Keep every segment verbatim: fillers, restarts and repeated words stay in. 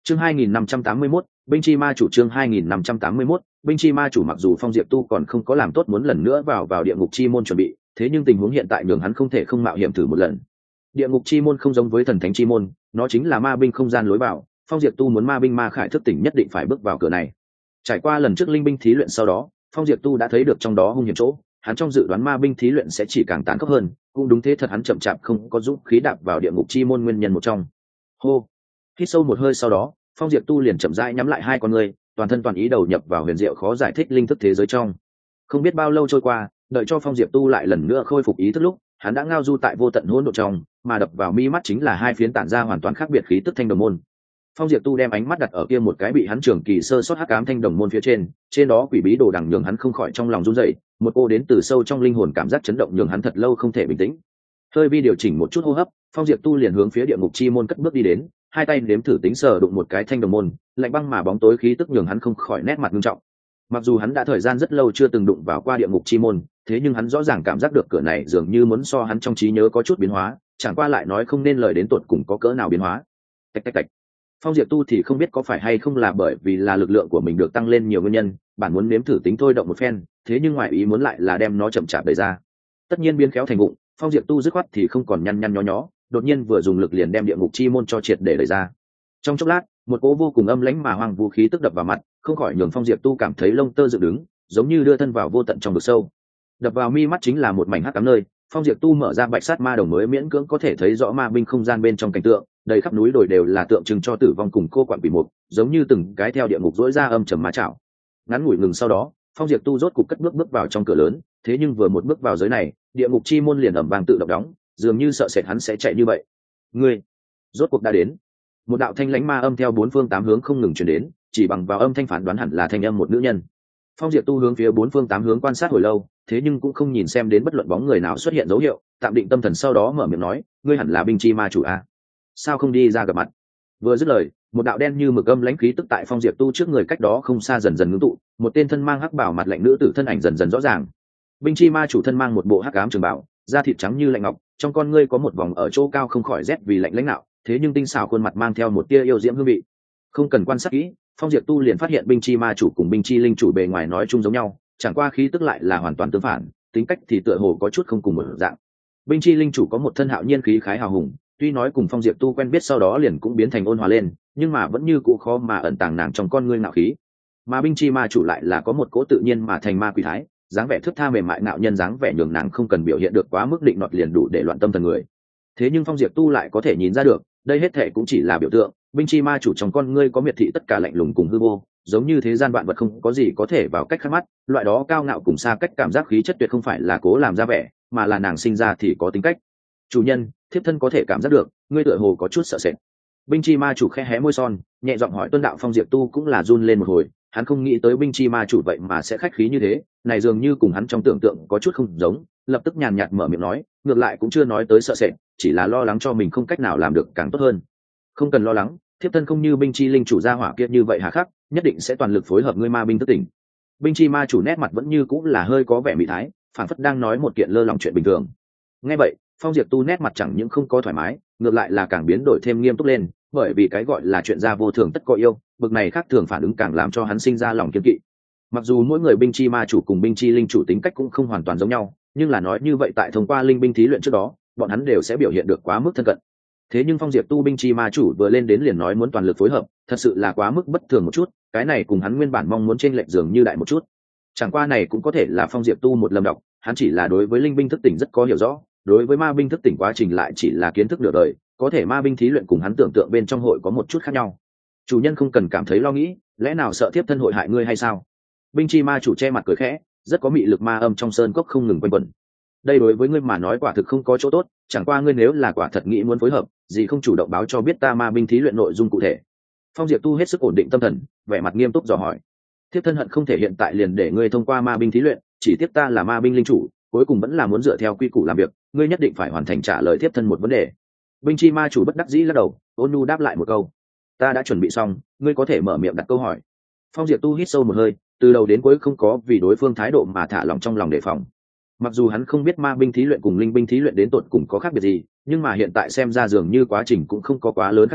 chương hai nghìn năm trăm tám mươi mốt, binh chi ma chủ. Chương hai nghìn năm trăm tám mươi mốt, binh chi ma chủ. Mặc dù Phong Diệp Tu còn không có làm tốt muốn lần nữa vào vào địa ngục chi môn chuẩn bị, thế nhưng tình huống hiện tại nhường hắn không thể không mạo hiểm thử một lần. Địa ngục chi môn không giống với thần thánh chi môn, nó chính là ma binh không gian lối vào. Phong Diệp Tu muốn ma binh ma khải thức tỉnh nhất định phải bước vào cửa này. Trải qua lần trước linh binh thí luyện sau đó, Phong Diệp Tu đã thấy được trong đó hung hiểm chỗ, hắn trong dự đoán ma binh thí luyện sẽ chỉ càng tàn khốc hơn, cũng đúng thế thật, hắn chậm chạp không có dũng khí đạp vào địa ngục chi môn nguyên nhân một trong. Hô, hít sâu một hơi sau đó, Phong Diệp Tu liền chậm rãi nhắm lại hai con ngươi, toàn thân toàn ý đầu nhập vào huyền diệu khó giải thích linh thức thế giới trong. Không biết bao lâu trôi qua, đợi cho Phong Diệp Tu lại lần nữa khôi phục ý thức lúc, hắn đã ngao du tại vô tận hỗn độn trong, mà đập vào mi mắt chính là hai phiến tản ra hoàn toàn khác biệt khí tức thanh đồng môn. Phong Diệp Tu đem ánh mắt đặt ở kia một cái bị hắn trường kỳ sơ sót hắc ám thanh đồng môn phía trên, trên đó quỷ bí đồ đằng nhường hắn không khỏi trong lòng run rẩy, một cô đến từ sâu trong linh hồn cảm giác chấn động nhường hắn thật lâu không thể bình tĩnh. Hơi vi điều chỉnh một chút hô hấp, Phong Diệp Tu liền hướng phía địa ngục chi môn cất bước đi đến, hai tay nếm thử tính sờ đụng một cái thanh đồng môn, lạnh băng mà bóng tối khí tức nhường hắn không khỏi nét mặt nghiêm trọng. Mặc dù hắn đã thời gian rất lâu chưa từng đụng vào qua địa ngục chi môn, thế nhưng hắn rõ ràng cảm giác được cửa này dường như muốn so hắn trong trí nhớ có chút biến hóa, chẳng qua lại nói không nên lời đến tột cùng có cỡ nào biến hóa. Tạch tạch tạch. Phong Diệp Tu thì không biết có phải hay không là bởi vì là lực lượng của mình được tăng lên nhiều nguyên nhân, bản muốn nếm thử tính thôi động một phen, thế nhưng ngoại ý muốn lại là đem nó chậm chạp đẩy ra. Tất nhiên biến khéo thành vụng, Phong Diệp Tu dứt khoát thì không còn nhăn nhăn nhó nhó, đột nhiên vừa dùng lực liền đem địa ngục chi môn cho triệt để đẩy ra. Trong chốc lát, một cỗ vô cùng âm lãnh mà hoang vũ khí tức đập vào mặt, không khỏi nhường Phong Diệp Tu cảm thấy lông tơ dựng đứng, giống như đưa thân vào vô tận trong vực sâu. Đập vào mi mắt chính là một mảnh hắc ám nơi, Phong Diệp Tu mở ra bạch sát ma đồng mới miễn cưỡng có thể thấy rõ ma binh không gian bên trong cảnh tượng, đầy khắp núi đồi đều là tượng trưng cho tử vong cùng cô quặn quỷ mục, giống như từng cái theo địa ngục dỗi ra âm trầm ma chảo. Ngắn ngủi ngừng sau đó, Phong Diệp Tu rốt cục cất bước bước vào trong cửa lớn, thế nhưng vừa một bước vào giới này, địa ngục chi môn liền ầm vang tự động đóng, dường như sợ sệt hắn sẽ chạy như vậy. Ngươi, rốt cuộc đã đến. Một đạo thanh lãnh ma âm theo bốn phương tám hướng không ngừng truyền đến, chỉ bằng vào âm thanh phán đoán hẳn là thanh âm một nữ nhân. Phong Diệp Tu hướng phía bốn phương tám hướng quan sát hồi lâu, thế nhưng cũng không nhìn xem đến bất luận bóng người nào xuất hiện dấu hiệu, tạm định tâm thần sau đó mở miệng nói, ngươi hẳn là binh chi ma chủ a, sao không đi ra gặp mặt? Vừa dứt lời, một đạo đen như mực âm lãnh khí tức tại Phong Diệp Tu trước người cách đó không xa dần dần ngưng tụ, một tên thân mang hắc bảo mặt lạnh nữ tử thân ảnh dần dần rõ ràng. Binh chi ma chủ thân mang một bộ hắc ám trường bảo, da thịt trắng như lạnh ngọc, trong con ngươi có một vòng ở chỗ cao không khỏi rét vì lạnh lãnh nạo, thế nhưng tinh xảo khuôn mặt mang theo một tia yêu diễm hương vị. Không cần quan sát kỹ, Phong Diệp Tu liền phát hiện binh chi ma chủ cùng binh chi linh chủ bề ngoài nói chung giống nhau, chẳng qua khí tức lại là hoàn toàn tương phản, tính cách thì tựa hồ có chút không cùng một dạng. Binh chi linh chủ có một thân hạo nhiên khí khái hào hùng, tuy nói cùng Phong Diệp Tu quen biết sau đó liền cũng biến thành ôn hòa lên, nhưng mà vẫn như cũ khó mà ẩn tàng nàng trong con ngươi ngạo khí. Mà binh chi ma chủ lại là có một cỗ tự nhiên mà thành ma quỷ thái, dáng vẻ thướt tha mềm mại ngạo nhân dáng vẻ nhường nàng không cần biểu hiện được quá mức định nọt liền đủ để loạn tâm thần người. Thế nhưng Phong Diệp Tu lại có thể nhìn ra được, đây hết thể cũng chỉ là biểu tượng, binh chi ma chủ trong con ngươi có miệt thị tất cả lạnh lùng cùng hư vô, giống như thế gian vạn vật không có gì có thể vào cách khác mắt, loại đó cao ngạo cùng xa cách cảm giác khí chất tuyệt không phải là cố làm ra vẻ, mà là nàng sinh ra thì có tính cách. Chủ nhân, thiếp thân có thể cảm giác được, ngươi tựa hồ có chút sợ sệt. Binh chi ma chủ khẽ hé môi son, nhẹ giọng hỏi. Tuân đạo Phong Diệp Tu cũng là run lên một hồi, hắn không nghĩ tới binh chi ma chủ vậy mà sẽ khách khí như thế, này dường như cùng hắn trong tưởng tượng có chút không giống, lập tức nhàn nhạt mở miệng nói, ngược lại cũng chưa nói tới sợ sệt, chỉ là lo lắng cho mình không cách nào làm được càng tốt hơn. Không cần lo lắng, thiếp thân không như binh chi linh chủ gia hỏa kia như vậy hà khắc, nhất định sẽ toàn lực phối hợp ngươi ma binh thức tỉnh. Binh chi ma chủ nét mặt vẫn như cũng là hơi có vẻ mị thái, phản phất đang nói một kiện lơ lỏng chuyện bình thường. Nghe vậy, Phong Diệp Tu nét mặt chẳng những không có thoải mái, ngược lại là càng biến đổi thêm nghiêm túc lên, bởi vì cái gọi là chuyện gia vô thường tất có yêu, bực này khác thường phản ứng càng làm cho hắn sinh ra lòng kiêng kỵ. Mặc dù mỗi người binh chi ma chủ cùng binh chi linh chủ tính cách cũng không hoàn toàn giống nhau, nhưng là nói như vậy tại thông qua linh binh thí luyện trước đó, bọn hắn đều sẽ biểu hiện được quá mức thân cận. Thế nhưng Phong Diệp Tu binh chi ma chủ vừa lên đến liền nói muốn toàn lực phối hợp, thật sự là quá mức bất thường một chút, cái này cùng hắn nguyên bản mong muốn chênh lệch dường như đại một chút. Chẳng qua này cũng có thể là Phong Diệp Tu một lầm đọc, hắn chỉ là đối với linh binh thức tỉnh rất có hiểu rõ, đối với ma binh thức tỉnh quá trình lại chỉ là kiến thức nửa đời, có thể ma binh thí luyện cùng hắn tưởng tượng bên trong hội có một chút khác nhau. Chủ nhân không cần cảm thấy lo nghĩ, lẽ nào sợ thiếp thân hội hại ngươi hay sao? Binh chi ma chủ che mặt cười khẽ, rất có mị lực ma âm trong sơn cốc không ngừng quanh quẩn. Đây đối với ngươi mà nói quả thực không có chỗ tốt, chẳng qua ngươi nếu là quả thật nghĩ muốn phối hợp, gì không chủ động báo cho biết ta ma binh thí luyện nội dung cụ thể. Phong Diệp Tu hết sức ổn định tâm thần, vẻ mặt nghiêm túc dò hỏi. Thiếp thân hận không thể hiện tại liền để ngươi thông qua ma binh thí luyện, chỉ tiếp ta là ma binh linh chủ, cuối cùng vẫn là muốn dựa theo quy củ làm việc, ngươi nhất định phải hoàn thành trả lời thiếp thân một vấn đề. Binh chi ma chủ bất đắc dĩ lắc đầu, ôn nhu đáp lại một câu. Ta đã chuẩn bị xong, ngươi có thể mở miệng đặt câu hỏi. Phong Diệp Tu hít sâu một hơi, từ đầu đến cuối không có vì đối phương thái độ mà thả lòng trong lòng đề phòng. Mặc dù hắn không biết ma binh thí luyện cùng linh binh thí luyện đến tột cùng có khác biệt gì, nhưng mà hiện tại xem ra dường như quá trình cũng không có quá lớn khác nhau,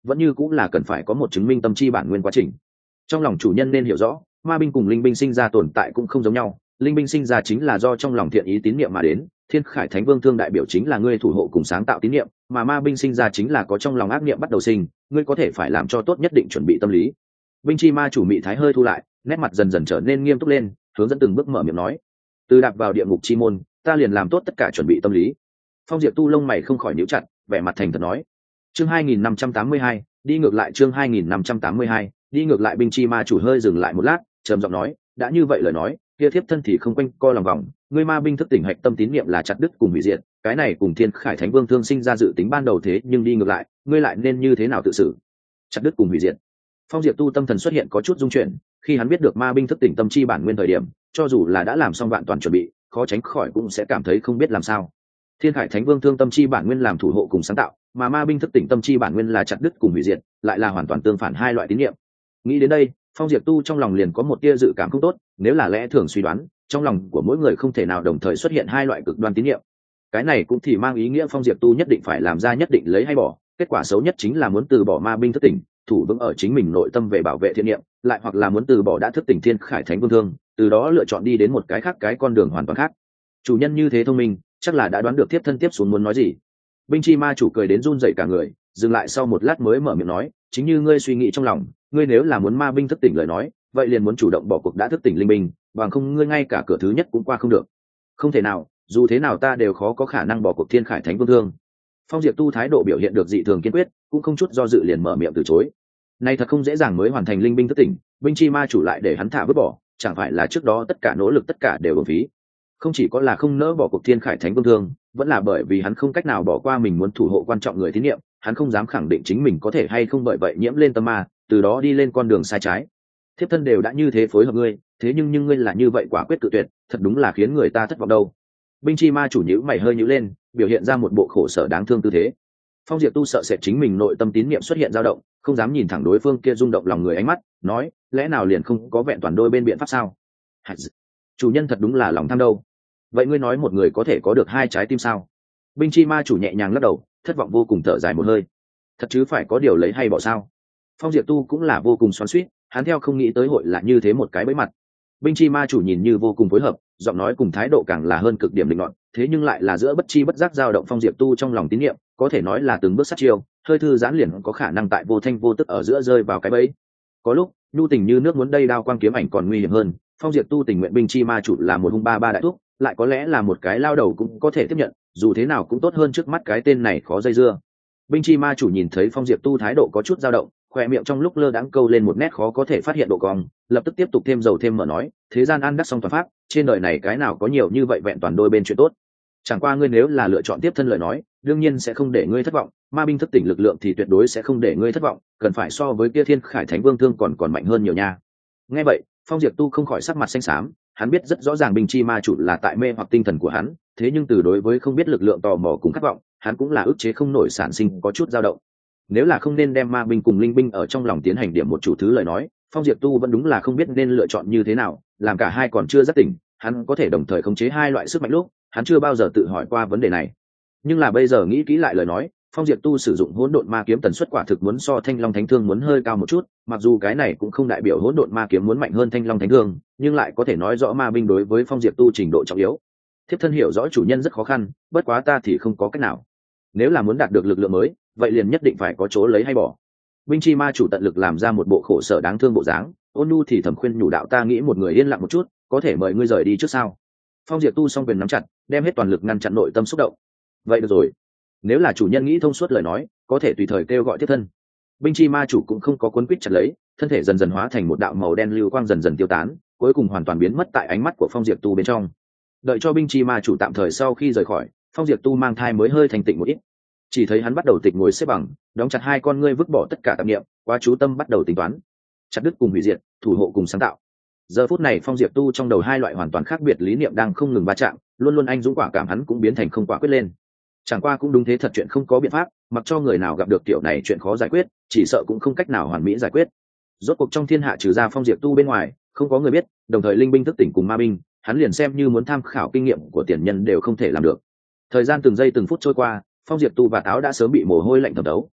vẫn như cũng là cần phải có một chứng minh tâm chi bản nguyên quá trình. Trong lòng chủ nhân nên hiểu rõ, ma binh cùng linh binh sinh ra tồn tại cũng không giống nhau. Linh binh sinh ra chính là do trong lòng thiện ý tín niệm mà đến, Thiên Khải Thánh Vương Thương đại biểu chính là ngươi thủ hộ cùng sáng tạo tín niệm, mà ma binh sinh ra chính là có trong lòng ác niệm bắt đầu sinh, ngươi có thể phải làm cho tốt nhất định chuẩn bị tâm lý. Binh chi ma chủ Mị Thái hơi thu lại, nét mặt dần dần trở nên nghiêm túc lên, hướng dẫn từng bước mở miệng nói: từ đạp vào địa ngục chi môn, ta liền làm tốt tất cả chuẩn bị tâm lý. Phong Diệp Tu lông mày không khỏi nhíu chặt, vẻ mặt thành thật nói. Chương hai nghìn năm trăm tám mươi hai, đi ngược lại. Chương hai nghìn năm trăm tám mươi hai, đi ngược lại. Binh chi ma chủ hơi dừng lại một lát, trầm giọng nói: đã như vậy lời nói, kia thiếp thân thì không quanh co lòng vòng, ngươi ma binh thức tỉnh hạch tâm tín niệm là chặt đứt cùng hủy diệt, cái này cùng Thiên Khải Thánh Vương Thương sinh ra dự tính ban đầu thế nhưng đi ngược lại, ngươi lại nên như thế nào tự xử? Chặt đứt cùng hủy diệt. Phong Diệp Tu tâm thần xuất hiện có chút rung chuyển, khi hắn biết được ma binh thức tỉnh tâm chi bản nguyên thời điểm, cho dù là đã làm xong vạn toàn chuẩn bị, khó tránh khỏi cũng sẽ cảm thấy không biết làm sao. Thiên Khải Thánh Vương Thương tâm chi bản nguyên làm thủ hộ cùng sáng tạo, mà ma binh thức tỉnh tâm chi bản nguyên là chặt đứt cùng hủy diệt, lại là hoàn toàn tương phản hai loại tín niệm. Nghĩ đến đây, Phong Diệp Tu trong lòng liền có một tia dự cảm không tốt, nếu là lẽ thường suy đoán, trong lòng của mỗi người không thể nào đồng thời xuất hiện hai loại cực đoan tín niệm. Cái này cũng thì mang ý nghĩa Phong Diệp Tu nhất định phải làm ra nhất định lấy hay bỏ, kết quả xấu nhất chính là muốn từ bỏ ma binh thức tỉnh, thủ vững ở chính mình nội tâm về bảo vệ thiên niệm, lại hoặc là muốn từ bỏ đã thức tỉnh Thiên Khải Thánh Vương Thương, từ đó lựa chọn đi đến một cái khác cái con đường hoàn toàn khác. Chủ nhân như thế thông minh, chắc là đã đoán được tiếp thân tiếp xuống muốn nói gì. Binh chi ma chủ cười đến run rẩy cả người, dừng lại sau một lát mới mở miệng nói: chính như ngươi suy nghĩ trong lòng, ngươi nếu là muốn ma binh thức tỉnh lời nói, vậy liền muốn chủ động bỏ cuộc đã thức tỉnh linh binh, bằng không ngươi ngay cả cửa thứ nhất cũng qua không được. Không thể nào, dù thế nào ta đều khó có khả năng bỏ cuộc Thiên Khải Thánh Vương Thương. Phong Diệp Tu thái độ biểu hiện được dị thường kiên quyết, cũng không chút do dự liền mở miệng từ chối. Này thật không dễ dàng mới hoàn thành linh binh thức tỉnh, binh chi ma chủ lại để hắn thả vứt bỏ, chẳng phải là trước đó tất cả nỗ lực tất cả đều uổng phí. Không chỉ có là không nỡ bỏ cuộc Thiên Khải Thánh Vương Thương, vẫn là bởi vì hắn không cách nào bỏ qua mình muốn thủ hộ quan trọng người tín nhiệm, hắn không dám khẳng định chính mình có thể hay không bởi vậy nhiễm lên tâm ma, từ đó đi lên con đường sai trái. Thiếp thân đều đã như thế phối hợp ngươi, thế nhưng nhưng ngươi là như vậy quả quyết tự tuyệt, thật đúng là khiến người ta thất vọng đâu. Binh chi ma chủ nhíu mày hơi nhíu lên, biểu hiện ra một bộ khổ sở đáng thương tư thế. Phong Diệp Tu sợ sệt chính mình nội tâm tín niệm xuất hiện dao động, không dám nhìn thẳng đối phương kia rung động lòng người ánh mắt, nói: lẽ nào liền không có vẹn toàn đôi bên biện pháp sao? Chủ nhân thật đúng là lòng tham đâu. Vậy ngươi nói một người có thể có được hai trái tim sao? Binh chi ma chủ nhẹ nhàng lắc đầu, thất vọng vô cùng thở dài một hơi. Thật chứ phải có điều lấy hay bỏ sao? Phong Diệp Tu cũng là vô cùng xoắn xuýt, hắn theo không nghĩ tới hội là như thế một cái bẫy mặt. Binh chi ma chủ nhìn như vô cùng phối hợp, giọng nói cùng thái độ càng là hơn cực điểm định luận, thế nhưng lại là giữa bất chi bất giác dao động Phong Diệp Tu trong lòng tín nhiệm, có thể nói là từng bước sát chiêu, hơi thư giãn liền có khả năng tại vô thanh vô tức ở giữa rơi vào cái bẫy. Có lúc, nhu tình như nước muốn đây đao quang kiếm ảnh còn nguy hiểm hơn, Phong Diệp Tu tình nguyện binh chi ma chủ là một hung ba ba đại thúc, lại có lẽ là một cái lao đầu cũng có thể tiếp nhận, dù thế nào cũng tốt hơn trước mắt cái tên này khó dây dưa. Binh chi ma chủ nhìn thấy Phong Diệp Tu thái độ có chút dao động, khoe miệng trong lúc lơ đãng câu lên một nét khó có thể phát hiện độ cong, lập tức tiếp tục thêm dầu thêm mỡ nói: thế gian ăn đắc song toàn pháp, trên đời này cái nào có nhiều như vậy vẹn toàn đôi bên chuyện tốt. Chẳng qua ngươi nếu là lựa chọn tiếp thân lời nói, đương nhiên sẽ không để ngươi thất vọng, ma binh thức tỉnh lực lượng thì tuyệt đối sẽ không để ngươi thất vọng, cần phải so với kia Thiên Khải Thánh Vương Thương còn còn mạnh hơn nhiều nha. Nghe vậy, Phong Diệp Tu không khỏi sắc mặt xanh xám, hắn biết rất rõ ràng binh chi ma chủ là tại mê hoặc tinh thần của hắn, thế nhưng từ đối với không biết lực lượng tò mò cùng khát vọng, hắn cũng là ức chế không nổi sản sinh có chút dao động. Nếu là không nên đem ma binh cùng linh binh ở trong lòng tiến hành điểm một chủ thứ lời nói, Phong Diệp Tu vẫn đúng là không biết nên lựa chọn như thế nào, làm cả hai còn chưa giác tỉnh, hắn có thể đồng thời khống chế hai loại sức mạnh lúc, hắn chưa bao giờ tự hỏi qua vấn đề này. Nhưng là bây giờ nghĩ kỹ lại lời nói, Phong Diệp Tu sử dụng hỗn độn ma kiếm tần suất quả thực muốn so Thanh Long Thánh Thương muốn hơi cao một chút, mặc dù cái này cũng không đại biểu hỗn độn ma kiếm muốn mạnh hơn Thanh Long Thánh Thương, nhưng lại có thể nói rõ ma binh đối với Phong Diệp Tu trình độ trọng yếu. Thiếp thân hiểu rõ chủ nhân rất khó khăn, bất quá ta thì không có cách nào. Nếu là muốn đạt được lực lượng mới, vậy liền nhất định phải có chỗ lấy hay bỏ. Binh chi ma chủ tận lực làm ra một bộ khổ sở đáng thương bộ dáng, ôn nhu thì thầm khuyên nhủ đạo: ta nghĩ một người yên lặng một chút, có thể mời ngươi rời đi trước sao? Phong Diệp Tu song quyền nắm chặt, đem hết toàn lực ngăn chặn nội tâm xúc động. Vậy được rồi, nếu là chủ nhân nghĩ thông suốt lời nói, có thể tùy thời kêu gọi tiếp thân. Binh chi ma chủ cũng không có cuốn quýt chặt lấy, thân thể dần dần hóa thành một đạo màu đen lưu quang dần dần tiêu tán, cuối cùng hoàn toàn biến mất tại ánh mắt của Phong Diệp Tu bên trong. Đợi cho binh chi ma chủ tạm thời sau khi rời khỏi, Phong Diệp Tu mang thai mới hơi thành tịnh một ít. Chỉ thấy hắn bắt đầu tịch ngồi xếp bằng, đóng chặt hai con ngươi, vứt bỏ tất cả tạp niệm, quá chú tâm bắt đầu tính toán. Chặt đứt cùng hủy diệt, thủ hộ cùng sáng tạo. Giờ phút này Phong Diệp Tu trong đầu hai loại hoàn toàn khác biệt lý niệm đang không ngừng va chạm, luôn luôn anh dũng quả cảm hắn cũng biến thành không quả quyết lên. Chẳng qua cũng đúng thế thật, chuyện không có biện pháp, mặc cho người nào gặp được kiểu này chuyện khó giải quyết, chỉ sợ cũng không cách nào hoàn mỹ giải quyết. Rốt cuộc trong thiên hạ trừ ra Phong Diệp Tu bên ngoài, không có người biết, đồng thời linh binh thức tỉnh cùng ma binh, hắn liền xem như muốn tham khảo kinh nghiệm của tiền nhân đều không thể làm được. Thời gian từng giây từng phút trôi qua, Phong Diệp Tu và Táo đã sớm bị mồ hôi lạnh thấm đấu,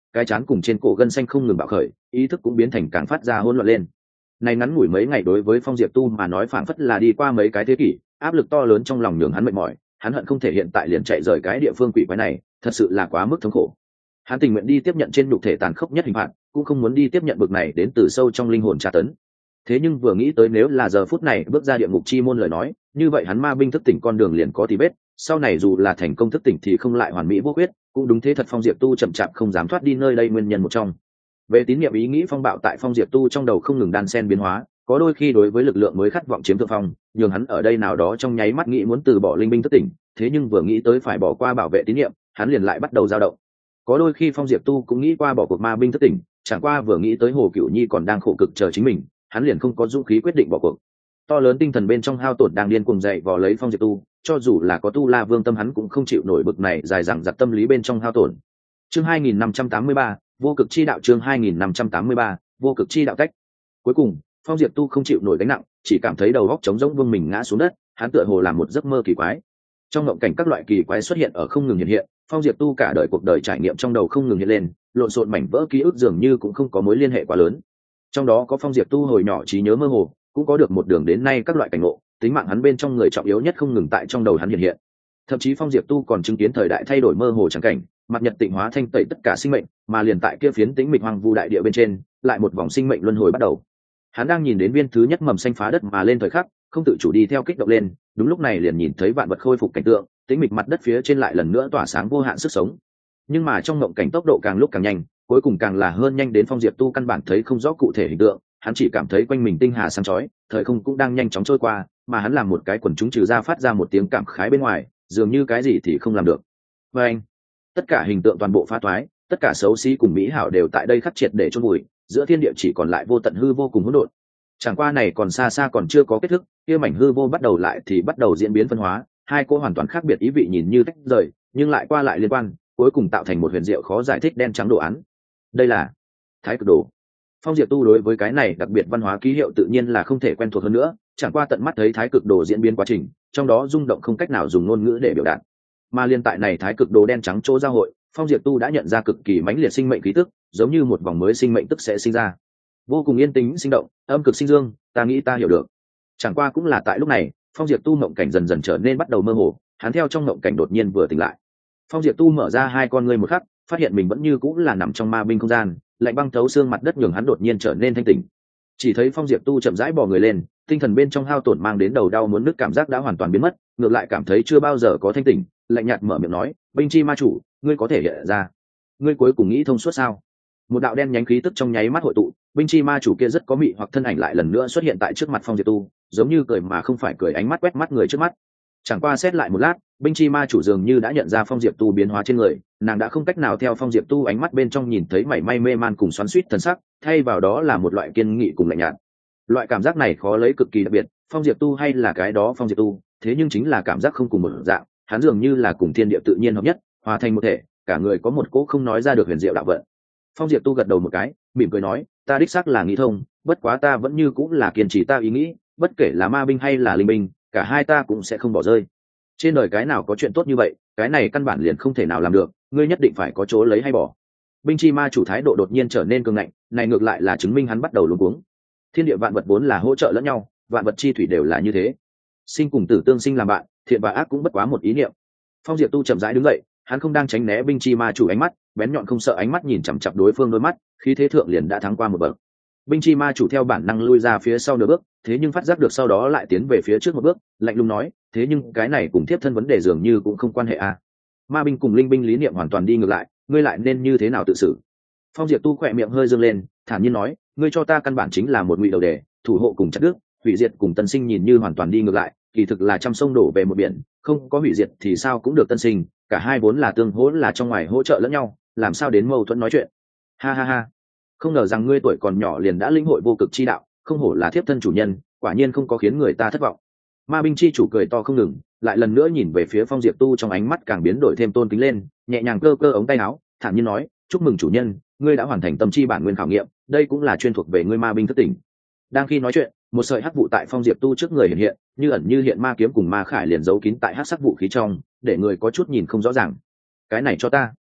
cái chán cùng trên cổ gân xanh không ngừng bạo khởi, ý thức cũng biến thành càng phát ra hỗn loạn lên. Này ngắn ngủi mấy ngày đối với Phong Diệp Tu mà nói phảng phất là đi qua mấy cái thế kỷ, áp lực to lớn trong lòng nhường hắn mệt mỏi, hắn hận không thể hiện tại liền chạy rời cái địa phương quỷ quái này, thật sự là quá mức thống khổ. Hắn tình nguyện đi tiếp nhận trên nhục thể tàn khốc nhất hình phạt, cũng không muốn đi tiếp nhận bực này đến từ sâu trong linh hồn tra tấn. Thế nhưng vừa nghĩ tới nếu là giờ phút này bước ra địa ngục chi môn lời nói, như vậy hắn ma binh thức tỉnh con đường liền có tí vết, sau này dù là thành công thức tỉnh thì không lại hoàn mỹ vô khuyết, cũng đúng thế thật Phong Diệp Tu chậm chạp không dám thoát đi nơi đây nguyên nhân một trong. Về tín niệm ý nghĩ phong bạo tại Phong Diệp Tu trong đầu không ngừng đan xen biến hóa, có đôi khi đối với lực lượng mới khát vọng chiếm thượng phong, nhường hắn ở đây nào đó trong nháy mắt nghĩ muốn từ bỏ linh binh thức tỉnh, thế nhưng vừa nghĩ tới phải bỏ qua bảo vệ tín niệm, hắn liền lại bắt đầu dao động. Có đôi khi Phong Diệp Tu cũng nghĩ qua bỏ cuộc ma binh thức tỉnh, chẳng qua vừa nghĩ tới Hồ Cửu Nhi còn đang khổ cực chờ chính mình, hắn liền không có dũng khí quyết định bỏ cuộc. To lớn tinh thần bên trong hao tổn đang điên cuồng dậy vò lấy Phong Diệp Tu, cho dù là có Tu La Vương tâm hắn cũng không chịu nổi bực này dài dằng dặc tâm lý bên trong hao tổn. Chương hai nghìn năm trăm tám mươi ba, vô cực chi đạo. Chương hai nghìn năm trăm tám mươi ba, vô cực chi đạo cách. Cuối cùng, Phong Diệp Tu không chịu nổi gánh nặng, chỉ cảm thấy đầu óc trống rỗng vương mình ngã xuống đất, hắn tựa hồ làm một giấc mơ kỳ quái. Trong mộng cảnh các loại kỳ quái xuất hiện ở không ngừng hiện hiện, Phong Diệp Tu cả đời cuộc đời trải nghiệm trong đầu không ngừng hiện lên, lộn xộn mảnh vỡ ký ức dường như cũng không có mối liên hệ quá lớn. Trong đó có Phong Diệp Tu hồi nhỏ trí nhớ mơ hồ, cũng có được một đường đến nay các loại cảnh ngộ, tính mạng hắn bên trong người trọng yếu nhất không ngừng tại trong đầu hắn hiện hiện. Thậm chí Phong Diệp Tu còn chứng kiến thời đại thay đổi mơ hồ chẳng cảnh, mặt nhật tịnh hóa thanh tẩy tất cả sinh mệnh, mà liền tại kia phiến tĩnh mịch hoang vu đại địa bên trên, lại một vòng sinh mệnh luân hồi bắt đầu. Hắn đang nhìn đến viên thứ nhất mầm xanh phá đất mà lên thời khắc, không tự chủ đi theo kích động lên, đúng lúc này liền nhìn thấy vạn vật khôi phục cảnh tượng, tĩnh mịch mặt đất phía trên lại lần nữa tỏa sáng vô hạn sức sống. Nhưng mà trong mộng cảnh tốc độ càng lúc càng nhanh, cuối cùng càng là hơn nhanh đến Phong Diệp Tu căn bản thấy không rõ cụ thể hình tượng, hắn chỉ cảm thấy quanh mình tinh hà sáng chói, thời không cũng đang nhanh chóng trôi qua, mà hắn làm một cái quần chúng trừ ra phát ra một tiếng cảm khái bên ngoài, dường như cái gì thì không làm được. Và anh, tất cả hình tượng toàn bộ phá toái, tất cả xấu xí cùng mỹ hảo đều tại đây khắc triệt để chôn vùi, giữa thiên địa chỉ còn lại vô tận hư vô cùng hỗn độn. Chẳng qua này còn xa xa còn chưa có kết thúc, kia mảnh hư vô bắt đầu lại thì bắt đầu diễn biến phân hóa, hai cô hoàn toàn khác biệt ý vị nhìn như tách rời, nhưng lại qua lại liên quan, cuối cùng tạo thành một huyền diệu khó giải thích đen trắng đồ án. Đây là Thái Cực Đồ. Phong Diệp Tu đối với cái này đặc biệt văn hóa ký hiệu tự nhiên là không thể quen thuộc hơn nữa, chẳng qua tận mắt thấy Thái Cực Đồ diễn biến quá trình, trong đó rung động không cách nào dùng ngôn ngữ để biểu đạt. Mà liên tại này Thái Cực Đồ đen trắng chỗ giao hội, Phong Diệp Tu đã nhận ra cực kỳ mãnh liệt sinh mệnh khí tức, giống như một vòng mới sinh mệnh tức sẽ sinh ra. Vô cùng yên tĩnh sinh động, âm cực sinh dương, ta nghĩ ta hiểu được. Chẳng qua cũng là tại lúc này, Phong Diệp Tu mộng cảnh dần dần trở nên bắt đầu mơ hồ, hắn theo trong mộng cảnh đột nhiên vừa tỉnh lại. Phong Diệp Tu mở ra hai con ngươi một khắc, phát hiện mình vẫn như cũng là nằm trong ma binh không gian, lạnh băng thấu xương mặt đất nhường hắn đột nhiên trở nên thanh tỉnh. Chỉ thấy Phong Diệp Tu chậm rãi bò người lên, tinh thần bên trong hao tổn mang đến đầu đau muốn nứt cảm giác đã hoàn toàn biến mất, ngược lại cảm thấy chưa bao giờ có thanh tỉnh, lạnh nhạt mở miệng nói, "Binh chi ma chủ, ngươi có thể hiện ra, ngươi cuối cùng nghĩ thông suốt sao?" Một đạo đen nhánh khí tức trong nháy mắt hội tụ, binh chi ma chủ kia rất có mị hoặc thân ảnh lại lần nữa xuất hiện tại trước mặt Phong Diệp Tu, giống như cười mà không phải cười, ánh mắt quét mắt người trước mắt. Chẳng qua xét lại một lát, binh chi ma chủ dường như đã nhận ra Phong Diệp Tu biến hóa trên người, nàng đã không cách nào theo Phong Diệp Tu ánh mắt bên trong nhìn thấy mảy may mê man cùng xoắn xuýt thần sắc, thay vào đó là một loại kiên nghị cùng lạnh nhạt. Loại cảm giác này khó lấy cực kỳ đặc biệt, Phong Diệp Tu hay là cái đó Phong Diệp Tu, thế nhưng chính là cảm giác không cùng một dạng, hắn dường như là cùng thiên địa tự nhiên hợp nhất, hòa thành một thể, cả người có một cỗ không nói ra được huyền diệu đạo vận. Phong Diệp Tu gật đầu một cái, mỉm cười nói, ta đích xác là nghĩ thông, bất quá ta vẫn như cũng là kiên trì ta ý nghĩ, bất kể là ma binh hay là linh binh, cả hai ta cũng sẽ không bỏ rơi. Trên đời cái nào có chuyện tốt như vậy, cái này căn bản liền không thể nào làm được, ngươi nhất định phải có chỗ lấy hay bỏ. Binh chi ma chủ thái độ đột nhiên trở nên cứng ngạnh, này ngược lại là chứng minh hắn bắt đầu luống cuống. Thiên địa vạn vật vốn là hỗ trợ lẫn nhau, vạn vật chi thủy đều là như thế, sinh cùng tử tương sinh làm bạn, thiện và ác cũng bất quá một ý niệm. Phong Diệp Tu chậm rãi đứng dậy, hắn không đang tránh né binh chi ma chủ ánh mắt, bén nhọn không sợ ánh mắt nhìn chằm chằm đối phương đôi mắt, khí thế thượng liền đã thắng qua một bậc. Binh chi ma chủ theo bản năng lui ra phía sau nửa bước, thế nhưng phát giác được sau đó lại tiến về phía trước một bước, lạnh lùng nói, thế nhưng cái này cùng tiếp thân vấn đề dường như cũng không quan hệ a. À. Ma binh cùng linh binh lý niệm hoàn toàn đi ngược lại, ngươi lại nên như thế nào tự xử? Phong Diệp Tu khỏe miệng hơi dương lên, thản nhiên nói, ngươi cho ta căn bản chính là một ngụy đầu đề, thủ hộ cùng chặt đứt, hủy diệt cùng tân sinh nhìn như hoàn toàn đi ngược lại, kỳ thực là trăm sông đổ về một biển, không có hủy diệt thì sao cũng được tân sinh, cả hai vốn là tương hỗ là trong ngoài hỗ trợ lẫn nhau, làm sao đến mâu thuẫn nói chuyện? Ha ha ha, không ngờ rằng ngươi tuổi còn nhỏ liền đã lĩnh hội vô cực chi đạo, không hổ là thiếp thân chủ nhân, quả nhiên không có khiến người ta thất vọng. Ma binh chi chủ cười to không ngừng, lại lần nữa nhìn về phía Phong Diệp Tu trong ánh mắt càng biến đổi thêm tôn kính lên, nhẹ nhàng cơ cơ ống tay áo, thản nhiên nói, chúc mừng chủ nhân, ngươi đã hoàn thành tâm chi bản nguyên khảo nghiệm, đây cũng là chuyên thuộc về ngươi ma binh thất tỉnh. Đang khi nói chuyện, một sợi hắc vụ tại Phong Diệp Tu trước người hiện hiện, như ẩn như hiện ma kiếm cùng ma khải liền giấu kín tại hắc sắc vũ khí trong, để người có chút nhìn không rõ ràng. Cái này cho ta.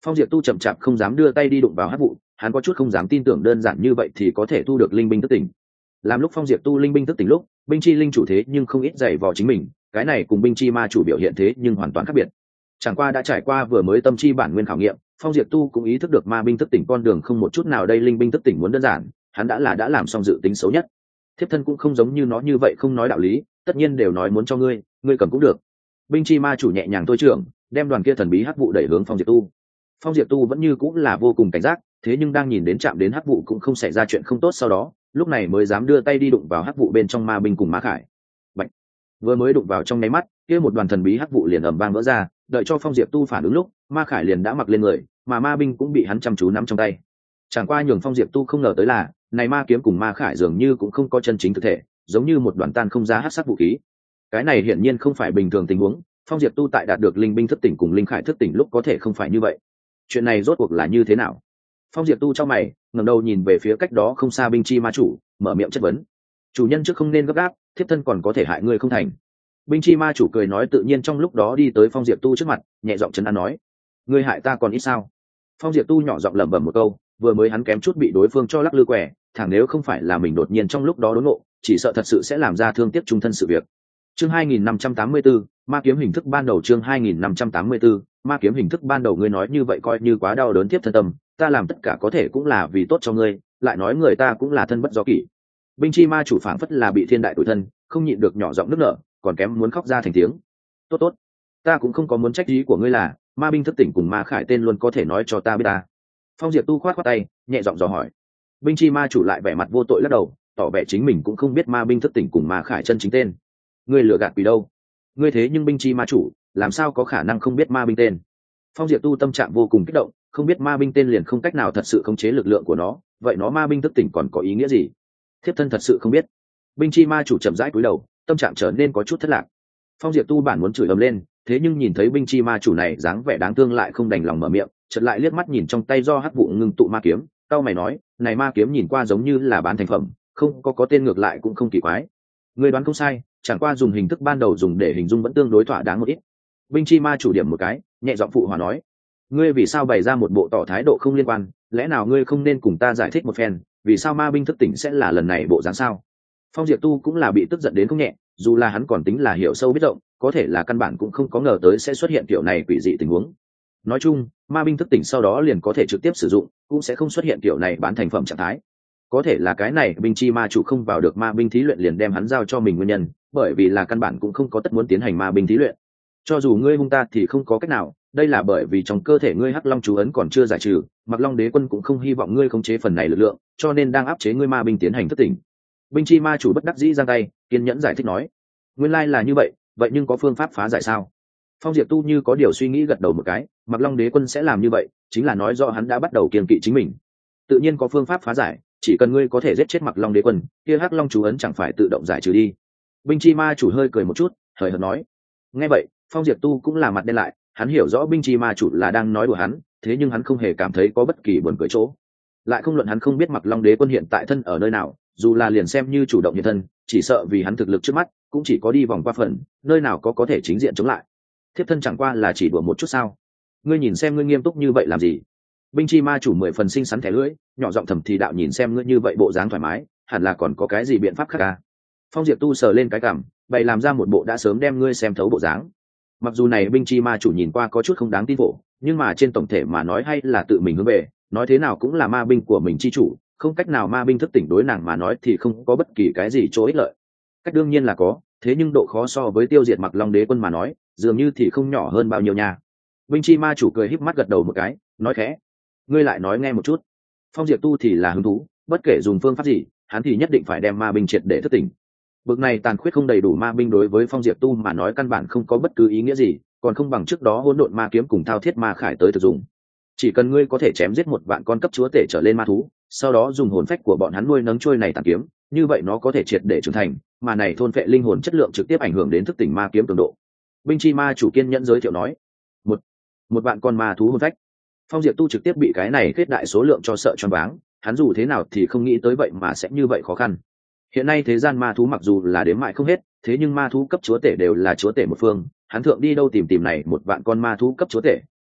Phong Diệp Tu chậm chạp không dám đưa tay đi đụng vào hắc vụ, hắn có chút không dám tin tưởng đơn giản như vậy thì có thể thu được linh binh thức tỉnh. Làm lúc Phong Diệp Tu linh binh thức tỉnh lúc, binh chi linh chủ thế nhưng không ít dày vò chính mình, cái này cùng binh chi ma chủ biểu hiện thế nhưng hoàn toàn khác biệt. Chẳng qua đã trải qua vừa mới tâm chi bản nguyên khảo nghiệm, Phong Diệp Tu cũng ý thức được ma binh thức tỉnh con đường không một chút nào đây linh binh thức tỉnh muốn đơn giản, hắn đã là đã làm xong dự tính xấu nhất. Thiếp thân cũng không giống như nó như vậy không nói đạo lý, tất nhiên đều nói muốn cho ngươi, ngươi cầm cũng được. Binh chi ma chủ nhẹ nhàng thôi trưởng, đem đoàn kia thần bí hắc vụ đẩy hướng Phong Diệp Tu. Phong Diệp Tu vẫn như cũng là vô cùng cảnh giác, thế nhưng đang nhìn đến chạm đến hắc vụ cũng không xảy ra chuyện không tốt sau đó, lúc này mới dám đưa tay đi đụng vào hắc vụ bên trong ma binh cùng ma khải. Bạch. Vừa mới đụng vào trong nháy mắt, kia một đoàn thần bí hắc vụ liền ầm vang vỡ ra, đợi cho Phong Diệp Tu phản ứng lúc, ma khải liền đã mặc lên người, mà ma binh cũng bị hắn chăm chú nắm trong tay. Chẳng qua nhường Phong Diệp Tu không ngờ tới là, này ma kiếm cùng ma khải dường như cũng không có chân chính thực thể, giống như một đoàn tan không ra hắc sắc vũ khí. Cái này hiển nhiên không phải bình thường tình huống, Phong Diệp Tu tại đạt được linh binh thức tỉnh cùng linh khải thức tỉnh lúc có thể không phải như vậy. Chuyện này rốt cuộc là như thế nào? Phong Diệp Tu trong mày, ngẩng đầu nhìn về phía cách đó không xa binh chi ma chủ, mở miệng chất vấn. Chủ nhân trước không nên gấp gáp, thiếp thân còn có thể hại ngươi không thành. Binh chi ma chủ cười nói tự nhiên trong lúc đó đi tới Phong Diệp Tu trước mặt, nhẹ giọng trấn an nói: ngươi hại ta còn ít sao? Phong Diệp Tu nhỏ giọng lẩm bẩm một câu, vừa mới hắn kém chút bị đối phương cho lắc lư quẻ, thẳng nếu không phải là mình đột nhiên trong lúc đó đốn ngộ, chỉ sợ thật sự sẽ làm ra thương tiếc trung thân sự việc. Chương hai nghìn năm trăm tám mươi tư, ma kiếm hình thức ban đầu. Chương hai nghìn năm trăm tám mươi tư, ma kiếm hình thức ban đầu. Ngươi nói như vậy coi như quá đau đớn tiếp thân tâm, ta làm tất cả có thể cũng là vì tốt cho ngươi, lại nói người ta cũng là thân bất do kỷ. Binh chi ma chủ phảng phất là bị thiên đại tủi thân, không nhịn được nhỏ giọng nức nở, còn kém muốn khóc ra thành tiếng. Tốt tốt, ta cũng không có muốn trách ý của ngươi là, ma binh thức tỉnh cùng ma khải tên luôn có thể nói cho ta biết ta. Phong Diệp Tu khoát khoát tay, nhẹ giọng dò hỏi. Binh chi ma chủ lại vẻ mặt vô tội lắc đầu, tỏ vẻ chính mình cũng không biết ma binh thức tỉnh cùng ma khải chân chính tên. Ngươi lừa gạt quỷ đâu? Ngươi thế nhưng binh chi ma chủ, làm sao có khả năng không biết ma binh tên? Phong Diệp Tu tâm trạng vô cùng kích động, không biết ma binh tên liền không cách nào thật sự khống chế lực lượng của nó, vậy nó ma binh thức tỉnh còn có ý nghĩa gì? Thiếp thân thật sự không biết. Binh chi ma chủ chậm rãi cúi đầu, tâm trạng trở nên có chút thất lạc. Phong Diệp Tu bản muốn chửi ầm lên, thế nhưng nhìn thấy binh chi ma chủ này dáng vẻ đáng thương lại không đành lòng mở miệng, chợt lại liếc mắt nhìn trong tay do hắc vụ ngưng tụ ma kiếm, cau mày nói: này ma kiếm nhìn qua giống như là bán thành phẩm, không có có tên ngược lại cũng không kỳ quái. Ngươi đoán không sai, chẳng qua dùng hình thức ban đầu dùng để hình dung vẫn tương đối thỏa đáng một ít. Binh chi ma chủ điểm một cái, nhẹ giọng phụ hòa nói: ngươi vì sao bày ra một bộ tỏ thái độ không liên quan, lẽ nào ngươi không nên cùng ta giải thích một phen, vì sao ma binh thức tỉnh sẽ là lần này bộ dáng sao? Phong Diệp Tu cũng là bị tức giận đến không nhẹ, dù là hắn còn tính là hiểu sâu biết rộng, có thể là căn bản cũng không có ngờ tới sẽ xuất hiện kiểu này quỷ dị tình huống. Nói chung, ma binh thức tỉnh sau đó liền có thể trực tiếp sử dụng, cũng sẽ không xuất hiện kiểu này bán thành phẩm trạng thái. Có thể là cái này binh chi ma chủ không vào được ma binh thí luyện liền đem hắn giao cho mình nguyên nhân, bởi vì là căn bản cũng không có tất muốn tiến hành ma binh thí luyện. Cho dù ngươi hung ta thì không có cách nào, đây là bởi vì trong cơ thể ngươi hắc long chú ấn còn chưa giải trừ, Mặc Long Đế Quân cũng không hy vọng ngươi khống chế phần này lực lượng, cho nên đang áp chế ngươi ma binh tiến hành thức tỉnh. Binh chi ma chủ bất đắc dĩ giang tay, kiên nhẫn giải thích nói: nguyên lai là như vậy, vậy nhưng có phương pháp phá giải sao? Phong Diệp Tu như có điều suy nghĩ gật đầu một cái, Mặc Long Đế Quân sẽ làm như vậy, chính là nói rõ hắn đã bắt đầu kiêng kỵ chính mình. Tự nhiên có phương pháp phá giải, chỉ cần ngươi có thể giết chết Mặc Long Đế Quân, kia hắc long chú ấn chẳng phải tự động giải trừ đi. Binh chi ma chủ hơi cười một chút, hời hợt nói. Nghe vậy, Phong Diệp Tu cũng là mặt đen lại, hắn hiểu rõ binh chi ma chủ là đang nói đùa hắn, thế nhưng hắn không hề cảm thấy có bất kỳ buồn cười chỗ. Lại không luận hắn không biết Mặc Long Đế Quân hiện tại thân ở nơi nào, dù là liền xem như chủ động hiện thân, chỉ sợ vì hắn thực lực trước mắt, cũng chỉ có đi vòng qua phần, nơi nào có có thể chính diện chống lại. Thiếp thân chẳng qua là chỉ đùa một chút sao? Ngươi nhìn xem ngươi nghiêm túc như vậy làm gì? Binh chi ma chủ mười phần xinh xắn thẻ lưỡi, nhỏ giọng thầm thì đạo nhìn xem ngươi như vậy bộ dáng thoải mái, hẳn là còn có cái gì biện pháp khác à? Phong Diệp Tu sờ lên cái cằm, bày làm ra một bộ đã sớm đem ngươi xem thấu bộ dáng. Mặc dù này binh chi ma chủ nhìn qua có chút không đáng tin phổ, nhưng mà trên tổng thể mà nói hay là tự mình hướng về, nói thế nào cũng là ma binh của mình chi chủ, không cách nào ma binh thức tỉnh đối nàng mà nói thì không có bất kỳ cái gì chỗ ích lợi. Cách đương nhiên là có, thế nhưng độ khó so với tiêu diệt Mặc Long Đế Quân mà nói, dường như thì không nhỏ hơn bao nhiêu nha. Binh chi ma chủ cười híp mắt gật đầu một cái, nói khẽ: ngươi lại nói nghe một chút. Phong Diệp Tu thì là hứng thú, bất kể dùng phương pháp gì, hắn thì nhất định phải đem ma binh triệt để thức tỉnh. Bực này tàn khuyết không đầy đủ ma binh đối với Phong Diệp Tu mà nói căn bản không có bất cứ ý nghĩa gì, còn không bằng trước đó hỗn độn ma kiếm cùng thao thiết ma khải tới thực dụng. Chỉ cần ngươi có thể chém giết một vạn con cấp chúa tể trở lên ma thú, sau đó dùng hồn phách của bọn hắn nuôi nấng trôi này tàn kiếm, như vậy nó có thể triệt để trưởng thành, mà này thôn phệ linh hồn chất lượng trực tiếp ảnh hưởng đến thức tỉnh ma kiếm cường độ. Binh chi ma chủ kiên nhẫn giới thiệu nói: một một vạn con ma thú hồn phách. Phong Diệp Tu trực tiếp bị cái này khuyết đại số lượng cho sợ choáng váng, hắn dù thế nào thì không nghĩ tới vậy mà sẽ như vậy khó khăn. Hiện nay thế gian ma thú mặc dù là đếm mãi không hết, thế nhưng ma thú cấp chúa tể đều là chúa tể một phương, hắn thượng đi đâu tìm tìm này một vạn con ma thú cấp chúa tể,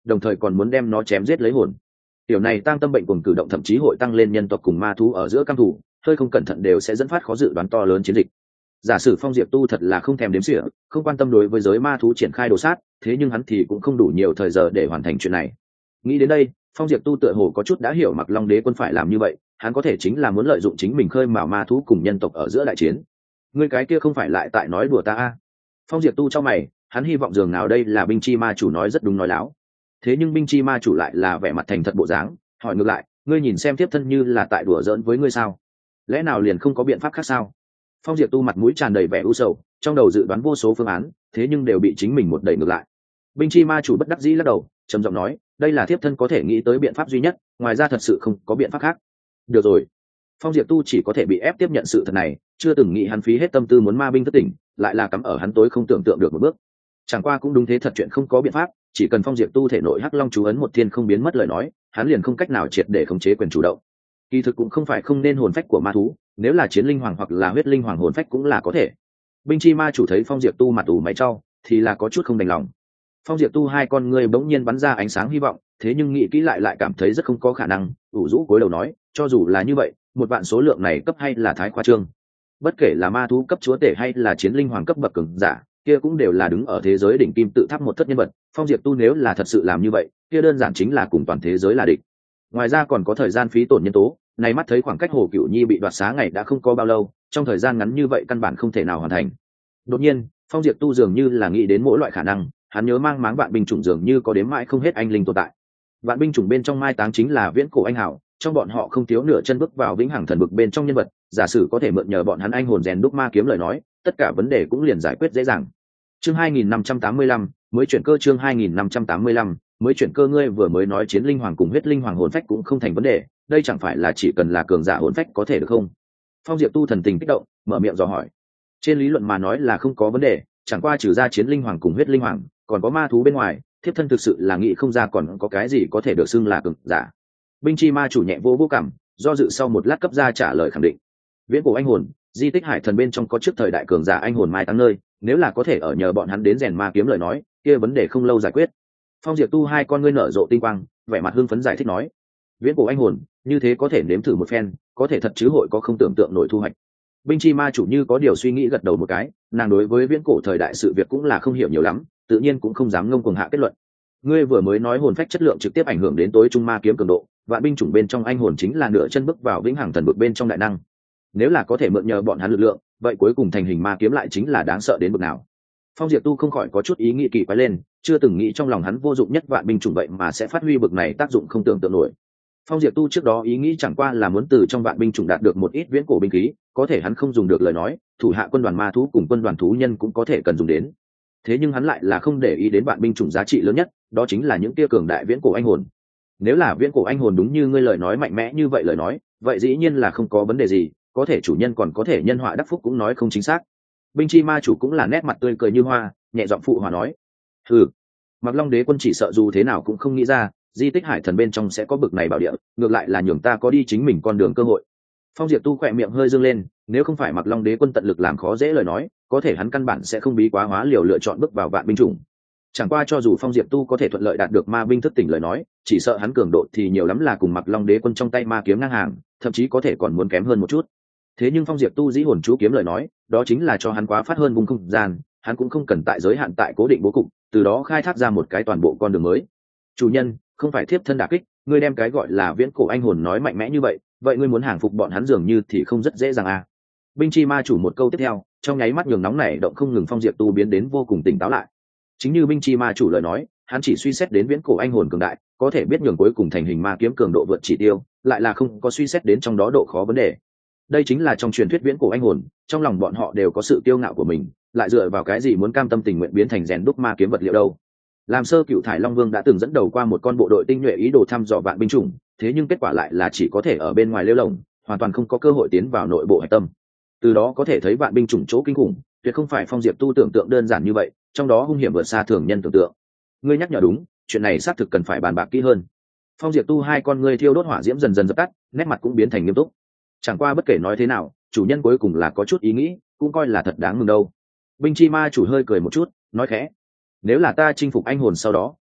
đồng thời còn muốn đem nó chém giết lấy hồn. Tiểu này tăng tâm bệnh cùng cử động thậm chí hội tăng lên nhân tộc cùng ma thú ở giữa cam thủ, hơi không cẩn thận đều sẽ dẫn phát khó dự đoán to lớn chiến dịch. Giả sử Phong Diệp Tu thật là không thèm đếm xỉa, không quan tâm đối với giới ma thú triển khai đồ sát, thế nhưng hắn thì cũng không đủ nhiều thời giờ để hoàn thành chuyện này. Nghĩ đến đây, Phong Diệp Tu tựa hồ có chút đã hiểu Mặc Long Đế Quân phải làm như vậy, hắn có thể chính là muốn lợi dụng chính mình khơi mào ma thú cùng nhân tộc ở giữa đại chiến. Ngươi cái kia không phải lại tại nói đùa ta a? Phong Diệp Tu trong mày, hắn hy vọng dường nào đây là binh chi ma chủ nói rất đúng nói láo. Thế nhưng binh chi ma chủ lại là vẻ mặt thành thật bộ dáng, hỏi ngược lại, ngươi nhìn xem tiếp thân như là tại đùa giỡn với ngươi sao? Lẽ nào liền không có biện pháp khác sao? Phong Diệp Tu mặt mũi tràn đầy vẻ u sầu, trong đầu dự đoán vô số phương án, thế nhưng đều bị chính mình một đẩy ngược lại. Binh chi ma chủ bất đắc dĩ lắc đầu, trầm giọng nói, đây là thiếp thân có thể nghĩ tới biện pháp duy nhất, ngoài ra thật sự không có biện pháp khác. Được rồi. Phong Diệp Tu chỉ có thể bị ép tiếp nhận sự thật này, chưa từng nghĩ hắn phí hết tâm tư muốn ma binh thất tỉnh, lại là cắm ở hắn tối không tưởng tượng được một bước. Chẳng qua cũng đúng thế, thật chuyện không có biện pháp, chỉ cần Phong Diệp Tu thể nội hắc long chú ấn một thiên không biến mất lời nói, hắn liền không cách nào triệt để khống chế quyền chủ động. Kỳ thực cũng không phải không nên hồn phách của ma thú, nếu là chiến linh hoàng hoặc là huyết linh hoàng hồn phách cũng là có thể. Binh chi ma chủ thấy Phong Diệp Tu mặt ủ mày trao, thì là có chút không đành lòng. Phong Diệp Tu hai con ngươi bỗng nhiên bắn ra ánh sáng hy vọng, thế nhưng nghĩ kỹ lại lại cảm thấy rất không có khả năng, ủ rũ cúi đầu nói, cho dù là như vậy, một vạn số lượng này cấp hay là thái khoa trương. Bất kể là ma thú cấp chúa tể hay là chiến linh hoàng cấp bậc cường giả, kia cũng đều là đứng ở thế giới đỉnh kim tự tháp một thất nhân vật. Phong Diệp Tu nếu là thật sự làm như vậy, kia đơn giản chính là cùng toàn thế giới là địch. Ngoài ra còn có thời gian phí tổn nhân tố, này mắt thấy khoảng cách Hồ Cửu Nhi bị đoạt xá ngày đã không có bao lâu, trong thời gian ngắn như vậy căn bản không thể nào hoàn thành. Đột nhiên, Phong Diệp Tu dường như là nghĩ đến mỗi loại khả năng, hắn nhớ mang máng vạn binh chủng dường như có đếm mãi không hết anh linh tồn tại. Vạn binh chủng bên trong mai táng chính là viễn cổ anh hảo, trong bọn họ không thiếu nửa chân bước vào vĩnh hằng thần vực bên trong nhân vật, giả sử có thể mượn nhờ bọn hắn anh hồn rèn đúc ma kiếm lời nói, tất cả vấn đề cũng liền giải quyết dễ dàng. Chương hai nghìn năm trăm tám mươi lăm, mới chuyển cơ chương hai nghìn năm trăm tám mươi lăm, mới chuyển cơ ngươi vừa mới nói chiến linh hoàng cùng huyết linh hoàng hồn phách cũng không thành vấn đề, đây chẳng phải là chỉ cần là cường giả hồn phách có thể được không? Phong Diệp Tu thần tình kích động, mở miệng dò hỏi. Trên lý luận mà nói là không có vấn đề, chẳng qua trừ ra chiến linh hoàng cùng huyết linh hoàng, còn có ma thú bên ngoài, thiếp thân thực sự là nghĩ không ra còn có cái gì có thể được xưng là cường giả. Binh chi ma chủ nhẹ vô vô cảm, do dự sau một lát cấp ra trả lời khẳng định. Viễn cổ anh hồn, di tích hải thần bên trong có trước thời đại cường giả anh hồn mai táng nơi, nếu là có thể ở nhờ bọn hắn đến rèn ma kiếm lời nói, kia vấn đề không lâu giải quyết. Phong Diệp Tu hai con ngươi nở rộ tinh quang, vẻ mặt hưng phấn giải thích nói, viễn cổ anh hồn, như thế có thể nếm thử một phen, có thể thật chứ hội có không tưởng tượng nổi thu hoạch. Binh chi ma chủ như có điều suy nghĩ gật đầu một cái, nàng đối với viễn cổ thời đại sự việc cũng là không hiểu nhiều lắm, tự nhiên cũng không dám ngông cuồng hạ kết luận. Ngươi vừa mới nói hồn phách chất lượng trực tiếp ảnh hưởng đến tối trung ma kiếm cường độ, vạn binh chủng bên trong anh hồn chính là nửa chân bước vào vĩnh hằng thần vực bên trong đại năng. Nếu là có thể mượn nhờ bọn hắn lực lượng, vậy cuối cùng thành hình ma kiếm lại chính là đáng sợ đến mức nào. Phong Diệp Tu không khỏi có chút ý nghĩ kỳ quái lên, chưa từng nghĩ trong lòng hắn vô dụng nhất vạn binh chủng vậy mà sẽ phát huy bực này tác dụng không tưởng tượng nổi. Phong Diệp Tu trước đó ý nghĩ chẳng qua là muốn từ trong vạn binh chủng đạt được một ít viễn cổ binh khí, có thể hắn không dùng được lời nói, thủ hạ quân đoàn ma thú cùng quân đoàn thú nhân cũng có thể cần dùng đến. Thế nhưng hắn lại là không để ý đến vạn binh chủng giá trị lớn nhất, đó chính là những tia cường đại viễn cổ anh hồn. Nếu là viễn cổ anh hồn đúng như ngươi lời nói mạnh mẽ như vậy lời nói, vậy dĩ nhiên là không có vấn đề gì, có thể chủ nhân còn có thể nhân họa đắc phúc cũng nói không chính xác. Binh chi ma chủ cũng là nét mặt tươi cười như hoa, nhẹ giọng phụ hòa nói, hừ, Mặc Long Đế Quân chỉ sợ dù thế nào cũng không nghĩ ra di tích hải thần bên trong sẽ có bực này bảo địa, ngược lại là nhường ta có đi chính mình con đường cơ hội. Phong Diệp Tu khỏe miệng hơi dương lên, nếu không phải Mặc Long Đế Quân tận lực làm khó dễ lời nói, có thể hắn căn bản sẽ không bí quá hóa liều lựa chọn bước vào vạn binh chủng. Chẳng qua cho dù Phong Diệp Tu có thể thuận lợi đạt được ma binh thức tỉnh lời nói, chỉ sợ hắn cường độ thì nhiều lắm là cùng Mặc Long Đế Quân trong tay ma kiếm ngang hàng, thậm chí có thể còn muốn kém hơn một chút. Thế nhưng Phong Diệp Tu dĩ hồn chú kiếm lời nói, đó chính là cho hắn quá phát hơn vùng không gian, hắn cũng không cần tại giới hạn tại cố định bố cục, từ đó khai thác ra một cái toàn bộ con đường mới. Chủ nhân, không phải thiếp thân đả kích, ngươi đem cái gọi là viễn cổ anh hồn nói mạnh mẽ như vậy, vậy ngươi muốn hàng phục bọn hắn dường như thì không rất dễ dàng à? Binh chi ma chủ một câu tiếp theo, trong nháy mắt nhường nóng này động không ngừng Phong Diệp Tu biến đến vô cùng tỉnh táo lại. Chính như binh chi ma chủ lời nói, hắn chỉ suy xét đến viễn cổ anh hồn cường đại, có thể biết nhường cuối cùng thành hình ma kiếm cường độ vượt chỉ tiêu, lại là không có suy xét đến trong đó độ khó vấn đề. Đây chính là trong truyền thuyết viễn cổ anh hồn, trong lòng bọn họ đều có sự kiêu ngạo của mình, lại dựa vào cái gì muốn cam tâm tình nguyện biến thành rèn đúc ma kiếm vật liệu đâu? Làm sơ cựu thải long vương đã từng dẫn đầu qua một con bộ đội tinh nhuệ ý đồ thăm dò vạn binh chủng, thế nhưng kết quả lại là chỉ có thể ở bên ngoài lêu lồng, hoàn toàn không có cơ hội tiến vào nội bộ hải tâm. Từ đó có thể thấy vạn binh chủng chỗ kinh khủng, tuyệt không phải Phong Diệp Tu tưởng tượng đơn giản như vậy, trong đó hung hiểm vượt xa thường nhân tưởng tượng. Ngươi nhắc nhở đúng, chuyện này xác thực cần phải bàn bạc kỹ hơn. Phong Diệp Tu hai con ngươi thiêu đốt hỏa diễm dần dần dập tắt, nét mặt cũng biến thành nghiêm túc. Chẳng qua bất kể nói thế nào, chủ nhân cuối cùng là có chút ý nghĩ, cũng coi là thật đáng mừng đâu. Binh chi ma chủ hơi cười một chút, nói khẽ, nếu là ta chinh phục anh hồn sau đó,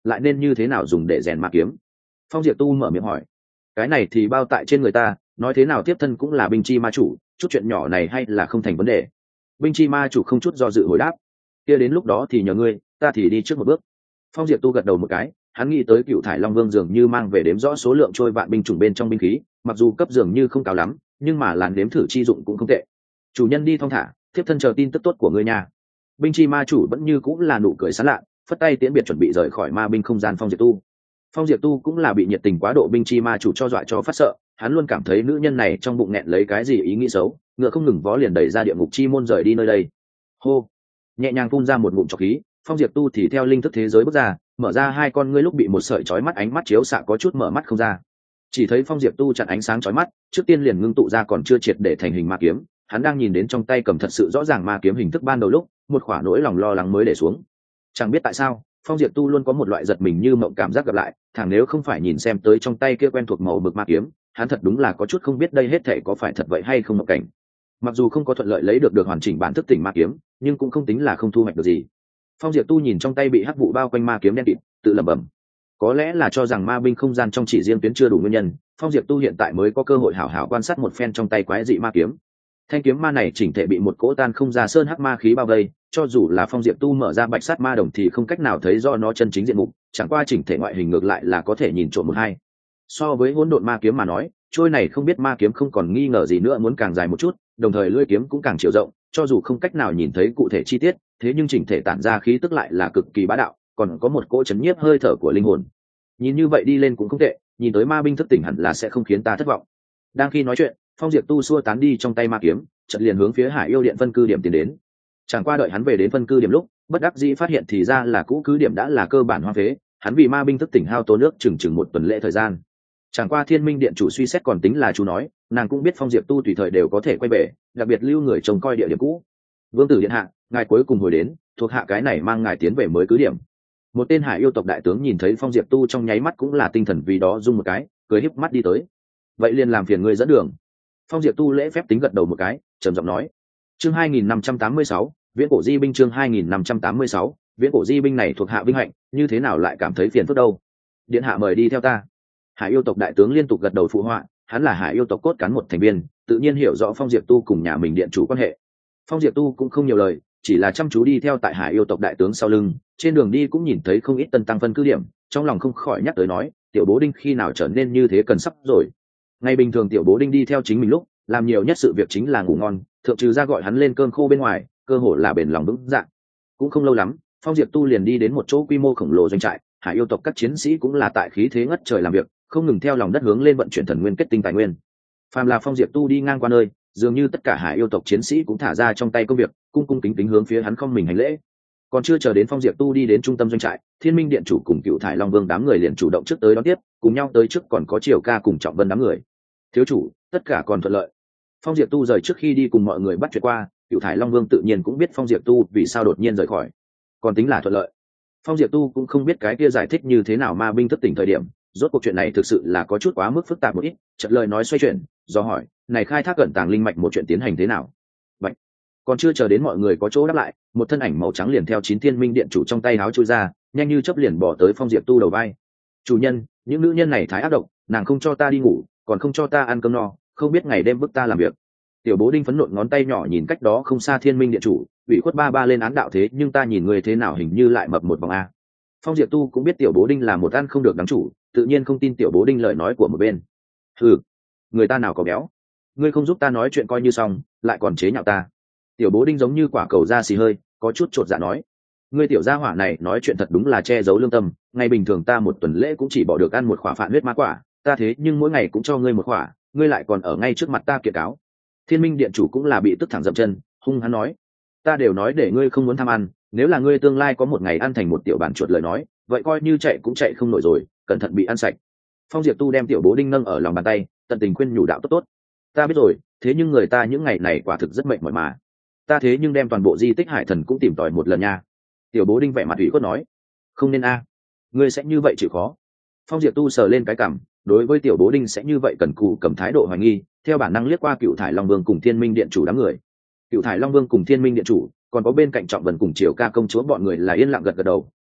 lại nên như thế nào dùng để rèn ma kiếm? Phong Diệp Tu mở miệng hỏi. Cái này thì bao tại trên người ta, nói thế nào tiếp thân cũng là binh chi ma chủ, chút chuyện nhỏ này hay là không thành vấn đề. Binh chi ma chủ không chút do dự hồi đáp. Kia đến lúc đó thì nhờ ngươi, ta thì đi trước một bước. Phong Diệp Tu gật đầu một cái, hắn nghĩ tới Cựu Thải Long Vương dường như mang về đếm rõ số lượng trôi vạn binh chủng bên trong binh khí, mặc dù cấp dường như không cao lắm, nhưng mà làn đếm thử chi dụng cũng không tệ. Chủ nhân đi thong thả, thiếp thân chờ tin tức tốt của ngươi nhà. Binh chi ma chủ vẫn như cũng là nụ cười sán lạ, phất tay tiễn biệt chuẩn bị rời khỏi ma binh không gian Phong Diệp Tu. Phong Diệp Tu cũng là bị nhiệt tình quá độ binh chi ma chủ cho dọa cho phát sợ, hắn luôn cảm thấy nữ nhân này trong bụng nghẹn lấy cái gì ý nghĩ xấu, ngựa không ngừng vó liền đẩy ra địa ngục chi môn rời đi nơi đây. Hô, nhẹ nhàng phun ra một ngụm trọc khí, Phong Diệp Tu thì theo linh thức thế giới bước ra, mở ra hai con ngươi lúc bị một sợi chói mắt ánh mắt chiếu xạ có chút mở mắt không ra. Chỉ thấy Phong Diệp Tu chặn ánh sáng chói mắt, trước tiên liền ngưng tụ ra còn chưa triệt để thành hình ma kiếm, hắn đang nhìn đến trong tay cầm thật sự rõ ràng ma kiếm hình thức ban đầu lúc, một khỏa nỗi lòng lo lắng mới để xuống. Chẳng biết tại sao, Phong Diệp Tu luôn có một loại giật mình như mộng cảm giác gặp lại, thẳng nếu không phải nhìn xem tới trong tay kia quen thuộc màu mực ma kiếm, hắn thật đúng là có chút không biết đây hết thảy có phải thật vậy hay không mộng cảnh. Mặc dù không có thuận lợi lấy được được hoàn chỉnh bản thức tỉnh ma kiếm, nhưng cũng không tính là không thu hoạch được gì. Phong Diệp Tu nhìn trong tay bị hắc vụ bao quanh ma kiếm đen kịt, tự lẩm bẩm. Có lẽ là cho rằng ma binh không gian trong chỉ riêng tuyến chưa đủ nguyên nhân, Phong Diệp Tu hiện tại mới có cơ hội hảo hảo quan sát một phen trong tay quái dị ma kiếm. Thanh kiếm ma này chỉnh thể bị một cỗ tan không ra sơn hắc ma khí bao vây, cho dù là Phong Diệp Tu mở ra bạch sát ma đồng thì không cách nào thấy rõ nó chân chính diện mục, chẳng qua chỉnh thể ngoại hình ngược lại là có thể nhìn trộm một hai. So với hỗn độn ma kiếm mà nói, trôi này không biết ma kiếm không còn nghi ngờ gì nữa muốn càng dài một chút, đồng thời lưỡi kiếm cũng càng chiều rộng, cho dù không cách nào nhìn thấy cụ thể chi tiết, thế nhưng chỉnh thể tản ra khí tức lại là cực kỳ bá đạo, còn có một cỗ chấn nhiếp hơi thở của linh hồn. Nhìn như vậy đi lên cũng không tệ, nhìn tới ma binh thức tỉnh hẳn là sẽ không khiến ta thất vọng. Đang khi nói chuyện, Phong Diệp Tu xua tán đi trong tay ma kiếm, chợt liền hướng phía Hải Yêu Điện phân cư điểm tiến đến. Chẳng qua đợi hắn về đến phân cư điểm lúc, bất đắc dĩ phát hiện thì ra là cũ cứ điểm đã là cơ bản hoang phế, hắn vì ma binh thức tỉnh hao tốn nước chừng chừng một tuần lễ thời gian. Chẳng qua Thiên Minh Điện chủ suy xét còn tính là chú nói, nàng cũng biết Phong Diệp Tu tùy thời đều có thể quay về, đặc biệt lưu người trông coi địa điểm cũ. Vương tử điện hạ, ngài cuối cùng hồi đến, thuộc hạ cái này mang ngài tiến về mới cứ điểm. Một tên Hải yêu tộc đại tướng nhìn thấy Phong Diệp Tu trong nháy mắt cũng là tinh thần vì đó rung một cái, cười híp mắt đi tới. Vậy liền làm phiền ngươi dẫn đường. Phong Diệp Tu lễ phép tính gật đầu một cái, trầm giọng nói. Chương hai nghìn năm trăm tám mươi sáu, Viễn cổ di binh chương hai nghìn năm trăm tám mươi sáu, Viễn cổ di binh này thuộc hạ vinh hạnh, như thế nào lại cảm thấy phiền phức đâu? Điện hạ mời đi theo ta. Hải yêu tộc đại tướng liên tục gật đầu phụ họa, hắn là Hải yêu tộc cốt cán một thành viên, tự nhiên hiểu rõ Phong Diệp Tu cùng nhà mình điện chủ quan hệ. Phong Diệp Tu cũng không nhiều lời, chỉ là chăm chú đi theo tại Hải yêu tộc đại tướng sau lưng, trên đường đi cũng nhìn thấy không ít tân tăng phân cứ điểm, trong lòng không khỏi nhắc tới nói, tiểu bố đinh khi nào trở nên như thế cần sắp rồi. Ngày bình thường tiểu bố đinh đi theo chính mình lúc, làm nhiều nhất sự việc chính là ngủ ngon, thượng trừ ra gọi hắn lên cơm khô bên ngoài, cơ hồ là bền lòng vững dạ. Cũng không lâu lắm, Phong Diệp Tu liền đi đến một chỗ quy mô khổng lồ doanh trại, Hải yêu tộc các chiến sĩ cũng là tại khí thế ngất trời làm việc, không ngừng theo lòng đất hướng lên vận chuyển thần nguyên kết tinh tài nguyên. Phàm là Phong Diệp Tu đi ngang qua nơi, dường như tất cả Hải yêu tộc chiến sĩ cũng thả ra trong tay công việc, cung cung kính kính hướng phía hắn không mình hành lễ. Còn chưa chờ đến Phong Diệp Tu đi đến trung tâm doanh trại, Thiên Minh Điện chủ cùng Cựu Thải Long Vương đám người liền chủ động trước tới đón tiếp, cùng nhau tới trước còn có Triều Ca cùng Trọng Vân đám người. Thiếu chủ, tất cả còn thuận lợi. Phong Diệp Tu rời trước khi đi cùng mọi người bắt chuyện qua, Cựu Thải Long Vương tự nhiên cũng biết Phong Diệp Tu vì sao đột nhiên rời khỏi, còn tính là thuận lợi. Phong Diệp Tu cũng không biết cái kia giải thích như thế nào ma binh thức tỉnh thời điểm, rốt cuộc chuyện này thực sự là có chút quá mức phức tạp một ít, chợt lời nói xoay chuyển, do hỏi, này khai thác cẩn tàng linh mạch một chuyện tiến hành thế nào? Vậy, còn chưa chờ đến mọi người có chỗ đáp lại, một thân ảnh màu trắng liền theo chín Thiên Minh Điện chủ trong tay háo chui ra, nhanh như chớp liền bỏ tới Phong Diệp Tu đầu vai. Chủ nhân, những nữ nhân này thái ác độc, nàng không cho ta đi ngủ, còn không cho ta ăn cơm no, không biết ngày đêm bức ta làm việc. Tiểu bố đinh phấn nộn ngón tay nhỏ nhìn cách đó không xa Thiên Minh Điện chủ, ủy khuất ba ba lên án đạo thế nhưng ta nhìn người thế nào hình như lại mập một vòng a. Phong Diệp Tu cũng biết tiểu bố đinh là một ăn không được đáng chủ, tự nhiên không tin tiểu bố đinh lời nói của một bên. Ừ, người ta nào có béo, ngươi không giúp ta nói chuyện coi như xong, lại còn chế nhạo ta. Tiểu bố đinh giống như quả cầu da xì hơi, có chút chột dạ nói, ngươi tiểu gia hỏa này nói chuyện thật đúng là che giấu lương tâm, ngày bình thường ta một tuần lễ cũng chỉ bỏ được ăn một khỏa phản huyết ma quả, ta thế nhưng mỗi ngày cũng cho ngươi một khỏa, ngươi lại còn ở ngay trước mặt ta kiện cáo. Thiên Minh Điện chủ cũng là bị tức thẳng dậm chân, hung hắn nói, ta đều nói để ngươi không muốn tham ăn, nếu là ngươi tương lai có một ngày ăn thành một tiểu bản chuột lời nói, vậy coi như chạy cũng chạy không nổi rồi, cẩn thận bị ăn sạch. Phong Diệp Tu đem tiểu bố đinh nâng ở lòng bàn tay, tận tình khuyên nhủ đạo tốt tốt. Ta biết rồi, thế nhưng người ta những ngày này quả thực rất mệt mỏi mà. Ta thế nhưng đem toàn bộ di tích hải thần cũng tìm tòi một lần nha. Tiểu bố đinh vẻ mặt ủy khuất nói, không nên a, ngươi sẽ như vậy chịu khó. Phong Diệp Tu sờ lên cái cằm, đối với tiểu bố đinh sẽ như vậy cần cù cầm thái độ hoài nghi, theo bản năng liếc qua Cựu Thải Long Vương cùng Thiên Minh Điện chủ đám người. Cựu Thải Long Vương cùng Thiên Minh Điện chủ, còn có bên cạnh Trọng Vân cùng Triều Ca công chúa bọn người là yên lặng gật gật đầu,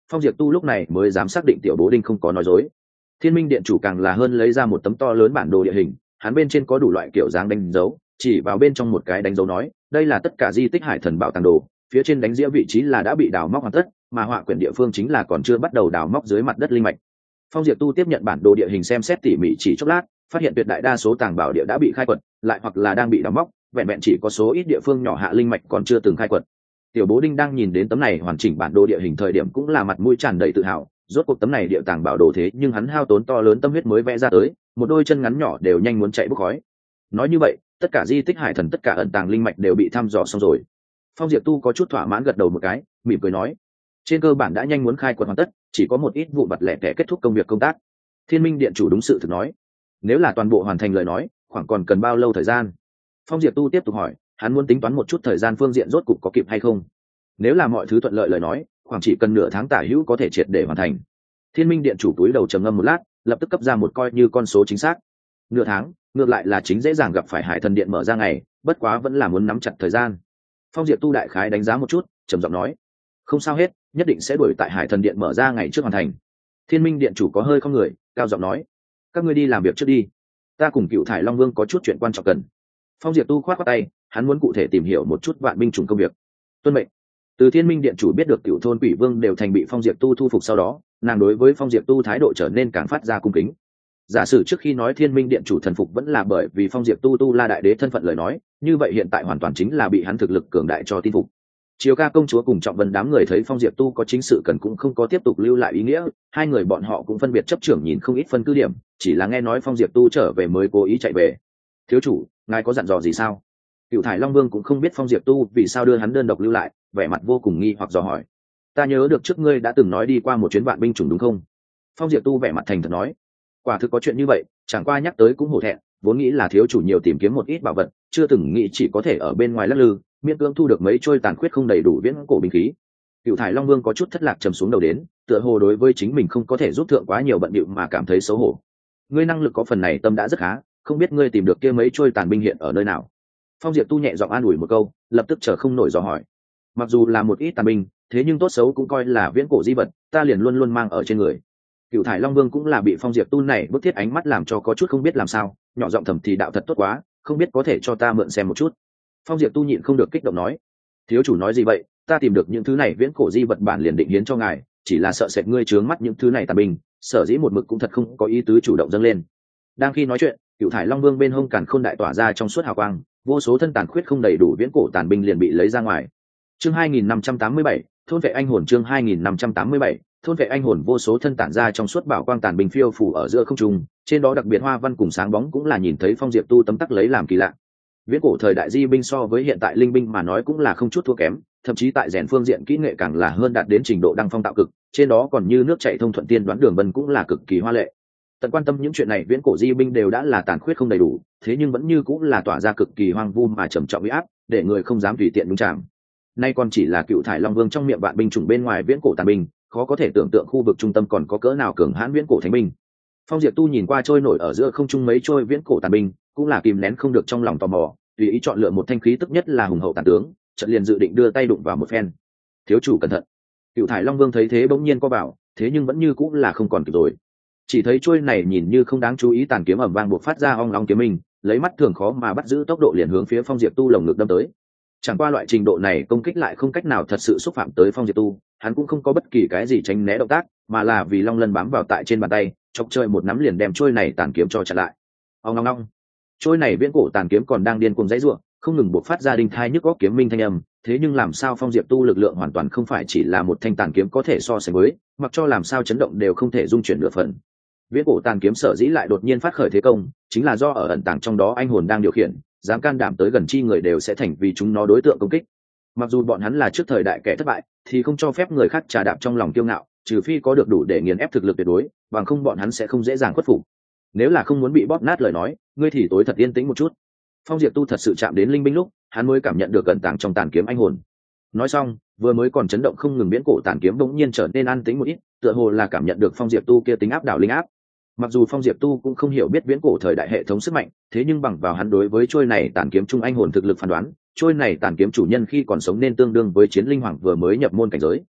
Phong Diệp Tu lúc này mới dám xác định Tiểu Bố Đinh không có nói dối. Thiên Minh Điện chủ càng là hơn lấy ra một tấm to lớn bản đồ địa hình, hắn bên trên có đủ loại kiểu dáng đánh dấu, chỉ vào bên trong một cái đánh dấu nói, đây là tất cả di tích Hải Thần Bảo tàng đồ, phía trên đánh dĩa vị trí là đã bị đào móc hoàn tất, mà họa quyển địa phương chính là còn chưa bắt đầu đào móc dưới mặt đất linh mạch. Phong Diệp Tu tiếp nhận bản đồ địa hình xem xét tỉ mỉ chỉ chốc lát, phát hiện tuyệt đại đa số tàng bảo địa đã bị khai quật, lại hoặc là đang bị đào móc, vẹn vẹn chỉ có số ít địa phương nhỏ hạ linh mạch còn chưa từng khai quật. Tiểu Bố Đinh đang nhìn đến tấm này hoàn chỉnh bản đồ địa hình thời điểm cũng là mặt mũi tràn đầy tự hào, rốt cuộc tấm này địa tàng bảo đồ thế nhưng hắn hao tốn to lớn tâm huyết mới vẽ ra tới, một đôi chân ngắn nhỏ đều nhanh muốn chạy bốc khói. Nói như vậy, tất cả di tích Hải Thần, tất cả ẩn tàng linh mạch đều bị thăm dò xong rồi. Phong Diệp Tu có chút thỏa mãn gật đầu một cái, mỉm cười nói, trên cơ bản đã nhanh muốn khai quật hoàn tất, chỉ có một ít vụ vặt lẻ tẻ kết thúc công việc công tác. Thiên Minh Điện chủ đúng sự thực nói, nếu là toàn bộ hoàn thành lời nói, khoảng còn cần bao lâu thời gian? Phong Diệp Tu tiếp tục hỏi, hắn muốn tính toán một chút thời gian phương diện rốt cục có kịp hay không. Nếu là mọi thứ thuận lợi lời nói, khoảng chỉ cần nửa tháng tả hữu có thể triệt để hoàn thành. Thiên Minh Điện chủ túi đầu trầm ngâm một lát, lập tức cấp ra một coi như con số chính xác. Nửa tháng, ngược lại là chính dễ dàng gặp phải Hải Thần Điện mở ra ngày, bất quá vẫn là muốn nắm chặt thời gian. Phong Diệp Tu đại khái đánh giá một chút, trầm giọng nói, không sao hết, nhất định sẽ đuổi tại Hải Thần Điện mở ra ngày trước hoàn thành. Thiên Minh Điện chủ có hơi không người, cao giọng nói, các ngươi đi làm việc trước đi, ta cùng Cựu Thải Long Vương có chút chuyện quan trọng cần. Phong Diệp Tu khoát khoát tay, hắn muốn cụ thể tìm hiểu một chút vạn binh chủng công việc. Tuân mệnh. Từ Thiên Minh Điện chủ biết được Cựu thôn Quỷ Vương đều thành bị Phong Diệp Tu thu phục sau đó, nàng đối với Phong Diệp Tu thái độ trở nên càng phát ra cung kính. Giả sử trước khi nói Thiên Minh Điện chủ thần phục vẫn là bởi vì Phong Diệp Tu Tu La đại đế thân phận lời nói, như vậy hiện tại hoàn toàn chính là bị hắn thực lực cường đại cho tin phục. Chiều Ca công chúa cùng Trọng Vân đám người thấy Phong Diệp Tu có chính sự cần cũng không có tiếp tục lưu lại ý nghĩa, hai người bọn họ cũng phân biệt chấp trưởng nhìn không ít phân cứ điểm, chỉ là nghe nói Phong Diệp Tu trở về mới cố ý chạy về. Thiếu chủ, ngài có dặn dò gì sao? Cựu Thải Long Vương cũng không biết Phong Diệp Tu vì sao đưa hắn đơn độc lưu lại, vẻ mặt vô cùng nghi hoặc dò hỏi. Ta nhớ được trước ngươi đã từng nói đi qua một chuyến vạn binh chủng đúng không? Phong Diệp Tu vẻ mặt thành thật nói, quả thực có chuyện như vậy, chẳng qua nhắc tới cũng hổ thẹn, vốn nghĩ là thiếu chủ nhiều tìm kiếm một ít bảo vật, chưa từng nghĩ chỉ có thể ở bên ngoài lắc lư, miễn cưỡng thu được mấy trôi tàn khuyết không đầy đủ viễn cổ binh khí. Cựu Thải Long Vương có chút thất lạc trầm xuống đầu đến, tựa hồ đối với chính mình không có thể giúp thượng quá nhiều bận bịu mà cảm thấy xấu hổ. Ngươi năng lực có phần này tâm đã rất khá, không biết ngươi tìm được kia mấy trôi tàn binh hiện ở nơi nào? Phong Diệp Tu nhẹ giọng an ủi một câu, lập tức chờ không nổi dò hỏi. Mặc dù là một ít tàn binh, thế nhưng tốt xấu cũng coi là viễn cổ di vật, ta liền luôn luôn mang ở trên người. Cựu Thải Long Vương cũng là bị Phong Diệp Tu này bức thiết ánh mắt làm cho có chút không biết làm sao, nhỏ giọng thầm thì đạo thật tốt quá, không biết có thể cho ta mượn xem một chút. Phong Diệp Tu nhịn không được kích động nói, thiếu chủ nói gì vậy, ta tìm được những thứ này viễn cổ di vật bản liền định hiến cho ngài, chỉ là sợ sệt ngươi trướng mắt những thứ này tàn binh, sở dĩ một mực cũng thật không có ý tứ chủ động dâng lên. Đang khi nói chuyện, Cựu Thải Long Vương bên hông càn khôn đại tỏa ra trong suốt hào quang, vô số thân tàn khuyết không đầy đủ viễn cổ tàn binh liền bị lấy ra ngoài. Chương hai nghìn năm trăm tám mươi bảy, thôn vệ anh hồn. Chương hai nghìn năm trăm tám mươi bảy, thôn vệ anh hồn. Vô số thân tản ra trong suốt bảo quang tàn binh phiêu phù ở giữa không trung, trên đó đặc biệt hoa văn cùng sáng bóng cũng là nhìn thấy Phong Diệp Tu tấm tắc lấy làm kỳ lạ. Viễn cổ thời đại di binh so với hiện tại linh binh mà nói cũng là không chút thua kém, thậm chí tại rèn phương diện kỹ nghệ càng là hơn đạt đến trình độ đăng phong tạo cực, trên đó còn như nước chảy thông thuận tiên đoán đường vân cũng là cực kỳ hoa lệ. Tận quan tâm những chuyện này viễn cổ di binh đều đã là tàn khuyết không đầy đủ, thế nhưng vẫn như cũng là tỏa ra cực kỳ hoang vu mà trầm trọng uy áp, để người không dám tùy tiện nhúng chạm. Nay còn chỉ là Cựu Thải Long Vương trong miệng vạn binh chủng bên ngoài viễn cổ tàn binh, khó có thể tưởng tượng khu vực trung tâm còn có cỡ nào cường hãn viễn cổ thánh binh. Phong Diệp Tu nhìn qua trôi nổi ở giữa không trung mấy trôi viễn cổ tàn binh, cũng là kìm nén không được trong lòng tò mò, tùy ý chọn lựa một thanh khí tức nhất là hùng hậu tàn tướng, chợt liền dự định đưa tay đụng vào một phen. Thiếu chủ cẩn thận. Cựu Thải Long Vương thấy thế bỗng nhiên co bảo, thế nhưng vẫn như cũng là không còn kịp rồi. Chỉ thấy trôi này nhìn như không đáng chú ý tàn kiếm ầm vang buộc phát ra ong long kiếm mình, lấy mắt thường khó mà bắt giữ tốc độ liền hướng phía Phong Diệp Tu lồng ngực đâm tới. Chẳng qua loại trình độ này công kích lại không cách nào thật sự xúc phạm tới Phong Diệp Tu, hắn cũng không có bất kỳ cái gì tránh né động tác, mà là vì long lân bám vào tại trên bàn tay, chọc chơi một nắm liền đem trôi này tàn kiếm cho chặn lại. Ong long long. Trôi này viễn cổ tàn kiếm còn đang điên cuồng dãy rủa, không ngừng buộc phát ra đinh thai nhức óc kiếm minh thanh âm, thế nhưng làm sao Phong Diệp Tu lực lượng hoàn toàn không phải chỉ là một thanh tàn kiếm có thể so sánh với, mặc cho làm sao chấn động đều không thể dung chuyển nửa phần. Viễn cổ tàn kiếm sở dĩ lại đột nhiên phát khởi thế công, chính là do ở ẩn tàng trong đó anh hồn đang điều khiển, dám can đảm tới gần chi người đều sẽ thành vì chúng nó đối tượng công kích. Mặc dù bọn hắn là trước thời đại kẻ thất bại, thì không cho phép người khác trà đạp trong lòng kiêu ngạo, trừ phi có được đủ để nghiền ép thực lực tuyệt đối, bằng không bọn hắn sẽ không dễ dàng khuất phục. Nếu là không muốn bị bóp nát lời nói, ngươi thì tối thật yên tĩnh một chút. Phong Diệp Tu thật sự chạm đến linh binh lúc, hắn mới cảm nhận được ẩn tàng trong tàn kiếm anh hồn. Nói xong, vừa mới còn chấn động không ngừng viễn cổ tàn kiếm bỗng nhiên trở nên an tĩnh một ít, tựa hồ là cảm nhận được Phong Diệp Tu kia tính áp đảo linh áp. Mặc dù Phong Diệp Tu cũng không hiểu biết viễn cổ thời đại hệ thống sức mạnh, thế nhưng bằng vào hắn đối với trôi này tàn kiếm trung anh hồn thực lực phán đoán, trôi này tàn kiếm chủ nhân khi còn sống nên tương đương với chiến linh hoàng vừa mới nhập môn cảnh giới.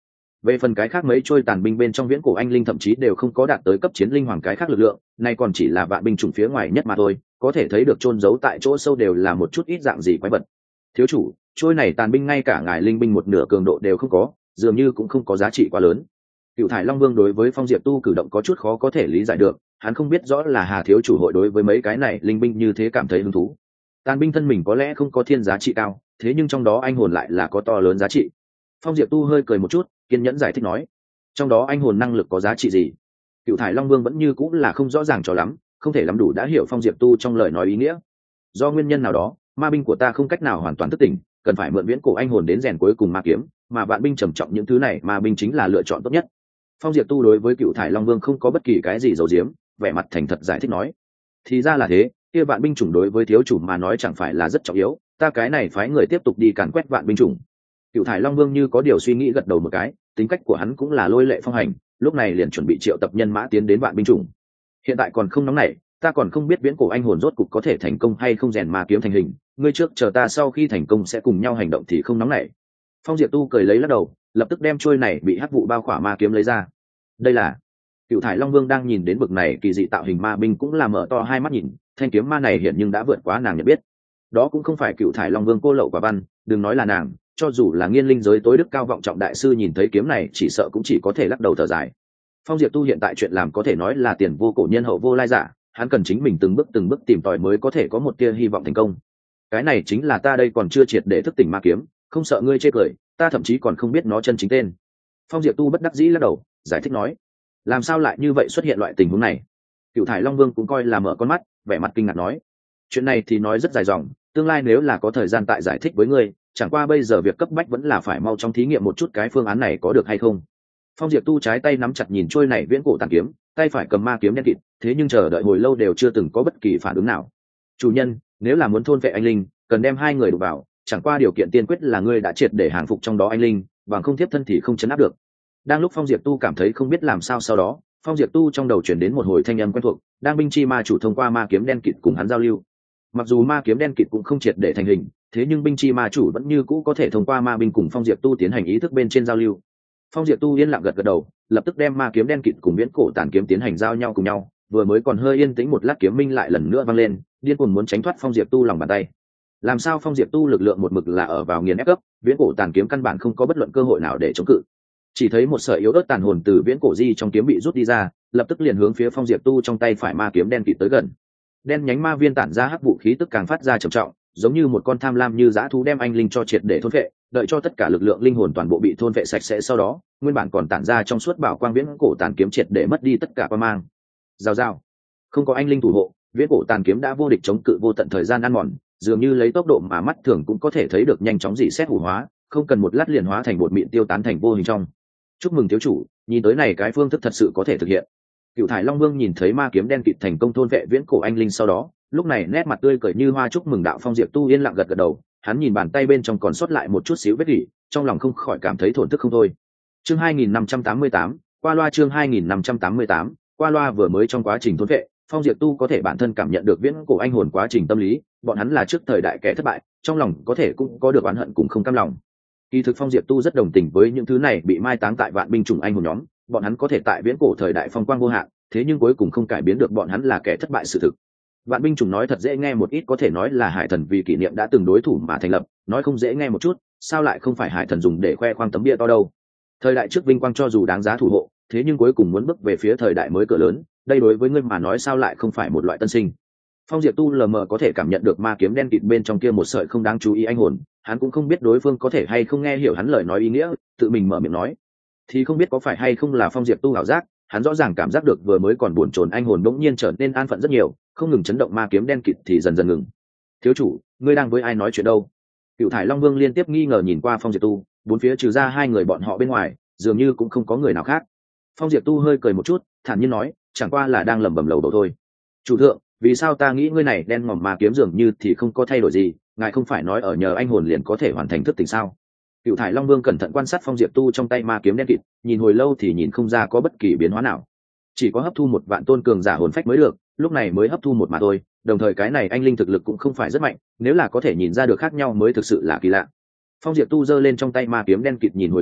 Về phần cái khác mấy trôi tàn binh bên trong viễn cổ anh linh thậm chí đều không có đạt tới cấp chiến linh hoàng cái khác lực lượng, nay còn chỉ là vạn binh chủng phía ngoài nhất mà thôi, có thể thấy được chôn giấu tại chỗ sâu đều là một chút ít dạng gì quái vật. Thiếu chủ, trôi này tàn binh ngay cả ngài linh binh một nửa cường độ đều không có, dường như cũng không có giá trị quá lớn. Cựu thải long vương đối với Phong Diệp Tu cử động có chút khó có thể lý giải được, hắn không biết rõ là Hà thiếu chủ hội đối với mấy cái này linh binh như thế cảm thấy hứng thú. Tàn binh thân mình có lẽ không có thiên giá trị cao, thế nhưng trong đó anh hồn lại là có to lớn giá trị. Phong Diệp Tu hơi cười một chút, kiên nhẫn giải thích nói, trong đó anh hồn năng lực có giá trị gì? Cựu thải long vương vẫn như cũng là không rõ ràng cho lắm, không thể lắm đủ đã hiểu Phong Diệp Tu trong lời nói ý nghĩa. Do nguyên nhân nào đó, ma binh của ta không cách nào hoàn toàn thức tỉnh, cần phải mượn viễn cổ anh hồn đến rèn cuối cùng ma kiếm, mà vạn binh trầm trọng những thứ này, ma binh chính là lựa chọn tốt nhất. Phong Diệp Tu đối với Cựu thải long vương không có bất kỳ cái gì giấu giếm, vẻ mặt thành thật giải thích nói, thì ra là thế, kia vạn binh chủng đối với thiếu chủ mà nói chẳng phải là rất trọng yếu, ta cái này phái người tiếp tục đi càn quét vạn binh chủng. Cựu thải long vương như có điều suy nghĩ gật đầu một cái, tính cách của hắn cũng là lôi lệ phong hành, lúc này liền chuẩn bị triệu tập nhân mã tiến đến vạn binh chủng. Hiện tại còn không nóng nảy, ta còn không biết viễn cổ anh hồn rốt cục có thể thành công hay không rèn ma kiếm thành hình, ngươi trước chờ ta sau khi thành công sẽ cùng nhau hành động thì không nóng nảy. Phong Diệp Tu cười lấy lắc đầu, lập tức đem trôi này bị hắc vụ bao khỏa ma kiếm lấy ra. Đây là Cựu thải long vương đang nhìn đến bực này kỳ dị tạo hình ma binh cũng là mở to hai mắt nhìn, thanh kiếm ma này hiện nhưng đã vượt quá nàng nhận biết. Đó cũng không phải Cựu thải long vương cô lậu quả văn, đừng nói là nàng, cho dù là nghiên linh giới tối đức cao vọng trọng đại sư nhìn thấy kiếm này chỉ sợ cũng chỉ có thể lắc đầu thở dài. Phong Diệp Tu hiện tại chuyện làm có thể nói là tiền vô cổ nhân hậu vô lai giả, hắn cần chính mình từng bước từng bước tìm tòi mới có thể có một tia hy vọng thành công. Cái này chính là ta đây còn chưa triệt để thức tỉnh ma kiếm, không sợ ngươi chê cười, ta thậm chí còn không biết nó chân chính tên. Phong Diệp Tu bất đắc dĩ lắc đầu, giải thích nói, làm sao lại như vậy xuất hiện loại tình huống này? Cựu thải long vương cũng coi là mở con mắt, vẻ mặt kinh ngạc nói, chuyện này thì nói rất dài dòng, tương lai nếu là có thời gian tại giải thích với ngươi, chẳng qua bây giờ việc cấp bách vẫn là phải mau trong thí nghiệm một chút cái phương án này có được hay không. Phong Diệp Tu trái tay nắm chặt nhìn trôi này viễn cổ tàn kiếm, tay phải cầm ma kiếm đen kịt, thế nhưng chờ đợi hồi lâu đều chưa từng có bất kỳ phản ứng nào. Chủ nhân, nếu là muốn thôn vệ anh linh, cần đem hai người đụng vào, chẳng qua điều kiện tiên quyết là ngươi đã triệt để hàng phục trong đó anh linh, bằng không tiếp thân thì không chấn áp được. Đang lúc Phong Diệp Tu cảm thấy không biết làm sao sau đó, Phong Diệp Tu trong đầu chuyển đến một hồi thanh âm quen thuộc, đang binh chi ma chủ thông qua ma kiếm đen kịt cùng hắn giao lưu. Mặc dù ma kiếm đen kịt cũng không triệt để thành hình, thế nhưng binh chi ma chủ vẫn như cũ có thể thông qua ma binh cùng Phong Diệp Tu tiến hành ý thức bên trên giao lưu. Phong Diệp Tu yên lặng gật gật đầu, lập tức đem ma kiếm đen kịt cùng viễn cổ tàn kiếm tiến hành giao nhau cùng nhau, vừa mới còn hơi yên tĩnh một lát kiếm minh lại lần nữa vang lên, điên cuồng muốn tránh thoát Phong Diệp Tu lòng bàn tay. Làm sao Phong Diệp Tu lực lượng một mực là ở vào nghiền ép cấp, viễn cổ tàn kiếm căn bản không có bất luận cơ hội nào để chống cự. Chỉ thấy một sợi yếu ớt tàn hồn từ viễn cổ di trong kiếm bị rút đi ra, lập tức liền hướng phía Phong Diệp Tu trong tay phải ma kiếm đen kịt tới gần. Đen nhánh ma viên tản ra hắc vũ khí tức càng phát ra trầm trọng, giống như một con tham lam như dã thú đem anh linh cho triệt để thôn vệ, đợi cho tất cả lực lượng linh hồn toàn bộ bị thôn vệ sạch sẽ sau đó, nguyên bản còn tản ra trong suốt bảo quang viễn cổ tàn kiếm triệt để mất đi tất cả quang mang. Rào rào, không có anh linh thủ hộ, viễn cổ tàn kiếm đã vô địch chống cự vô tận thời gian ăn mòn, dường như lấy tốc độ mà mắt thường cũng có thể thấy được nhanh chóng dị xét hủ hóa, không cần một lát liền hóa thành bột mịn tiêu tán thành vô hình trong. Chúc mừng thiếu chủ, nhìn tới này cái phương thức thật sự có thể thực hiện. Cựu thải long vương nhìn thấy ma kiếm đen kịt thành công thôn vệ viễn cổ anh linh sau đó, lúc này nét mặt tươi cười như hoa chúc mừng đạo. Phong Diệp Tu yên lặng gật gật đầu, hắn nhìn bàn tay bên trong còn sót lại một chút xíu vết rỉ, trong lòng không khỏi cảm thấy thổn thức không thôi. Chương hai nghìn năm trăm tám mươi tám, qua loa. Chương hai nghìn năm trăm tám mươi tám, qua loa. Vừa mới trong quá trình thôn vệ, Phong Diệp Tu có thể bản thân cảm nhận được viễn cổ anh hồn quá trình tâm lý, bọn hắn là trước thời đại kẻ thất bại, trong lòng có thể cũng có được oán hận cũng không cam lòng. Kỳ thực Phong Diệp Tu rất đồng tình với những thứ này bị mai táng tại vạn binh chủng anh hồn nhóm, bọn hắn có thể tại viễn cổ thời đại phong quang vô hạn, thế nhưng cuối cùng không cải biến được bọn hắn là kẻ thất bại sự thực. Vạn binh chủng nói thật dễ nghe một ít, có thể nói là hải thần vì kỷ niệm đã từng đối thủ mà thành lập, nói không dễ nghe một chút, sao lại không phải hải thần dùng để khoe khoang tấm bia to đâu. Thời đại trước vinh quang cho dù đáng giá thủ hộ, thế nhưng cuối cùng muốn bước về phía thời đại mới cửa lớn, đây đối với ngươi mà nói sao lại không phải một loại tân sinh. Phong Diệp Tu lờ mờ có thể cảm nhận được ma kiếm đen kịt bên trong kia một sợi không đáng chú ý anh hồn, hắn cũng không biết đối phương có thể hay không nghe hiểu hắn lời nói ý nghĩa, tự mình mở miệng nói thì không biết có phải hay không là Phong Diệp Tu ảo giác, hắn rõ ràng cảm giác được vừa mới còn buồn chồn anh hồn đống nhiên trở nên an phận rất nhiều, không ngừng chấn động ma kiếm đen kịt thì dần dần ngừng. Thiếu chủ, ngươi đang với ai nói chuyện đâu? Cựu thải long vương liên tiếp nghi ngờ nhìn qua Phong Diệp Tu, bốn phía trừ ra hai người bọn họ bên ngoài, dường như cũng không có người nào khác. Phong Diệp Tu hơi cười một chút, thản nhiên nói, chẳng qua là đang lẩm bẩm lầu đầu thôi. Chủ thượng, vì sao ta nghĩ ngươi này đen ngòm ma kiếm dường như thì không có thay đổi gì, ngài không phải nói ở nhờ anh hồn liền có thể hoàn thành thức tỉnh sao? Cựu thải long vương cẩn thận quan sát Phong Diệp Tu trong tay ma kiếm đen kịt, nhìn hồi lâu thì nhìn không ra có bất kỳ biến hóa nào, chỉ có hấp thu một vạn tôn cường giả hồn phách mới được, lúc này mới hấp thu một mà thôi, đồng thời cái này anh linh thực lực cũng không phải rất mạnh, nếu là có thể nhìn ra được khác nhau mới thực sự là kỳ lạ. Phong Diệp Tu giơ lên trong tay ma kiếm đen kịt nhìn hồi lâu,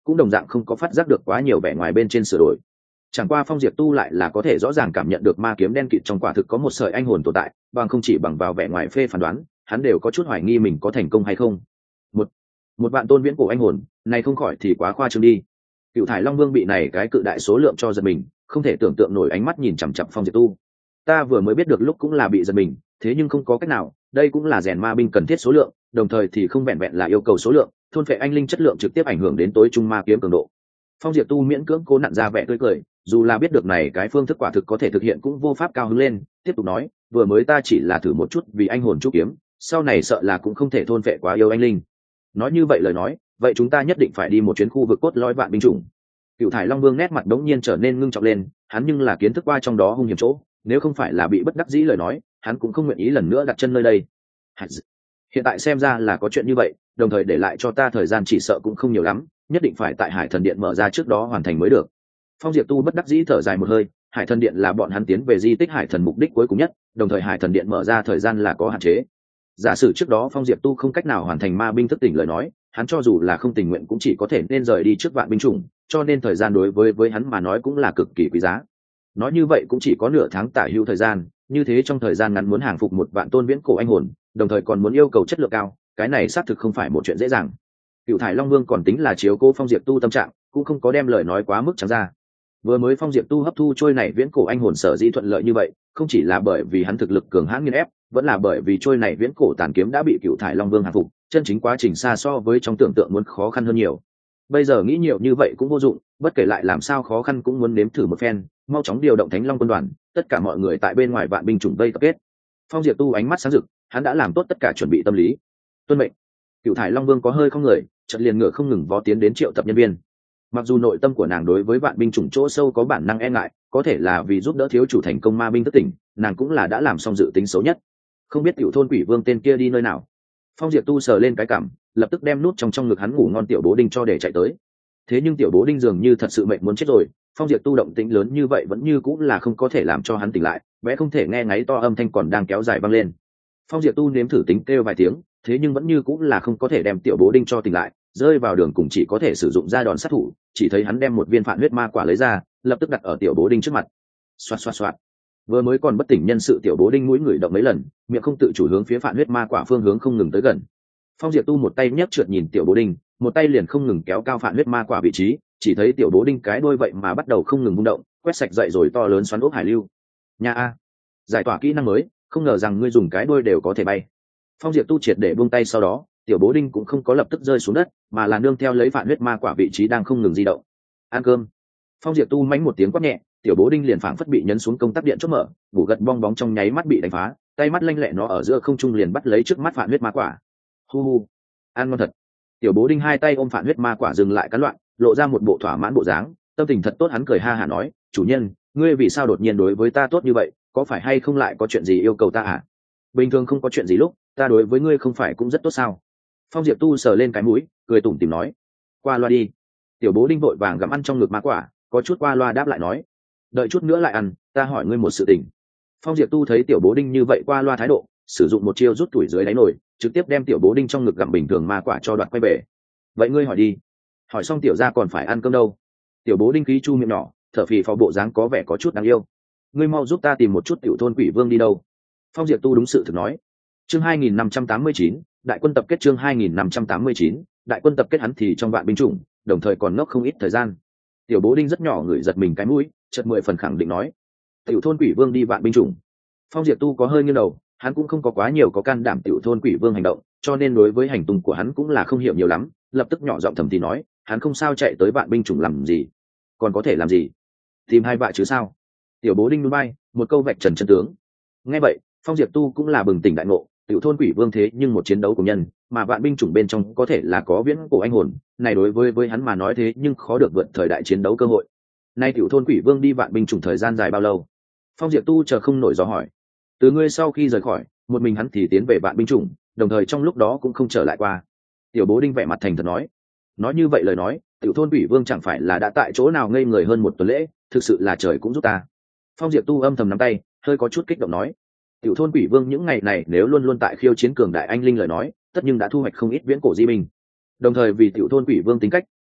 cũng đồng dạng không có phát giác được quá nhiều vẻ ngoài bên trên sửa đổi. Chẳng qua Phong Diệp Tu lại là có thể rõ ràng cảm nhận được ma kiếm đen kịt trong quả thực có một sợi anh hồn tồn tại, bằng không chỉ bằng vào vẻ ngoài phê phán đoán, hắn đều có chút hoài nghi mình có thành công hay không. Một một vạn tôn viễn cổ anh hồn, này không khỏi thì quá khoa trương đi. Cựu Thải Long Vương bị này cái cự đại số lượng cho giật mình, không thể tưởng tượng nổi, ánh mắt nhìn chằm chằm Phong Diệp Tu. Ta vừa mới biết được lúc cũng là bị giật mình, thế nhưng không có cách nào, đây cũng là rèn ma binh cần thiết số lượng, đồng thời thì không vẹn vẹn là yêu cầu số lượng, thôn phệ anh linh chất lượng trực tiếp ảnh hưởng đến tối trung ma kiếm cường độ. Phong Diệp Tu miễn cưỡng cố nặn ra vẻ tươi cười, dù là biết được này cái phương thức quả thực có thể thực hiện cũng vô pháp cao hứng lên, tiếp tục nói, vừa mới ta chỉ là thử một chút vì anh hồn chu kiếm, sau này sợ là cũng không thể thôn phệ quá yêu anh linh. Nói như vậy lời nói, vậy chúng ta nhất định phải đi một chuyến khu vực cốt lõi vạn binh chủng. Cựu Thải Long Vương nét mặt đống nhiên trở nên ngưng trọng lên, hắn nhưng là kiến thức qua trong đó hung hiểm chỗ, nếu không phải là bị bất đắc dĩ lời nói, hắn cũng không nguyện ý lần nữa đặt chân nơi đây. Hiện tại xem ra là có chuyện như vậy, đồng thời để lại cho ta thời gian chỉ sợ cũng không nhiều lắm, nhất định phải tại Hải Thần Điện mở ra trước đó hoàn thành mới được. Phong Diệp Tu bất đắc dĩ thở dài một hơi, Hải Thần Điện là bọn hắn tiến về di tích Hải Thần mục đích cuối cùng nhất, đồng thời Hải Thần Điện mở ra thời gian là có hạn chế. Giả sử trước đó Phong Diệp Tu không cách nào hoàn thành ma binh thức tỉnh lời nói, hắn cho dù là không tình nguyện cũng chỉ có thể nên rời đi trước vạn binh chủng, cho nên thời gian đối với với hắn mà nói cũng là cực kỳ quý giá. Nói như vậy cũng chỉ có nửa tháng tả hữu thời gian, như thế trong thời gian ngắn muốn hàng phục một vạn tôn viễn cổ anh hồn, đồng thời còn muốn yêu cầu chất lượng cao, cái này xác thực không phải một chuyện dễ dàng. Cựu Thải Long Vương còn tính là chiếu cố Phong Diệp Tu tâm trạng, cũng không có đem lời nói quá mức trắng ra. Vừa mới Phong Diệp Tu hấp thu trôi này viễn cổ anh hồn sở dĩ thuận lợi như vậy, không chỉ là bởi vì hắn thực lực cường hãn nghiền ép, vẫn là bởi vì trôi này viễn cổ tàn kiếm đã bị Cựu Thải Long Vương hàng phục, chân chính quá trình xa so với trong tưởng tượng muốn khó khăn hơn nhiều. Bây giờ nghĩ nhiều như vậy cũng vô dụng, bất kể lại làm sao khó khăn cũng muốn nếm thử một phen, mau chóng điều động Thánh Long quân đoàn, tất cả mọi người tại bên ngoài vạn binh chủng vây tập kết. Phong Diệp Tu ánh mắt sáng rực, hắn đã làm tốt tất cả chuẩn bị tâm lý. Tuân mệnh. Cựu Thải Long Vương có hơi không người, chợt liền ngựa không ngừng vó tiến đến triệu tập nhân viên. Mặc dù nội tâm của nàng đối với vạn binh chủng chỗ sâu có bản năng e ngại, có thể là vì giúp đỡ thiếu chủ thành công ma binh thất tỉnh, nàng cũng là đã làm xong dự tính xấu nhất. Không biết tiểu thôn quỷ vương tên kia đi nơi nào. Phong Diệp Tu sờ lên cái cằm, lập tức đem nút trong trong ngực hắn ngủ ngon tiểu bố đinh cho để chạy tới. Thế nhưng tiểu bố đinh dường như thật sự mệnh muốn chết rồi, Phong Diệp Tu động tĩnh lớn như vậy vẫn như cũng là không có thể làm cho hắn tỉnh lại, bé không thể nghe ngáy to âm thanh còn đang kéo dài vang lên. Phong Diệp Tu nếm thử tính kêu vài tiếng, thế nhưng vẫn như cũng là không có thể đem tiểu bố đinh cho tỉnh lại, rơi vào đường cùng chỉ có thể sử dụng ra đòn sát thủ, chỉ thấy hắn đem một viên phản huyết ma quả lấy ra, lập tức đặt ở tiểu bố đinh trước mặt. Xoạt xoạt xoạt. Vừa mới còn bất tỉnh nhân sự tiểu bố đinh mũi người động mấy lần, miệng không tự chủ hướng phía phản huyết ma quả phương hướng không ngừng tới gần. Phong Diệp Tu một tay nhấc trượt nhìn tiểu bố đinh, một tay liền không ngừng kéo cao phản huyết ma quả vị trí, chỉ thấy tiểu bố đinh cái đuôi vậy mà bắt đầu không ngừng rung động, quét sạch dậy rồi to lớn xoắn ốc hải lưu. Nha a, giải tỏa kỹ năng mới, không ngờ rằng ngươi dùng cái đuôi đều có thể bay. Phong Diệp Tu triệt để buông tay sau đó, tiểu bố đinh cũng không có lập tức rơi xuống đất, mà là nương theo lấy phản huyết ma quả vị trí đang không ngừng di động. Ăn cơm. Phong Diệp Tu mánh một tiếng quát nhẹ, tiểu bố đinh liền phảng phất bị nhấn xuống công tắc điện chốt mở, bù gật bong bóng trong nháy mắt bị đánh phá, tay mắt lanh lẹ nó ở giữa không trung liền bắt lấy trước mắt phản huyết ma quả. Hu hu, ăn ngon thật. Tiểu bố đinh hai tay ôm phản huyết ma quả dừng lại cắn loạn, lộ ra một bộ thỏa mãn bộ dáng, tâm tình thật tốt. Hắn cười ha hả nói, chủ nhân, ngươi vì sao đột nhiên đối với ta tốt như vậy, có phải hay không lại có chuyện gì yêu cầu ta à? Bình thường không có chuyện gì lúc, ta đối với ngươi không phải cũng rất tốt sao? Phong Diệp Tu sờ lên cái mũi, cười tủm tỉm nói, qua loa đi. Tiểu bố đinh vội vàng gặm ăn trong ngực ma quả, có chút qua loa đáp lại nói, đợi chút nữa lại ăn, ta hỏi ngươi một sự tình. Phong Diệp Tu thấy tiểu bố đinh như vậy qua loa thái độ, sử dụng một chiêu rút tuổi dưới đáy nồi, trực tiếp đem tiểu bố đinh trong ngực gặm bình thường ma quả cho đoạt quay về. Vậy ngươi hỏi đi. Hỏi xong tiểu gia còn phải ăn cơm đâu. Tiểu bố đinh khí chu miệng nhỏ, thở phì phò bộ dáng có vẻ có chút đáng yêu. Ngươi mau giúp ta tìm một chút tiểu thôn quỷ vương đi đâu. Phong Diệp Tu đúng sự thực nói. Chương hai nghìn năm trăm tám mươi chín, đại quân tập kết. Chương hai nghìn năm trăm tám mươi chín, đại quân tập kết. Hắn thì trong vạn binh chủng, đồng thời còn ngốc không ít thời gian. Tiểu bố đinh rất nhỏ người giật mình cái mũi, chợt mười phần khẳng định nói, tiểu thôn quỷ vương đi vạn binh chủng. Phong Diệp Tu có hơi nghiêng đầu, hắn cũng không có quá nhiều có can đảm tiểu thôn quỷ vương hành động, cho nên đối với hành tung của hắn cũng là không hiểu nhiều lắm, lập tức nhỏ giọng thầm thì nói, hắn không sao chạy tới vạn binh chủng làm gì, còn có thể làm gì, tìm hai vạ chứ sao. Tiểu bố đinh núi bay, một câu vạch trần chân tướng. Nghe vậy, Phong Diệp Tu cũng là bừng tỉnh đại ngộ, tiểu thôn quỷ vương thế nhưng một chiến đấu của nhân, mà vạn binh chủng bên trong có thể là có viễn cổ anh hồn, này đối với với hắn mà nói thế nhưng khó được vượt thời đại chiến đấu cơ hội. Nay tiểu thôn quỷ vương đi vạn binh chủng thời gian dài bao lâu? Phong Diệp Tu chờ không nổi dò hỏi. Từ ngươi sau khi rời khỏi, một mình hắn thì tiến về vạn binh chủng, đồng thời trong lúc đó cũng không trở lại qua. Tiểu bố đinh vẻ mặt thành thật nói. Nói như vậy lời nói, tiểu thôn quỷ vương chẳng phải là đã tại chỗ nào ngây người hơn một tuần lễ, thực sự là trời cũng giúp ta. Phong Diệp Tu âm thầm nắm tay, hơi có chút kích động nói, tiểu thôn quỷ vương những ngày này nếu luôn luôn tại khiêu chiến cường đại anh linh lời nói, tất nhưng đã thu hoạch không ít viễn cổ di binh. Đồng thời vì tiểu thôn quỷ vương tính cách,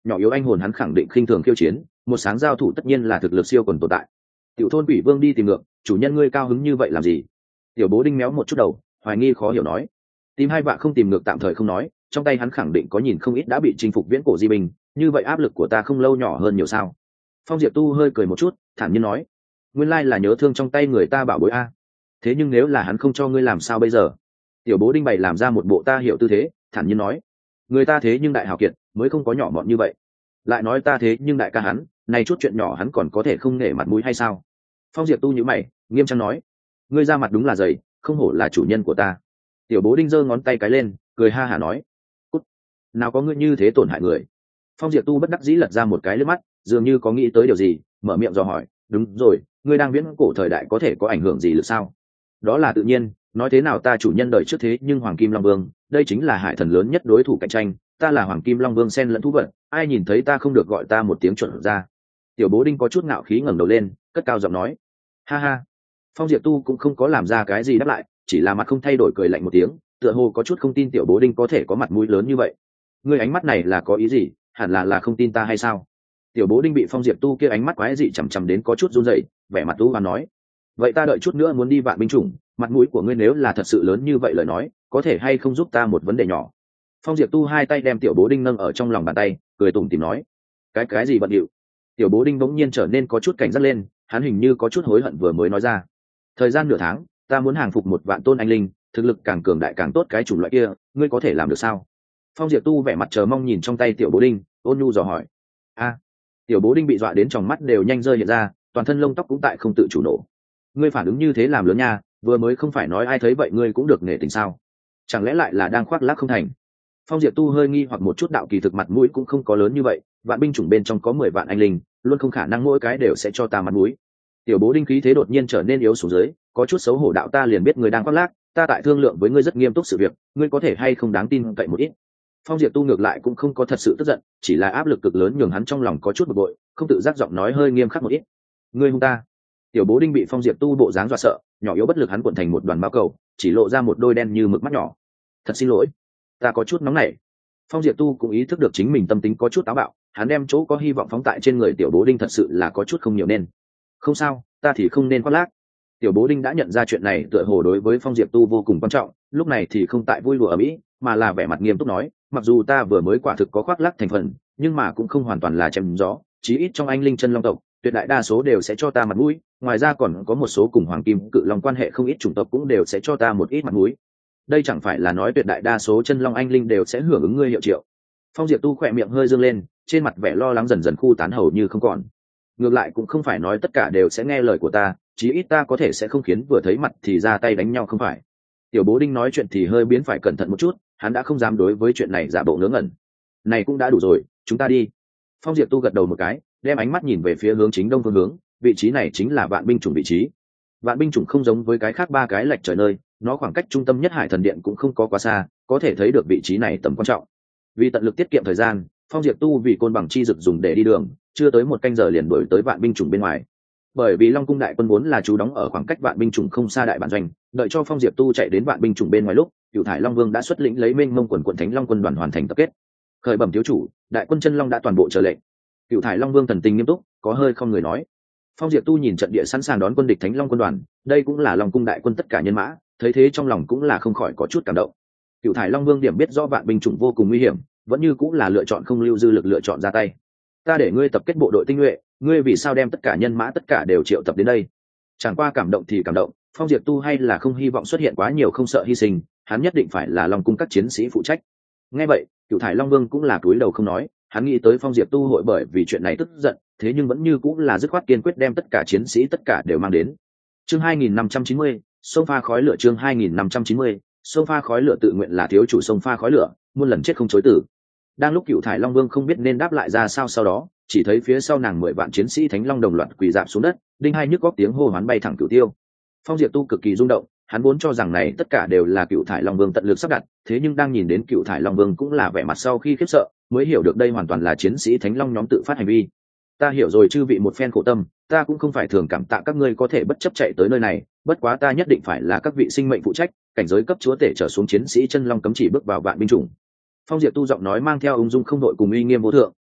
nhỏ yếu anh hồn hắn khẳng định khinh thường khiêu chiến, một sáng giao thủ tất nhiên là thực lực siêu quần tồn tại. Tiểu thôn quỷ vương đi tìm ngược, chủ nhân ngươi cao hứng như vậy làm gì? Tiểu bố đinh méo một chút đầu, hoài nghi khó hiểu nói. Tìm hai vạn không tìm ngược tạm thời không nói, trong tay hắn khẳng định có nhìn không ít đã bị chinh phục viễn cổ di binh, như vậy áp lực của ta không lâu nhỏ hơn nhiều sao? Phong Diệp Tu hơi cười một chút, thản nhiên nói, nguyên lai là nhớ thương trong tay người ta bảo bối a. Thế nhưng nếu là hắn không cho ngươi làm sao bây giờ? Tiểu bố đinh bày làm ra một bộ ta hiểu tư thế, thản nhiên nói, người ta thế nhưng đại hào kiệt mới không có nhỏ mọn như vậy. Lại nói ta thế nhưng đại ca hắn, này chút chuyện nhỏ hắn còn có thể không nể mặt mũi hay sao? Phong Diệp Tu nhíu mày, nghiêm trang nói, ngươi ra mặt đúng là dày, không hổ là chủ nhân của ta. Tiểu bố đinh giơ ngón tay cái lên, cười ha hả nói, cút, nào có ngươi như thế tổn hại người. Phong Diệp Tu bất đắc dĩ lật ra một cái lướt mắt, dường như có nghĩ tới điều gì, mở miệng dò hỏi, đúng rồi, ngươi đang viễn cổ thời đại có thể có ảnh hưởng gì lực sao? Đó là tự nhiên, nói thế nào ta chủ nhân đời trước thế nhưng Hoàng Kim Long Vương, đây chính là hải thần lớn nhất đối thủ cạnh tranh, ta là Hoàng Kim Long Vương xen lẫn thú vật, ai nhìn thấy ta không được gọi ta một tiếng chuẩn ra. Tiểu bố đinh có chút ngạo khí ngẩng đầu lên, cất cao giọng nói, ha ha. Phong Diệp Tu cũng không có làm ra cái gì đáp lại, chỉ là mặt không thay đổi cười lạnh một tiếng, tựa hồ có chút không tin tiểu bố đinh có thể có mặt mũi lớn như vậy. Ngươi ánh mắt này là có ý gì, hẳn là là không tin ta hay sao? Tiểu bố đinh bị Phong Diệp Tu kia ánh mắt quái dị chằm chằm đến có chút run rẩy, vẻ mặt u và nói, vậy ta đợi chút nữa muốn đi vạn binh chủng, mặt mũi của ngươi nếu là thật sự lớn như vậy lời nói, có thể hay không giúp ta một vấn đề nhỏ? Phong Diệp Tu hai tay đem tiểu bố đinh nâng ở trong lòng bàn tay, cười tủm tỉm nói, cái cái gì bận điệu? Tiểu bố đinh bỗng nhiên trở nên có chút cảnh giác lên, hắn hình như có chút hối hận vừa mới nói ra. Thời gian nửa tháng, ta muốn hàng phục một vạn tôn anh linh, thực lực càng cường đại càng tốt cái chủng loại kia, ngươi có thể làm được sao? Phong Diệp Tu vẻ mặt chờ mong nhìn trong tay tiểu bố đinh, ôn nhu dò hỏi. A. Tiểu bố đinh bị dọa đến tròng mắt đều nhanh rơi hiện ra, toàn thân lông tóc cũng tại không tự chủ nổ. Ngươi phản ứng như thế làm lớn nha, vừa mới không phải nói ai thấy vậy ngươi cũng được nể tình sao? Chẳng lẽ lại là đang khoác lác không thành? Phong Diệp Tu hơi nghi hoặc một chút, đạo kỳ thực mặt mũi cũng không có lớn như vậy, vạn binh chủng bên trong có mười vạn anh linh, luôn không khả năng mỗi cái đều sẽ cho ta mặt mũi. Tiểu bố đinh khí thế đột nhiên trở nên yếu xuống dưới, có chút xấu hổ, đạo ta liền biết ngươi đang khoác lác, ta tại thương lượng với ngươi rất nghiêm túc sự việc, ngươi có thể hay không đáng tin cậy một ít. Phong Diệp Tu ngược lại cũng không có thật sự tức giận, chỉ là áp lực cực lớn nhường hắn trong lòng có chút bực bội, không tự giác giọng nói hơi nghiêm khắc một ít. Ngươi hung ta. Tiểu bố đinh bị Phong Diệp Tu bộ dáng dọa sợ, nhỏ yếu bất lực hắn cuộn thành một đoàn bao cầu, chỉ lộ ra một đôi đen như mực mắt nhỏ. Thật xin lỗi, ta có chút nóng nảy. Phong Diệp Tu cũng ý thức được chính mình tâm tính có chút táo bạo, hắn đem chỗ có hy vọng phóng tại trên người tiểu bố đinh thật sự là có chút không nhiều nên. Không sao, ta thì không nên khoác lác. Tiểu bố đinh đã nhận ra chuyện này tựa hồ đối với Phong Diệp Tu vô cùng quan trọng, lúc này thì không tại vui đùa ở mỹ, mà là vẻ mặt nghiêm túc nói, mặc dù ta vừa mới quả thực có khoác lác thành phần, nhưng mà cũng không hoàn toàn là chém gió, chí ít trong anh linh chân long tộc, tuyệt đại đa số đều sẽ cho ta mặt mũi, ngoài ra còn có một số cùng hoàng kim cự long quan hệ không ít chủng tộc cũng đều sẽ cho ta một ít mặt mũi. Đây chẳng phải là nói tuyệt đại đa số chân long anh linh đều sẽ hưởng ứng ngươi hiệu triệu. Phong Diệp Tu khỏe miệng hơi dương lên, trên mặt vẻ lo lắng dần dần khu tán hầu như không còn. Ngược lại cũng không phải nói tất cả đều sẽ nghe lời của ta, chí ít ta có thể sẽ không khiến vừa thấy mặt thì ra tay đánh nhau không phải. Tiểu bố đinh nói chuyện thì hơi biến phải cẩn thận một chút, hắn đã không dám đối với chuyện này giả bộ ngớ ngẩn. Này cũng đã đủ rồi, chúng ta đi. Phong Diệp Tu gật đầu một cái, đem ánh mắt nhìn về phía hướng chính đông phương hướng, vị trí này chính là vạn binh chủng vị trí. Vạn binh chủng không giống với cái khác ba cái lệch trời nơi, nó khoảng cách trung tâm nhất hải thần điện cũng không có quá xa, có thể thấy được vị trí này tầm quan trọng. Vì tận lực tiết kiệm thời gian, Phong Diệp Tu vì côn bằng chi dực dùng để đi đường, chưa tới một canh giờ liền đuổi tới vạn binh chủng bên ngoài. Bởi vì Long cung đại quân vốn là trú đóng ở khoảng cách vạn binh chủng không xa đại bản doanh, đợi cho Phong Diệp Tu chạy đến vạn binh chủng bên ngoài lúc, Cửu Thải Long Vương đã xuất lĩnh lấy mênh mông quần quận Thánh Long quân đoàn hoàn thành tập kết. Khởi bẩm thiếu chủ, đại quân chân long đã toàn bộ trở lệnh. Cửu Thải Long Vương thần tình nghiêm túc, có hơi không người nói. Phong Diệp Tu nhìn trận địa sẵn sàng đón quân địch Thánh Long quân đoàn, đây cũng là Long cung đại quân tất cả nhân mã, thấy thế trong lòng cũng là không khỏi có chút cảm động. Cửu Thải Long Vương điểm biết rõ vạn binh chủng vô cùng nguy hiểm, vẫn như cũng là lựa chọn không lưu dư lực lựa chọn ra tay. Ta để ngươi tập kết bộ đội tinh nhuệ, ngươi vì sao đem tất cả nhân mã tất cả đều triệu tập đến đây? Chẳng qua cảm động thì cảm động, Phong Diệp Tu hay là không hy vọng xuất hiện quá nhiều không sợ hy sinh, hắn nhất định phải là Long cung các chiến sĩ phụ trách. Nghe vậy, Cửu Thải Long Vương cũng là cúi đầu không nói, hắn nghĩ tới Phong Diệp Tu hội bởi vì chuyện này tức giận, thế nhưng vẫn như cũng là dứt khoát kiên quyết đem tất cả chiến sĩ tất cả đều mang đến. Chương hai nghìn năm trăm chín mươi, sông pha khói lửa. Chương hai nghìn năm trăm chín mươi, sông pha khói lửa. Tự nguyện là thiếu chủ sông pha khói lửa, muôn lần chết không chối tử. Đang lúc Cửu Thải Long Vương không biết nên đáp lại ra sao sau đó, chỉ thấy phía sau nàng mười vạn chiến sĩ Thánh Long đồng loạt quỳ rạp xuống đất, đinh hai nhức góc tiếng hô hoán bay thẳng cửu tiêu. Phong Diệp Tu cực kỳ rung động, hắn vốn cho rằng này tất cả đều là Cửu Thải Long Vương tận lực sắp đặt, thế nhưng đang nhìn đến Cửu Thải Long Vương cũng là vẻ mặt sau khi khiếp sợ, mới hiểu được đây hoàn toàn là chiến sĩ Thánh Long nhóm tự phát hành vi. Ta hiểu rồi chư vị một phen khổ tâm, ta cũng không phải thường cảm tạ các ngươi có thể bất chấp chạy tới nơi này, bất quá ta nhất định phải là các vị sinh mệnh phụ trách, cảnh giới cấp chúa tể trở xuống chiến sĩ chân long cấm chỉ bước vào vạn binh chủng. Phong Diệp Tu giọng nói mang theo ung dung không đội cùng uy nghiêm vô thượng,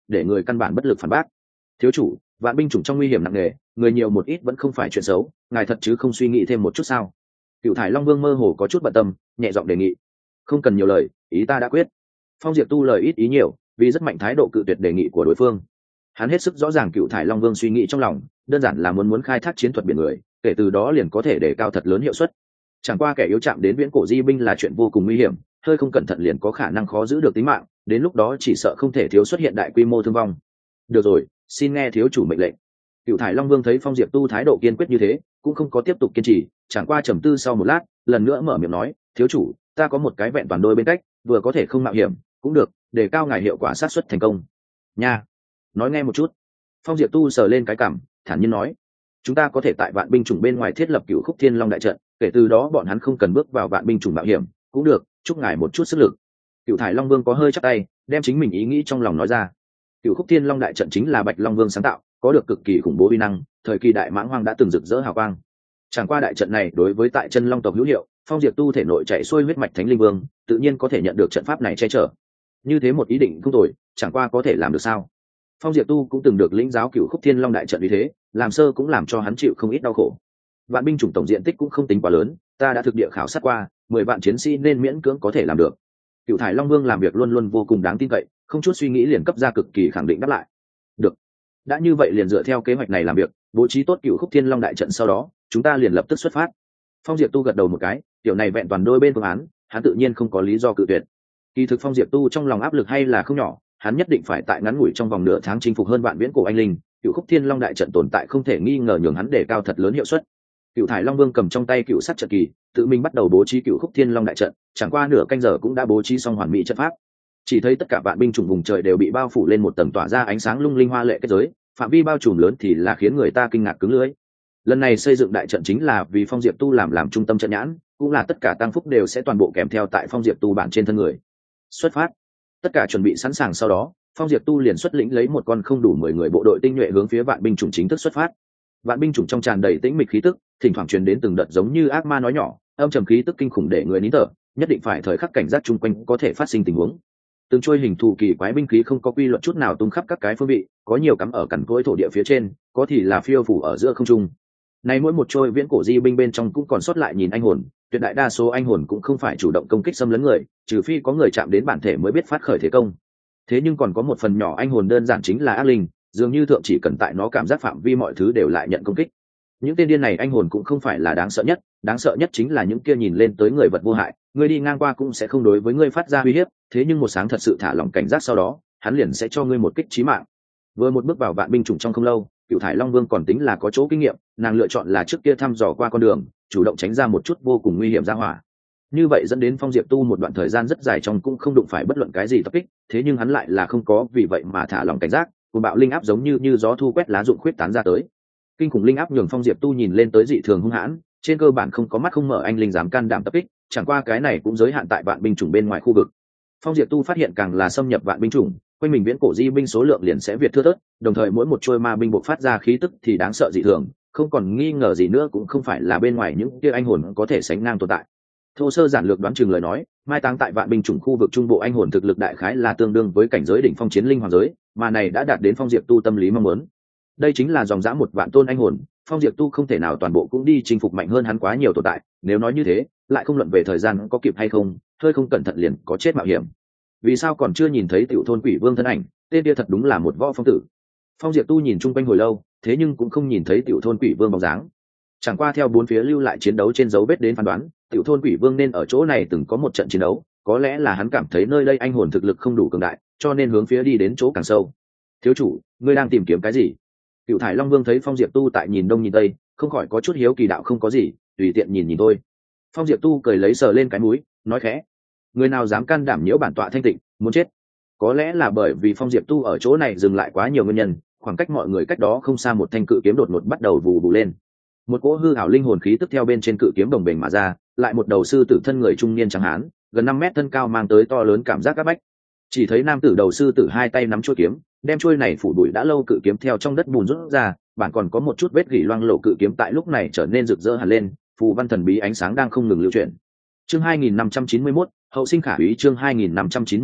để người căn bản bất lực phản bác. Thiếu chủ, vạn binh chủng trong nguy hiểm nặng nề, người nhiều một ít vẫn không phải chuyện xấu, ngài thật chứ không suy nghĩ thêm một chút sao? Cựu thải long vương mơ hồ có chút bận tâm, nhẹ giọng đề nghị. Không cần nhiều lời, ý ta đã quyết. Phong Diệp Tu lời ít ý nhiều, vì rất mạnh thái độ cự tuyệt đề nghị của đối phương. Hắn hết sức rõ ràng cựu thải long vương suy nghĩ trong lòng, đơn giản là muốn muốn khai thác chiến thuật biển người, kể từ đó liền có thể đề cao thật lớn hiệu suất. Chẳng qua kẻ yếu chạm đến viễn cổ di binh là chuyện vô cùng nguy hiểm, hơi không cẩn thận liền có khả năng khó giữ được tính mạng, đến lúc đó chỉ sợ không thể thiếu xuất hiện đại quy mô thương vong. Được rồi, xin nghe thiếu chủ mệnh lệnh. Cựu thải long vương thấy Phong Diệp Tu thái độ kiên quyết như thế, cũng không có tiếp tục kiên trì, chẳng qua trầm tư sau một lát, lần nữa mở miệng nói, thiếu chủ, ta có một cái vẹn toàn đôi bên cách, vừa có thể không mạo hiểm, cũng được, để cao ngài hiệu quả sát xuất thành công. Nha, nói nghe một chút. Phong Diệp Tu sờ lên cái cằm, thản nhiên nói, chúng ta có thể tại vạn binh chủng bên ngoài thiết lập Cửu Khúc Thiên Long đại trận, kể từ đó bọn hắn không cần bước vào vạn binh chủng mạo hiểm, cũng được, chúc ngài một chút sức lực. Cựu thải long vương có hơi chắc tay, đem chính mình ý nghĩ trong lòng nói ra. Cửu Khúc Thiên Long đại trận chính là Bạch Long Vương sáng tạo, có được cực kỳ khủng bố uy năng, thời kỳ đại mãng hoang đã từng rực rỡ hào quang. Chẳng qua đại trận này đối với tại chân long tộc hữu hiệu, Phong Diệp Tu thể nội chạy xuôi huyết mạch thánh linh vương, tự nhiên có thể nhận được trận pháp này che chở. Như thế một ý định không tồi, chẳng qua có thể làm được sao? Phong Diệp Tu cũng từng được lĩnh giáo Cửu Khúc Thiên Long đại trận như thế, làm sơ cũng làm cho hắn chịu không ít đau khổ. Vạn binh chủng tổng diện tích cũng không tính quá lớn, ta đã thực địa khảo sát qua, mười vạn chiến sĩ nên miễn cưỡng có thể làm được. Cựu thải long vương làm việc luôn luôn vô cùng đáng tin cậy, không chút suy nghĩ liền cấp ra cực kỳ khẳng định đáp lại. Được, đã như vậy liền dựa theo kế hoạch này làm việc, bố trí tốt Cửu Khúc Thiên Long đại trận, sau đó chúng ta liền lập tức xuất phát. Phong Diệp Tu gật đầu một cái, tiểu này vẹn toàn đôi bên phương án, hắn tự nhiên không có lý do cự tuyệt. Kỳ thực Phong Diệp Tu trong lòng áp lực hay là không nhỏ, hắn nhất định phải tại ngắn ngủi trong vòng nửa tháng chinh phục hơn vạn viễn cổ anh linh, Cửu Khúc Thiên Long đại trận tồn tại không thể nghi ngờ nhường hắn đề cao thật lớn hiệu suất. Cựu thải long vương cầm trong tay cựu sắt trận kỳ, tự mình bắt đầu bố trí Cửu Khúc Thiên Long đại trận, chẳng qua nửa canh giờ cũng đã bố trí xong hoàn mỹ trận pháp. Chỉ thấy tất cả vạn binh chủng vùng trời đều bị bao phủ lên một tầng tỏa ra ánh sáng lung linh hoa lệ kết giới, phạm vi bao trùm lớn thì là khiến người ta kinh ngạc cứng lưỡi. Lần này xây dựng đại trận chính là vì Phong Diệp Tu làm làm trung tâm trận nhãn, cũng là tất cả tăng phúc đều sẽ toàn bộ kèm theo tại Phong Diệp Tu bản trên thân người. Xuất phát. Tất cả chuẩn bị sẵn sàng, sau đó Phong Diệp Tu liền xuất lĩnh lấy một con không đủ mười người bộ đội tinh nhuệ hướng phía vạn binh chủng chính thức xuất phát. Vạn binh chủng trong tràn đầy tĩnh mịch khí tức, thỉnh thoảng truyền đến từng đợt giống như ác ma nói nhỏ, âm trầm khí tức kinh khủng để người nín thở, nhất định phải thời khắc cảnh giác chung quanh có thể phát sinh tình huống. Từng trôi hình thù kỳ quái binh khí không có quy luật chút nào tung khắp các cái phương vị, có nhiều cắm ở cằn cỗi thổ địa phía trên, có thì là phiêu phủ ở giữa không trung. Này mỗi một trôi viễn cổ di binh bên trong cũng còn sót lại nhìn anh hồn, tuyệt đại đa số anh hồn cũng không phải chủ động công kích xâm lấn người, trừ phi có người chạm đến bản thể mới biết phát khởi thế công. Thế nhưng còn có một phần nhỏ anh hồn đơn giản chính là ác linh, dường như thượng chỉ cần tại nó cảm giác phạm vi mọi thứ đều lại nhận công kích. Những tên điên này anh hồn cũng không phải là đáng sợ nhất, đáng sợ nhất chính là những kia nhìn lên tới người vật vô hại, người đi ngang qua cũng sẽ không đối với ngươi phát ra uy hiếp, thế nhưng một sáng thật sự thả lỏng cảnh giác, sau đó hắn liền sẽ cho ngươi một kích chí mạng. Vừa một bước vào vạn binh chủng trong không lâu, Cựu thải long vương còn tính là có chỗ kinh nghiệm, nàng lựa chọn là trước kia thăm dò qua con đường, chủ động tránh ra một chút vô cùng nguy hiểm ra hỏa. Như vậy dẫn đến Phong Diệp Tu một đoạn thời gian rất dài trong cũng không đụng phải bất luận cái gì tập kích, thế nhưng hắn lại là không có vì vậy mà thả lỏng cảnh giác, cùng bạo linh áp giống như như gió thu quét lá rụng khuyết tán ra tới. Kinh khủng linh áp nhường Phong Diệp Tu nhìn lên tới dị thường hung hãn, trên cơ bản không có mắt không mở anh linh dám can đảm tập kích, chẳng qua cái này cũng giới hạn tại vạn binh chủng bên ngoài khu vực. Phong Diệp Tu phát hiện càng là xâm nhập vạn binh chủng, quanh mình viễn cổ di binh số lượng liền sẽ việt thưa thớt, đồng thời mỗi một trôi ma binh bộc phát ra khí tức thì đáng sợ dị thường, không còn nghi ngờ gì nữa cũng không phải là bên ngoài những kia anh hồn có thể sánh ngang tồn tại. Thô sơ giản lược đoán chừng lời nói, mai táng tại vạn binh chủng khu vực trung bộ anh hồn thực lực đại khái là tương đương với cảnh giới đỉnh phong chiến linh hoàng giới, mà này đã đạt đến Phong Diệp Tu tâm lý mong muốn. Đây chính là dòng dã một vạn tôn anh hồn, Phong Diệp Tu không thể nào toàn bộ cũng đi chinh phục mạnh hơn hắn quá nhiều tồn tại, nếu nói như thế, lại không luận về thời gian có kịp hay không, hơi không cẩn thận liền có chết mạo hiểm. Vì sao còn chưa nhìn thấy Tiểu Thôn Quỷ Vương thân ảnh, tên kia thật đúng là một võ phong tử. Phong Diệp Tu nhìn chung quanh hồi lâu, thế nhưng cũng không nhìn thấy Tiểu Thôn Quỷ Vương bóng dáng. Chẳng qua theo bốn phía lưu lại chiến đấu trên dấu vết đến phán đoán, Tiểu Thôn Quỷ Vương nên ở chỗ này từng có một trận chiến đấu, có lẽ là hắn cảm thấy nơi đây anh hồn thực lực không đủ cường đại, cho nên hướng phía đi đến chỗ càng sâu. Thiếu chủ, ngươi đang tìm kiếm cái gì? Cựu thải long vương thấy Phong Diệp Tu tại nhìn đông nhìn tây, không khỏi có chút hiếu kỳ, đạo không có gì, tùy tiện nhìn nhìn thôi. Phong Diệp Tu cười lấy sờ lên cái mũi, nói khẽ, người nào dám can đảm nhiễu bản tọa thanh tịnh, muốn chết. Có lẽ là bởi vì Phong Diệp Tu ở chỗ này dừng lại quá nhiều nguyên nhân, khoảng cách mọi người cách đó không xa một thanh cự kiếm đột ngột bắt đầu vù vù lên. Một cỗ hư ảo linh hồn khí tức theo bên trên cự kiếm đồng bền mà ra, lại một đầu sư tử thân người trung niên trắng hán, gần năm mét thân cao, mang tới to lớn cảm giác áp bách. Chỉ thấy nam tử đầu sư tử hai tay nắm chuôi kiếm, đem chuôi này phủ bụi đã lâu cự kiếm theo trong đất bùn rút ra, bản còn có một chút vết gỉ loang lổ cự kiếm tại lúc này trở nên rực rỡ hẳn lên, phù văn thần bí ánh sáng đang không ngừng lưu chuyển. Chương hai nghìn năm trăm chín mươi mốt, hậu sinh khả úy. Chương hai nghìn năm trăm chín mươi mốt,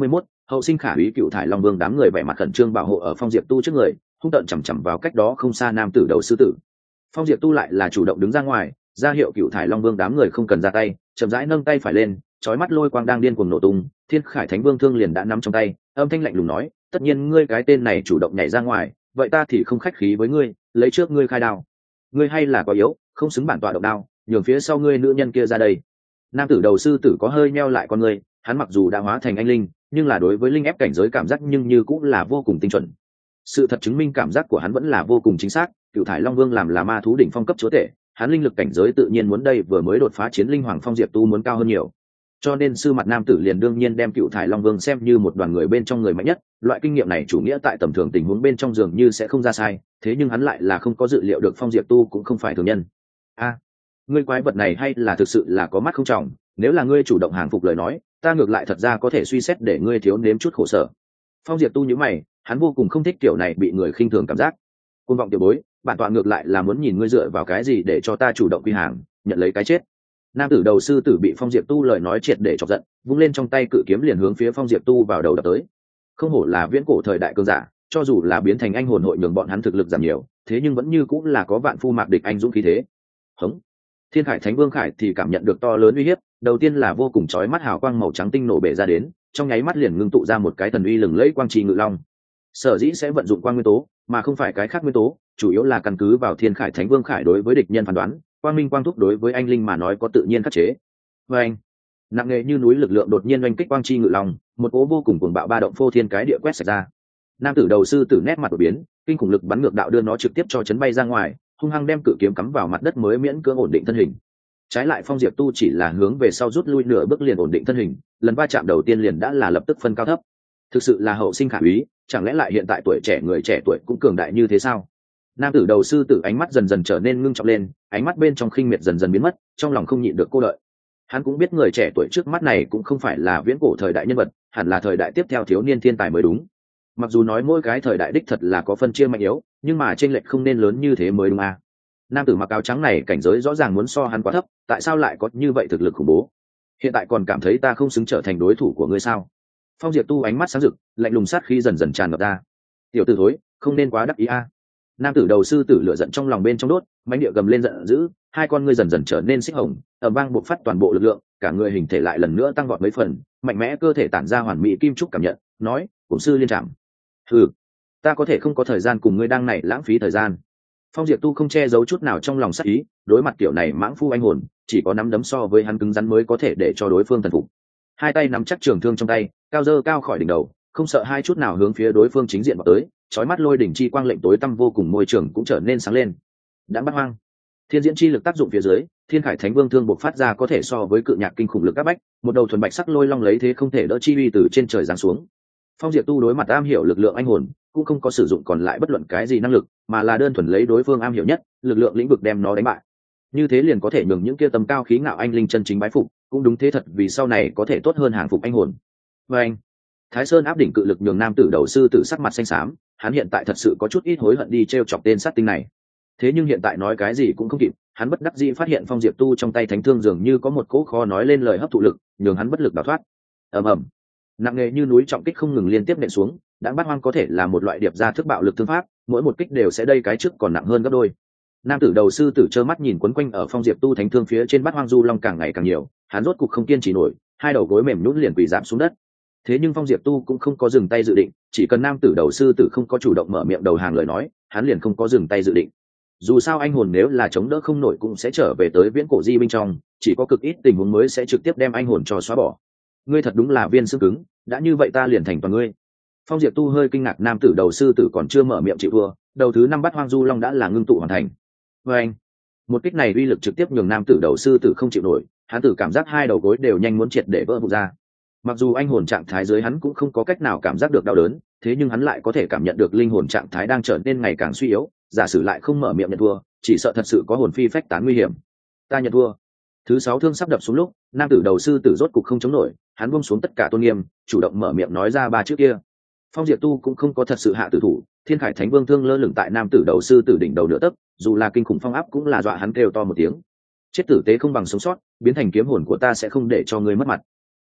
Hậu sinh khả úy Cựu Thải Long Vương đám người vẻ mặt khẩn trương bảo hộ ở Phong Diệp Tu trước người, hung tợn chằm chằm vào cách đó không xa nam tử đầu sư tử. Phong Diệp Tu lại là chủ động đứng ra ngoài, ra hiệu Cựu Thải Long Vương đám người không cần ra tay, chậm rãi nâng tay phải lên, chói mắt lôi quang đang điên cuồng nổ tung, Thiên Khải Thánh Vương thương liền đã nắm trong tay, âm thanh lạnh lùng nói, tất nhiên ngươi cái tên này chủ động nhảy ra ngoài, vậy ta thì không khách khí với ngươi, lấy trước ngươi khai đao. Ngươi hay là quá yếu, không xứng bản tọa động đao, nhường phía sau ngươi nữ nhân kia ra đây. Nam tử đầu sư tử có hơi meo lại con ngươi, hắn mặc dù đã hóa thành anh linh, nhưng là đối với linh ép cảnh giới cảm giác nhưng như cũng là vô cùng tinh chuẩn. Sự thật chứng minh cảm giác của hắn vẫn là vô cùng chính xác, Cựu Thải Long Vương làm là ma thú đỉnh phong cấp chúa tể, hắn linh lực cảnh giới tự nhiên muốn đây vừa mới đột phá chiến linh hoàng Phong Diệp Tu muốn cao hơn nhiều. Cho nên sư mặt nam tử liền đương nhiên đem Cựu Thải Long Vương xem như một đoàn người bên trong người mạnh nhất, loại kinh nghiệm này chủ nghĩa tại tầm thường tình huống bên trong dường như sẽ không ra sai, thế nhưng hắn lại là không có dự liệu được Phong Diệp Tu cũng không phải thường nhân. A, ngươi quái vật này hay là thực sự là có mắt không trọng, nếu là ngươi chủ động hàng phục lời nói, ta ngược lại thật ra có thể suy xét để ngươi thiếu nếm chút khổ sở. Phong Diệp Tu nhíu mày, hắn vô cùng không thích kiểu này bị người khinh thường cảm giác. Côn vọng tiểu bối, bản tọa ngược lại là muốn nhìn ngươi dựa vào cái gì để cho ta chủ động quy hàng, nhận lấy cái chết. Nam tử đầu sư tử bị Phong Diệp Tu lời nói triệt để chọc giận, vung lên trong tay cự kiếm liền hướng phía Phong Diệp Tu vào đầu đập tới. Không hổ là viễn cổ thời đại cường giả, cho dù là biến thành anh hồn hội nhường bọn hắn thực lực giảm nhiều, thế nhưng vẫn như cũng là có vạn phu mạc địch anh dũng khí thế. Hống. Thiên Khải Thánh Vương Khải thì cảm nhận được to lớn uy hiếp, đầu tiên là vô cùng chói mắt hào quang màu trắng tinh nổ bể ra đến, trong nháy mắt liền ngưng tụ ra một cái thần uy lừng lẫy quang trì ngự long. Sở dĩ sẽ vận dụng quang nguyên tố, mà không phải cái khác nguyên tố, chủ yếu là căn cứ vào Thiên Khải Thánh Vương Khải đối với địch nhân phán đoán, quang minh quang thúc đối với anh linh mà nói có tự nhiên khắc chế. Và anh, nặng nề như núi lực lượng đột nhiên oanh kích quang chi ngự long, một cỗ vô cùng cuồng bạo ba động phô thiên cái địa quét sạch ra. Nam tử đầu sư tử nét mặt đổi biến, kinh khủng lực bắn ngược đạo đưa nó trực tiếp cho chấn bay ra ngoài, hung hăng đem cự kiếm cắm vào mặt đất mới miễn cưỡng ổn định thân hình. Trái lại Phong Diệp Tu chỉ là hướng về sau rút lui nửa bước liền ổn định thân hình, lần va chạm đầu tiên liền đã là lập tức phân cao thấp. Thực sự là hậu sinh khả úy, chẳng lẽ lại hiện tại tuổi trẻ người trẻ tuổi cũng cường đại như thế sao? Nam tử đầu sư tử ánh mắt dần dần trở nên ngưng trọng lên, ánh mắt bên trong khinh miệt dần dần biến mất, trong lòng không nhịn được cô đợi. Hắn cũng biết người trẻ tuổi trước mắt này cũng không phải là viễn cổ thời đại nhân vật, hẳn là thời đại tiếp theo thiếu niên thiên tài mới đúng. Mặc dù nói mỗi cái thời đại đích thật là có phân chia mạnh yếu, nhưng mà chênh lệch không nên lớn như thế mới đúng à. Nam tử mặc áo trắng này cảnh giới rõ ràng muốn so hắn quá thấp, tại sao lại có như vậy thực lực khủng bố? Hiện tại còn cảm thấy ta không xứng trở thành đối thủ của ngươi sao? Phong Diệp Tu ánh mắt sáng rực, lạnh lùng sát khí dần dần tràn ngập ra. Tiểu tử thối, không nên quá đắc ý a. À. Nam tử đầu sư tử lửa giận trong lòng bên trong đốt, mãnh địa gầm lên giận dữ, hai con ngươi dần dần trở nên xích hồng, ầm vang bộc phát toàn bộ lực lượng, cả người hình thể lại lần nữa tăng vọt mấy phần, mạnh mẽ cơ thể tản ra hoàn mỹ kim trúc cảm nhận, nói: "Bổn sư liên trảm." "Hừ, ta có thể không có thời gian cùng ngươi đang này lãng phí thời gian." Phong Diệp Tu không che giấu chút nào trong lòng sát ý, đối mặt kiểu này mãng phu anh hồn, chỉ có nắm đấm so với hắn cứng rắn mới có thể để cho đối phương thần phục. Hai tay nắm chắc trường thương trong tay, cao dơ cao khỏi đỉnh đầu, không sợ hai chút nào hướng phía đối phương chính diện vào tới, chói mắt lôi đỉnh chi quang lệnh tối tăm vô cùng môi trường cũng trở nên sáng lên. Đã bắt hoang. Thiên diễn chi lực tác dụng phía dưới, Thiên Khải Thánh Vương thương bộc phát ra có thể so với cự nhạc kinh khủng lực các bách, một đầu thuần bạch sắc lôi long lấy thế không thể đỡ chi uy từ trên trời giáng xuống. Phong Diệp Tu đối mặt am hiểu lực lượng anh hồn, cũng không có sử dụng còn lại bất luận cái gì năng lực, mà là đơn thuần lấy đối phương am hiểu nhất, lực lượng lĩnh vực đem nó đánh bại. Như thế liền có thể nhường những kia tầm cao khí ngạo anh linh chân chính bái phục, cũng đúng thế thật vì sau này có thể tốt hơn hàng phục anh hồn. Và anh, Thái Sơn áp đỉnh cự lực nhường nam tử đầu sư tử sắc mặt xanh xám, hắn hiện tại thật sự có chút ít hối hận đi trêu chọc tên sát tinh này. Thế nhưng hiện tại nói cái gì cũng không kịp, hắn bất đắc dĩ phát hiện Phong Diệp Tu trong tay thánh thương dường như có một cỗ khó nói lên lời hấp thụ lực, nhường hắn bất lực đào thoát. Ầm ầm, nặng nề như núi trọng kích không ngừng liên tiếp nện xuống, Đãng Bát Hoang có thể là một loại điệp ra thức bạo lực thương pháp, mỗi một kích đều sẽ đây cái trước còn nặng hơn gấp đôi. Nam tử đầu sư tử trơ mắt nhìn quấn quanh ở Phong Diệp Tu thánh thương phía trên Bát Hoang du long càng ngày càng nhiều, hắn rốt cục không kiên trì nổi, hai đầu gối mềm nhũn liền quỳ rạp xuống đất. Thế nhưng Phong Diệp Tu cũng không có dừng tay dự định, chỉ cần nam tử đầu sư tử không có chủ động mở miệng đầu hàng lời nói, hắn liền không có dừng tay dự định. Dù sao anh hồn nếu là chống đỡ không nổi cũng sẽ trở về tới viễn cổ di bên trong, chỉ có cực ít tình huống mới sẽ trực tiếp đem anh hồn cho xóa bỏ. Ngươi thật đúng là viên xương cứng, đã như vậy ta liền thành toàn ngươi. Phong Diệp Tu hơi kinh ngạc, nam tử đầu sư tử còn chưa mở miệng chịu thua, đầu thứ năm Bát Hoang du long đã là ngưng tụ hoàn thành. Và anh, một kích này uy lực trực tiếp nhường nam tử đầu sư tử không chịu nổi, hắn tử cảm giác hai đầu gối đều nhanh muốn triệt để vỡ vụn ra. Mặc dù anh hồn trạng thái dưới hắn cũng không có cách nào cảm giác được đau đớn, thế nhưng hắn lại có thể cảm nhận được linh hồn trạng thái đang trở nên ngày càng suy yếu, giả sử lại không mở miệng nhận thua, chỉ sợ thật sự có hồn phi phách tán nguy hiểm. Ta nhận thua. Thứ sáu thương sắp đập xuống lúc, nam tử đầu sư tử rốt cục không chống nổi, hắn buông xuống tất cả tôn nghiêm, chủ động mở miệng nói ra ba chữ kia. Phong Diệp Tu cũng không có thật sự hạ tử thủ, Thiên Khải Thánh Vương thương lơ lửng tại nam tử đầu sư tử đỉnh đầu nửa tấc, dù là kinh khủng phong áp cũng là dọa hắn kêu to một tiếng. Chết tử tế không bằng sống sót, biến thành kiếm hồn của ta sẽ không để cho ngươi mất mặt.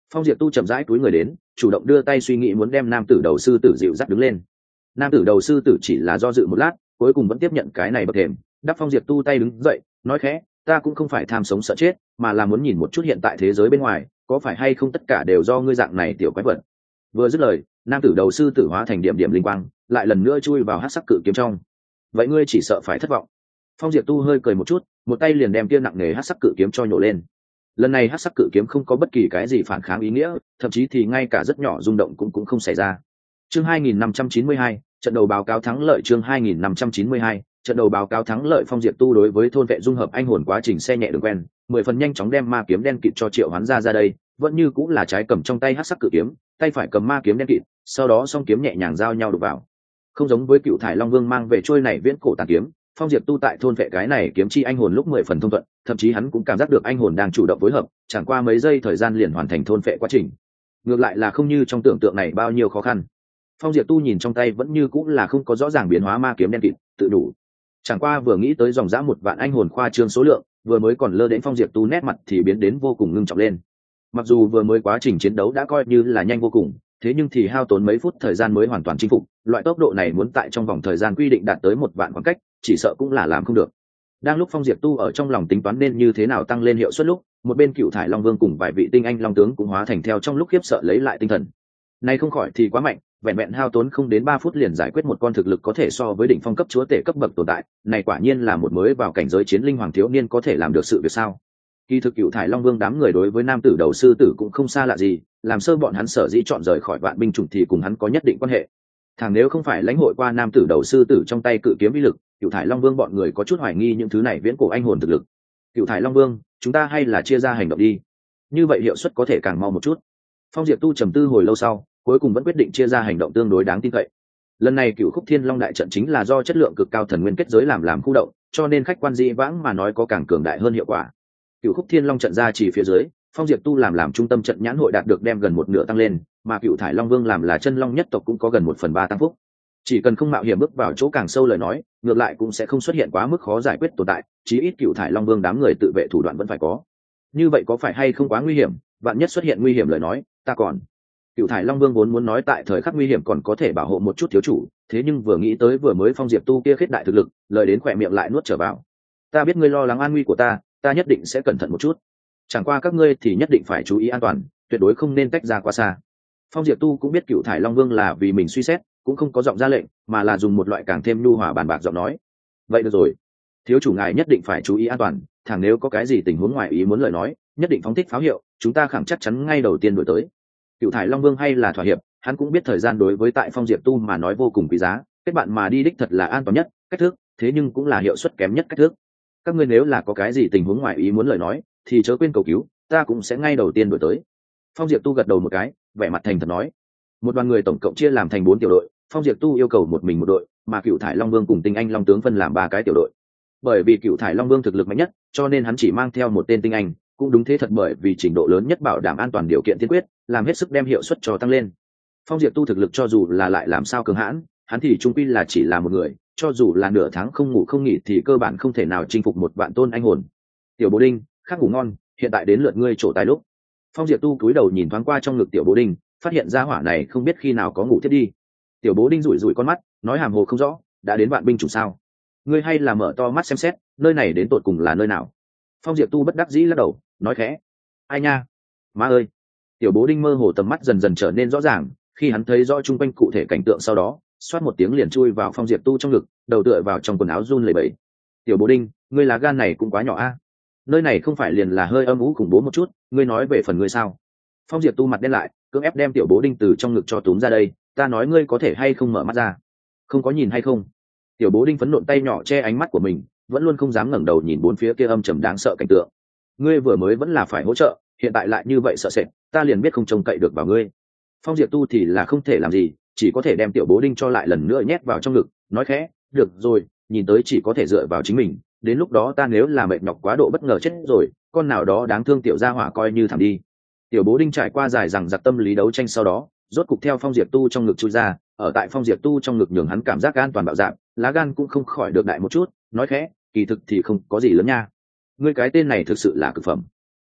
Phong diệp tu chậm rãi túi người đến, chủ động đưa tay suy nghĩ muốn đem nam tử đầu sư tử dịu dắt đứng lên. Nam tử đầu sư tử chỉ là do dự một lát, cuối cùng vẫn tiếp nhận cái này bậc thềm, đắp phong diệp tu tay đứng dậy, nói khẽ, ta cũng không phải tham sống sợ chết, mà là muốn nhìn một chút hiện tại thế giới bên ngoài có phải hay không tất cả đều do ngươi dạng này tiểu quái vật. Vừa dứt lời, nam tử đầu sư tử hóa thành điểm điểm linh quang, lại lần nữa chui vào hắc sắc cự kiếm trong. Vậy ngươi chỉ sợ phải thất vọng. Phong diệp tu hơi cười một chút, một tay liền đem kia nặng nề hắc sắc cự kiếm cho nhổ lên. Lần này hắc sắc cự kiếm không có bất kỳ cái gì phản kháng ý nghĩa, thậm chí thì ngay cả rất nhỏ rung động cũng cũng không xảy ra. Chương hai nghìn năm trăm chín mươi hai, trận đầu báo cáo thắng lợi. Chương hai nghìn năm trăm chín mươi hai, trận đầu báo cáo thắng lợi. Phong diệp tu đối với thôn vệ dung hợp anh hồn quá trình xe nhẹ đường quen, mười phần nhanh chóng đem ma kiếm đen kịt cho triệu hoán ra ra đây, vẫn như cũng là trái cầm trong tay hắc sắc cự kiếm, tay phải cầm ma kiếm đen kịt, sau đó song kiếm nhẹ nhàng giao nhau đục vào. Không giống với cựu thải long vương mang về trôi này viễn cổ tàn kiếm, phong diệp tu tại thôn vệ cái này kiếm chi anh hồn lúc mười phần thông thuận, thậm chí hắn cũng cảm giác được anh hồn đang chủ động phối hợp, chẳng qua mấy giây thời gian liền hoàn thành thôn vệ quá trình. Ngược lại là không như trong tưởng tượng này bao nhiêu khó khăn. Phong diệp tu nhìn trong tay vẫn như cũng là không có rõ ràng biến hóa ma kiếm đen kịt, tự đủ. Chẳng qua vừa nghĩ tới dòng dã một vạn anh hồn khoa trương số lượng, vừa mới còn lơ đến phong diệp tu nét mặt thì biến đến vô cùng ngưng trọng lên. Mặc dù vừa mới quá trình chiến đấu đã coi như là nhanh vô cùng, thế nhưng thì hao tốn mấy phút thời gian mới hoàn toàn chinh phục, loại tốc độ này muốn tại trong vòng thời gian quy định đạt tới một vạn khoảng cách, chỉ sợ cũng là làm không được. Đang lúc phong diệp tu ở trong lòng tính toán nên như thế nào tăng lên hiệu suất lúc, một bên cựu thải long vương cùng vài vị tinh anh long tướng cũng hóa thành theo trong lúc khiếp sợ lấy lại tinh thần. Này không khỏi thì quá mạnh, vẹn vẹn hao tốn không đến ba phút liền giải quyết một con thực lực có thể so với đỉnh phong cấp chúa tể cấp bậc tồn tại, này quả nhiên là một mới vào cảnh giới chiến linh hoàng thiếu niên có thể làm được sự việc sao? Kỳ thực cựu thải long vương đám người đối với nam tử đầu sư tử cũng không xa lạ gì, làm sơ bọn hắn sở dĩ chọn rời khỏi vạn binh chủng thì cùng hắn có nhất định quan hệ. Thằng nếu không phải lãnh hội qua nam tử đầu sư tử trong tay cự kiếm uy lực, cựu thải long vương bọn người có chút hoài nghi những thứ này viễn cổ anh hồn thực lực. Cựu thải long vương, chúng ta hay là chia ra hành động đi, như vậy hiệu suất có thể càng mau một chút. Phong diệp tu trầm tư hồi lâu sau, cuối cùng vẫn quyết định chia ra hành động tương đối đáng tin cậy. Lần này cựu khúc thiên long đại trận chính là do chất lượng cực cao thần nguyên kết giới làm làm khu động, cho nên khách quan dĩ vãng mà nói có càng cường đại hơn hiệu quả. Cựu khúc thiên long trận ra chỉ phía dưới, phong diệp tu làm làm trung tâm trận nhãn hội đạt được đem gần một nửa tăng lên, mà cựu thải long vương làm là chân long nhất tộc cũng có gần một phần ba tăng phúc. Chỉ cần không mạo hiểm bước vào chỗ càng sâu lời nói, ngược lại cũng sẽ không xuất hiện quá mức khó giải quyết tồn tại, chí ít cựu thải long vương đám người tự vệ thủ đoạn vẫn phải có. Như vậy có phải hay không quá nguy hiểm? Vạn nhất xuất hiện nguy hiểm lời nói, ta còn cựu thải long vương vốn muốn nói tại thời khắc nguy hiểm còn có thể bảo hộ một chút thiếu chủ, thế nhưng vừa nghĩ tới vừa mới phong diệp tu kia khết đại thực lực, lời đến khỏe miệng lại nuốt trở vào. Ta biết ngươi lo lắng an nguy của ta, ta nhất định sẽ cẩn thận một chút, chẳng qua các ngươi thì nhất định phải chú ý an toàn, tuyệt đối không nên tách ra quá xa. Phong diệp tu cũng biết cựu thải long vương là vì mình suy xét, cũng không có giọng ra lệnh, mà là dùng một loại càng thêm nhu hòa bàn bạc giọng nói. Vậy được rồi, thiếu chủ ngài nhất định phải chú ý an toàn, thẳng nếu có cái gì tình huống ngoài ý muốn lời nói, nhất định phóng thích pháo hiệu, chúng ta khẳng chắc chắn ngay đầu tiên đuổi tới. Cựu thải long vương hay là thỏa hiệp, hắn cũng biết thời gian đối với tại phong diệp tu mà nói vô cùng quý giá, kết bạn mà đi đích thật là an toàn nhất cách thức, thế nhưng cũng là hiệu suất kém nhất cách thức. Các ngươi nếu là có cái gì tình huống ngoài ý muốn lời nói, thì chớ quên cầu cứu, ta cũng sẽ ngay đầu tiên đuổi tới. Phong diệp tu gật đầu một cái, vẻ mặt thành thật nói. Một đoàn người tổng cộng chia làm thành bốn tiểu đội, phong diệp tu yêu cầu một mình một đội, mà cựu thải long vương cùng tinh anh long tướng phân làm ba cái tiểu đội. Bởi vì cựu thải long vương thực lực mạnh nhất, cho nên hắn chỉ mang theo một tên tinh anh, cũng đúng thế thật, bởi vì trình độ lớn nhất bảo đảm an toàn điều kiện tiên quyết, làm hết sức đem hiệu suất cho tăng lên. Phong diệp tu thực lực cho dù là lại làm sao cường hãn, hắn thì trung quy là chỉ là một người, cho dù là nửa tháng không ngủ không nghỉ thì cơ bản không thể nào chinh phục một vạn tôn anh hồn. Tiểu bố đinh, khắc ngủ ngon, hiện tại đến lượt ngươi trổ tài lúc. Phong diệp tu cúi đầu nhìn thoáng qua trong ngực tiểu bố đinh, phát hiện ra hỏa này không biết khi nào có ngủ thiết đi. Tiểu bố đinh rủi rủi con mắt, nói hàm hồ không rõ, đã đến vạn binh chủ sao? Ngươi hay là mở to mắt xem xét, nơi này đến tột cùng là nơi nào? Phong diệp tu bất đắc dĩ lắc đầu, nói khẽ, ai nha, má ơi. Tiểu bố đinh mơ hồ tầm mắt dần dần trở nên rõ ràng, khi hắn thấy rõ chung quanh cụ thể cảnh tượng sau đó, xoát một tiếng liền chui vào phong diệp tu trong ngực, đầu tựa vào trong quần áo run lẩy bẩy. Tiểu bố đinh, ngươi lá gan này cũng quá nhỏ a. Nơi này không phải liền là hơi âm ú khủng bố một chút, ngươi nói về phần ngươi sao? Phong diệp tu mặt đen lại, cưỡng ép đem tiểu bố đinh từ trong ngực cho túm ra đây, ta nói ngươi có thể hay không mở mắt ra, không có nhìn hay không? Tiểu bố đinh phấn nộn tay nhỏ che ánh mắt của mình, vẫn luôn không dám ngẩng đầu nhìn bốn phía kia âm trầm đáng sợ cảnh tượng. Ngươi vừa mới vẫn là phải hỗ trợ, hiện tại lại như vậy sợ sệt, ta liền biết không trông cậy được vào ngươi. Phong diệp tu thì là không thể làm gì, chỉ có thể đem tiểu bố đinh cho lại lần nữa nhét vào trong ngực, nói khẽ, được rồi, nhìn tới chỉ có thể dựa vào chính mình, đến lúc đó ta nếu là mệt nhọc quá độ bất ngờ chết rồi, con nào đó đáng thương tiểu gia hỏa coi như thảm đi. Tiểu bố đinh trải qua dài rằng giặc tâm lý đấu tranh sau đó, rốt cục theo phong diệp tu trong ngực chui ra, ở tại phong diệp tu trong ngực nhường hắn cảm giác an toàn bạo dạn, lá gan cũng không khỏi được đại một chút, nói khẽ, kỳ thực thì không có gì lớn nha. Ngươi cái tên này thực sự là cực phẩm.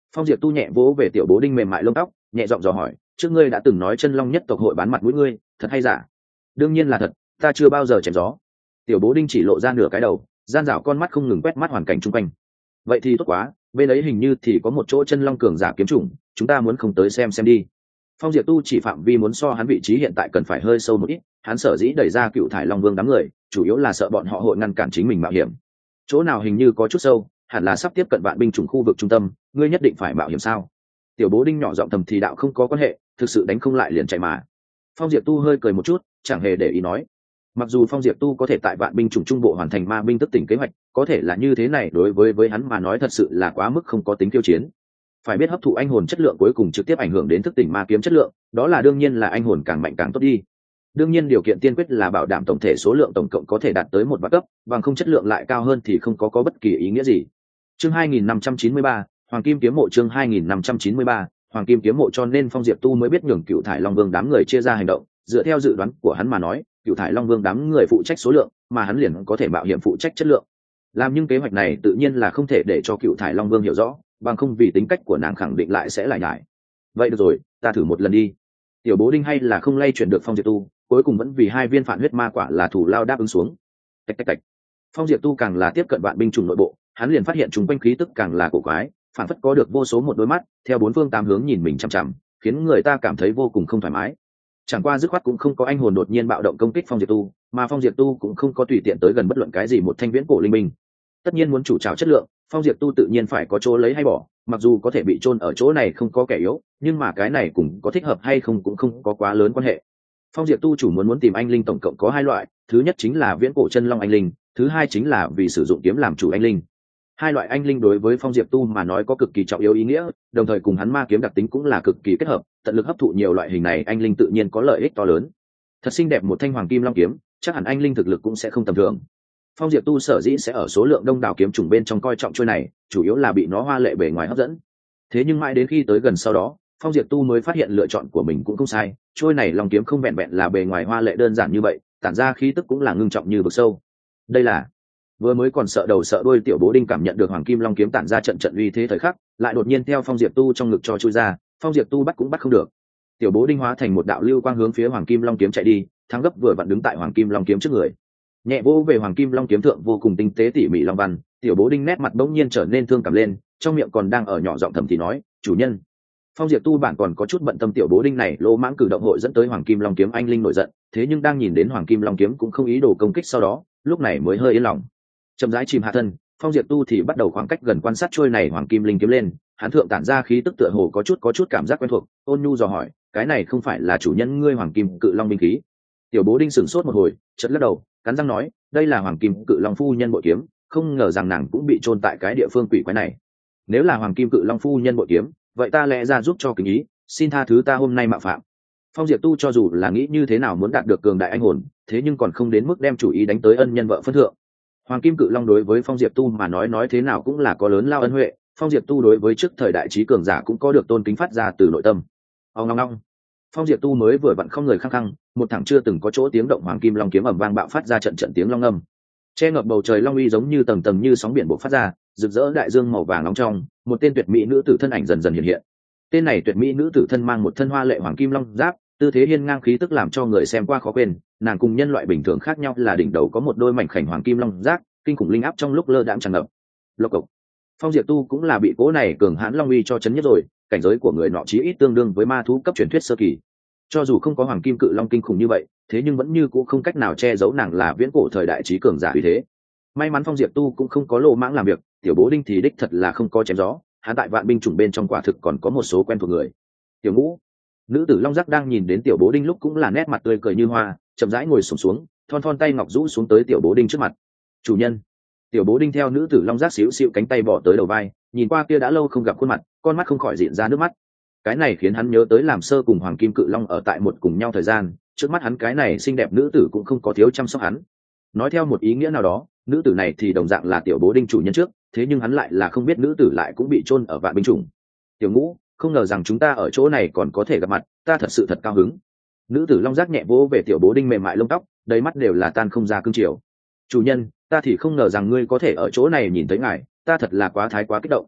Phong Diệp tu nhẹ vỗ về tiểu bố đinh mềm mại lông tóc, nhẹ giọng dò hỏi, trước ngươi đã từng nói chân long nhất tộc hội bán mặt mũi ngươi, thật hay giả? Đương nhiên là thật, ta chưa bao giờ chém gió. Tiểu bố đinh chỉ lộ ra nửa cái đầu, gian dảo con mắt không ngừng quét mắt hoàn cảnh chung quanh. Vậy thì tốt quá, bên ấy hình như thì có một chỗ chân long cường giả kiếm chủng, chúng ta muốn không tới xem xem đi. Phong Diệp tu chỉ phạm vi muốn so hắn vị trí hiện tại cần phải hơi sâu một ít, hắn sở dĩ đẩy ra Cựu Thải Long Vương đám người, chủ yếu là sợ bọn họ hội ngăn cản chính mình mạo hiểm. Chỗ nào hình như có chút sâu, hẳn là sắp tiếp cận vạn binh chủng khu vực trung tâm, ngươi nhất định phải mạo hiểm sao? Tiểu bố đinh nhỏ giọng thầm thì đạo không có quan hệ, thực sự đánh không lại liền chạy mà. Phong Diệp tu hơi cười một chút, chẳng hề để ý nói. Mặc dù Phong Diệp tu có thể tại vạn binh chủng trung bộ hoàn thành ma binh thức tỉnh kế hoạch, có thể là như thế này đối với với hắn mà nói thật sự là quá mức không có tính tiêu chiến. Phải biết hấp thụ anh hồn chất lượng cuối cùng trực tiếp ảnh hưởng đến thức tỉnh ma kiếm chất lượng, đó là đương nhiên là anh hồn càng mạnh càng tốt đi. Đương nhiên điều kiện tiên quyết là bảo đảm tổng thể số lượng tổng cộng có thể đạt tới một vạn cấp, bằng không chất lượng lại cao hơn thì không có có bất kỳ ý nghĩa gì. Chương hai nghìn năm trăm chín mươi ba, Hoàng Kim kiếm mộ. Chương hai nghìn năm trăm chín mươi ba, Hoàng Kim kiếm mộ. Cho nên Phong Diệp tu mới biết nhường Cựu Thải Long Vương đám người chia ra hành động, dựa theo dự đoán của hắn mà nói, Cựu Thải Long Vương đám người phụ trách số lượng, mà hắn liền có thể mạo hiểm phụ trách chất lượng. Làm nhưng kế hoạch này tự nhiên là không thể để cho Cựu Thải Long Vương hiểu rõ, bằng không vì tính cách của nàng khẳng định lại sẽ lại nhải. Vậy được rồi, ta thử một lần đi. Tiểu bố đinh hay là không lay chuyển được Phong Diệp tu, cuối cùng vẫn vì hai viên phản huyết ma quả là thủ lao đáp ứng xuống. Tạch tạch tạch. Phong Diệp tu càng là tiếp cận vạn binh chủng nội bộ, hắn liền phát hiện chúng quanh khí tức càng là cổ quái, phản phất có được vô số một đôi mắt theo bốn phương tám hướng nhìn mình chằm chằm, khiến người ta cảm thấy vô cùng không thoải mái. Chẳng qua dứt khoát cũng không có anh hồn đột nhiên bạo động công kích Phong Diệp tu, mà Phong Diệp tu cũng không có tùy tiện tới gần bất luận cái gì một thanh viễn cổ linh minh. Tất nhiên muốn chủ trào chất lượng, Phong Diệp tu tự nhiên phải có chỗ lấy hay bỏ, mặc dù có thể bị chôn ở chỗ này không có kẻ yếu, nhưng mà cái này cũng có thích hợp hay không cũng không có quá lớn quan hệ. Phong Diệp tu chủ muốn muốn tìm anh linh tổng cộng có hai loại, thứ nhất chính là viễn cổ chân long anh linh, thứ hai chính là vì sử dụng kiếm làm chủ anh linh. Hai loại anh linh đối với Phong Diệp tu mà nói có cực kỳ trọng yếu ý nghĩa, đồng thời cùng hắn ma kiếm đặc tính cũng là cực kỳ kết hợp, tận lực hấp thụ nhiều loại hình này anh linh tự nhiên có lợi ích to lớn. Thật xinh đẹp một thanh hoàng kim long kiếm, chắc hẳn anh linh thực lực cũng sẽ không tầm thường. Phong Diệp tu sở dĩ sẽ ở số lượng đông đảo kiếm chủng bên trong coi trọng chuôi này, chủ yếu là bị nó hoa lệ bề ngoài hấp dẫn. Thế nhưng mãi đến khi tới gần sau đó, Phong Diệp tu mới phát hiện lựa chọn của mình cũng không sai, chuôi này long kiếm không vẹn vẹn là bề ngoài hoa lệ đơn giản như vậy, tản ra khí tức cũng là ngưng trọng như vực sâu. Đây là vừa mới còn sợ đầu sợ đuôi tiểu bố đinh cảm nhận được hoàng kim long kiếm tản ra trận trận uy thế thời khắc, lại đột nhiên theo Phong Diệp tu trong ngực cho chui ra, Phong Diệp tu bắt cũng bắt không được. Tiểu bố đinh hóa thành một đạo lưu quang hướng phía hoàng kim long kiếm chạy đi, thắng gấp vừa vặn đứng tại hoàng kim long kiếm trước người. Nhẹ vỗ về hoàng kim long kiếm thượng vô cùng tinh tế tỉ mỉ long văn, tiểu bố đinh nét mặt bỗng nhiên trở nên thương cảm lên, trong miệng còn đang ở nhỏ giọng thầm thì nói, chủ nhân. Phong Diệp tu bản còn có chút bận tâm tiểu bố đinh này lỗ mãng cử động hội dẫn tới hoàng kim long kiếm anh linh nổi giận, thế nhưng đang nhìn đến hoàng kim long kiếm cũng không ý đồ công kích sau đó, lúc này mới hơi yên lòng. Chậm rãi chìm hạ thân, Phong Diệp tu thì bắt đầu khoảng cách gần quan sát trôi này hoàng kim linh kiếm lên, hắn thượng tản ra khí tức tựa hồ có chút có chút cảm giác quen thuộc, ôn nhu dò hỏi, cái này không phải là chủ nhân ngươi hoàng kim cự long binh khí? Tiểu bố đinh sửng sốt một hồi, chợt lắc đầu, cắn răng nói, đây là hoàng kim cự long phu nhân bội kiếm, không ngờ rằng nàng cũng bị chôn tại cái địa phương quỷ quái này. Nếu là hoàng kim cự long phu nhân bội kiếm, vậy ta lẽ ra giúp cho kính ý, xin tha thứ ta hôm nay mạo phạm. Phong Diệp tu cho dù là nghĩ như thế nào muốn đạt được cường đại anh hồn, thế nhưng còn không đến mức đem chủ ý đánh tới ân nhân vợ phân thượng. Hoàng kim cự long đối với Phong Diệp tu mà nói nói thế nào cũng là có lớn lao ân huệ, Phong Diệp tu đối với trước thời đại trí cường giả cũng có được tôn kính phát ra từ nội tâm. Ông long long, Phong Diệp tu mới vừa vặn không người khăng khăng, một thằng chưa từng có chỗ tiếng động hoàng kim long kiếm ầm vang bạo phát ra trận trận tiếng long âm. Che ngập bầu trời long uy giống như tầng tầng như sóng biển bộc phát ra, rực rỡ đại dương màu vàng nóng trong, một tên tuyệt mỹ nữ tử thân ảnh dần dần hiện hiện. Tên này tuyệt mỹ nữ tử thân mang một thân hoa lệ hoàng kim long giáp, tư thế hiên ngang khí tức làm cho người xem qua khó quên, nàng cùng nhân loại bình thường khác nhau là đỉnh đầu có một đôi mảnh khảnh hoàng kim long giáp, kinh khủng linh áp trong lúc lơ đãng tràn ngập. Lộc cộc. Phong Diệp tu cũng là bị cố này cường hãn long uy cho chấn nhất rồi, cảnh giới của người nọ chí ít tương đương với ma thú cấp truyền thuyết sơ kỳ. Cho dù không có hoàng kim cự long kinh khủng như vậy, thế nhưng vẫn như cũng không cách nào che giấu nàng là viễn cổ thời đại trí cường giả uy thế. May mắn Phong Diệp tu cũng không có lô mãng làm việc, tiểu bố đinh thì đích thật là không có chém gió, hắn tại vạn binh chủng bên trong quả thực còn có một số quen thuộc người. Tiểu ngũ, nữ tử long giác đang nhìn đến tiểu bố đinh lúc cũng là nét mặt tươi cười như hoa, chậm rãi ngồi xổm xuống, xuống, thon thon tay ngọc rũ xuống tới tiểu bố đinh trước mặt. Chủ nhân. Tiểu bố đinh theo nữ tử long giác xíu xíu cánh tay bỏ tới đầu vai, nhìn qua kia đã lâu không gặp khuôn mặt, con mắt không khỏi diện ra nước mắt. Cái này khiến hắn nhớ tới làm sơ cùng hoàng kim cự long ở tại một cùng nhau thời gian, trước mắt hắn cái này xinh đẹp nữ tử cũng không có thiếu chăm sóc hắn. Nói theo một ý nghĩa nào đó, nữ tử này thì đồng dạng là tiểu bố đinh chủ nhân trước, thế nhưng hắn lại là không biết nữ tử lại cũng bị chôn ở vạn binh chủng. Tiểu ngũ, không ngờ rằng chúng ta ở chỗ này còn có thể gặp mặt, ta thật sự thật cao hứng. Nữ tử long giác nhẹ vỗ về tiểu bố đinh mềm mại lông tóc, đầy mắt đều là tan không ra cương triều. Chủ nhân, ta thì không ngờ rằng ngươi có thể ở chỗ này nhìn thấy ngài, ta thật là quá thái quá kích động.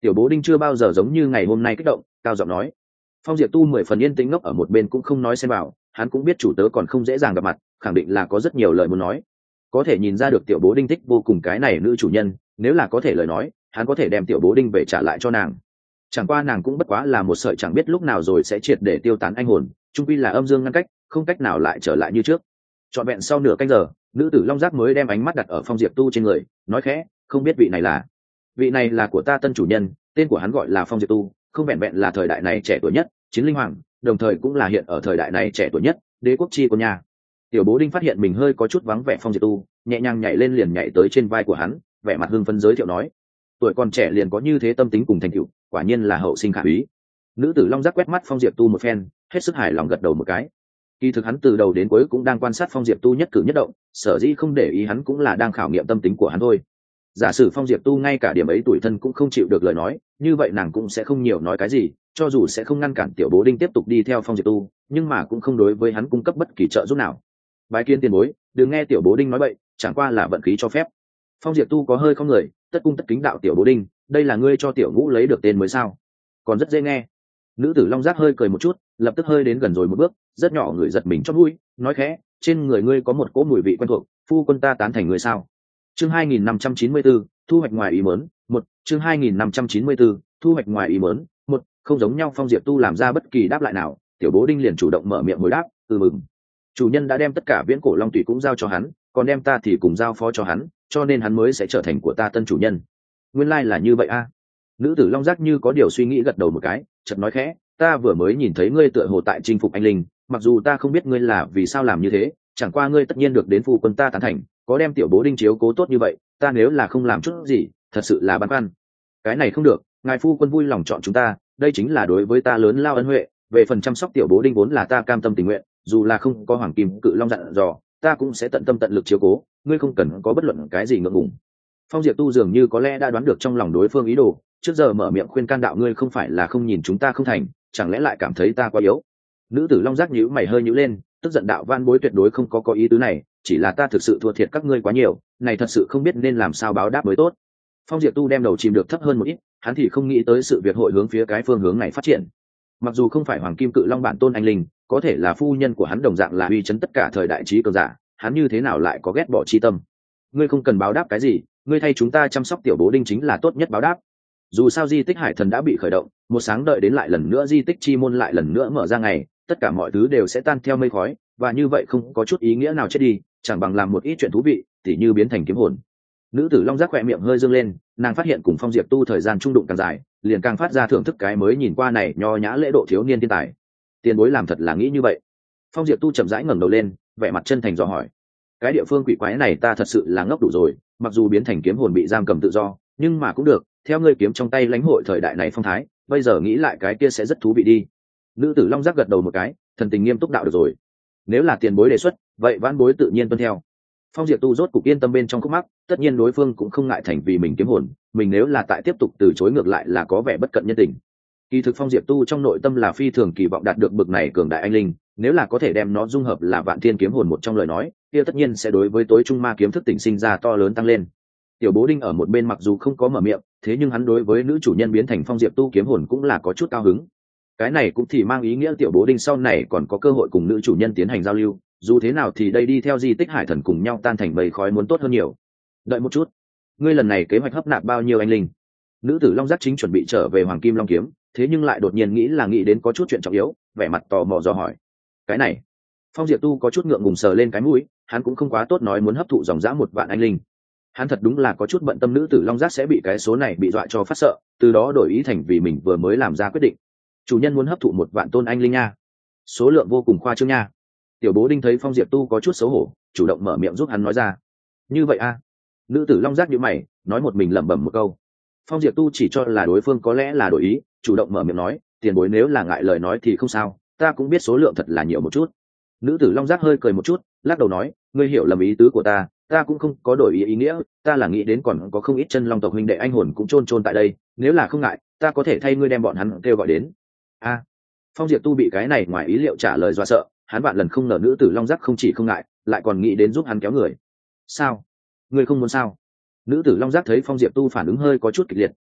Tiểu Bố Đinh chưa bao giờ giống như ngày hôm nay kích động, cao giọng nói. Phong Diệp Tu mười phần yên tĩnh ngốc ở một bên cũng không nói xen vào, hắn cũng biết chủ tớ còn không dễ dàng gặp mặt, khẳng định là có rất nhiều lời muốn nói. Có thể nhìn ra được Tiểu Bố Đinh thích vô cùng cái này nữ chủ nhân, nếu là có thể lời nói, hắn có thể đem Tiểu Bố Đinh về trả lại cho nàng. Chẳng qua nàng cũng bất quá là một sợi chẳng biết lúc nào rồi sẽ triệt để tiêu tán anh hồn, chung quy là âm dương ngăn cách, không cách nào lại trở lại như trước. Trọn vẹn sau nửa canh giờ, nữ tử Long Giác mới đem ánh mắt đặt ở Phong Diệp Tu trên người, nói khẽ, không biết vị này là. Vị này là của ta tân chủ nhân, tên của hắn gọi là Phong Diệp Tu, không vẹn vẹn là thời đại này trẻ tuổi nhất, chiến linh hoàng, đồng thời cũng là hiện ở thời đại này trẻ tuổi nhất, đế quốc chi của nhà. Tiểu Bố Đinh phát hiện mình hơi có chút vắng vẻ Phong Diệp Tu, nhẹ nhàng nhảy lên liền nhảy tới trên vai của hắn, vẻ mặt hưng phấn giới thiệu nói, tuổi còn trẻ liền có như thế tâm tính cùng thành tựu, quả nhiên là hậu sinh khả úy. Nữ tử Long Giác quét mắt Phong Diệp Tu một phen, hết sức hài lòng gật đầu một cái. Kỳ thực hắn từ đầu đến cuối cũng đang quan sát Phong Diệp Tu nhất cử nhất động, sở dĩ không để ý hắn cũng là đang khảo nghiệm tâm tính của hắn thôi. Giả sử Phong Diệp Tu ngay cả điểm ấy tuổi thân cũng không chịu được lời nói, như vậy nàng cũng sẽ không nhiều nói cái gì, cho dù sẽ không ngăn cản Tiểu Bố Đinh tiếp tục đi theo Phong Diệp Tu, nhưng mà cũng không đối với hắn cung cấp bất kỳ trợ giúp nào. Bái kiến tiền bối, đừng nghe Tiểu Bố Đinh nói bậy, chẳng qua là vận khí cho phép. Phong Diệp Tu có hơi không người, tất cung tất kính đạo Tiểu Bố Đinh, đây là ngươi cho Tiểu Ngũ lấy được tên mới sao? Còn rất dễ nghe. Nữ tử Long Giác hơi cười một chút, lập tức hơi đến gần rồi một bước, rất nhỏ người giật mình chót mũi, nói khẽ, trên người ngươi có một cỗ mùi vị quen thuộc, phu quân ta tán thành ngươi sao? Chương hai nghìn năm trăm chín mươi tư, thu hoạch ngoài ý muốn, một, chương hai nghìn năm trăm chín mươi tư, thu hoạch ngoài ý muốn, một, không giống nhau. Phong Diệp Tu làm ra bất kỳ đáp lại nào, Tiểu Bố Đinh liền chủ động mở miệng hồi đáp, "Ừ mừng. Chủ nhân đã đem tất cả viễn cổ long tùy cũng giao cho hắn, còn đem ta thì cùng giao phó cho hắn, cho nên hắn mới sẽ trở thành của ta tân chủ nhân." Nguyên lai là như vậy a. Nữ tử Long Giác như có điều suy nghĩ gật đầu một cái, chợt nói khẽ, "Ta vừa mới nhìn thấy ngươi tựa hồ tại chinh phục anh linh, mặc dù ta không biết ngươi là vì sao làm như thế, chẳng qua ngươi tất nhiên được đến phu quân ta tán thành, có đem Tiểu Bố Đinh chiếu cố tốt như vậy, ta nếu là không làm chút gì, thật sự là băn khoăn. Cái này không được, ngài phu quân vui lòng chọn chúng ta, đây chính là đối với ta lớn lao ân huệ, về phần chăm sóc Tiểu Bố Đinh vốn là ta cam tâm tình nguyện, dù là không có Hoàng Kim Cự Long dặn dò, ta cũng sẽ tận tâm tận lực chiếu cố, ngươi không cần có bất luận cái gì ngượng ngùng." Phong Diệp Tu dường như có lẽ đã đoán được trong lòng đối phương ý đồ, trước giờ mở miệng khuyên can đạo, "Ngươi không phải là không nhìn chúng ta không thành, chẳng lẽ lại cảm thấy ta quá yếu?" Nữ tử Long Giác nhíu mày hơi nhíu lên, tức giận đạo, "Van bối tuyệt đối không có có ý tứ này, chỉ là ta thực sự thua thiệt các ngươi quá nhiều, này thật sự không biết nên làm sao báo đáp mới tốt." Phong Diệp Tu đem đầu chìm được thấp hơn một ít, hắn thì không nghĩ tới sự việc hội hướng phía cái phương hướng này phát triển. Mặc dù không phải Hoàng Kim Cự Long bản tôn anh linh, có thể là phu nhân của hắn đồng dạng là uy chấn tất cả thời đại trí cường giả, hắn như thế nào lại có ghét bỏ chi tâm? "Ngươi không cần báo đáp cái gì, ngươi thay chúng ta chăm sóc Tiểu Bố Đinh chính là tốt nhất báo đáp. Dù sao di tích Hải Thần đã bị khởi động, một sáng đợi đến lại lần nữa di tích chi môn lại lần nữa mở ra ngày, tất cả mọi thứ đều sẽ tan theo mây khói, và như vậy không có chút ý nghĩa nào chết đi, chẳng bằng làm một ít chuyện thú vị, tỉ như biến thành kiếm hồn." Nữ tử Long Giác khỏe miệng hơi dương lên, nàng phát hiện cùng Phong Diệp Tu thời gian trung đụng càng dài, liền càng phát ra thưởng thức cái mới nhìn qua này nho nhã lễ độ thiếu niên thiên tài. Tiền bối làm thật là nghĩ như vậy? Phong Diệp Tu chậm rãi ngẩng đầu lên, vẻ mặt chân thành dò hỏi. "Cái địa phương quỷ quái này ta thật sự là ngốc đủ rồi, mặc dù biến thành kiếm hồn bị giam cầm tự do, nhưng mà cũng được, theo ngươi kiếm trong tay lãnh hội thời đại này phong thái, bây giờ nghĩ lại cái kia sẽ rất thú vị đi." Nữ tử Long Giác gật đầu một cái, thần tình nghiêm túc đạo, "Được rồi, nếu là tiền bối đề xuất, vậy vãn bối tự nhiên tuân theo." Phong Diệp Tu rốt cục yên tâm bên trong khúc mắc, tất nhiên đối phương cũng không ngại thành vì mình kiếm hồn, mình nếu là tại tiếp tục từ chối ngược lại là có vẻ bất cận nhân tình. Kỳ thực Phong Diệp Tu trong nội tâm là phi thường kỳ vọng đạt được bực này cường đại anh linh, nếu là có thể đem nó dung hợp là Vạn Thiên kiếm hồn một trong lời nói, kia tất nhiên sẽ đối với tối trung ma kiếm thức tỉnh sinh ra to lớn tăng lên. Tiểu Bố Đinh ở một bên mặc dù không có mở miệng, thế nhưng hắn đối với nữ chủ nhân biến thành Phong Diệp Tu kiếm hồn cũng là có chút cao hứng. Cái này cũng thì mang ý nghĩa Tiểu Bố Đinh sau này còn có cơ hội cùng nữ chủ nhân tiến hành giao lưu, dù thế nào thì đây đi theo di tích Hải Thần cùng nhau tan thành bầy khói muốn tốt hơn nhiều. Đợi một chút, ngươi lần này kế hoạch hấp nạp bao nhiêu anh linh? Nữ tử Long Giác chính chuẩn bị trở về Hoàng Kim Long kiếm, thế nhưng lại đột nhiên nghĩ là nghĩ đến có chút chuyện trọng yếu, vẻ mặt tò mò dò hỏi. Cái này, Phong Diệp Tu có chút ngượng ngùng sờ lên cái mũi, hắn cũng không quá tốt nói muốn hấp thụ dòng dã một vạn anh linh. Hắn thật đúng là có chút bận tâm nữ tử Long Giác sẽ bị cái số này bị dọa cho phát sợ, từ đó đổi ý thành vì mình vừa mới làm ra quyết định. Chủ nhân muốn hấp thụ một vạn tôn anh linh nha, số lượng vô cùng khoa trương nha. Tiểu Bố Đinh thấy Phong Diệp Tu có chút xấu hổ, chủ động mở miệng giúp hắn nói ra. Như vậy a? Nữ tử Long Giác nhíu mày, nói một mình lẩm bẩm một câu. Phong Diệp Tu chỉ cho là đối phương có lẽ là đổi ý, chủ động mở miệng nói, "Tiền bối nếu là ngại lời nói thì không sao, ta cũng biết số lượng thật là nhiều một chút." Nữ tử Long Giác hơi cười một chút, lắc đầu nói, "Ngươi hiểu lầm ý tứ của ta, ta cũng không có đổi ý ý nghĩa, ta là nghĩ đến còn có không ít chân long tộc huynh đệ anh hồn cũng chôn chôn tại đây, nếu là không ngại, ta có thể thay ngươi đem bọn hắn kêu gọi đến." A. Phong Diệp Tu bị cái này ngoài ý liệu trả lời dọa sợ, hắn vạn lần không ngờ nữ tử Long Giác không chỉ không ngại, lại còn nghĩ đến giúp hắn kéo người. "Sao? Ngươi không muốn sao?" Nữ tử Long Giác thấy Phong Diệp Tu phản ứng hơi có chút kịch liệt,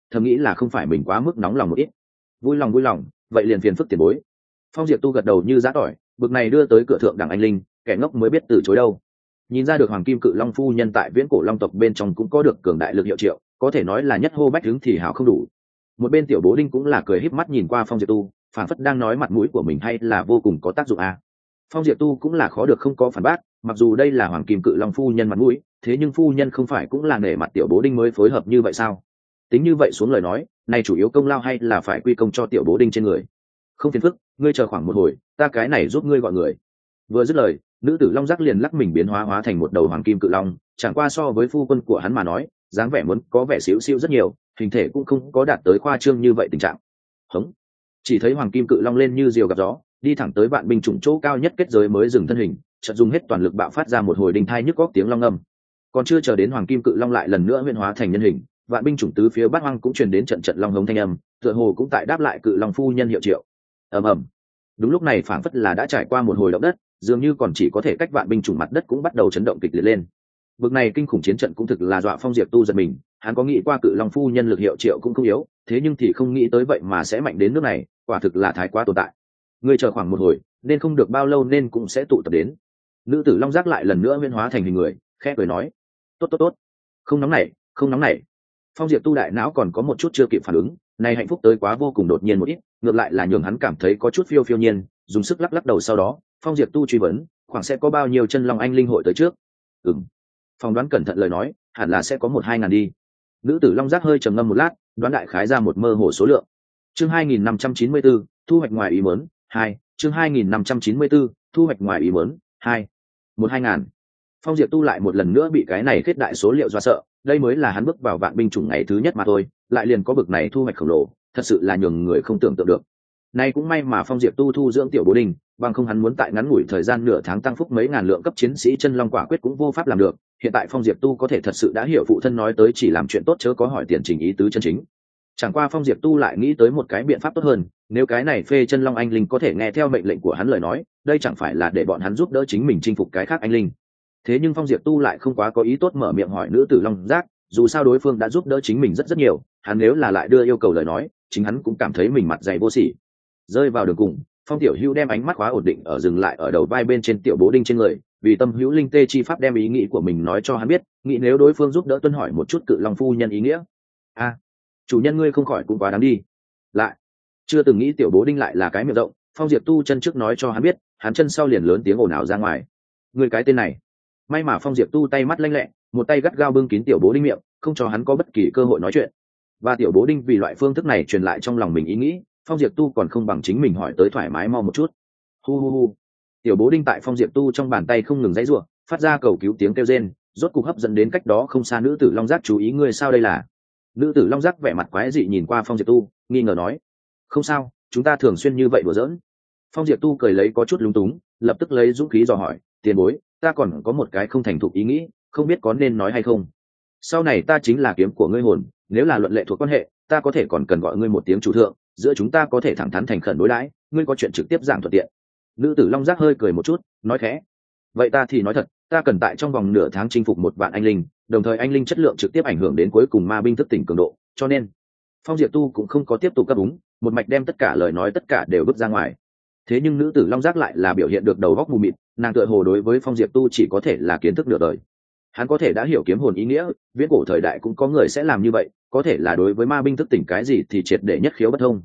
thầm nghĩ là không phải mình quá mức nóng lòng một ít. Vui lòng vui lòng, vậy liền phiền phức tiền bối. Phong Diệp Tu gật đầu như giã tỏi, bực này đưa tới cửa thượng đẳng anh linh, kẻ ngốc mới biết từ chối đâu. Nhìn ra được hoàng kim cự long phu nhân tại viễn cổ long tộc bên trong cũng có được cường đại lực hiệu triệu, có thể nói là nhất hô bách đứng thì hảo không đủ. Một bên tiểu bố đinh cũng là cười híp mắt nhìn qua Phong Diệp Tu, phản phất đang nói mặt mũi của mình hay là vô cùng có tác dụng à. Phong Diệp Tu cũng là khó được không có phản bác, mặc dù đây là hoàng kim cự long phu nhân mặt mũi, thế nhưng phu nhân không phải cũng là nể mặt tiểu bố đinh mới phối hợp như vậy sao? Tính như vậy xuống lời nói, này chủ yếu công lao hay là phải quy công cho tiểu bố đinh trên người. Không phiền phức, ngươi chờ khoảng một hồi, ta cái này giúp ngươi gọi người. Vừa dứt lời, nữ tử long giác liền lắc mình biến hóa hóa thành một đầu hoàng kim cự long, chẳng qua so với phu quân của hắn mà nói, dáng vẻ muốn có vẻ xíu xiu rất nhiều, hình thể cũng không có đạt tới khoa trương như vậy tình trạng. Hống! Chỉ thấy hoàng kim cự long lên như diều gặp gió, đi thẳng tới vạn binh chủng chỗ cao nhất kết giới mới dừng thân hình, chợt dùng hết toàn lực bạo phát ra một hồi đình thai nhức góc tiếng long ngâm. Còn chưa chờ đến hoàng kim cự long lại lần nữa huyễn hóa thành nhân hình, vạn binh chủng tứ phía bát hoang cũng truyền đến trận trận long hống thanh âm, tựa hồ cũng tại đáp lại cự long phu nhân hiệu triệu. Ầm ầm. Đúng lúc này phảng phất là đã trải qua một hồi động đất, dường như còn chỉ có thể cách vạn binh chủng mặt đất cũng bắt đầu chấn động kịch liệt lên. Bực này kinh khủng chiến trận cũng thực là dọa Phong Diệp Tu giật mình, hắn có nghĩ qua cự long phu nhân lực hiệu triệu cũng không yếu, thế nhưng thì không nghĩ tới vậy mà sẽ mạnh đến nước này, quả thực là thái quá tồn tại. Ngươi chờ khoảng một hồi, nên không được bao lâu nên cũng sẽ tụ tập đến. Nữ tử long giác lại lần nữa biến hóa thành hình người, khẽ cười nói: "Tốt tốt tốt, không nóng nảy, không nóng nảy." Phong Diệp Tu đại não còn có một chút chưa kịp phản ứng, này hạnh phúc tới quá vô cùng đột nhiên một ít, ngược lại là nhường hắn cảm thấy có chút phiêu phiêu nhiên, dùng sức lắc lắc đầu sau đó, Phong Diệp Tu truy vấn: "Khoảng sẽ có bao nhiêu chân long anh linh hội tới trước?" "Ừm." Phong đoán cẩn thận lời nói, hẳn là sẽ có một hai ngàn đi. Nữ tử long giác hơi trầm ngâm một lát, đoán đại khái ra một mơ hồ số lượng. Chương hai nghìn năm trăm chín mươi tư, thu hoạch ngoài ý muốn, hai. Chương hai nghìn năm trăm chín mươi tư, thu hoạch ngoài ý muốn, hai. Một hai ngàn. Phong Diệp Tu lại một lần nữa bị cái này khết đại số liệu dọa sợ, đây mới là hắn bước vào vạn binh chủng ngày thứ nhất mà thôi, lại liền có bực này thu hoạch khổng lồ, thật sự là nhường người không tưởng tượng được. Nay cũng may mà Phong Diệp Tu thu dưỡng tiểu bố đình, bằng không hắn muốn tại ngắn ngủi thời gian nửa tháng tăng phúc mấy ngàn lượng cấp chiến sĩ chân long quả quyết cũng vô pháp làm được. Hiện tại Phong Diệp Tu có thể thật sự đã hiểu phụ thân nói tới chỉ làm chuyện tốt chớ có hỏi tiền trình ý tứ chân chính. Chẳng qua Phong Diệp Tu lại nghĩ tới một cái biện pháp tốt hơn, nếu cái này phê chân long anh linh có thể nghe theo mệnh lệnh của hắn lời nói, đây chẳng phải là để bọn hắn giúp đỡ chính mình chinh phục cái khác anh linh. Thế nhưng Phong Diệp Tu lại không quá có ý tốt mở miệng hỏi nữ tử long giác, dù sao đối phương đã giúp đỡ chính mình rất rất nhiều, hắn nếu là lại đưa yêu cầu lời nói, chính hắn cũng cảm thấy mình mặt dày vô sỉ. Rơi vào đường cùng, Phong Tiểu Hữu đem ánh mắt khóa ổn định ở dừng lại ở đầu vai bên trên tiểu bố đinh trên người, vì tâm hữu linh tê chi pháp đem ý nghĩ của mình nói cho hắn biết, nghĩ nếu đối phương giúp đỡ tuân hỏi một chút cự long phu nhân ý nghĩa. A, à, chủ nhân ngươi không khỏi cũng quá đáng đi. Lại, chưa từng nghĩ tiểu bố đinh lại là cái miệng rộng, Phong Diệp Tu chân trước nói cho hắn biết, hắn chân sau liền lớn tiếng ồn ào ra ngoài. Ngươi cái tên này. May mà Phong Diệp Tu tay mắt lanh lẹ, một tay gắt gao bưng kín tiểu bố đinh miệng, không cho hắn có bất kỳ cơ hội nói chuyện. Và tiểu bố đinh vì loại phương thức này truyền lại trong lòng mình ý nghĩ, Phong Diệp Tu còn không bằng chính mình hỏi tới thoải mái mau một chút. Hu hu hu. Tiểu bố đinh tại Phong Diệp Tu trong bàn tay không ngừng giãy giụa, phát ra cầu cứu tiếng kêu rên, rốt cục hấp dẫn đến cách đó không xa nữ tử long giác chú ý ngươi sao đây là. Nữ tử long giác vẻ mặt quái dị nhìn qua Phong Diệp Tu, nghi ngờ nói: "Không sao, chúng ta thường xuyên như vậy đùa giỡn." Phong Diệp Tu cười lấy có chút lúng túng, lập tức lấy dũng khí dò hỏi: "Tiền bối, ta còn có một cái không thành thục ý nghĩ, không biết có nên nói hay không. Sau này ta chính là kiếm của ngươi hồn, nếu là luận lệ thuộc quan hệ, ta có thể còn cần gọi ngươi một tiếng chủ thượng, giữa chúng ta có thể thẳng thắn thành khẩn đối đãi, ngươi có chuyện trực tiếp giảng thuận tiện." Nữ tử long giác hơi cười một chút, nói khẽ: "Vậy ta thì nói thật, ta cần tại trong vòng nửa tháng chinh phục một vạn anh linh, đồng thời anh linh chất lượng trực tiếp ảnh hưởng đến cuối cùng ma binh thức tỉnh cường độ, cho nên." Phong Diệp Tu cũng không có tiếp tục cấp úng, một mạch đem tất cả lời nói tất cả đều vứt ra ngoài. Thế nhưng nữ tử long giác lại là biểu hiện được đầu óc mù mịt, nàng tựa hồ đối với Phong Diệp Tu chỉ có thể là kiến thức nửa đời. Hắn có thể đã hiểu kiếm hồn ý nghĩa, viễn cổ thời đại cũng có người sẽ làm như vậy, có thể là đối với ma binh thức tỉnh cái gì thì triệt để nhất khiếu bất thông.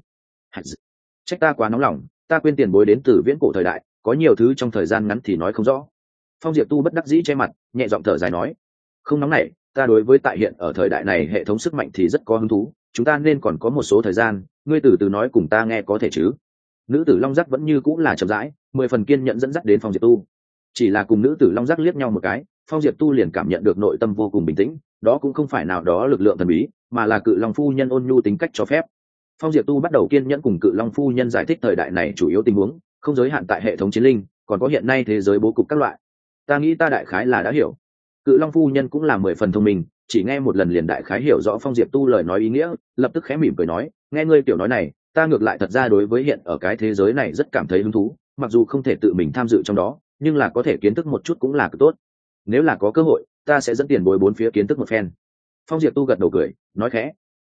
Trách ta quá nóng lòng, ta quên tiền bối đến từ viễn cổ thời đại, có nhiều thứ trong thời gian ngắn thì nói không rõ. Phong Diệp Tu bất đắc dĩ che mặt, nhẹ giọng thở dài nói: "Không nóng nảy, ta đối với tại hiện ở thời đại này hệ thống sức mạnh thì rất có hứng thú, chúng ta nên còn có một số thời gian, ngươi từ từ nói cùng ta nghe có thể chứ?" Nữ tử long giác vẫn như cũng là chậm rãi, mười phần kiên nhẫn dẫn dắt đến Phong Diệp Tu. Chỉ là cùng nữ tử long giác liếc nhau một cái, Phong Diệp Tu liền cảm nhận được nội tâm vô cùng bình tĩnh, đó cũng không phải nào đó lực lượng thần bí, mà là cự long phu nhân ôn nhu tính cách cho phép. Phong Diệp Tu bắt đầu kiên nhẫn cùng cự long phu nhân giải thích thời đại này chủ yếu tình huống, không giới hạn tại hệ thống chiến linh, còn có hiện nay thế giới bố cục các loại. Ta nghĩ ta đại khái là đã hiểu. Cự long phu nhân cũng là mười phần thông minh, chỉ nghe một lần liền đại khái hiểu rõ Phong Diệp Tu lời nói ý nghĩa, lập tức khẽ mỉm cười nói: "Nghe ngươi tiểu nói này, ta ngược lại thật ra đối với hiện ở cái thế giới này rất cảm thấy hứng thú, mặc dù không thể tự mình tham dự trong đó, nhưng là có thể kiến thức một chút cũng là cực tốt. Nếu là có cơ hội, ta sẽ dẫn tiền bối bốn phía kiến thức một phen." Phong Diệp Tu gật đầu cười, nói khẽ: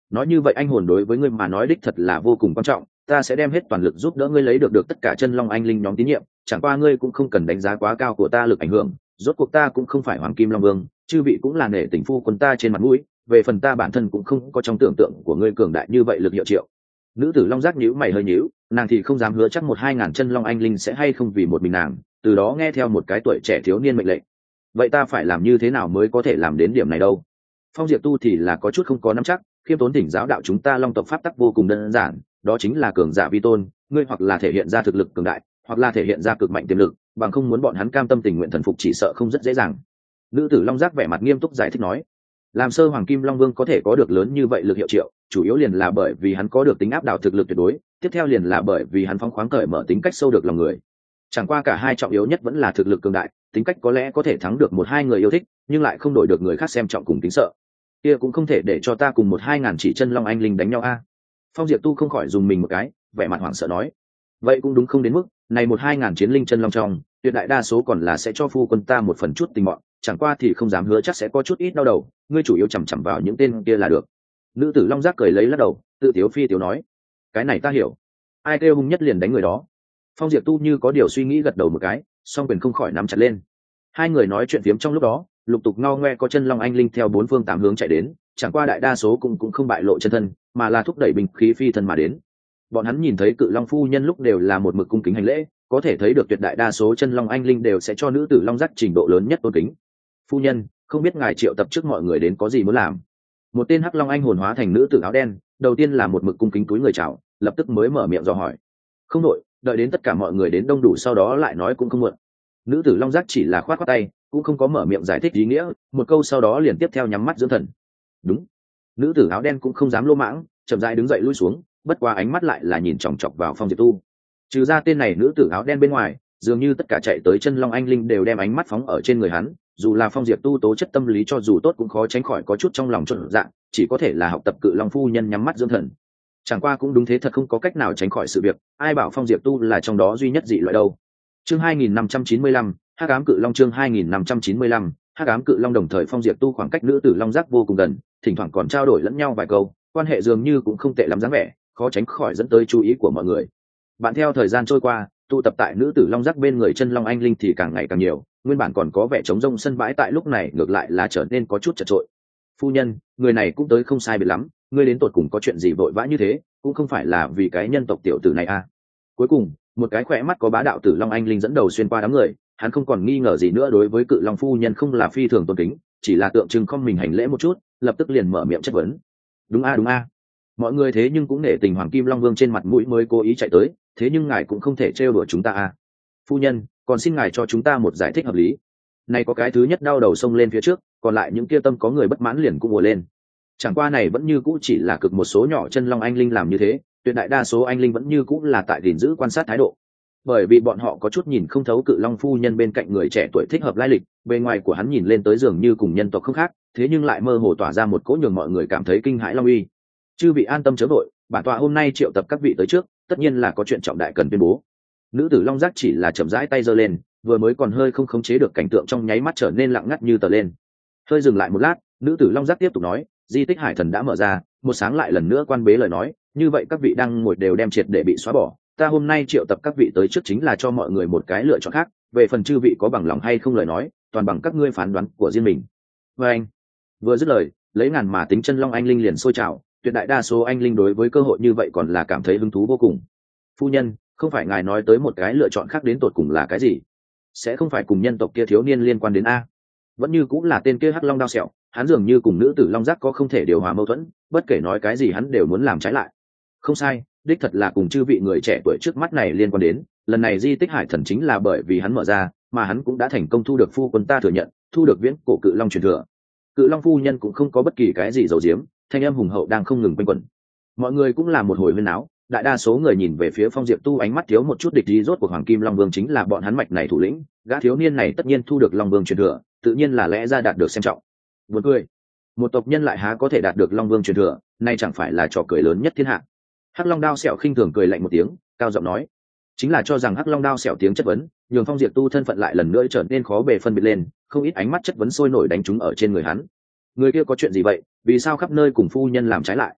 nói như vậy anh hồn đối với ngươi mà nói đích thật là vô cùng quan trọng, ta sẽ đem hết toàn lực giúp đỡ ngươi lấy được được tất cả chân long anh linh nhóm tín nhiệm, chẳng qua ngươi cũng không cần đánh giá quá cao của ta lực ảnh hưởng, rốt cuộc ta cũng không phải hoàng kim long vương, chư vị cũng là nể tình phu quân ta trên mặt mũi, về phần ta bản thân cũng không có trong tưởng tượng của ngươi cường đại như vậy lực hiệu triệu. Nữ tử long giác nhíu mày hơi nhíu, nàng thì không dám hứa chắc một hai ngàn chân long anh linh sẽ hay không vì một mình nàng từ đó nghe theo một cái tuổi trẻ thiếu niên mệnh lệnh. Vậy ta phải làm như thế nào mới có thể làm đến điểm này đâu? Phong Diệp Tu thì là có chút không có nắm chắc, khiêm tốn thỉnh giáo đạo chúng ta long tộc pháp tắc vô cùng đơn giản, đó chính là cường giả vi tôn, ngươi hoặc là thể hiện ra thực lực cường đại, hoặc là thể hiện ra cực mạnh tiềm lực, bằng không muốn bọn hắn cam tâm tình nguyện thần phục chỉ sợ không rất dễ dàng. Nữ tử long giác vẻ mặt nghiêm túc giải thích nói, làm sơ hoàng kim long vương có thể có được lớn như vậy lực hiệu triệu, chủ yếu liền là bởi vì hắn có được tính áp đảo thực lực tuyệt đối, tiếp theo liền là bởi vì hắn phóng khoáng cởi mở tính cách sâu được lòng người. Chẳng qua cả hai trọng yếu nhất vẫn là thực lực cường đại, tính cách có lẽ có thể thắng được một hai người yêu thích, nhưng lại không đổi được người khác xem trọng cùng tính sợ. Kia cũng không thể để cho ta cùng một hai ngàn chỉ chân long anh linh đánh nhau a. Phong Diệp Tu không khỏi dùng mình một cái, vẻ mặt hoảng sợ nói, vậy cũng đúng không đến mức, này một hai ngàn chiến linh chân long trong, tuyệt đại đa số còn là sẽ cho phu quân ta một phần chút tình bọn, chẳng qua thì không dám hứa chắc sẽ có chút ít đau đầu, ngươi chủ yếu chằm chằm vào những tên kia là được. Nữ tử long giác cười lấy lắc đầu, tự tiếu phi tiếu nói, cái này ta hiểu, ai kêu hung nhất liền đánh người đó. Phong Diệp Tu như có điều suy nghĩ gật đầu một cái, song quyền không khỏi nắm chặt lên. Hai người nói chuyện phiếm trong lúc đó, lục tục ngao ngoe có chân long anh linh theo bốn phương tám hướng chạy đến, chẳng qua đại đa số cũng cũng không bại lộ chân thân, mà là thúc đẩy binh khí phi thân mà đến. Bọn hắn nhìn thấy cự long phu nhân lúc đều là một mực cung kính hành lễ, có thể thấy được tuyệt đại đa số chân long anh linh đều sẽ cho nữ tử long giác trình độ lớn nhất tôn kính. Phu nhân, không biết ngài triệu tập trước mọi người đến có gì muốn làm? Một tên hắc long anh hồn hóa thành nữ tử áo đen, đầu tiên là một mực cung kính túi người chào, lập tức mới mở miệng dò hỏi. Không đội, đợi đến tất cả mọi người đến đông đủ sau đó lại nói cũng không muộn. Nữ tử long giác chỉ là khoát khoát tay, cũng không có mở miệng giải thích ý nghĩa, một câu sau đó liền tiếp theo nhắm mắt dưỡng thần. Đúng. Nữ tử áo đen cũng không dám lô mãng, chậm rãi đứng dậy lui xuống, bất qua ánh mắt lại là nhìn chòng chọc vào Phong Diệp Tu. Trừ ra tên này nữ tử áo đen bên ngoài, dường như tất cả chạy tới chân long anh linh đều đem ánh mắt phóng ở trên người hắn, dù là Phong Diệp Tu tố chất tâm lý cho dù tốt cũng khó tránh khỏi có chút trong lòng chột dạ, chỉ có thể là học tập cự long phu nhân nhắm mắt dưỡng thần. Chẳng qua cũng đúng thế thật không có cách nào tránh khỏi sự việc, ai bảo Phong Diệp Tu là trong đó duy nhất dị loại đâu. Chương hai nghìn năm trăm chín mươi lăm, Hắc ám cự long chương hai nghìn năm trăm chín mươi lăm, Hắc ám cự long đồng thời Phong Diệp Tu khoảng cách nữ tử long giác vô cùng gần, thỉnh thoảng còn trao đổi lẫn nhau vài câu, quan hệ dường như cũng không tệ lắm dáng vẻ, khó tránh khỏi dẫn tới chú ý của mọi người. Bạn theo thời gian trôi qua, tụ tập tại nữ tử long giác bên người chân long anh linh thì càng ngày càng nhiều, nguyên bản còn có vẻ trống rông sân bãi tại lúc này ngược lại là trở nên có chút chật chội. Phu nhân, người này cũng tới không sai biệt lắm, ngươi đến tột cùng có chuyện gì vội vã như thế, cũng không phải là vì cái nhân tộc tiểu tử này à? Cuối cùng, một cái khỏe mắt có bá đạo tử long anh linh dẫn đầu xuyên qua đám người, hắn không còn nghi ngờ gì nữa đối với cự long phu nhân không là phi thường tôn kính, chỉ là tượng trưng không mình hành lễ một chút, lập tức liền mở miệng chất vấn. Đúng a đúng a, mọi người thế nhưng cũng nể tình hoàng kim long vương trên mặt mũi mới cố ý chạy tới, thế nhưng ngài cũng không thể trêu đùa chúng ta a. Phu nhân, còn xin ngài cho chúng ta một giải thích hợp lý. Này có cái thứ nhất đau đầu xông lên phía trước, còn lại những kia tâm có người bất mãn liền cũng ùa lên. Chẳng qua này vẫn như cũ chỉ là cực một số nhỏ chân long anh linh làm như thế, tuyệt đại đa số anh linh vẫn như cũ là tại gìn giữ quan sát thái độ, bởi vì bọn họ có chút nhìn không thấu cự long phu nhân bên cạnh người trẻ tuổi thích hợp lai lịch, bề ngoài của hắn nhìn lên tới dường như cùng nhân tộc không khác, thế nhưng lại mơ hồ tỏa ra một cỗ nhường mọi người cảm thấy kinh hãi long uy. Chư vị an tâm chớ vội, bản tọa hôm nay triệu tập các vị tới trước, tất nhiên là có chuyện trọng đại cần tuyên bố. Nữ tử long giác chỉ là chậm rãi tay giơ lên, vừa mới còn hơi không khống chế được cảnh tượng trong nháy mắt trở nên lặng ngắt như tờ lên. Hơi dừng lại một lát, nữ tử long giác tiếp tục nói, di tích hải thần đã mở ra, một sáng lại lần nữa quan bế lời nói, như vậy các vị đang ngồi đều đem triệt để bị xóa bỏ. Ta hôm nay triệu tập các vị tới trước chính là cho mọi người một cái lựa chọn khác, về phần chư vị có bằng lòng hay không lời nói, toàn bằng các ngươi phán đoán của riêng mình. Và anh vừa dứt lời, lấy ngàn mà tính chân long anh linh liền sôi trào, tuyệt đại đa số anh linh đối với cơ hội như vậy còn là cảm thấy hứng thú vô cùng. Phu nhân, không phải ngài nói tới một cái lựa chọn khác đến tột cùng là cái gì? Sẽ không phải cùng nhân tộc kia thiếu niên liên quan đến a? Vẫn như cũng là tên kia hắc long đao sẹo, hắn dường như cùng nữ tử long giác có không thể điều hòa mâu thuẫn, bất kể nói cái gì hắn đều muốn làm trái lại. Không sai, đích thật là cùng chư vị người trẻ tuổi trước mắt này liên quan đến, lần này di tích hải thần chính là bởi vì hắn mở ra, mà hắn cũng đã thành công thu được phu quân ta thừa nhận, thu được viễn cổ cự long truyền thừa. Cự long phu nhân cũng không có bất kỳ cái gì giấu giếm, thanh âm hùng hậu đang không ngừng quanh quẩn. Mọi người cũng là một hồi huyên náo, đại đa số người nhìn về phía Phong Diệp Tu ánh mắt thiếu một chút địch ý, rốt cuộc hoàng kim long vương chính là bọn hắn mạch này thủ lĩnh, gã thiếu niên này tất nhiên thu được long vương truyền thừa, tự nhiên là lẽ ra đạt được xem trọng. Buồn cười, một tộc nhân lại há có thể đạt được long vương truyền thừa, nay chẳng phải là trò cười lớn nhất thiên hạ. Hắc long đao sẹo khinh thường cười lạnh một tiếng, cao giọng nói, chính là cho rằng Hắc long đao sẹo tiếng chất vấn nhường Phong Diệp Tu thân phận lại lần nữa trở nên khó bề phân biệt lên, không ít ánh mắt chất vấn sôi nổi đánh trúng ở trên người hắn. Người kia có chuyện gì vậy, vì sao khắp nơi cùng phu nhân làm trái lại?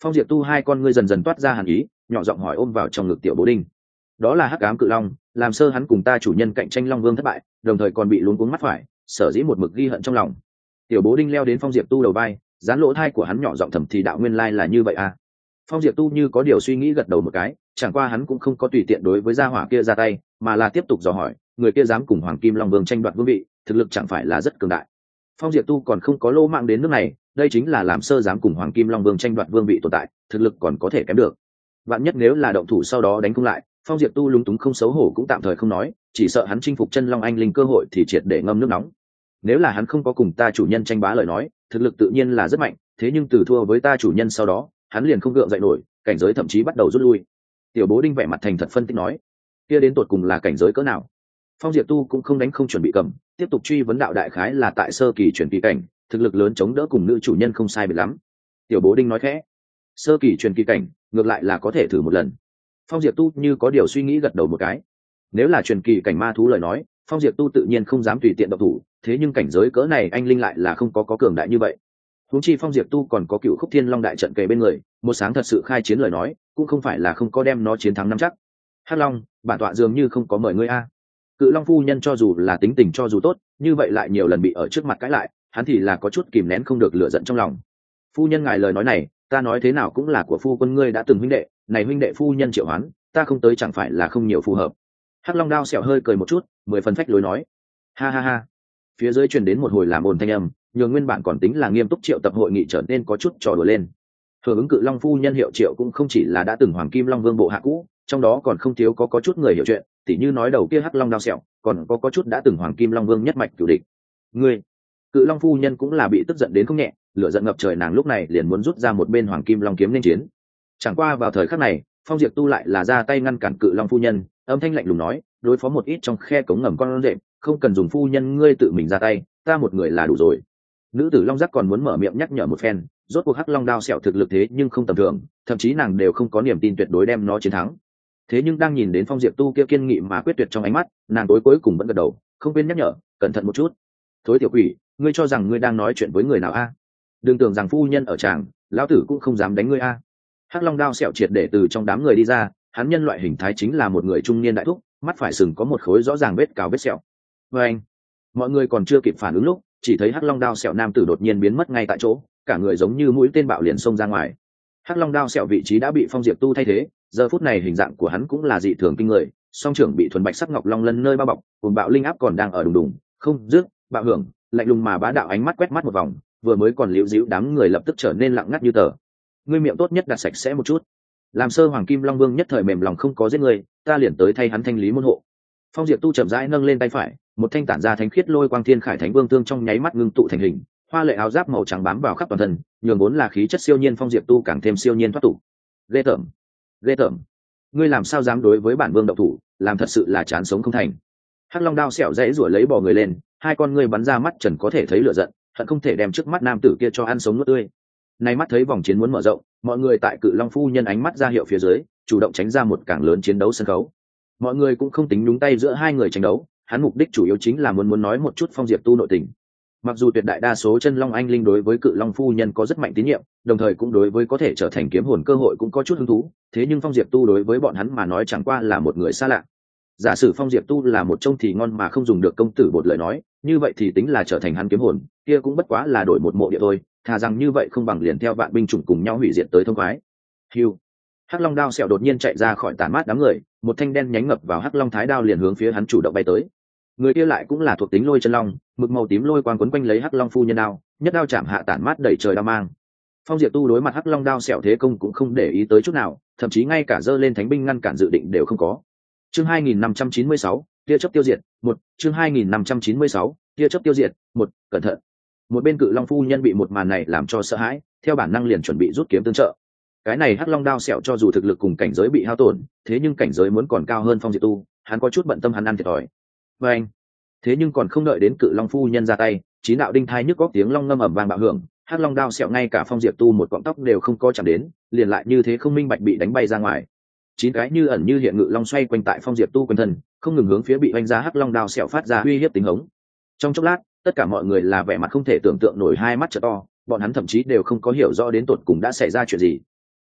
Phong Diệp Tu hai con ngươi dần dần toát ra hàn ý, nhỏ giọng hỏi ôm vào trong ngực Tiểu Bố Đinh. Đó là hắc ám cự long, làm sơ hắn cùng ta chủ nhân cạnh tranh long vương thất bại, đồng thời còn bị luống cuống mắt phải, sở dĩ một mực ghi hận trong lòng. Tiểu Bố Đinh leo đến Phong Diệp Tu đầu vai, dán lỗ thai của hắn nhỏ giọng thầm thì đạo nguyên lai là như vậy à. Phong Diệp Tu như có điều suy nghĩ gật đầu một cái, chẳng qua hắn cũng không có tùy tiện đối với gia hỏa kia ra tay, mà là tiếp tục dò hỏi, người kia dám cùng Hoàng Kim Long Vương tranh đoạt vương vị, thực lực chẳng phải là rất cường đại. Phong Diệp Tu còn không có lô mạng đến nước này, đây chính là làm sơ dám cùng Hoàng Kim Long Vương tranh đoạt vương vị tồn tại, thực lực còn có thể kém được. Vạn nhất nếu là động thủ sau đó đánh cung lại, Phong Diệp Tu lúng túng không xấu hổ cũng tạm thời không nói, chỉ sợ hắn chinh phục chân long anh linh cơ hội thì triệt để ngâm nước nóng. Nếu là hắn không có cùng ta chủ nhân tranh bá lời nói, thực lực tự nhiên là rất mạnh, thế nhưng từ thua với ta chủ nhân sau đó, hắn liền không gượng dậy nổi, cảnh giới thậm chí bắt đầu rút lui. Tiểu Bố Đinh vẻ mặt thành thật phân tích nói, kia đến tột cùng là cảnh giới cỡ nào? Phong Diệp Tu cũng không đánh không chuẩn bị cầm, tiếp tục truy vấn đạo đại khái là tại sơ kỳ chuyển kỳ cảnh, thực lực lớn chống đỡ cùng nữ chủ nhân không sai biệt lắm. Tiểu Bố Đinh nói khẽ, sơ kỳ chuyển kỳ cảnh, ngược lại là có thể thử một lần. Phong Diệp Tu như có điều suy nghĩ gật đầu một cái. Nếu là truyền kỳ cảnh ma thú lời nói, Phong Diệp Tu tự nhiên không dám tùy tiện động thủ, thế nhưng cảnh giới cỡ này anh linh lại là không có có cường đại như vậy. Huống chi Phong Diệp Tu còn có Cựu Khúc Thiên Long đại trận kề bên người, một sáng thật sự khai chiến lời nói, cũng không phải là không có đem nó chiến thắng năm chắc. Hắc Long, bản tọa dường như không có mời ngươi a. Cự Long phu nhân cho dù là tính tình cho dù tốt, như vậy lại nhiều lần bị ở trước mặt cãi lại, hắn thì là có chút kìm nén không được lửa giận trong lòng. Phu nhân ngài lời nói này, ta nói thế nào cũng là của phu quân ngươi đã từng huynh đệ, này huynh đệ phu nhân triệu hoán, ta không tới chẳng phải là không nhiều phù hợp. Hắc Long đao sẹo hơi cười một chút, mười phần phách lối nói, ha ha ha. Phía dưới truyền đến một hồi làm ồn thanh âm, nhường nguyên bản còn tính là nghiêm túc triệu tập hội nghị trở nên có chút trò đùa lên. Hưởng ứng Cự Long phu nhân hiệu triệu cũng không chỉ là đã từng Hoàng Kim Long Vương bộ hạ cũ, trong đó còn không thiếu có có chút người hiểu chuyện, tỉ như nói đầu kia Hắc Long đao sẹo, còn có có chút đã từng Hoàng Kim Long Vương nhất mạch cửu địch. Ngươi, Cự Long phu nhân cũng là bị tức giận đến không nhẹ, lửa giận ngập trời, nàng lúc này liền muốn rút ra một bên Hoàng Kim Long kiếm nên chiến. Chẳng qua vào thời khắc này, Phong Diệp Tu lại là ra tay ngăn cản Cự Long phu nhân, âm thanh lạnh lùng nói, đối phó một ít trong khe cống ngầm con rệp, không cần dùng phu nhân ngươi tự mình ra tay, ta một người là đủ rồi. Nữ tử Long Giác còn muốn mở miệng nhắc nhở một phen, rốt cuộc Hắc Long đao sẹo thực lực thế nhưng không tầm thường, thậm chí nàng đều không có niềm tin tuyệt đối đem nó chiến thắng. Thế nhưng đang nhìn đến Phong Diệp Tu kia kiên nghị mà quyết tuyệt trong ánh mắt, nàng tối cuối cùng vẫn gật đầu, không quên nhắc nhở, cẩn thận một chút. Thối tiểu quỷ, ngươi cho rằng ngươi đang nói chuyện với người nào a? Đừng tưởng rằng phu nhân ở tràng, lão tử cũng không dám đánh ngươi a. Hắc Long đao sẹo triệt để từ trong đám người đi ra, hắn nhân loại hình thái chính là một người trung niên đại thúc, mắt phải sừng có một khối rõ ràng vết cào vết sẹo. Và anh, mọi người còn chưa kịp phản ứng lúc, chỉ thấy Hắc Long đao sẹo nam tử đột nhiên biến mất ngay tại chỗ, cả người giống như mũi tên bạo liền xông ra ngoài. Hắc Long đao sẹo vị trí đã bị Phong Diệp Tu thay thế, giờ phút này hình dạng của hắn cũng là dị thường kinh người, song trưởng bị thuần bạch sắc ngọc long lân nơi bao bọc, cùng bạo linh áp còn đang ở đùng đùng, không dứt, bạo hưởng, lạnh lùng mà bá đạo ánh mắt quét mắt một vòng, vừa mới còn liễu díu đám người lập tức trở nên lặng ngắt như tờ. Ngươi miệng tốt nhất đặt sạch sẽ một chút. Làm sơ Hoàng Kim Long Vương nhất thời mềm lòng không có giết người, ta liền tới thay hắn thanh lý môn hộ. Phong Diệp Tu chậm rãi nâng lên tay phải, một thanh tản ra thánh khiết lôi quang thiên khải thánh vương tương trong nháy mắt ngưng tụ thành hình, hoa lệ áo giáp màu trắng bám vào khắp toàn thân, nhường vốn là khí chất siêu nhiên Phong Diệp Tu càng thêm siêu nhiên thoát tục. Ghê tởm, ghê tởm, ngươi làm sao dám đối với bản vương động thủ, làm thật sự là chán sống không thành. Hắc Long đao sẹo dãy rủa lấy bò người lên, hai con ngươi bắn ra mắt trần có thể thấy lửa giận, hận không thể đem trước mắt nam tử kia cho ăn sống nuốt tươi. Nay mắt thấy vòng chiến muốn mở rộng, mọi người tại Cự Long phu nhân ánh mắt ra hiệu phía dưới, chủ động tránh ra một càng lớn chiến đấu sân khấu. Mọi người cũng không tính nhúng tay giữa hai người tranh đấu, hắn mục đích chủ yếu chính là muốn muốn nói một chút Phong Diệp Tu nội tình. Mặc dù tuyệt đại đa số chân long anh linh đối với Cự Long phu nhân có rất mạnh tín nhiệm, đồng thời cũng đối với có thể trở thành kiếm hồn cơ hội cũng có chút hứng thú, thế nhưng Phong Diệp Tu đối với bọn hắn mà nói chẳng qua là một người xa lạ. Giả sử Phong Diệp Tu là một trông thì ngon mà không dùng được công tử bột lời nói, như vậy thì tính là trở thành hắn kiếm hồn, kia cũng bất quá là đổi một mộ địa thôi, thà rằng như vậy không bằng liền theo vạn binh chủng cùng nhau hủy diệt tới thông khoái. Hưu. Hắc Long đao sẹo đột nhiên chạy ra khỏi tản mát đám người, một thanh đen nhánh ngập vào Hắc Long thái đao liền hướng phía hắn chủ động bay tới. Người kia lại cũng là thuộc tính lôi chân long, mực màu tím lôi quang quấn quanh lấy Hắc Long phu nhân đao, nhất đao chạm hạ tản mát đẩy trời đao mang. Phong Diệp Tu đối mặt Hắc Long đao sẹo thế công cũng không để ý tới chút nào, thậm chí ngay cả giơ lên thánh binh ngăn cản dự định đều không có. Chương hai nghìn năm trăm chín mươi sáu, tia chớp tiêu diệt, một, chương hai nghìn năm trăm chín mươi sáu, tia chớp tiêu diệt, một, cẩn thận. Một bên Cự Long phu nhân bị một màn này làm cho sợ hãi, theo bản năng liền chuẩn bị rút kiếm tương trợ. Cái này Hắc Long đao sẹo cho dù thực lực cùng cảnh giới bị hao tổn, thế nhưng cảnh giới muốn còn cao hơn Phong Diệp Tu, hắn có chút bận tâm hắn ăn thiệt thòi. Và anh, thế nhưng còn không đợi đến Cự Long phu nhân ra tay, chín đạo đinh thai nhức góc tiếng long ngâm ầm vang bạo hưởng, Hắc Long đao sẹo ngay cả Phong Diệp Tu một cọng tóc đều không có chạm đến, liền lại như thế không minh bạch bị đánh bay ra ngoài. Chín cái như ẩn như hiện ngự long xoay quanh tại Phong Diệp Tu quanh thân, không ngừng hướng phía bị oanh ra Hắc Long đao sẹo phát ra uy hiếp tính hống. Trong chốc lát, tất cả mọi người là vẻ mặt không thể tưởng tượng nổi, hai mắt trợ to, bọn hắn thậm chí đều không có hiểu rõ đến tột cùng đã xảy ra chuyện gì.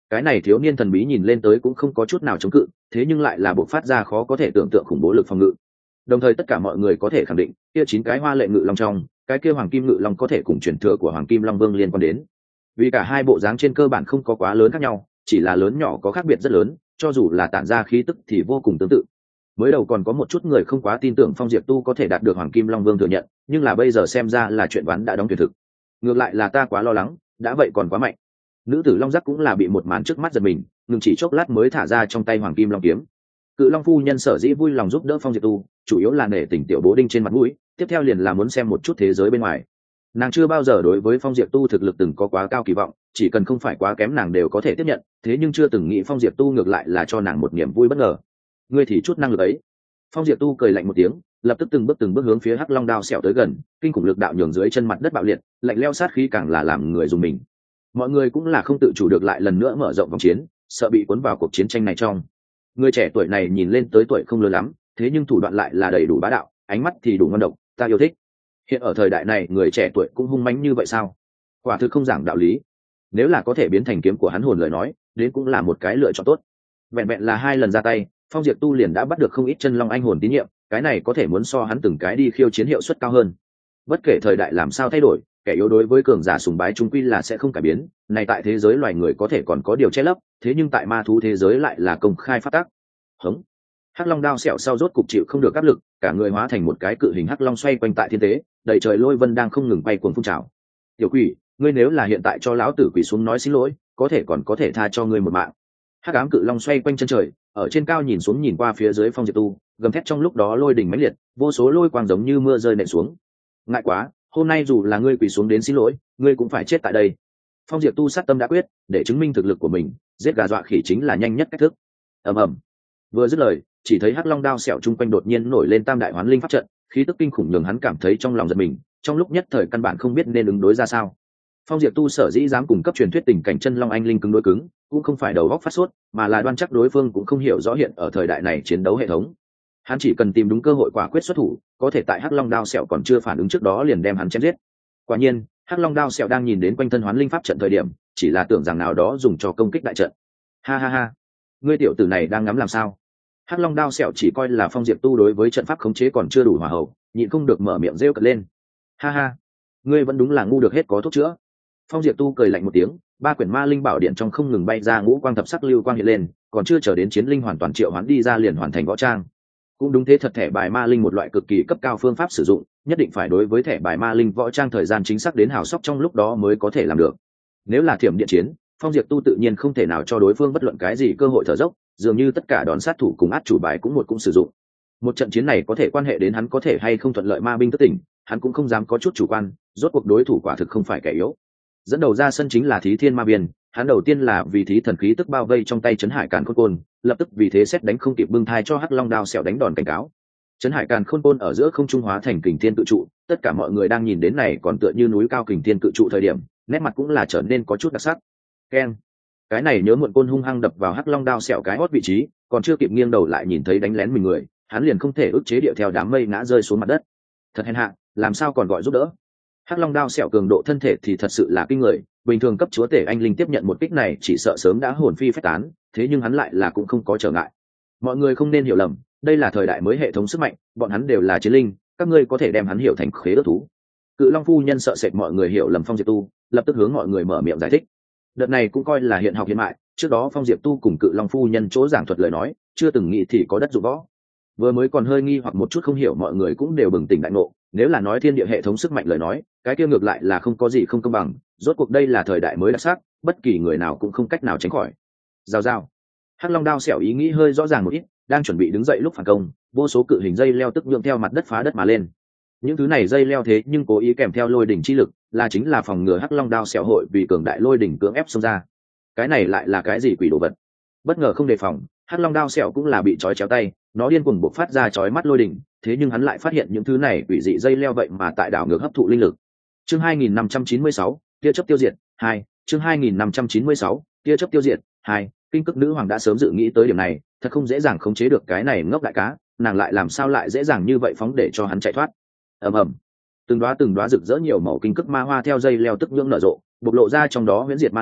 Cái này thiếu niên thần bí nhìn lên tới cũng không có chút nào chống cự, thế nhưng lại là bộc phát ra khó có thể tưởng tượng khủng bố lực phòng ngự. Đồng thời tất cả mọi người có thể khẳng định, kia chín cái hoa lệ ngự long trong, cái kia hoàng kim ngự long có thể cùng truyền thừa của hoàng kim long vương liên quan đến. Vì cả hai bộ dáng trên cơ bản không có quá lớn khác nhau, chỉ là lớn nhỏ có khác biệt rất lớn, cho dù là tản ra khí tức thì vô cùng tương tự. Mới đầu còn có một chút người không quá tin tưởng Phong Diệp Tu có thể đạt được hoàng kim long vương thừa nhận, nhưng là bây giờ xem ra là chuyện ván đã đóng tuyệt thực. Ngược lại là ta quá lo lắng, đã vậy còn quá mạnh. Nữ tử long giác cũng là bị một màn trước mắt giật mình, ngừng chỉ chốc lát mới thả ra trong tay hoàng kim long kiếm. Cự long phu nhân sở dĩ vui lòng giúp đỡ Phong Diệp Tu, chủ yếu là nể tình tiểu bố đinh trên mặt mũi, tiếp theo liền là muốn xem một chút thế giới bên ngoài. Nàng chưa bao giờ đối với Phong Diệp Tu thực lực từng có quá cao kỳ vọng, chỉ cần không phải quá kém nàng đều có thể tiếp nhận, thế nhưng chưa từng nghĩ Phong Diệp Tu ngược lại là cho nàng một niềm vui bất ngờ. Ngươi thì chút năng lực ấy. Phong Diệp Tu cười lạnh một tiếng, lập tức từng bước từng bước hướng phía Hắc Long đao xẻo tới gần, kinh khủng lực đạo nhường dưới chân mặt đất bạo liệt, lạnh lẽo sát khí càng là làm người dùng mình. Mọi người cũng là không tự chủ được lại lần nữa mở rộng vòng chiến, sợ bị cuốn vào cuộc chiến tranh này trong. Người trẻ tuổi này nhìn lên tới tuổi không lớn lắm, thế nhưng thủ đoạn lại là đầy đủ bá đạo, ánh mắt thì đủ ngon độc, ta yêu thích. Hiện ở thời đại này người trẻ tuổi cũng hung mãnh như vậy sao? Quả thực không giảng đạo lý. Nếu là có thể biến thành kiếm của hắn hồn lời nói, đến cũng là một cái lựa chọn tốt. Vẹn vẹn là hai lần ra tay, Phong Diệp Tu liền đã bắt được không ít chân long anh hồn tín nhiệm, cái này có thể muốn so hắn từng cái đi khiêu chiến hiệu suất cao hơn. Bất kể thời đại làm sao thay đổi, kẻ yếu đối với cường giả sùng bái trung quy là sẽ không cải biến, này tại thế giới loài người có thể còn có điều che lấp, thế nhưng tại ma thú thế giới lại là công khai phát tác. Hống. Hắc Long đao sẹo sau rốt cục chịu không được áp lực, cả người hóa thành một cái cự hình hắc long xoay quanh tại thiên tế, đầy trời lôi vân đang không ngừng bay cuồng phun trào. Tiểu quỷ, ngươi nếu là hiện tại cho lão tử quỳ xuống nói xin lỗi, có thể còn có thể tha cho ngươi một mạng. Hắc ám cự long xoay quanh chân trời, ở trên cao nhìn xuống nhìn qua phía dưới Phong Diệp Tu, gầm thét trong lúc đó lôi đỉnh mãnh liệt, vô số lôi quang giống như mưa rơi nện xuống. Ngại quá, hôm nay dù là ngươi quỳ xuống đến xin lỗi, ngươi cũng phải chết tại đây. Phong Diệp Tu sát tâm đã quyết, để chứng minh thực lực của mình, giết gà dọa khỉ chính là nhanh nhất cách thức. Ầm ầm. Vừa dứt lời, chỉ thấy Hắc Long đao sẹo chung quanh đột nhiên nổi lên tam đại hoán linh pháp trận, khí tức kinh khủng nhường hắn cảm thấy trong lòng giật mình, trong lúc nhất thời căn bản không biết nên ứng đối ra sao. Phong Diệp Tu sở dĩ dám cung cấp truyền thuyết tình cảnh chân long anh linh cứng đối cứng, cũng không phải đầu óc phát sốt, mà là đoan chắc đối phương cũng không hiểu rõ hiện ở thời đại này chiến đấu hệ thống. Hắn chỉ cần tìm đúng cơ hội quả quyết xuất thủ, có thể tại Hắc Long đao sẹo còn chưa phản ứng trước đó liền đem hắn chém giết. Quả nhiên, Hắc Long đao sẹo đang nhìn đến quanh thân hoán linh pháp trận thời điểm, chỉ là tưởng rằng nào đó dùng cho công kích đại trận. Ha ha ha, ngươi tiểu tử này đang ngắm làm sao? Hắc Long đao sẹo chỉ coi là Phong Diệp Tu đối với trận pháp khống chế còn chưa đủ hòa hậu, nhịn không được mở miệng rêu cợt lên. Ha ha, ngươi vẫn đúng là ngu được hết có thuốc chữa. Phong Diệp Tu cười lạnh một tiếng, ba quyển ma linh bảo điện trong không ngừng bay ra ngũ quang thập sắc lưu quang hiện lên, còn chưa chờ đến chiến linh hoàn toàn triệu hoán đi ra liền hoàn thành võ trang. Cũng đúng thế, thật thẻ bài ma linh một loại cực kỳ cấp cao phương pháp sử dụng, nhất định phải đối với thẻ bài ma linh võ trang thời gian chính xác đến hào sóc trong lúc đó mới có thể làm được. Nếu là thiểm điện chiến, Phong Diệp Tu tự nhiên không thể nào cho đối phương bất luận cái gì cơ hội thở dốc, dường như tất cả đòn sát thủ cùng át chủ bài cũng một cũng sử dụng. Một trận chiến này có thể quan hệ đến hắn có thể hay không thuận lợi ma binh thức tỉnh, hắn cũng không dám có chút chủ quan, rốt cuộc đối thủ quả thực không phải kẻ yếu. Dẫn đầu ra sân chính là Thí Thiên Ma Biên, hắn đầu tiên là vì thí thần khí tức bao vây trong tay Trấn Hải Càn Khôn Côn, lập tức vì thế xét đánh không kịp bưng thai cho Hắc Long đao sẹo đánh đòn cảnh cáo. Trấn Hải Càn Khôn Côn ở giữa không trung hóa thành kình thiên cự trụ, tất cả mọi người đang nhìn đến này còn tựa như núi cao kình thiên cự trụ thời điểm, nét mặt cũng là trở nên có chút đặc sắc. Keng. Cái này nhớ muộn côn hung hăng đập vào Hắc Long đao sẹo cái hót vị trí, còn chưa kịp nghiêng đầu lại nhìn thấy đánh lén mình người, hắn liền không thể ức chế điệu theo đám mây ngã rơi xuống mặt đất. Thật hèn hạ, làm sao còn gọi giúp đỡ? Hắc Long đao sẹo cường độ thân thể thì thật sự là kinh người, bình thường cấp chúa tể anh linh tiếp nhận một kích này chỉ sợ sớm đã hồn phi phách tán, thế nhưng hắn lại là cũng không có trở ngại. Mọi người không nên hiểu lầm, đây là thời đại mới hệ thống sức mạnh, bọn hắn đều là chiến linh, các ngươi có thể đem hắn hiểu thành khế ước thú. Cự Long phu nhân sợ sệt mọi người hiểu lầm Phong Diệp Tu, lập tức hướng mọi người mở miệng giải thích. Đợt này cũng coi là hiện học hiện mại, trước đó Phong Diệp Tu cùng Cự Long phu nhân chỗ giảng thuật lời nói, chưa từng nghĩ thì có đất dụng võ. Vừa mới còn hơi nghi hoặc một chút không hiểu, mọi người cũng đều bừng tỉnh đại ngộ, nếu là nói thiên địa hệ thống sức mạnh lời nói, cái kia ngược lại là không có gì không công bằng, rốt cuộc đây là thời đại mới đặc sắc, bất kỳ người nào cũng không cách nào tránh khỏi. Rào rào. Hắc Long đao sẹo ý nghĩ hơi rõ ràng một ít, đang chuẩn bị đứng dậy lúc phản công, vô số cự hình dây leo tức nhượng theo mặt đất phá đất mà lên. Những thứ này dây leo thế nhưng cố ý kèm theo lôi đỉnh chi lực, là chính là phòng ngừa Hắc Long đao sẹo hội vì cường đại lôi đỉnh cưỡng ép xông ra. Cái này lại là cái gì quỷ đồ vật? Bất ngờ không đề phòng, Hắc Long đao sẹo cũng là bị trói chéo tay, nó điên cuồng bộc phát ra chói mắt lôi đỉnh, thế nhưng hắn lại phát hiện những thứ này quỷ dị dây leo vậy mà tại đảo ngược hấp thụ linh lực. Chương hai nghìn năm trăm chín mươi sáu, tia chớp tiêu diệt hai. Chương hai nghìn năm trăm chín mươi sáu, tia chớp tiêu diệt hai. Kinh Cực Nữ Hoàng đã sớm dự nghĩ tới điểm này, thật không dễ dàng khống chế được cái này ngốc đại cá, nàng lại làm sao lại dễ dàng như vậy phóng để cho hắn chạy thoát. Ầm ầm. Từng đóa từng đóa rực rỡ nhiều màu kinh cực ma hoa theo dây leo tức nhưỡng nở rộ, bộc lộ ra trong đó huyễn diệt ma liên,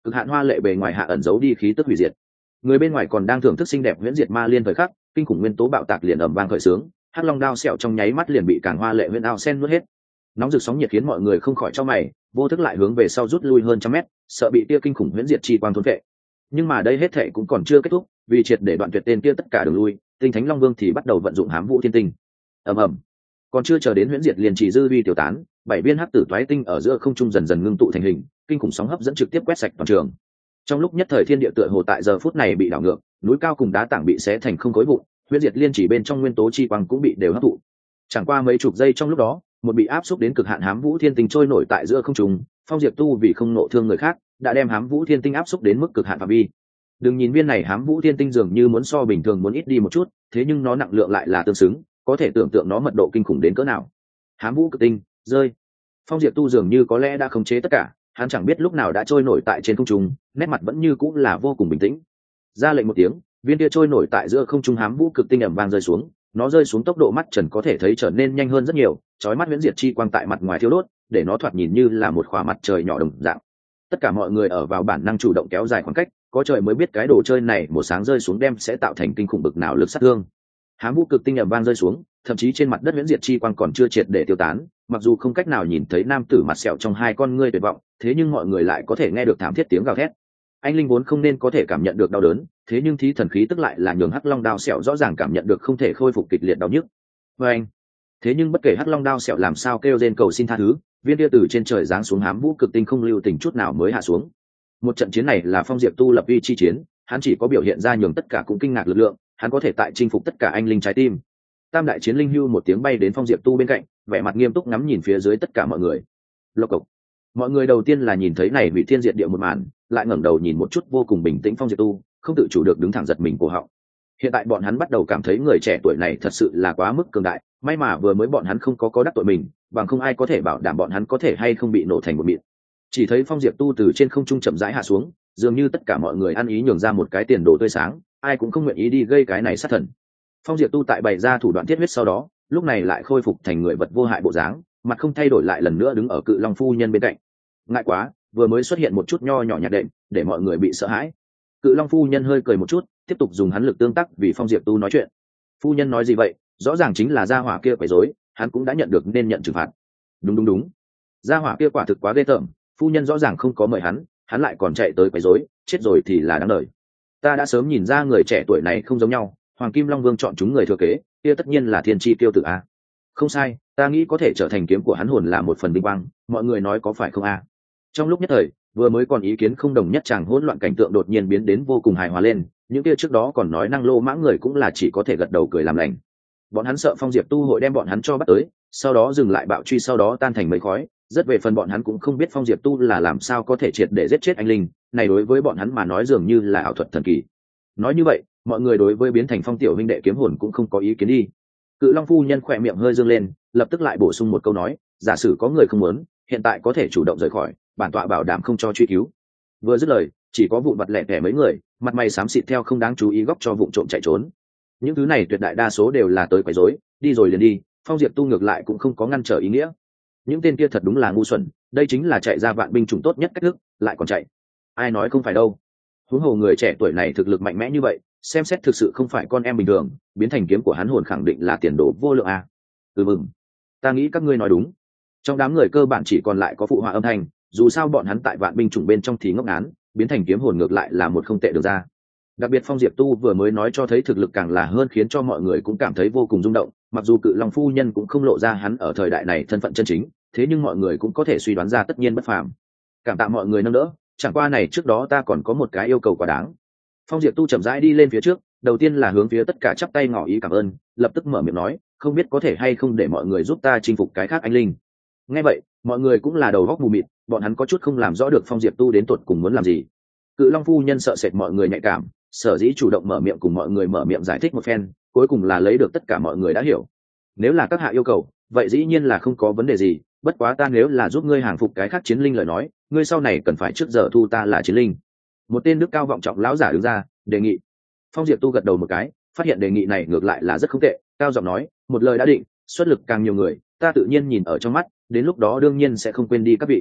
cực hạn hoa lệ bề ngoài hạ ẩn giấu đi khí tức hủy diệt. Người bên ngoài còn đang thưởng thức xinh đẹp huyễn diệt ma liên thời khắc, kinh khủng nguyên tố bạo tạc liền ầm vang khởi sướng, hắc long đao sẹo trong nháy mắt liền bị càng hoa lệ huyễn ao sen nuốt hết. Nóng rực sóng nhiệt khiến mọi người không khỏi chau mày, vô thức lại hướng về sau rút lui hơn trăm mét, sợ bị tia kinh khủng huyễn diệt chi quang thôn phệ. Nhưng mà đây hết thệ cũng còn chưa kết thúc, vì triệt để đoạn tuyệt tên kia tất cả đường lui, tinh thánh long vương thì bắt đầu vận dụng hám vũ thiên tinh. ầm ầm, còn chưa chờ đến huyễn diệt liền chỉ dư vi tiêu tán, bảy viên hắc tử toái tinh ở giữa không trung dần dần ngưng tụ thành hình, kinh khủng sóng hấp dẫn trực tiếp quét sạch toàn trường. Trong lúc nhất thời thiên địa tựa hồ tại giờ phút này bị đảo ngược, núi cao cùng đá tảng bị xé thành không khối vụn, huyễn diệt liên chỉ bên trong nguyên tố chi quang cũng bị đều hấp thụ. Chẳng qua mấy chục giây trong lúc đó, một bị áp xúc đến cực hạn hám vũ thiên tinh trôi nổi tại giữa không trung, Phong Diệp Tu vì không nộ thương người khác, đã đem hám vũ thiên tinh áp xúc đến mức cực hạn phạm vi. Đừng nhìn viên này hám vũ thiên tinh dường như muốn so bình thường muốn ít đi một chút, thế nhưng nó nặng lượng lại là tương xứng, có thể tưởng tượng nó mật độ kinh khủng đến cỡ nào. Hám vũ cực tinh rơi, Phong Diệp Tu dường như có lẽ đã khống chế tất cả, hắn chẳng biết lúc nào đã trôi nổi tại trên không trung, nét mặt vẫn như cũng là vô cùng bình tĩnh. Ra lệnh một tiếng, viên kia trôi nổi tại giữa không trung hám vũ cực tinh ầm vang rơi xuống, nó rơi xuống tốc độ mắt trần có thể thấy trở nên nhanh hơn rất nhiều, chói mắt huyễn diệt chi quang tại mặt ngoài thiêu đốt, để nó thoạt nhìn như là một khỏa mặt trời nhỏ đồng dạng. Tất cả mọi người ở vào bản năng chủ động kéo dài khoảng cách, có trời mới biết cái đồ chơi này một sáng rơi xuống đem sẽ tạo thành kinh khủng bực nào lực sát thương. Hám vũ cực tinh ầm vang rơi xuống, thậm chí trên mặt đất huyễn diệt chi quang còn chưa triệt để tiêu tán, mặc dù không cách nào nhìn thấy nam tử mặt sẹo trong hai con ngươi tuyệt vọng, thế nhưng mọi người lại có thể nghe được thảm thiết tiếng gào thét. Anh linh vốn không nên có thể cảm nhận được đau đớn, thế nhưng thí thần khí tức lại là nhường hắc long đao sẹo rõ ràng cảm nhận được không thể khôi phục kịch liệt đau nhức. Và anh, thế nhưng bất kể hắc long đao sẹo làm sao kêu rên cầu xin tha thứ, viên kia từ trên trời giáng xuống hám vũ cực tinh không lưu tình chút nào mới hạ xuống. Một trận chiến này là Phong Diệp Tu lập uy chi chiến, hắn chỉ có biểu hiện ra nhường tất cả cũng kinh ngạc lực lượng, hắn có thể tại chinh phục tất cả anh linh trái tim. Tam đại chiến linh hưu một tiếng bay đến Phong Diệp Tu bên cạnh, vẻ mặt nghiêm túc ngắm nhìn phía dưới tất cả mọi người. Lộc cộc. Mọi người đầu tiên là nhìn thấy này hủy thiên diệt địa một màn, lại ngẩng đầu nhìn một chút vô cùng bình tĩnh Phong Diệp Tu, không tự chủ được đứng thẳng giật mình cổ họng. Hiện tại bọn hắn bắt đầu cảm thấy người trẻ tuổi này thật sự là quá mức cường đại, may mà vừa mới bọn hắn không có có đắc tội mình, bằng không ai có thể bảo đảm bọn hắn có thể hay không bị nổ thành một mịn. Chỉ thấy Phong Diệp Tu từ trên không trung chậm rãi hạ xuống, dường như tất cả mọi người ăn ý nhường ra một cái tiền đồ tươi sáng, ai cũng không nguyện ý đi gây cái này sát thần. Phong Diệp Tu tại bày ra thủ đoạn thiết huyết sau đó, lúc này lại khôi phục thành người vật vô hại bộ dáng, mặt không thay đổi lại lần nữa đứng ở Cự Long phu nhân bên cạnh. Ngại quá, vừa mới xuất hiện một chút nho nhỏ nhạt đệm, để mọi người bị sợ hãi. Cự Long phu nhân hơi cười một chút, tiếp tục dùng hắn lực tương tác vì Phong Diệp Tu nói chuyện. Phu nhân nói gì vậy? Rõ ràng chính là gia hỏa kia quấy rối, hắn cũng đã nhận được nên nhận trừng phạt. Đúng đúng đúng, gia hỏa kia quả thực quá ghê tởm, phu nhân rõ ràng không có mời hắn, hắn lại còn chạy tới quấy rối, chết rồi thì là đáng đời. Ta đã sớm nhìn ra người trẻ tuổi này không giống nhau, Hoàng Kim Long Vương chọn chúng người thừa kế, kia tất nhiên là thiên chi tiêu tử a. Không sai, ta nghĩ có thể trở thành kiếm của hắn hồn là một phần vinh quang, mọi người nói có phải không a? Trong lúc nhất thời, vừa mới còn ý kiến không đồng nhất chàng hỗn loạn cảnh tượng đột nhiên biến đến vô cùng hài hòa lên, những kia trước đó còn nói năng lô mãng người cũng là chỉ có thể gật đầu cười làm lành. Bọn hắn sợ Phong Diệp Tu hội đem bọn hắn cho bắt tới, sau đó dừng lại bạo truy sau đó tan thành mây khói, rất về phần bọn hắn cũng không biết Phong Diệp Tu là làm sao có thể triệt để giết chết anh linh, này đối với bọn hắn mà nói dường như là ảo thuật thần kỳ. Nói như vậy, mọi người đối với biến thành Phong tiểu huynh đệ kiếm hồn cũng không có ý kiến đi. Cự Long phu nhân khỏe miệng hơi dương lên, lập tức lại bổ sung một câu nói, giả sử có người không muốn, hiện tại có thể chủ động rời khỏi, bản tọa bảo đảm không cho truy cứu. Vừa dứt lời, chỉ có vụn vặt lẻ tẻ mấy người, mặt mày xám xịt theo không đáng chú ý góc cho vụng trộm chạy trốn. Những thứ này tuyệt đại đa số đều là tới quấy rối, đi rồi liền đi, Phong Diệp Tu ngược lại cũng không có ngăn trở ý nghĩa. Những tên kia thật đúng là ngu xuẩn, đây chính là chạy ra vạn binh chủng tốt nhất cách thức, lại còn chạy. Ai nói không phải đâu. Huống hồ người trẻ tuổi này thực lực mạnh mẽ như vậy, xem xét thực sự không phải con em bình thường, biến thành kiếm của hắn hồn khẳng định là tiền đồ vô lượng a. Ừ mừng, ta nghĩ các ngươi nói đúng. Trong đám người cơ bản chỉ còn lại có phụ họa âm thanh, dù sao bọn hắn tại vạn binh chủng bên trong thì ngốc ngán, biến thành kiếm hồn ngược lại là một không tệ được ra. Đặc biệt Phong Diệp Tu vừa mới nói cho thấy thực lực càng là hơn khiến cho mọi người cũng cảm thấy vô cùng rung động, mặc dù Cự Long phu nhân cũng không lộ ra hắn ở thời đại này thân phận chân chính, thế nhưng mọi người cũng có thể suy đoán ra tất nhiên bất phàm. Cảm tạ mọi người nâng đỡ, chẳng qua này trước đó ta còn có một cái yêu cầu quá đáng. Phong Diệp Tu chậm rãi đi lên phía trước, đầu tiên là hướng phía tất cả chắp tay ngỏ ý cảm ơn, lập tức mở miệng nói, không biết có thể hay không để mọi người giúp ta chinh phục cái khác anh linh. Nghe vậy, mọi người cũng là đầu góc mù mịt, bọn hắn có chút không làm rõ được Phong Diệp Tu đến tột cùng muốn làm gì. Cự Long phu nhân sợ sệt mọi người nhạy cảm, sở dĩ chủ động mở miệng cùng mọi người mở miệng giải thích một phen, cuối cùng là lấy được tất cả mọi người đã hiểu. Nếu là các hạ yêu cầu, vậy dĩ nhiên là không có vấn đề gì, bất quá ta nếu là giúp ngươi hàng phục cái khác chiến linh lời nói, ngươi sau này cần phải trước giờ thu ta là chiến linh. Một tên đức cao vọng trọng lão giả đứng ra, đề nghị. Phong Diệp Tu gật đầu một cái, phát hiện đề nghị này ngược lại là rất không tệ, cao giọng nói, một lời đã định, xuất lực càng nhiều người, ta tự nhiên nhìn ở trong mắt, đến lúc đó đương nhiên sẽ không quên đi các vị.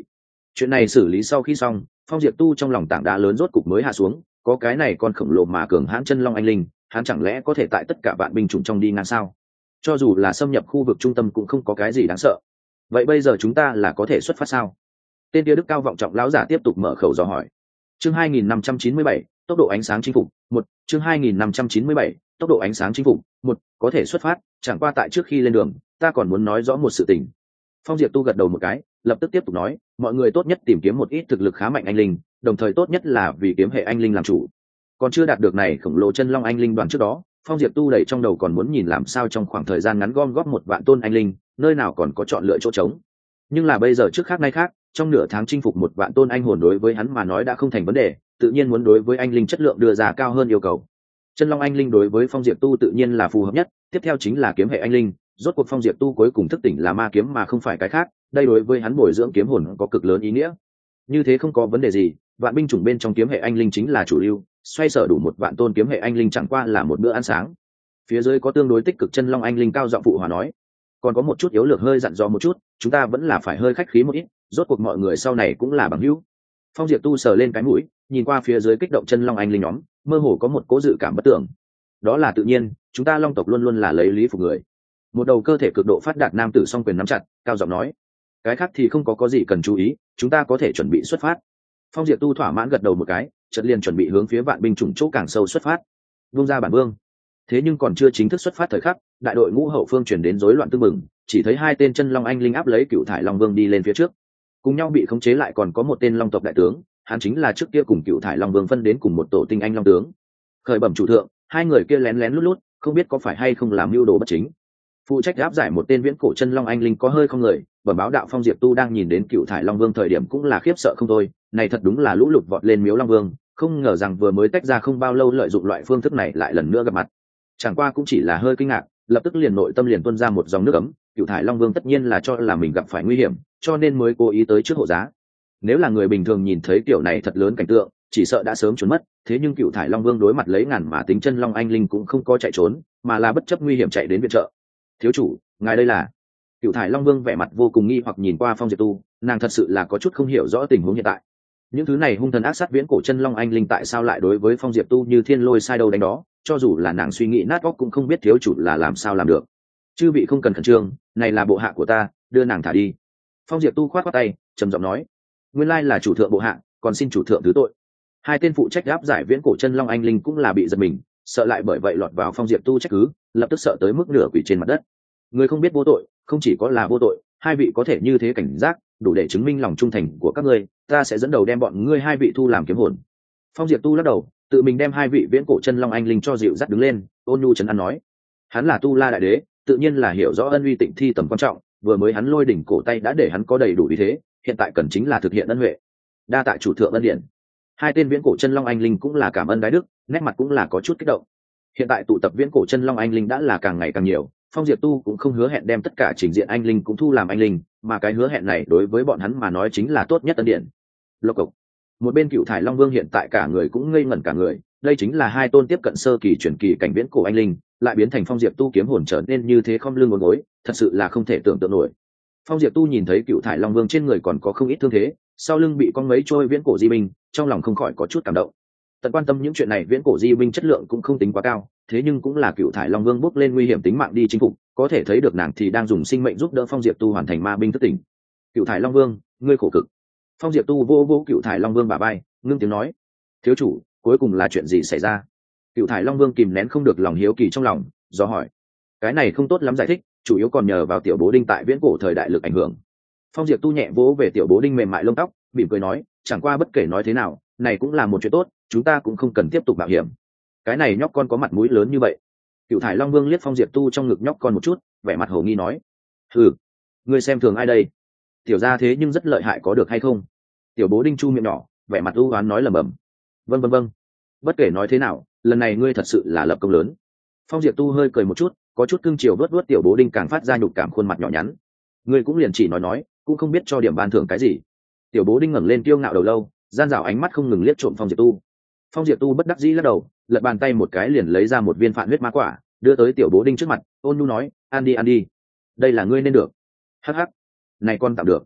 Chuyện này xử lý sau khi xong, Phong Diệp Tu trong lòng tảng đá lớn rốt cục mới hạ xuống, có cái này con khổng lồ mà cường hãn chân long anh linh, hắn chẳng lẽ có thể tại tất cả vạn binh chủng trong đi ngang sao? Cho dù là xâm nhập khu vực trung tâm cũng không có cái gì đáng sợ. Vậy bây giờ chúng ta là có thể xuất phát sao? Tên kia đức cao vọng trọng lão giả tiếp tục mở khẩu dò hỏi. Chương hai nghìn năm trăm chín mươi bảy, tốc độ ánh sáng chinh phục, một, chương hai nghìn năm trăm chín mươi bảy, tốc độ ánh sáng chinh phục, một, có thể xuất phát, chẳng qua tại trước khi lên đường, ta còn muốn nói rõ một sự tình. Phong Diệp Tu gật đầu một cái, lập tức tiếp tục nói, mọi người tốt nhất tìm kiếm một ít thực lực khá mạnh anh linh, đồng thời tốt nhất là vì kiếm hệ anh linh làm chủ. Còn chưa đạt được này khổng lồ chân long anh linh đoàn trước đó, Phong Diệp Tu đầy trong đầu còn muốn nhìn làm sao trong khoảng thời gian ngắn gom góp một vạn tôn anh linh, nơi nào còn có chọn lựa chỗ trống. Nhưng là bây giờ trước khác nay khác, trong nửa tháng chinh phục một vạn tôn anh hồn đối với hắn mà nói đã không thành vấn đề, tự nhiên muốn đối với anh linh chất lượng đưa ra cao hơn yêu cầu. Chân long anh linh đối với Phong Diệp Tu tự nhiên là phù hợp nhất, tiếp theo chính là kiếm hệ anh linh, rốt cuộc Phong Diệp Tu cuối cùng thức tỉnh là ma kiếm mà không phải cái khác, đây đối với hắn bồi dưỡng kiếm hồn có cực lớn ý nghĩa. Như thế không có vấn đề gì, vạn binh chủng bên trong kiếm hệ anh linh chính là chủ lưu, xoay sở đủ một vạn tôn kiếm hệ anh linh chẳng qua là một bữa ăn sáng. Phía dưới có tương đối tích cực chân long anh linh cao giọng phụ hòa nói, còn có một chút yếu lược hơi dặn dò một chút, chúng ta vẫn là phải hơi khách khí một ít, rốt cuộc mọi người sau này cũng là bằng hữu. Phong Diệp Tu sờ lên cái mũi, nhìn qua phía dưới kích động chân long anh linh nhóm, mơ hồ có một cố dự cảm bất tưởng. Đó là tự nhiên, chúng ta long tộc luôn luôn là lấy lý phục người. Một đầu cơ thể cực độ phát đạt nam tử song quyền nắm chặt, cao giọng nói, cái khác thì không có có gì cần chú ý, chúng ta có thể chuẩn bị xuất phát. Phong Diệp Tu thỏa mãn gật đầu một cái, chợt liền chuẩn bị hướng phía vạn binh chủng chỗ càng sâu xuất phát. Vung ra bản vương. Thế nhưng còn chưa chính thức xuất phát thời khắc, đại đội ngũ hậu phương chuyển đến rối loạn tương mừng, chỉ thấy hai tên chân long anh linh áp lấy Cựu Thải Long Vương đi lên phía trước. Cùng nhau bị khống chế lại còn có một tên long tộc đại tướng, hắn chính là trước kia cùng Cựu Thải Long Vương phân đến cùng một tổ tinh anh long tướng. Khởi bẩm chủ thượng, hai người kia lén lén lút lút, không biết có phải hay không làm mưu đồ bất chính. Phụ trách áp giải một tên viễn cổ chân long anh linh có hơi không người, bẩm báo đạo Phong Diệp Tu đang nhìn đến Cựu Thải Long Vương thời điểm cũng là khiếp sợ không thôi, này thật đúng là lũ lụt vọt lên miếu long vương, không ngờ rằng vừa mới tách ra không bao lâu lợi dụng loại phương thức này lại lần nữa gặp mặt. Chẳng qua cũng chỉ là hơi kinh ngạc, lập tức liền nội tâm liền tuôn ra một dòng nước ấm. Cựu Thải Long Vương tất nhiên là cho là mình gặp phải nguy hiểm, cho nên mới cố ý tới trước hộ giá. Nếu là người bình thường nhìn thấy kiểu này thật lớn cảnh tượng, chỉ sợ đã sớm trốn mất, thế nhưng Cựu Thải Long Vương đối mặt lấy ngàn mà tính chân long anh linh cũng không có chạy trốn, mà là bất chấp nguy hiểm chạy đến viện trợ. Thiếu chủ, ngài đây là? Cựu Thải Long Vương vẻ mặt vô cùng nghi hoặc nhìn qua Phong Diệp Tu, nàng thật sự là có chút không hiểu rõ tình huống hiện tại. Những thứ này hung thần ác sát viễn cổ chân long anh linh tại sao lại đối với Phong Diệp Tu như thiên lôi sai đâu đánh đó, cho dù là nàng suy nghĩ nát óc cũng không biết thiếu chủ là làm sao làm được. Chư vị không cần khẩn trương, này là bộ hạ của ta, đưa nàng thả đi. Phong Diệp Tu khoát khoát tay, trầm giọng nói, nguyên lai là chủ thượng bộ hạ, còn xin chủ thượng thứ tội. Hai tên phụ trách áp giải viễn cổ chân long anh linh cũng là bị giật mình, sợ lại bởi vậy lọt vào Phong Diệp Tu trách cứ, lập tức sợ tới mức nửa quỳ trên mặt đất. Người không biết vô tội, không chỉ có là vô tội, hai vị có thể như thế cảnh giác, đủ để chứng minh lòng trung thành của các ngươi, ta sẽ dẫn đầu đem bọn ngươi hai vị thu làm kiếm hồn. Phong Diệp Tu lắc đầu, tự mình đem hai vị viễn cổ chân long anh linh cho dịu dắt đứng lên, ôn nhu trấn an nói, hắn là Tu La đại đế, tự nhiên là hiểu rõ ân uy tịnh thi tầm quan trọng, vừa mới hắn lôi đỉnh cổ tay đã để hắn có đầy đủ ý thế, hiện tại cần chính là thực hiện ân huệ. Đa tạ chủ thượng ân điển. Hai tên viễn cổ chân long anh linh cũng là cảm ơn đái đức, nét mặt cũng là có chút kích động. Hiện tại tụ tập viễn cổ chân long anh linh đã là càng ngày càng nhiều, Phong Diệp Tu cũng không hứa hẹn đem tất cả trình diện anh linh cũng thu làm anh linh, mà cái hứa hẹn này đối với bọn hắn mà nói chính là tốt nhất ân điển. Lộc cộc. Một bên Cựu Thải Long Vương hiện tại cả người cũng ngây ngẩn cả người, đây chính là hai tôn tiếp cận sơ kỳ chuyển kỳ cảnh viễn cổ anh linh, lại biến thành Phong Diệp Tu kiếm hồn trở nên như thế không lưng ngốn gối, thật sự là không thể tưởng tượng nổi. Phong Diệp Tu nhìn thấy Cựu Thải Long Vương trên người còn có không ít thương thế, sau lưng bị con mấy trôi viễn cổ di binh, trong lòng không khỏi có chút cảm động. Tận quan tâm những chuyện này, viễn cổ di binh chất lượng cũng không tính quá cao, thế nhưng cũng là Cựu Thải Long Vương bước lên nguy hiểm tính mạng đi chinh phục, có thể thấy được nàng thì đang dùng sinh mệnh giúp đỡ Phong Diệp Tu hoàn thành ma binh thất tỉnh. Cựu Thải Long Vương, ngươi khổ cực. Phong Diệp Tu vô vô Cựu Thải Long Vương bả vai, ngưng tiếng nói, thiếu chủ, cuối cùng là chuyện gì xảy ra? Cựu Thải Long Vương kìm nén không được lòng hiếu kỳ trong lòng, do hỏi. Cái này không tốt lắm giải thích, chủ yếu còn nhờ vào tiểu bố đinh tại viễn cổ thời đại lực ảnh hưởng. Phong Diệp Tu nhẹ vỗ về tiểu bố đinh mềm mại lông tóc, mỉm cười nói, chẳng qua bất kể nói thế nào, này cũng là một chuyện tốt, chúng ta cũng không cần tiếp tục mạo hiểm. Cái này nhóc con có mặt mũi lớn như vậy. Cựu Thải Long Vương liếc Phong Diệp Tu trong ngực nhóc con một chút, vẻ mặt hồ nghi nói, hừ, ngươi xem thường ai đây? Tiểu gia thế nhưng rất lợi hại có được hay không? Tiểu bố đinh chu miệng nhỏ, vẻ mặt u oán nói lẩm bẩm, vâng vâng vâng, bất kể nói thế nào, lần này ngươi thật sự là lập công lớn. Phong Diệp Tu hơi cười một chút, có chút cưng chiều vớt vớt tiểu bố đinh càng phát ra nhục cảm khuôn mặt nhỏ nhắn. Ngươi cũng liền chỉ nói nói, cũng không biết cho điểm ban thưởng cái gì. Tiểu bố đinh ngẩng lên kiêu ngạo đầu lâu, gian dảo ánh mắt không ngừng liếc trộm Phong Diệp Tu. Phong Diệp Tu bất đắc dĩ lắc đầu, lật bàn tay một cái liền lấy ra một viên phản huyết ma quả, đưa tới tiểu bố đinh trước mặt, ôn nhu nói, ăn đi ăn đi, đây là ngươi nên được. Hắc hắc, này con tạm được.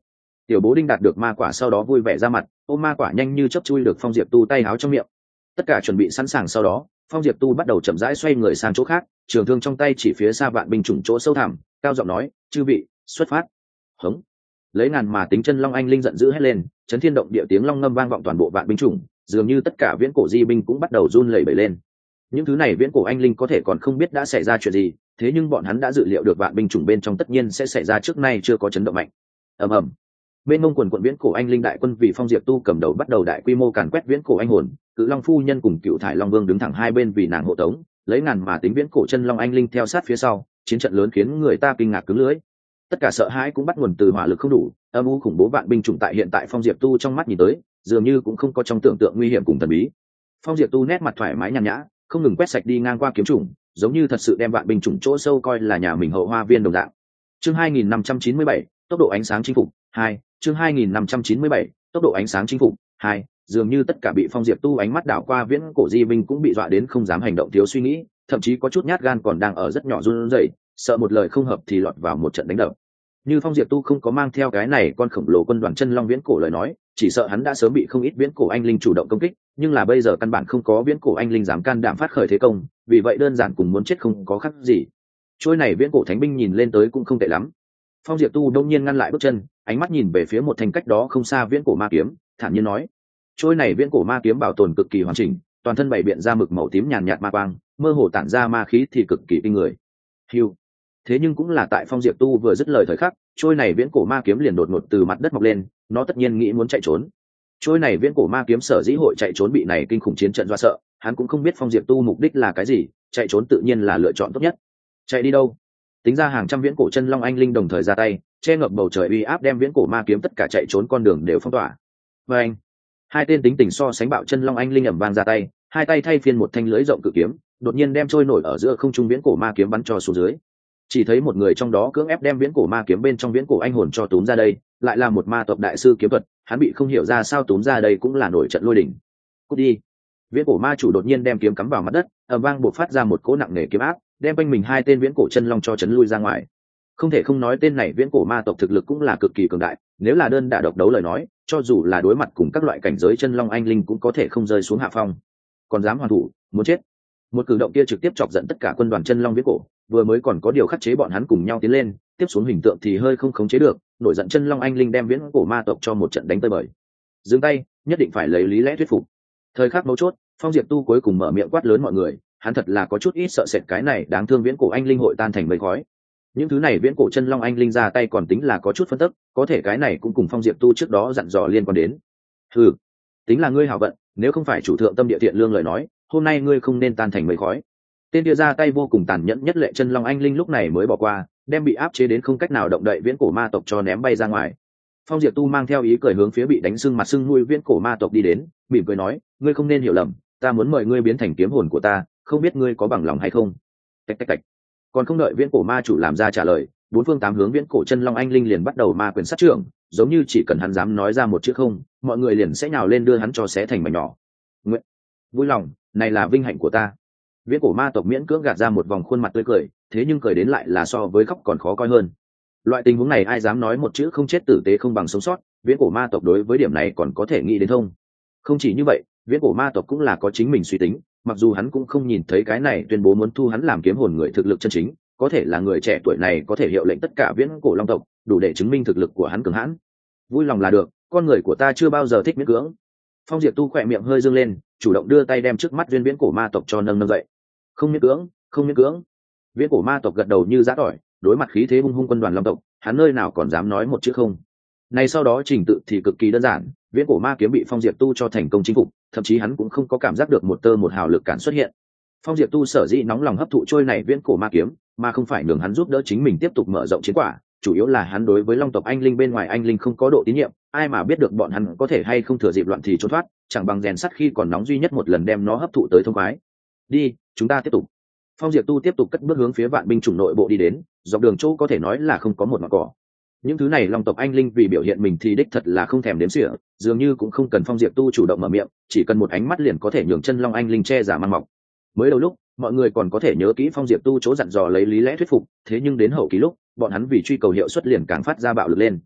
Tiểu bố đinh đạt được ma quả sau đó vui vẻ ra mặt, ôm ma quả nhanh như chớp chui được Phong Diệp Tu tay háo trong miệng. Tất cả chuẩn bị sẵn sàng sau đó, Phong Diệp Tu bắt đầu chậm rãi xoay người sang chỗ khác, trường thương trong tay chỉ phía xa vạn binh chủng chỗ sâu thẳm, cao giọng nói: "Chư vị, xuất phát!" Hống! Lấy ngàn mà tính chân long anh linh giận dữ hét lên, chấn thiên động địa tiếng long ngâm vang vọng toàn bộ vạn binh chủng, dường như tất cả viễn cổ di binh cũng bắt đầu run lẩy bẩy lên. Những thứ này viễn cổ anh linh có thể còn không biết đã xảy ra chuyện gì, thế nhưng bọn hắn đã dự liệu được vạn binh chủng bên trong tất nhiên sẽ xảy ra trước nay chưa có chấn động mạnh. Ầm ầm. Bên mông quần quận viễn cổ anh linh đại quân vì Phong Diệp Tu cầm đầu bắt đầu đại quy mô càn quét viễn cổ anh hồn, Cự Long phu nhân cùng Cựu Thải Long Vương đứng thẳng hai bên vì nàng hộ tống, lấy ngàn mà tính viễn cổ chân long anh linh theo sát phía sau, chiến trận lớn khiến người ta kinh ngạc cứng lưỡi. Tất cả sợ hãi cũng bắt nguồn từ hỏa lực không đủ, âm u khủng bố vạn binh chủng tại hiện tại Phong Diệp Tu trong mắt nhìn tới, dường như cũng không có trong tưởng tượng nguy hiểm cùng thần bí. Phong Diệp Tu nét mặt thoải mái nhàn nhã, không ngừng quét sạch đi ngang qua kiếm chủng, giống như thật sự đem vạn binh chủng chỗ sâu coi là nhà mình hậu hoa viên đồng dạng. Chương hai nghìn năm trăm chín mươi bảy, tốc độ ánh sáng chinh phục hai. Chương hai nghìn năm trăm chín mươi bảy, tốc độ ánh sáng chinh phục hai. Dường như tất cả bị Phong Diệp Tu ánh mắt đảo qua viễn cổ di binh cũng bị dọa đến không dám hành động thiếu suy nghĩ, thậm chí có chút nhát gan còn đang ở rất nhỏ run rẩy, sợ một lời không hợp thì lọt vào một trận đánh đập. Như Phong Diệp Tu không có mang theo cái này con khổng lồ quân đoàn chân long viễn cổ lời nói, chỉ sợ hắn đã sớm bị không ít viễn cổ anh linh chủ động công kích, nhưng là bây giờ căn bản không có viễn cổ anh linh dám can đảm phát khởi thế công, vì vậy đơn giản cùng muốn chết không có khác gì. Trôi này viễn cổ thánh binh nhìn lên tới cũng không tệ lắm. Phong Diệp Tu đông nhiên ngăn lại bước chân, ánh mắt nhìn về phía một thành cách đó không xa viễn cổ ma kiếm, thản nhiên nói: "Trôi này viễn cổ ma kiếm bảo tồn cực kỳ hoàn chỉnh, toàn thân bày biện ra mực màu tím nhàn nhạt ma quang, mơ hồ tản ra ma khí thì cực kỳ kinh người." Hưu. Thế nhưng cũng là tại Phong Diệp Tu vừa dứt lời thời khắc, trôi này viễn cổ ma kiếm liền đột ngột từ mặt đất mọc lên, nó tất nhiên nghĩ muốn chạy trốn. Trôi này viễn cổ ma kiếm sở dĩ hội chạy trốn bị này kinh khủng chiến trận dọa sợ, hắn cũng không biết Phong Diệp Tu mục đích là cái gì, chạy trốn tự nhiên là lựa chọn tốt nhất. Chạy đi đâu? Tính ra hàng trăm viễn cổ chân long anh linh đồng thời ra tay, che ngập bầu trời uy áp đem viễn cổ ma kiếm tất cả chạy trốn con đường đều phong tỏa. Và anh, hai tên tính tình so sánh bạo chân long anh linh ầm vang ra tay, hai tay thay phiên một thanh lưới rộng cự kiếm, đột nhiên đem trôi nổi ở giữa không trung viễn cổ ma kiếm bắn cho xuống dưới. Chỉ thấy một người trong đó cưỡng ép đem viễn cổ ma kiếm bên trong viễn cổ anh hồn cho túm ra đây, lại là một ma tộc đại sư kiếm thuật, hắn bị không hiểu ra sao túm ra đây cũng là nổi trận lôi đỉnh. Cút đi! Viễn cổ ma chủ đột nhiên đem kiếm cắm vào mặt đất, ầm vang bộc phát ra một cỗ nặng nề kiếm áp, đem quanh mình hai tên viễn cổ chân long cho chấn lui ra ngoài. Không thể không nói tên này viễn cổ ma tộc thực lực cũng là cực kỳ cường đại, nếu là đơn đả độc đấu lời nói, cho dù là đối mặt cùng các loại cảnh giới chân long anh linh cũng có thể không rơi xuống hạ phong. Còn dám hoàn thủ, muốn chết! Một cử động kia trực tiếp chọc giận tất cả quân đoàn chân long viễn cổ, vừa mới còn có điều khắc chế bọn hắn cùng nhau tiến lên, tiếp xuống hình tượng thì hơi không khống chế được, nổi giận chân long anh linh đem viễn cổ ma tộc cho một trận đánh tơi bời. Dừng tay, nhất định phải lấy lý lẽ thuyết phục. Thời khắc mấu chốt, Phong Diệp Tu cuối cùng mở miệng quát lớn mọi người, hắn thật là có chút ít sợ sệt cái này đáng thương viễn cổ anh linh hội tan thành mây khói. Những thứ này viễn cổ chân long anh linh ra tay còn tính là có chút phân tức, có thể cái này cũng cùng Phong Diệp Tu trước đó dặn dò liên quan đến. Ừ, tính là ngươi hảo vận, nếu không phải chủ thượng tâm địa thiện lương lời nói, hôm nay ngươi không nên tan thành mây khói. Tên kia ra tay vô cùng tàn nhẫn nhất lệ chân long anh linh lúc này mới bỏ qua, đem bị áp chế đến không cách nào động đậy viễn cổ ma tộc cho ném bay ra ngoài. Phong Diệp Tu mang theo ý cười hướng phía bị đánh sưng mặt sưng nuôi viễn cổ ma tộc đi đến, mỉm cười nói: ngươi không nên hiểu lầm, ta muốn mời ngươi biến thành kiếm hồn của ta, không biết ngươi có bằng lòng hay không. Tạch tạch tạch. Còn không đợi viễn cổ ma chủ làm ra trả lời, bốn phương tám hướng viễn cổ chân long anh linh liền bắt đầu ma quyền sát trưởng, giống như chỉ cần hắn dám nói ra một chữ không, mọi người liền sẽ nhào lên đưa hắn cho xé thành mảnh nhỏ. Nguyện, vui lòng, này là vinh hạnh của ta. Viễn cổ ma tộc miễn cưỡng gạt ra một vòng khuôn mặt tươi cười, thế nhưng cười đến lại là so với khóc còn khó coi hơn. Loại tình huống này ai dám nói một chữ không chết tử tế không bằng sống sót, viễn cổ ma tộc đối với điểm này còn có thể nghĩ đến thông. Không chỉ như vậy, viễn cổ ma tộc cũng là có chính mình suy tính, mặc dù hắn cũng không nhìn thấy cái này tuyên bố muốn thu hắn làm kiếm hồn người thực lực chân chính, có thể là người trẻ tuổi này có thể hiệu lệnh tất cả viễn cổ long tộc, đủ để chứng minh thực lực của hắn cường hãn. Vui lòng là được, con người của ta chưa bao giờ thích miễn cưỡng. Phong Diệp Tu khỏe miệng hơi dương lên, chủ động đưa tay đem trước mắt duyên viễn cổ ma tộc cho nâng nâng dậy. Không miễn cưỡng, không miễn cưỡng. Viễn cổ ma tộc gật đầu như giã tỏi, đối mặt khí thế hung hung quân đoàn long tộc, hắn nơi nào còn dám nói một chữ không. Này sau đó trình tự thì cực kỳ đơn giản, viễn cổ ma kiếm bị Phong Diệp Tu cho thành công chinh phục, thậm chí hắn cũng không có cảm giác được một tơ một hào lực cản xuất hiện. Phong Diệp Tu sở dĩ nóng lòng hấp thụ trôi này viễn cổ ma kiếm, mà không phải nhường hắn giúp đỡ chính mình tiếp tục mở rộng chiến quả, chủ yếu là hắn đối với long tộc anh linh bên ngoài anh linh không có độ tín nhiệm, ai mà biết được bọn hắn có thể hay không thừa dịp loạn thì trốn thoát, chẳng bằng rèn sắt khi còn nóng duy nhất một lần đem nó hấp thụ tới thông khoái. Đi, chúng ta tiếp tục. Phong Diệp Tu tiếp tục cất bước hướng phía vạn binh chủng nội bộ đi đến, dọc đường chỗ có thể nói là không có một ngọn cỏ. Những thứ này long tộc anh linh vì biểu hiện mình thì đích thật là không thèm đếm xỉa, dường như cũng không cần Phong Diệp Tu chủ động mở miệng, chỉ cần một ánh mắt liền có thể nhường chân long anh linh che giả mang mọc. Mới đầu lúc, mọi người còn có thể nhớ kỹ Phong Diệp Tu chỗ dặn dò lấy lý lẽ thuyết phục, thế nhưng đến hậu kỳ lúc, bọn hắn vì truy cầu hiệu suất liền càng phát ra bạo lực lên.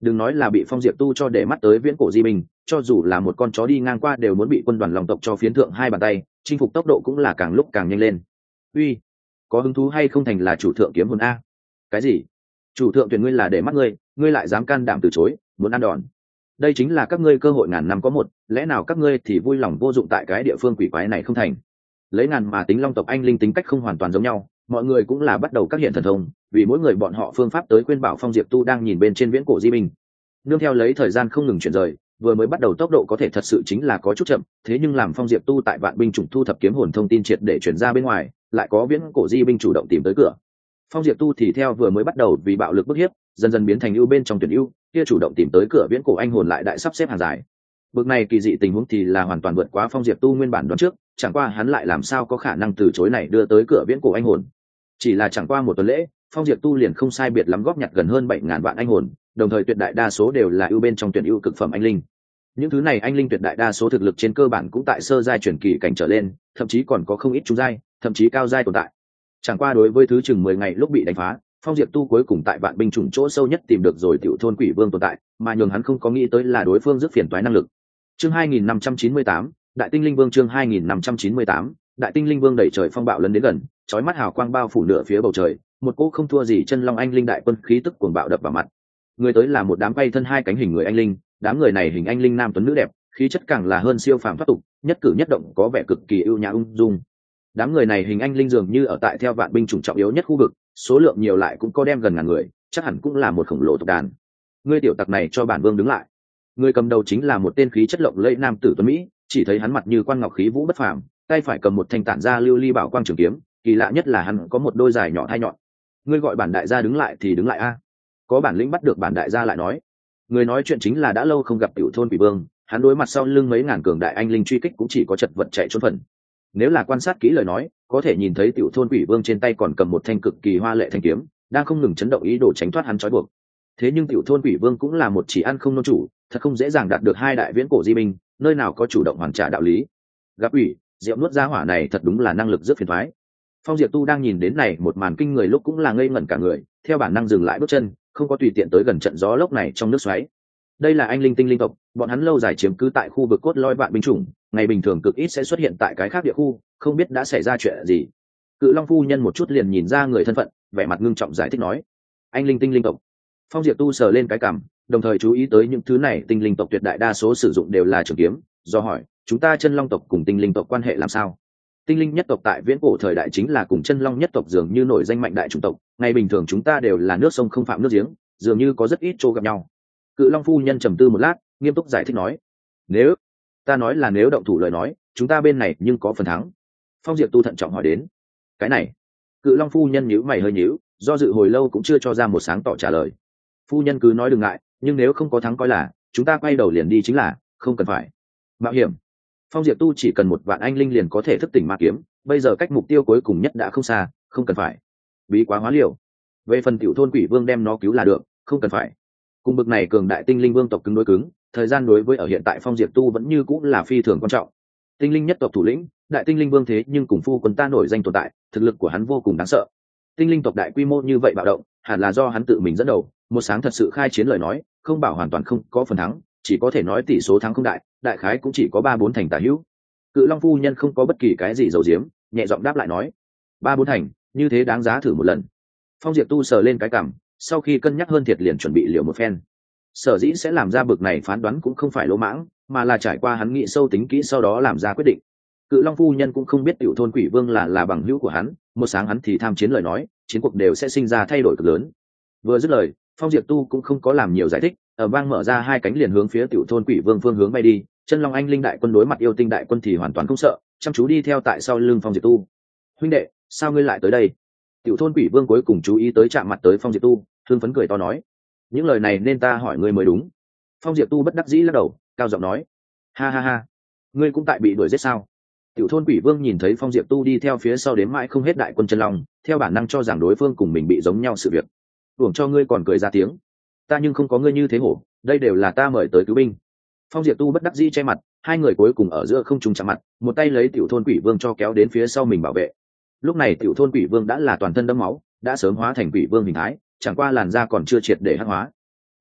Đừng nói là bị Phong Diệp Tu cho để mắt tới viễn cổ di binh, cho dù là một con chó đi ngang qua đều muốn bị quân đoàn Long tộc cho phiến thượng hai bàn tay, chinh phục tốc độ cũng là càng lúc càng nhanh lên. Uy, có hứng thú hay không thành là chủ thượng kiếm hồn a? Cái gì? Chủ thượng tuyển ngươi là để mắt ngươi, ngươi lại dám can đảm từ chối, muốn ăn đòn. Đây chính là các ngươi cơ hội ngàn năm có một, lẽ nào các ngươi thì vui lòng vô dụng tại cái địa phương quỷ quái này không thành? Lấy ngàn mà tính Long tộc anh linh tính cách không hoàn toàn giống nhau, mọi người cũng là bắt đầu các hiện thần thông, vì mỗi người bọn họ phương pháp tới khuyên bảo Phong Diệp Tu đang nhìn bên trên viễn cổ di binh. Nương theo lấy thời gian không ngừng chuyển rời, vừa mới bắt đầu tốc độ có thể thật sự chính là có chút chậm, thế nhưng làm Phong Diệp Tu tại vạn binh chủng thu thập kiếm hồn thông tin triệt để chuyển ra bên ngoài, lại có viễn cổ di binh chủ động tìm tới cửa. Phong Diệp Tu thì theo vừa mới bắt đầu vì bạo lực bức hiếp, dần dần biến thành ưu bên trong tuyển ưu, kia chủ động tìm tới cửa viễn cổ anh hồn lại đại sắp xếp hàng dài. Bực này kỳ dị tình huống thì là hoàn toàn vượt quá Phong Diệp Tu nguyên bản đoán trước, chẳng qua hắn lại làm sao có khả năng từ chối này đưa tới cửa viễn cổ anh hồn. Chỉ là chẳng qua một tuần lễ, Phong Diệp Tu liền không sai biệt lắm góp nhặt gần hơn bảy ngàn vạn anh hồn, đồng thời tuyệt đại đa số đều là ưu bên trong tuyển ưu cực phẩm anh linh. Những thứ này anh linh tuyệt đại đa số thực lực trên cơ bản cũng tại sơ giai truyền kỳ cảnh trở lên, thậm chí còn có không ít trung giai, thậm chí cao giai tồn tại. Chẳng qua đối với thứ chừng mười ngày lúc bị đánh phá, Phong Diệp Tu cuối cùng tại vạn binh chủng chỗ sâu nhất tìm được rồi tiểu thôn quỷ vương tồn tại, mà nhường hắn không có nghĩ tới là đối phương rất phiền toái năng lực. Chương hai nghìn năm trăm chín mươi tám, Đại Tinh Linh Vương chương hai nghìn năm trăm chín mươi tám, Đại Tinh Linh Vương đẩy trời phong bạo lớn đến gần, chói mắt hào quang bao phủ nửa phía bầu trời, một cỗ không thua gì chân long anh linh đại quân khí tức cuồng bạo đập vào mặt. Người tới là một đám bay thân hai cánh hình người anh linh, đám người này hình anh linh nam tuấn nữ đẹp, khí chất càng là hơn siêu phàm thoát tục, nhất cử nhất động có vẻ cực kỳ ưu nhã ung dung. Đám người này hình anh linh dường như ở tại theo vạn binh chủng trọng yếu nhất khu vực, số lượng nhiều lại cũng có đem gần ngàn người, chắc hẳn cũng là một khổng lồ tộc đàn. Ngươi tiểu tặc này cho bản vương đứng lại. Người cầm đầu chính là một tên khí chất lộng lẫy nam tử tuấn mỹ, chỉ thấy hắn mặt như quan ngọc khí vũ bất phàm, tay phải cầm một thanh tản ra lưu ly bảo quang trường kiếm, kỳ lạ nhất là hắn có một đôi dài nhỏ hai nhọn. Ngươi gọi bản đại gia đứng lại thì đứng lại a. Có bản lĩnh bắt được bản đại gia lại nói. Người nói chuyện chính là đã lâu không gặp tiểu thôn quỷ vương, hắn đối mặt sau lưng mấy ngàn cường đại anh linh truy kích cũng chỉ có chật vật chạy trốn phần. Nếu là quan sát kỹ lời nói, có thể nhìn thấy tiểu thôn quỷ vương trên tay còn cầm một thanh cực kỳ hoa lệ thanh kiếm, đang không ngừng chấn động ý đồ tránh thoát hắn trói buộc. Thế nhưng tiểu thôn quỷ vương cũng là một chỉ ăn không nô chủ, thật không dễ dàng đạt được hai đại viễn cổ di binh, nơi nào có chủ động hoàn trả đạo lý. Gặp ủy, rượu nuốt ra hỏa này thật đúng là năng lực rất phiền toái. Phong Diệp Tu đang nhìn đến này một màn kinh người lúc cũng là ngây ngẩn cả người, theo bản năng dừng lại bước chân, không có tùy tiện tới gần trận gió lốc này trong nước xoáy. Đây là anh linh tinh linh tộc, bọn hắn lâu dài chiếm cứ tại khu vực cốt lõi vạn binh chủng, ngày bình thường cực ít sẽ xuất hiện tại cái khác địa khu, không biết đã xảy ra chuyện gì. Cự Long phu nhân một chút liền nhìn ra người thân phận, vẻ mặt ngưng trọng giải thích nói: anh linh tinh linh tộc. Phong Diệp Tu sờ lên cái cằm, đồng thời chú ý tới những thứ này tinh linh tộc tuyệt đại đa số sử dụng đều là trường kiếm, do hỏi chúng ta chân long tộc cùng tinh linh tộc quan hệ làm sao. Tinh linh nhất tộc tại viễn cổ thời đại chính là cùng chân long nhất tộc dường như nổi danh mạnh đại chủng tộc, ngày bình thường chúng ta đều là nước sông không phạm nước giếng, dường như có rất ít chỗ gặp nhau. Cự Long phu nhân trầm tư một lát, nghiêm túc giải thích nói: nếu ta nói là nếu động thủ lời nói, chúng ta bên này nhưng có phần thắng. Phong Diệp Tu thận trọng hỏi đến: cái này? Cự Long phu nhân nhíu mày hơi nhíu, do dự hồi lâu cũng chưa cho ra một sáng tỏ trả lời. Phu nhân cứ nói đừng ngại, nhưng nếu không có thắng coi là chúng ta quay đầu liền đi chính là, không cần phải mạo hiểm. Phong Diệp Tu chỉ cần một vạn anh linh liền có thể thức tỉnh ma kiếm, bây giờ cách mục tiêu cuối cùng nhất đã không xa, không cần phải bí quá hóa liều. Về phần tiểu thôn quỷ vương đem nó cứu là được, không cần phải cùng bực này cường đại tinh linh vương tộc cứng đối cứng. Thời gian đối với ở hiện tại Phong Diệp Tu vẫn như cũng là phi thường quan trọng. Tinh linh nhất tộc thủ lĩnh, đại tinh linh vương thế nhưng cùng phu quân ta nổi danh tồn tại, thực lực của hắn vô cùng đáng sợ. Tinh linh tộc đại quy mô như vậy bạo động, hẳn là do hắn tự mình dẫn đầu, một sáng thật sự khai chiến lời nói, không bảo hoàn toàn không có phần thắng, chỉ có thể nói tỷ số thắng không đại, đại khái cũng chỉ có ba bốn thành tả hữu. Cự Long phu nhân không có bất kỳ cái gì giấu giếm, nhẹ giọng đáp lại nói: ba bốn thành, như thế đáng giá thử một lần. Phong Diệp Tu sờ lên cái cằm, sau khi cân nhắc hơn thiệt liền chuẩn bị liều một phen. Sở dĩ sẽ làm ra bực này phán đoán cũng không phải lỗ mãng, mà là trải qua hắn nghĩ sâu tính kỹ sau đó làm ra quyết định. Cự Long phu nhân cũng không biết tiểu thôn quỷ vương là là bằng hữu của hắn, một sáng hắn thì tham chiến lời nói, chiến cuộc đều sẽ sinh ra thay đổi cực lớn. Vừa dứt lời, Phong Diệp Tu cũng không có làm nhiều giải thích, ở bang mở ra hai cánh liền hướng phía tiểu thôn quỷ vương phương hướng bay đi. Chân long anh linh đại quân đối mặt yêu tinh đại quân thì hoàn toàn không sợ, chăm chú đi theo tại sau lưng Phong Diệp Tu. Huynh đệ, sao ngươi lại tới đây? Tiểu thôn quỷ vương cuối cùng chú ý tới chạm mặt tới Phong Diệp Tu, thương phấn cười to nói: những lời này nên ta hỏi ngươi mới đúng. Phong Diệp Tu bất đắc dĩ lắc đầu, cao giọng nói: ha ha ha, ngươi cũng tại bị đuổi giết sao? Tiểu thôn quỷ vương nhìn thấy Phong Diệp Tu đi theo phía sau đến mãi không hết đại quân chân long, theo bản năng cho rằng đối phương cùng mình bị giống nhau sự việc. Uổng cho ngươi còn cười ra tiếng. Ta nhưng không có ngươi như thế hổ, đây đều là ta mời tới cứu binh. Phong Diệp Tu bất đắc dĩ che mặt, hai người cuối cùng ở giữa không trùng chạm mặt, một tay lấy tiểu thôn quỷ vương cho kéo đến phía sau mình bảo vệ. Lúc này tiểu thôn quỷ vương đã là toàn thân đẫm máu, đã sớm hóa thành quỷ vương hình thái, chẳng qua làn da còn chưa triệt để hắc hóa.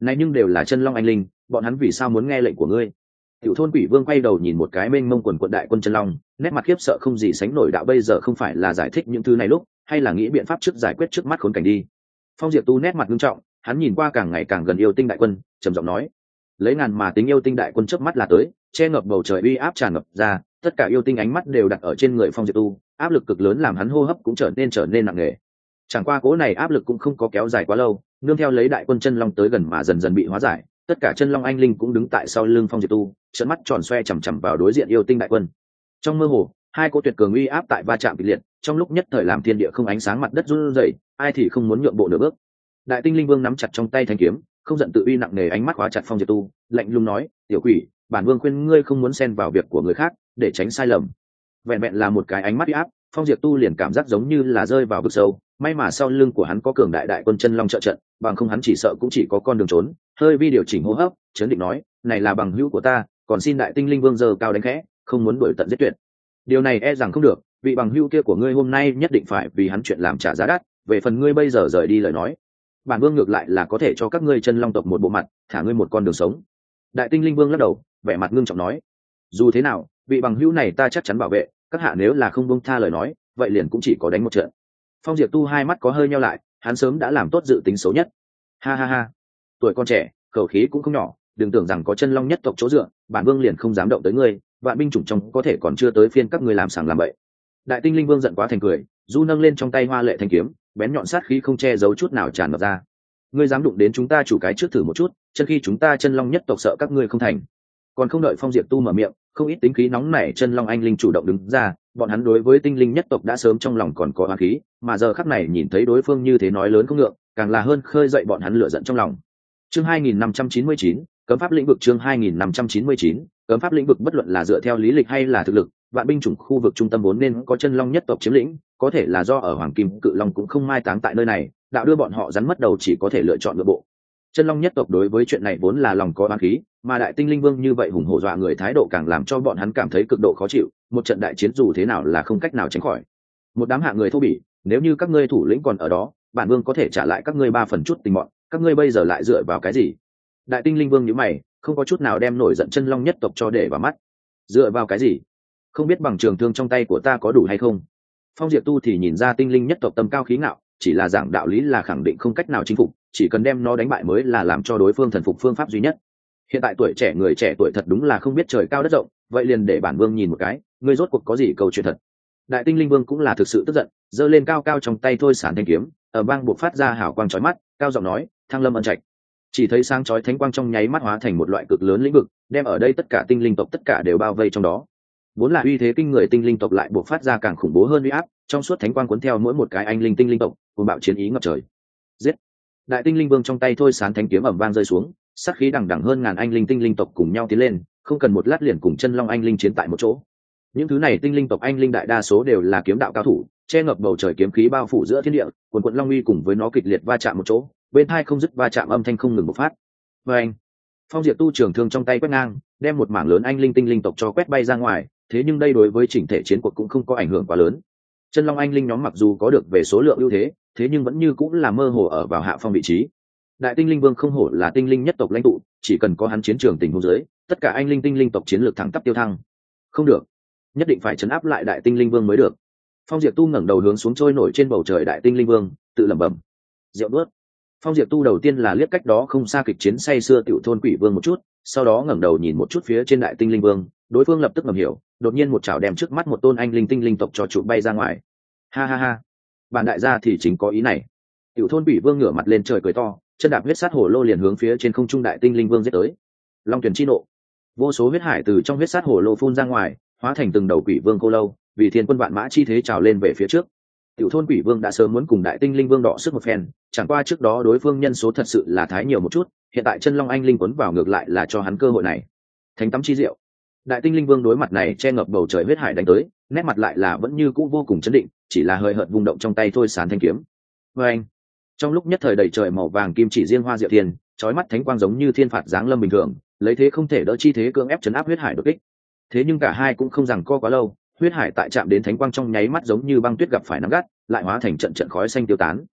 này nhưng đều là chân long anh linh, bọn hắn vì sao muốn nghe lệnh của ngươi? Tiểu thôn quỷ vương quay đầu nhìn một cái mênh mông quần quận đại quân chân long, nét mặt khiếp sợ không gì sánh nổi. Đạo bây giờ không phải là giải thích những thứ này lúc, hay là nghĩ biện pháp trước giải quyết trước mắt khốn cảnh đi. Phong Diệp Tu nét mặt nghiêm trọng, hắn nhìn qua càng ngày càng gần yêu tinh đại quân, trầm giọng nói: lấy ngàn mà tính yêu tinh đại quân trước mắt là tới, che ngập bầu trời uy áp tràn ngập ra, tất cả yêu tinh ánh mắt đều đặt ở trên người Phong Diệp Tu, áp lực cực lớn làm hắn hô hấp cũng trở nên trở nên nặng nề. Chẳng qua cố này áp lực cũng không có kéo dài quá lâu, nương theo lấy đại quân chân long tới gần mà dần dần bị hóa giải, tất cả chân long anh linh cũng đứng tại sau lưng Phong Diệp Tu, trợn mắt tròn xoe chằm chằm vào đối diện yêu tinh đại quân. Trong mơ hồ, hai cỗ tuyệt cường uy áp tại va chạm kịch liệt, trong lúc nhất thời làm thiên địa không ánh sáng, mặt đất run rẩy, ai thì không muốn nhượng bộ nửa bước. Đại tinh linh vương nắm chặt trong tay thanh kiếm, không giận tự uy nặng nề ánh mắt khóa chặt Phong Diệp Tu, lạnh lùng nói: tiểu quỷ, bản vương khuyên ngươi không muốn xen vào việc của người khác, để tránh sai lầm. Vẹn vẹn là một cái ánh mắt uy áp, Phong Diệp Tu liền cảm giác giống như là rơi vào vực sâu, may mà sau lưng của hắn có cường đại đại quân chân long trợ trận, bằng không hắn chỉ sợ cũng chỉ có con đường trốn. Hơi vi điều chỉnh hô hấp, chấn định nói: này là bằng hữu của ta, còn xin đại tinh linh vương giờ cao đánh khẽ, không muốn đuổi tận giết tuyệt. Điều này e rằng không được, vị bằng hữu kia của ngươi hôm nay nhất định phải vì hắn chuyện làm trả giá đắt. Về phần ngươi bây giờ rời đi lời nói, bản vương ngược lại là có thể cho các ngươi chân long tộc một bộ mặt, thả ngươi một con đường sống. Đại tinh linh vương lắc đầu, vẻ mặt ngưng trọng nói: dù thế nào, vị bằng hữu này ta chắc chắn bảo vệ, các hạ nếu là không buông tha lời nói, vậy liền cũng chỉ có đánh một trận. Phong Diệp Tu hai mắt có hơi nheo lại, hắn sớm đã làm tốt dự tính xấu nhất. Ha ha ha, tuổi con trẻ, khẩu khí cũng không nhỏ, đừng tưởng rằng có chân long nhất tộc chỗ dựa, bản vương liền không dám động tới ngươi, vạn binh chủng trong có thể còn chưa tới phiên các ngươi làm sàng làm bậy. Đại tinh linh vương giận quá thành cười, du nâng lên trong tay hoa lệ thanh kiếm, bén nhọn sát khí không che giấu chút nào tràn ngập ra. Ngươi dám đụng đến chúng ta chủ cái trước thử một chút, chân khi chúng ta chân long nhất tộc sợ các ngươi không thành. Còn không đợi Phong Diệp Tu mở miệng, không ít tính khí nóng nảy chân long anh linh chủ động đứng ra, bọn hắn đối với tinh linh nhất tộc đã sớm trong lòng còn có oán khí, mà giờ khắc này nhìn thấy đối phương như thế nói lớn không ngượng, càng là hơn khơi dậy bọn hắn lửa giận trong lòng. Chương hai nghìn năm trăm chín mươi chín, cấm pháp lĩnh vực. Chương hai nghìn năm trăm chín mươi chín, cấm pháp lĩnh vực. Bất luận là dựa theo lý lịch hay là thực lực, vạn binh chủng khu vực trung tâm vốn nên có chân long nhất tộc chiếm lĩnh, có thể là do ở hoàng kim cự long cũng không mai táng tại nơi này, đạo đưa bọn họ rắn mất đầu, chỉ có thể lựa chọn nội bộ. Chân long nhất tộc đối với chuyện này vốn là lòng có oán khí, mà đại tinh linh vương như vậy hùng hổ dọa người thái độ càng làm cho bọn hắn cảm thấy cực độ khó chịu. Một trận đại chiến dù thế nào là không cách nào tránh khỏi. Một đám hạ người thô bỉ, nếu như các ngươi thủ lĩnh còn ở đó, bản vương có thể trả lại các ngươi ba phần chút tình mọn, các ngươi bây giờ lại dựa vào cái gì? Đại tinh linh vương nhíu mày, không có chút nào đem nổi giận chân long nhất tộc cho để vào mắt. Dựa vào cái gì? Không biết bằng trường thương trong tay của ta có đủ hay không? Phong Diệp Tu thì nhìn ra tinh linh nhất tộc tâm cao khí ngạo, chỉ là giảng đạo lý là khẳng định không cách nào chinh phục, chỉ cần đem nó đánh bại mới là làm cho đối phương thần phục phương pháp duy nhất. Hiện tại tuổi trẻ người trẻ tuổi thật đúng là không biết trời cao đất rộng, vậy liền để bản vương nhìn một cái, ngươi rốt cuộc có gì câu chuyện thật. Đại tinh linh vương cũng là thực sự tức giận, giơ lên cao cao trong tay thôi sản thanh kiếm, ở bang buộc phát ra hào quang chói mắt, cao giọng nói: Thăng Lâm Ân Trạch. Chỉ thấy sáng chói thánh quang trong nháy mắt hóa thành một loại cực lớn lĩnh vực, đem ở đây tất cả tinh linh tộc tất cả đều bao vây trong đó. Vốn là uy thế kinh người tinh linh tộc lại buộc phát ra càng khủng bố hơn uy áp, trong suốt thánh quang cuốn theo mỗi một cái anh linh tinh linh tộc, cuồng bạo chiến ý ngập trời. Giết! Đại tinh linh vương trong tay thôi sán thánh kiếm ầm vang rơi xuống, sát khí đằng đằng hơn ngàn anh linh tinh linh tộc cùng nhau tiến lên, không cần một lát liền cùng chân long anh linh chiến tại một chỗ. Những thứ này tinh linh tộc anh linh đại đa số đều là kiếm đạo cao thủ, che ngập bầu trời kiếm khí bao phủ giữa thiên địa, quần quận long uy cùng với nó kịch liệt va chạm một chỗ, bên hai không dứt va chạm âm thanh không ngừng bộc phát. Và anh, Phong Diệp Tu trường thương trong tay quét ngang, đem một mảng lớn anh linh tinh linh tộc cho quét bay ra ngoài. Thế nhưng đây đối với chỉnh thể chiến cuộc cũng không có ảnh hưởng quá lớn. Chân long anh linh nhóm mặc dù có được về số lượng ưu thế, thế nhưng vẫn như cũng là mơ hồ ở vào hạ phong vị trí. Đại tinh linh vương không hổ là tinh linh nhất tộc lãnh tụ, chỉ cần có hắn chiến trường tình huống dưới, tất cả anh linh tinh linh tộc chiến lược thẳng tắp tiêu thăng. Không được, nhất định phải trấn áp lại đại tinh linh vương mới được. Phong Diệp Tu ngẩng đầu hướng xuống trôi nổi trên bầu trời đại tinh linh vương, tự lẩm bẩm. Rượu nuốt. Phong Diệp Tu đầu tiên là liếc cách đó không xa kịch chiến say xưa tiểu thôn quỷ vương một chút, sau đó ngẩng đầu nhìn một chút phía trên đại tinh linh vương, đối phương lập tức ngầm hiểu, đột nhiên một chảo đem trước mắt một tôn anh linh tinh linh tộc cho trụ bay ra ngoài. Ha ha ha, bản đại gia thì chính có ý này. Tiểu thôn quỷ vương ngửa mặt lên trời cười to, chân đạp huyết sát hổ lô liền hướng phía trên không trung đại tinh linh vương giết tới. Long tuyển chi nộ, vô số huyết hải từ trong huyết sát hổ lô phun ra ngoài, hóa thành từng đầu quỷ vương cô lâu, vì thiên quân vạn mã chi thế trào lên về phía trước. Tiểu thôn quỷ vương đã sớm muốn cùng đại tinh linh vương đọ sức một phen, chẳng qua trước đó đối phương nhân số thật sự là thái nhiều một chút, hiện tại chân long anh linh quấn vào ngược lại là cho hắn cơ hội này. Thánh tắm chi diệu. Đại tinh linh vương đối mặt này che ngập bầu trời huyết hải đánh tới, nét mặt lại là vẫn như cũ vô cùng chấn định, chỉ là hơi hợt vung động trong tay thôi sán thanh kiếm. Và anh, trong lúc nhất thời đầy trời màu vàng kim chỉ riêng hoa diệu thiên, chói mắt thánh quang giống như thiên phạt giáng lâm bình thường, lấy thế không thể đỡ chi thế cưỡng ép chấn áp huyết hải đột kích. Thế nhưng cả hai cũng không rằng co quá lâu, huyết hải tại chạm đến thánh quang trong nháy mắt giống như băng tuyết gặp phải nắng gắt, lại hóa thành trận trận khói xanh tiêu tán.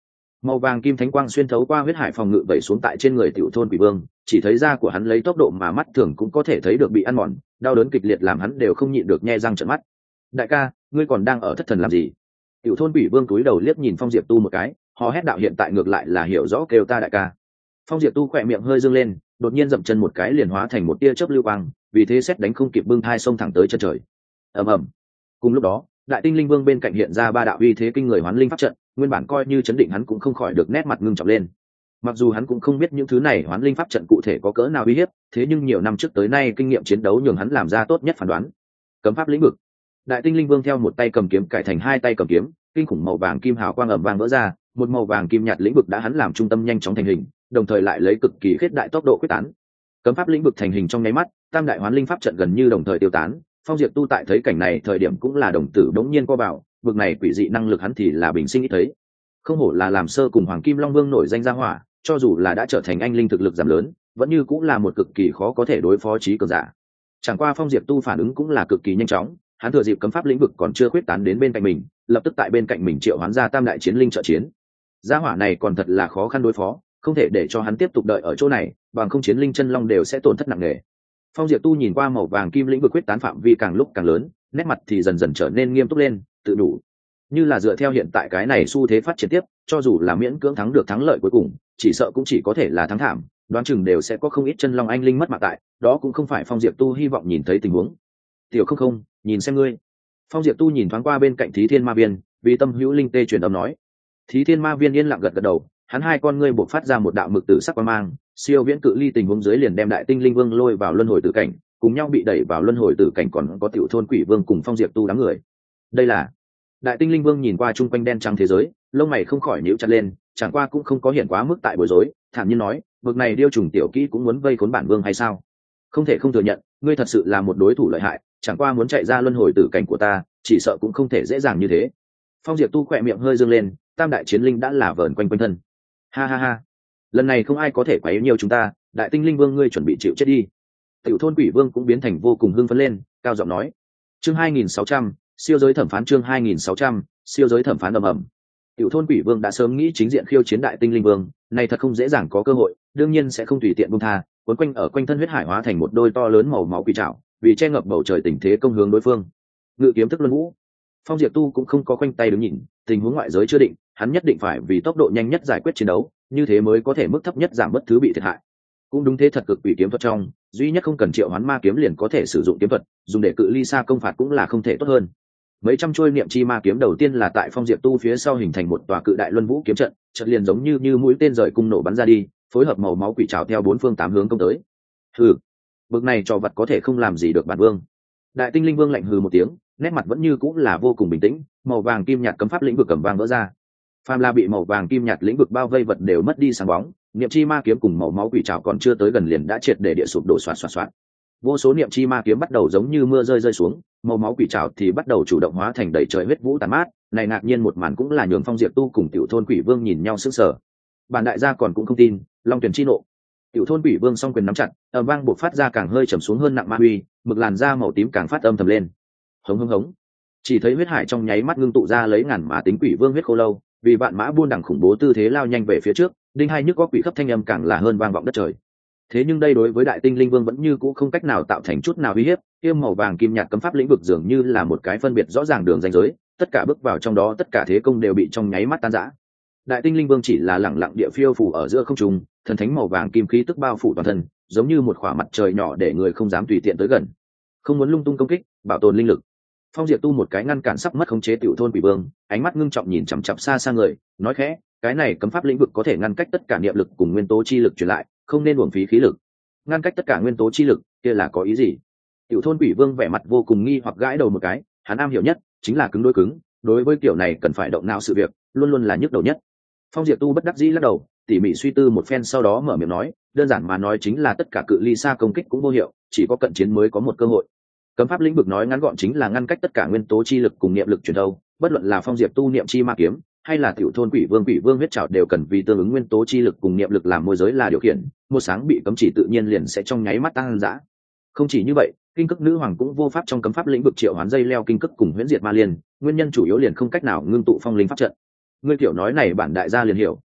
Màu vàng kim thánh quang xuyên thấu qua huyết hải phòng ngự vẩy xuống tại trên người tiểu thôn quỷ vương, chỉ thấy da của hắn lấy tốc độ mà mắt thường cũng có thể thấy được bị ăn mòn, đau đớn kịch liệt làm hắn đều không nhịn được nhe răng trợn mắt. Đại ca, ngươi còn đang ở thất thần làm gì? Tiểu thôn quỷ vương cúi đầu liếc nhìn Phong Diệp Tu một cái, họ hét đạo hiện tại ngược lại là hiểu rõ kêu ta đại ca. Phong Diệp Tu khỏe miệng hơi dương lên, đột nhiên dậm chân một cái liền hóa thành một tia chớp lưu quang, vì thế xét đánh không kịp bưng thai xông thẳng tới chân trời. Ầm ầm. Cùng lúc đó, Đại Tinh Linh Vương bên cạnh hiện ra ba đạo uy thế kinh người hoán linh pháp trận, nguyên bản coi như chấn định hắn cũng không khỏi được nét mặt ngưng trọng lên. Mặc dù hắn cũng không biết những thứ này hoán linh pháp trận cụ thể có cỡ nào uy hiếp, thế nhưng nhiều năm trước tới nay kinh nghiệm chiến đấu nhường hắn làm ra tốt nhất phán đoán. Cấm pháp lĩnh vực. Đại Tinh Linh Vương theo một tay cầm kiếm cải thành hai tay cầm kiếm, kinh khủng màu vàng kim hào quang ầm vang vỡ ra, một màu vàng kim nhạt lĩnh vực đã hắn làm trung tâm nhanh chóng thành hình, đồng thời lại lấy cực kỳ khiết đại tốc độ quyết tán. Cấm pháp lĩnh vực thành hình trong nháy mắt, tam đại hoán linh pháp trận gần như đồng thời tiêu tán. Phong Diệp Tu tại thấy cảnh này thời điểm cũng là đồng tử đống nhiên co bảo, vực này quỷ dị năng lực hắn thì là bình sinh ít thấy. Không hổ là làm sơ cùng Hoàng Kim Long Vương nổi danh ra hỏa, cho dù là đã trở thành anh linh thực lực giảm lớn, vẫn như cũng là một cực kỳ khó có thể đối phó trí cường giả. Chẳng qua Phong Diệp Tu phản ứng cũng là cực kỳ nhanh chóng, hắn thừa dịp cấm pháp lĩnh vực còn chưa quyết tán đến bên cạnh mình, lập tức tại bên cạnh mình triệu hoán ra tam đại chiến linh trợ chiến. Gia hỏa này còn thật là khó khăn đối phó, không thể để cho hắn tiếp tục đợi ở chỗ này, bằng không chiến linh chân long đều sẽ tổn thất nặng nề. Phong Diệp Tu nhìn qua màu vàng kim lĩnh vực quyết tán phạm vi càng lúc càng lớn, nét mặt thì dần dần trở nên nghiêm túc lên, tự đủ. Như là dựa theo hiện tại cái này xu thế phát triển tiếp, cho dù là miễn cưỡng thắng được thắng lợi cuối cùng, chỉ sợ cũng chỉ có thể là thắng thảm, đoán chừng đều sẽ có không ít chân long anh linh mất mạng tại, đó cũng không phải Phong Diệp Tu hy vọng nhìn thấy tình huống. Tiểu Không Không, nhìn xem ngươi. Phong Diệp Tu nhìn thoáng qua bên cạnh Thí Thiên Ma Viên, vì tâm hữu linh tê truyền âm nói. Thí Thiên Ma Viên yên lặng gật gật đầu, hắn hai con ngươi bộc phát ra một đạo mực tử sắc quang mang, siêu viễn cự ly tình huống dưới liền đem Đại Tinh Linh Vương lôi vào luân hồi tử cảnh, cùng nhau bị đẩy vào luân hồi tử cảnh còn có tiểu thôn quỷ vương cùng Phong Diệp Tu đám người. Đây là Đại Tinh Linh Vương nhìn qua chung quanh đen trắng thế giới, lông mày không khỏi nhíu chặt lên, chẳng qua cũng không có hiện quá mức tại bối rối, thản nhiên nói, vực này điêu trùng tiểu kỹ cũng muốn vây khốn bản vương hay sao? Không thể không thừa nhận, ngươi thật sự là một đối thủ lợi hại, chẳng qua muốn chạy ra luân hồi tử cảnh của ta, chỉ sợ cũng không thể dễ dàng như thế. Phong Diệp Tu khỏe miệng hơi dương lên, tam đại chiến linh đã là vờn quanh quanh thân. Ha ha ha, lần này không ai có thể quấy nhiều chúng ta, Đại Tinh Linh Vương ngươi chuẩn bị chịu chết đi. Tiểu thôn quỷ vương cũng biến thành vô cùng hưng phấn lên, cao giọng nói. Chương hai nghìn sáu trăm, siêu giới thẩm phán chương hai nghìn sáu trăm, siêu giới thẩm phán ầm ầm. Tiểu thôn quỷ vương đã sớm nghĩ chính diện khiêu chiến Đại Tinh Linh Vương, này thật không dễ dàng có cơ hội, đương nhiên sẽ không tùy tiện buông tha, cuốn quanh ở quanh thân huyết hải hóa thành một đôi to lớn màu máu quỷ trảo, vì che ngập bầu trời tình thế công hướng đối phương. Ngự kiếm thức luân vũ. Phong Diệp Tu cũng không có khoanh tay đứng nhìn, tình huống ngoại giới chưa định, hắn nhất định phải vì tốc độ nhanh nhất giải quyết chiến đấu, như thế mới có thể mức thấp nhất giảm bất thứ bị thiệt hại. Cũng đúng thế, thật cực quỷ kiếm thuật trong, duy nhất không cần triệu hoán ma kiếm liền có thể sử dụng kiếm thuật, dùng để cự ly xa công phạt cũng là không thể tốt hơn. Mấy trăm chuôi niệm chi ma kiếm đầu tiên là tại Phong Diệp Tu phía sau hình thành một tòa cự đại luân vũ kiếm trận, trận liền giống như như mũi tên rời cung nổ bắn ra đi, phối hợp màu máu quỷ trảo theo bốn phương tám hướng công tới. Hừ, bực này trò vật có thể không làm gì được bản vương. Đại Tinh Linh Vương lạnh hừ một tiếng, nét mặt vẫn như cũng là vô cùng bình tĩnh, màu vàng kim nhạt cấm pháp lĩnh vực cầm vàng vỡ ra. Phàm là bị màu vàng kim nhạt lĩnh vực bao vây vật đều mất đi sáng bóng, niệm chi ma kiếm cùng màu máu quỷ trảo còn chưa tới gần liền đã triệt để địa sụp đổ xoạt xoạt xoạt. Vô số niệm chi ma kiếm bắt đầu giống như mưa rơi rơi xuống, màu máu quỷ trảo thì bắt đầu chủ động hóa thành đầy trời huyết vũ tàn mát, này ngạc nhiên một màn cũng là nhường Phong Diệp Tu cùng tiểu thôn quỷ vương nhìn nhau sững sờ. Bản đại gia còn cũng không tin, Long Tuyển chi nộ. Tiểu thôn quỷ vương song quyền nắm chặt, ầm vang bộc phát ra càng hơi trầm xuống hơn nặng ma uy, mực làn da màu tím càng phát âm thầm lên. Hống hống hống. Chỉ thấy huyết hải trong nháy mắt ngưng tụ ra lấy ngàn mã tính quỷ vương huyết khô lâu, vì vạn mã buôn đẳng khủng bố tư thế lao nhanh về phía trước, đinh hai nhức có quỷ khắp thanh âm càng là hơn vang vọng đất trời. Thế nhưng đây đối với Đại Tinh Linh Vương vẫn như cũ không cách nào tạo thành chút nào uy hiếp, kia màu vàng kim nhạt cấm pháp lĩnh vực dường như là một cái phân biệt rõ ràng đường ranh giới, tất cả bước vào trong đó tất cả thế công đều bị trong nháy mắt tan rã. Đại Tinh Linh Vương chỉ là lẳng lặng địa phiêu phù ở giữa không trung, thần thánh màu vàng kim khí tức bao phủ toàn thân, giống như một khỏa mặt trời nhỏ để người không dám tùy tiện tới gần. Không muốn lung tung công kích, bảo tồn linh lực. Phong Diệp Tu một cái ngăn cản sắp mất khống chế tiểu thôn quỷ vương, ánh mắt ngưng trọng nhìn chằm chằm xa xa người, nói khẽ, cái này cấm pháp lĩnh vực có thể ngăn cách tất cả niệm lực cùng nguyên tố chi lực truyền lại, không nên uổng phí khí lực. Ngăn cách tất cả nguyên tố chi lực, kia là có ý gì? Tiểu thôn quỷ vương vẻ mặt vô cùng nghi hoặc gãi đầu một cái, hắn am hiểu nhất chính là cứng đối cứng, đối với kiểu này cần phải động não sự việc, luôn luôn là nhức đầu nhất. Phong Diệp Tu bất đắc dĩ lắc đầu, tỉ mỉ suy tư một phen sau đó mở miệng nói, đơn giản mà nói chính là tất cả cự ly xa công kích cũng vô hiệu, chỉ có cận chiến mới có một cơ hội. Cấm pháp lĩnh vực nói ngắn gọn chính là ngăn cách tất cả nguyên tố chi lực cùng niệm lực truyền thâu, bất luận là Phong Diệp Tu niệm chi ma kiếm, hay là tiểu thôn quỷ vương quỷ vương huyết trảo đều cần vì tương ứng nguyên tố chi lực cùng niệm lực làm môi giới là điều khiển, một sáng bị cấm chỉ tự nhiên liền sẽ trong nháy mắt tăng dã. Không chỉ như vậy, kinh cức nữ hoàng cũng vô pháp trong cấm pháp lĩnh vực triệu hoán dây leo kinh cức cùng huyễn diệt ma liên, nguyên nhân chủ yếu liền không cách nào ngưng tụ phong linh pháp trận. Ngươi kiểu nói này bản đại gia liền hiểu,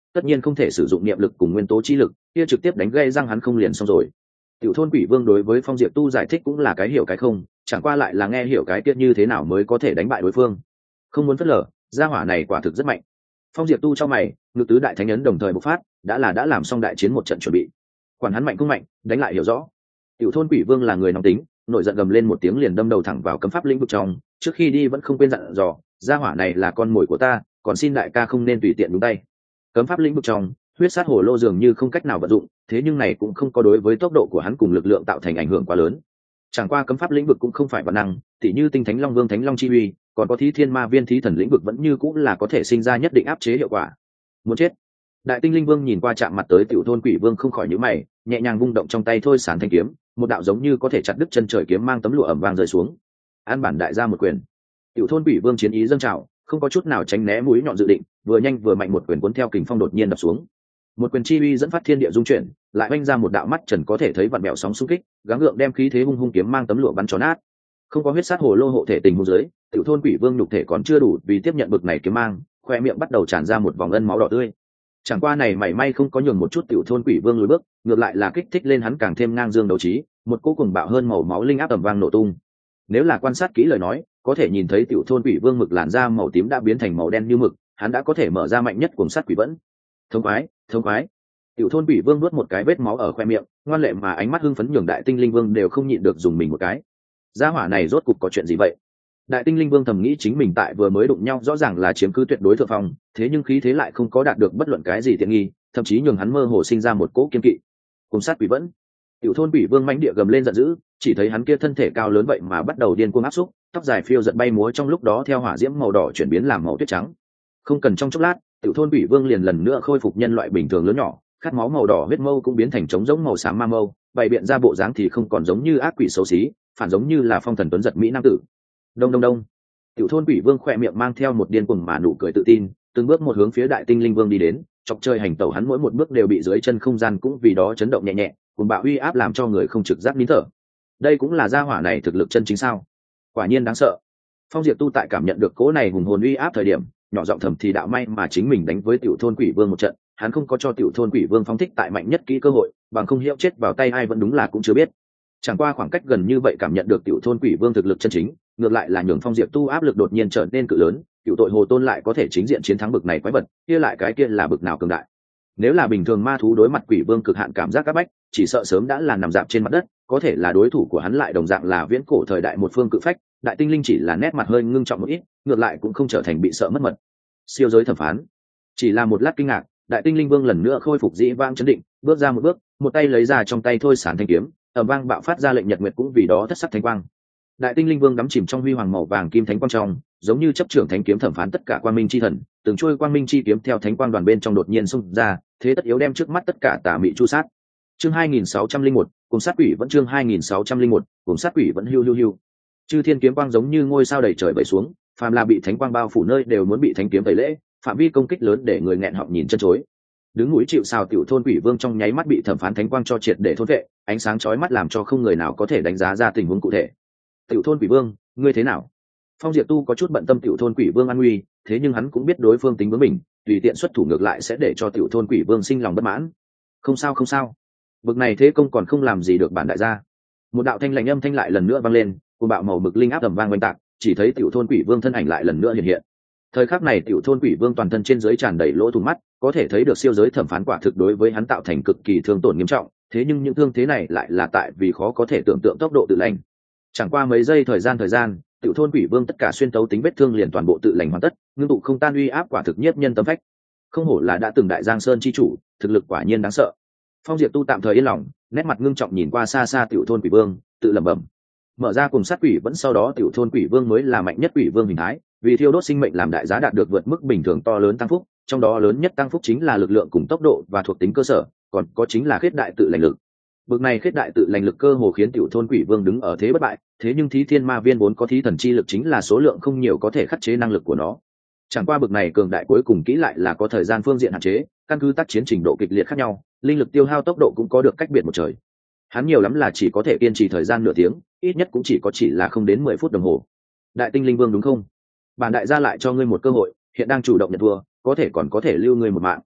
tất nhiên không thể sử dụng niệm lực cùng nguyên tố chi lực, kia trực tiếp đánh gây răng hắn không liền xong rồi. Tiểu thôn quỷ vương đối với Phong Diệp Tu giải thích cũng là cái hiểu cái không, chẳng qua lại là nghe hiểu cái tiết như thế nào mới có thể đánh bại đối phương. Không muốn phớt lờ, gia hỏa này quả thực rất mạnh. Phong Diệp Tu cho mày, ngự tứ đại thánh ấn đồng thời bộc phát, đã là đã làm xong đại chiến một trận chuẩn bị. Quản hắn mạnh không mạnh, đánh lại hiểu rõ. Tiểu thôn quỷ vương là người nóng tính, nổi giận gầm lên một tiếng liền đâm đầu thẳng vào cấm pháp lĩnh vực trong, trước khi đi vẫn không quên dặn dò, gia hỏa này là con mồi của ta, còn xin đại ca không nên tùy tiện nhúng tay. Cấm pháp lĩnh vực trong, huyết sát hồ lô dường như không cách nào vận dụng, thế nhưng này cũng không có đối với tốc độ của hắn cùng lực lượng tạo thành ảnh hưởng quá lớn. Chẳng qua cấm pháp lĩnh vực cũng không phải bản năng, tỉ như tinh thánh long vương thánh long chi uy, còn có thí thiên ma viên thí thần lĩnh vực vẫn như cũng là có thể sinh ra nhất định áp chế hiệu quả. Muốn chết. Đại tinh linh vương nhìn qua chạm mặt tới tiểu thôn quỷ vương không khỏi nhíu mày, nhẹ nhàng vung động trong tay thôi sán thanh kiếm, một đạo giống như có thể chặt đứt chân trời kiếm mang tấm lụa ẩm vang rơi xuống. An bản đại ra một quyền. Tiểu thôn quỷ vương chiến ý dâng trào, không có chút nào tránh né mũi nhọn dự định, vừa nhanh vừa mạnh một quyền cuốn theo kình phong đột nhiên đập xuống. Một quyền chi uy dẫn phát thiên địa dung chuyển, lại oanh ra một đạo mắt trần có thể thấy vặn bẹo sóng xung kích, gắng gượng đem khí thế hung hung kiếm mang tấm lụa bắn cho nát. Không có huyết sát hồ lô hộ thể tình huống dưới, tiểu thôn quỷ vương nhục thể còn chưa đủ vì tiếp nhận bực này kiếm mang, khoe miệng bắt đầu tràn ra một vòng ân máu đỏ tươi. Chẳng qua này mảy may không có nhường một chút tiểu thôn quỷ vương lùi bước, ngược lại là kích thích lên hắn càng thêm ngang dương đấu trí, một cỗ cuồng bạo hơn màu máu linh áp tầm vang nổ tung. Nếu là quan sát kỹ lời nói, có thể nhìn thấy tiểu thôn quỷ vương mực làn da màu tím đã biến thành màu đen như mực, hắn đã có thể mở ra mạnh nhất cuồng sát quỷ vẫn. Thống khoái, thống khoái. Tiểu thôn quỷ vương nuốt một cái vết máu ở khoe miệng, ngoan lệ mà ánh mắt hưng phấn nhường đại tinh linh vương đều không nhịn được dùng mình một cái. Gia hỏa này rốt cục có chuyện gì vậy? Đại tinh linh vương thầm nghĩ chính mình tại vừa mới đụng nhau rõ ràng là chiếm cứ tuyệt đối thượng phong, thế nhưng khí thế lại không có đạt được bất luận cái gì tiện nghi, thậm chí nhường hắn mơ hồ sinh ra một cỗ kiên kỵ. Cùng sát quỷ vẫn. Tiểu thôn quỷ vương mãnh địa gầm lên giận dữ, chỉ thấy hắn kia thân thể cao lớn vậy mà bắt đầu điên cuồng áp xúc, tóc dài phiêu giật bay múa trong lúc đó theo hỏa diễm màu đỏ chuyển biến làm màu tuyết trắng. Không cần trong chốc lát, tiểu thôn quỷ vương liền lần nữa khôi phục nhân loại bình thường lớn nhỏ, khát máu màu đỏ huyết mâu cũng biến thành trống giống màu xám ma mâu, bày biện ra bộ dáng thì không còn giống như ác quỷ xấu xí, phản giống như là phong thần tuấn giật mỹ nam tử. Đông đông đông. Tiểu thôn quỷ vương khỏe miệng mang theo một điên cuồng mà nụ cười tự tin, từng bước một hướng phía đại tinh linh vương đi đến, chọc chơi hành tẩu hắn mỗi một bước đều bị dưới chân không gian cũng vì đó chấn động nhẹ nhẹ, cùng bạo uy áp làm cho người không trực giác nín thở. Đây cũng là gia hỏa này thực lực chân chính sao? Quả nhiên đáng sợ. Phong Diệp Tu tại cảm nhận được cỗ này hùng hồn uy áp thời điểm, nhỏ giọng thầm thì đạo may mà chính mình đánh với tiểu thôn quỷ vương một trận, hắn không có cho tiểu thôn quỷ vương phóng thích tại mạnh nhất kỹ cơ hội, bằng không hiệu chết vào tay ai vẫn đúng là cũng chưa biết. Chẳng qua khoảng cách gần như vậy cảm nhận được tiểu thôn quỷ vương thực lực chân chính, ngược lại là nhường Phong Diệp Tu áp lực đột nhiên trở nên cự lớn, tiểu tội hồ tôn lại có thể chính diện chiến thắng bực này quái vật, kia lại cái kia là bực nào cường đại. Nếu là bình thường ma thú đối mặt quỷ vương cực hạn cảm giác các bách, chỉ sợ sớm đã là nằm dạp trên mặt đất, có thể là đối thủ của hắn lại đồng dạng là viễn cổ thời đại một phương cự phách, đại tinh linh chỉ là nét mặt hơi ngưng trọng một ít, ngược lại cũng không trở thành bị sợ mất mật. Siêu giới thẩm phán, chỉ là một lát kinh ngạc, đại tinh linh vương lần nữa khôi phục dĩ vãng chấn định, bước ra một bước, một tay lấy ra trong tay thôi sán thanh kiếm, ầm vang bạo phát ra lệnh nhật nguyệt cũng vì đó thất sắc thánh quang. Đại tinh linh vương đắm chìm trong huy hoàng màu vàng kim thánh quang trong, giống như chấp trưởng thánh kiếm thẩm phán tất cả quang minh chi thần, từng trôi quang minh chi kiếm theo thánh quang đoàn bên trong đột nhiên xung ra, thế tất yếu đem trước mắt tất cả tà mị chu sát. Chương hai nghìn sáu trăm lẻ một, cùng sát quỷ vẫn chương hai nghìn sáu trăm lẻ một, cùng sát quỷ vẫn hưu hưu hưu. Chư thiên kiếm quang giống như ngôi sao đầy trời bay xuống, phàm là bị thánh quang bao phủ nơi đều muốn bị thánh kiếm tẩy lễ, phạm vi công kích lớn để người nghẹn họng nhìn chân chối. Đứng núi chịu sào tiểu thôn quỷ vương trong nháy mắt bị thẩm phán thánh quang cho triệt để thôn vệ, ánh sáng chói mắt làm cho không người nào có thể đánh giá ra tình huống cụ thể. Tiểu thôn quỷ vương, ngươi thế nào? Phong Diệp Tu có chút bận tâm tiểu thôn quỷ vương an nguy, thế nhưng hắn cũng biết đối phương tính với mình, tùy tiện xuất thủ ngược lại sẽ để cho tiểu thôn quỷ vương sinh lòng bất mãn. Không sao không sao, bực này thế công còn không làm gì được bản đại gia. Một đạo thanh lạnh âm thanh lại lần nữa vang lên, cuồng bạo màu mực linh áp tầm vang oanh tạc, chỉ thấy tiểu thôn quỷ vương thân ảnh lại lần nữa hiện hiện. Thời khắc này tiểu thôn quỷ vương toàn thân trên dưới tràn đầy lỗ thủng mắt, có thể thấy được siêu giới thẩm phán quả thực đối với hắn tạo thành cực kỳ thương tổn nghiêm trọng, thế nhưng những thương thế này lại là tại vì khó có thể tưởng tượng tốc độ tự lành. Chẳng qua mấy giây thời gian thời gian, tiểu thôn quỷ vương tất cả xuyên tấu tính vết thương liền toàn bộ tự lành hoàn tất, ngưng tụ không tan uy áp quả thực nhiếp nhân tâm phách. Không hổ là đã từng đại giang sơn chi chủ, thực lực quả nhiên đáng sợ. Phong Diệp Tu tạm thời yên lòng, nét mặt ngưng trọng nhìn qua xa xa tiểu thôn quỷ vương, tự lẩm bẩm. Mở ra cùng sát quỷ vẫn sau đó tiểu thôn quỷ vương mới là mạnh nhất quỷ vương hình thái, vì thiêu đốt sinh mệnh làm đại giá đạt được vượt mức bình thường to lớn tăng phúc, trong đó lớn nhất tăng phúc chính là lực lượng cùng tốc độ và thuộc tính cơ sở, còn có chính là khết đại tự lành lực. Bực này khết đại tự lành lực cơ hồ khiến tiểu thôn quỷ vương đứng ở thế bất bại, thế nhưng thí thiên ma viên vốn có thí thần chi lực chính là số lượng không nhiều có thể khắc chế năng lực của nó. Chẳng qua bực này cường đại cuối cùng kỹ lại là có thời gian phương diện hạn chế, căn cứ tác chiến trình độ kịch liệt khác nhau, linh lực tiêu hao tốc độ cũng có được cách biệt một trời. Hắn nhiều lắm là chỉ có thể kiên trì thời gian nửa tiếng, ít nhất cũng chỉ có chỉ là không đến mười phút đồng hồ. Đại tinh linh vương đúng không? Bản đại gia lại cho ngươi một cơ hội, hiện đang chủ động nhận thua, có thể còn có thể lưu ngươi một mạng.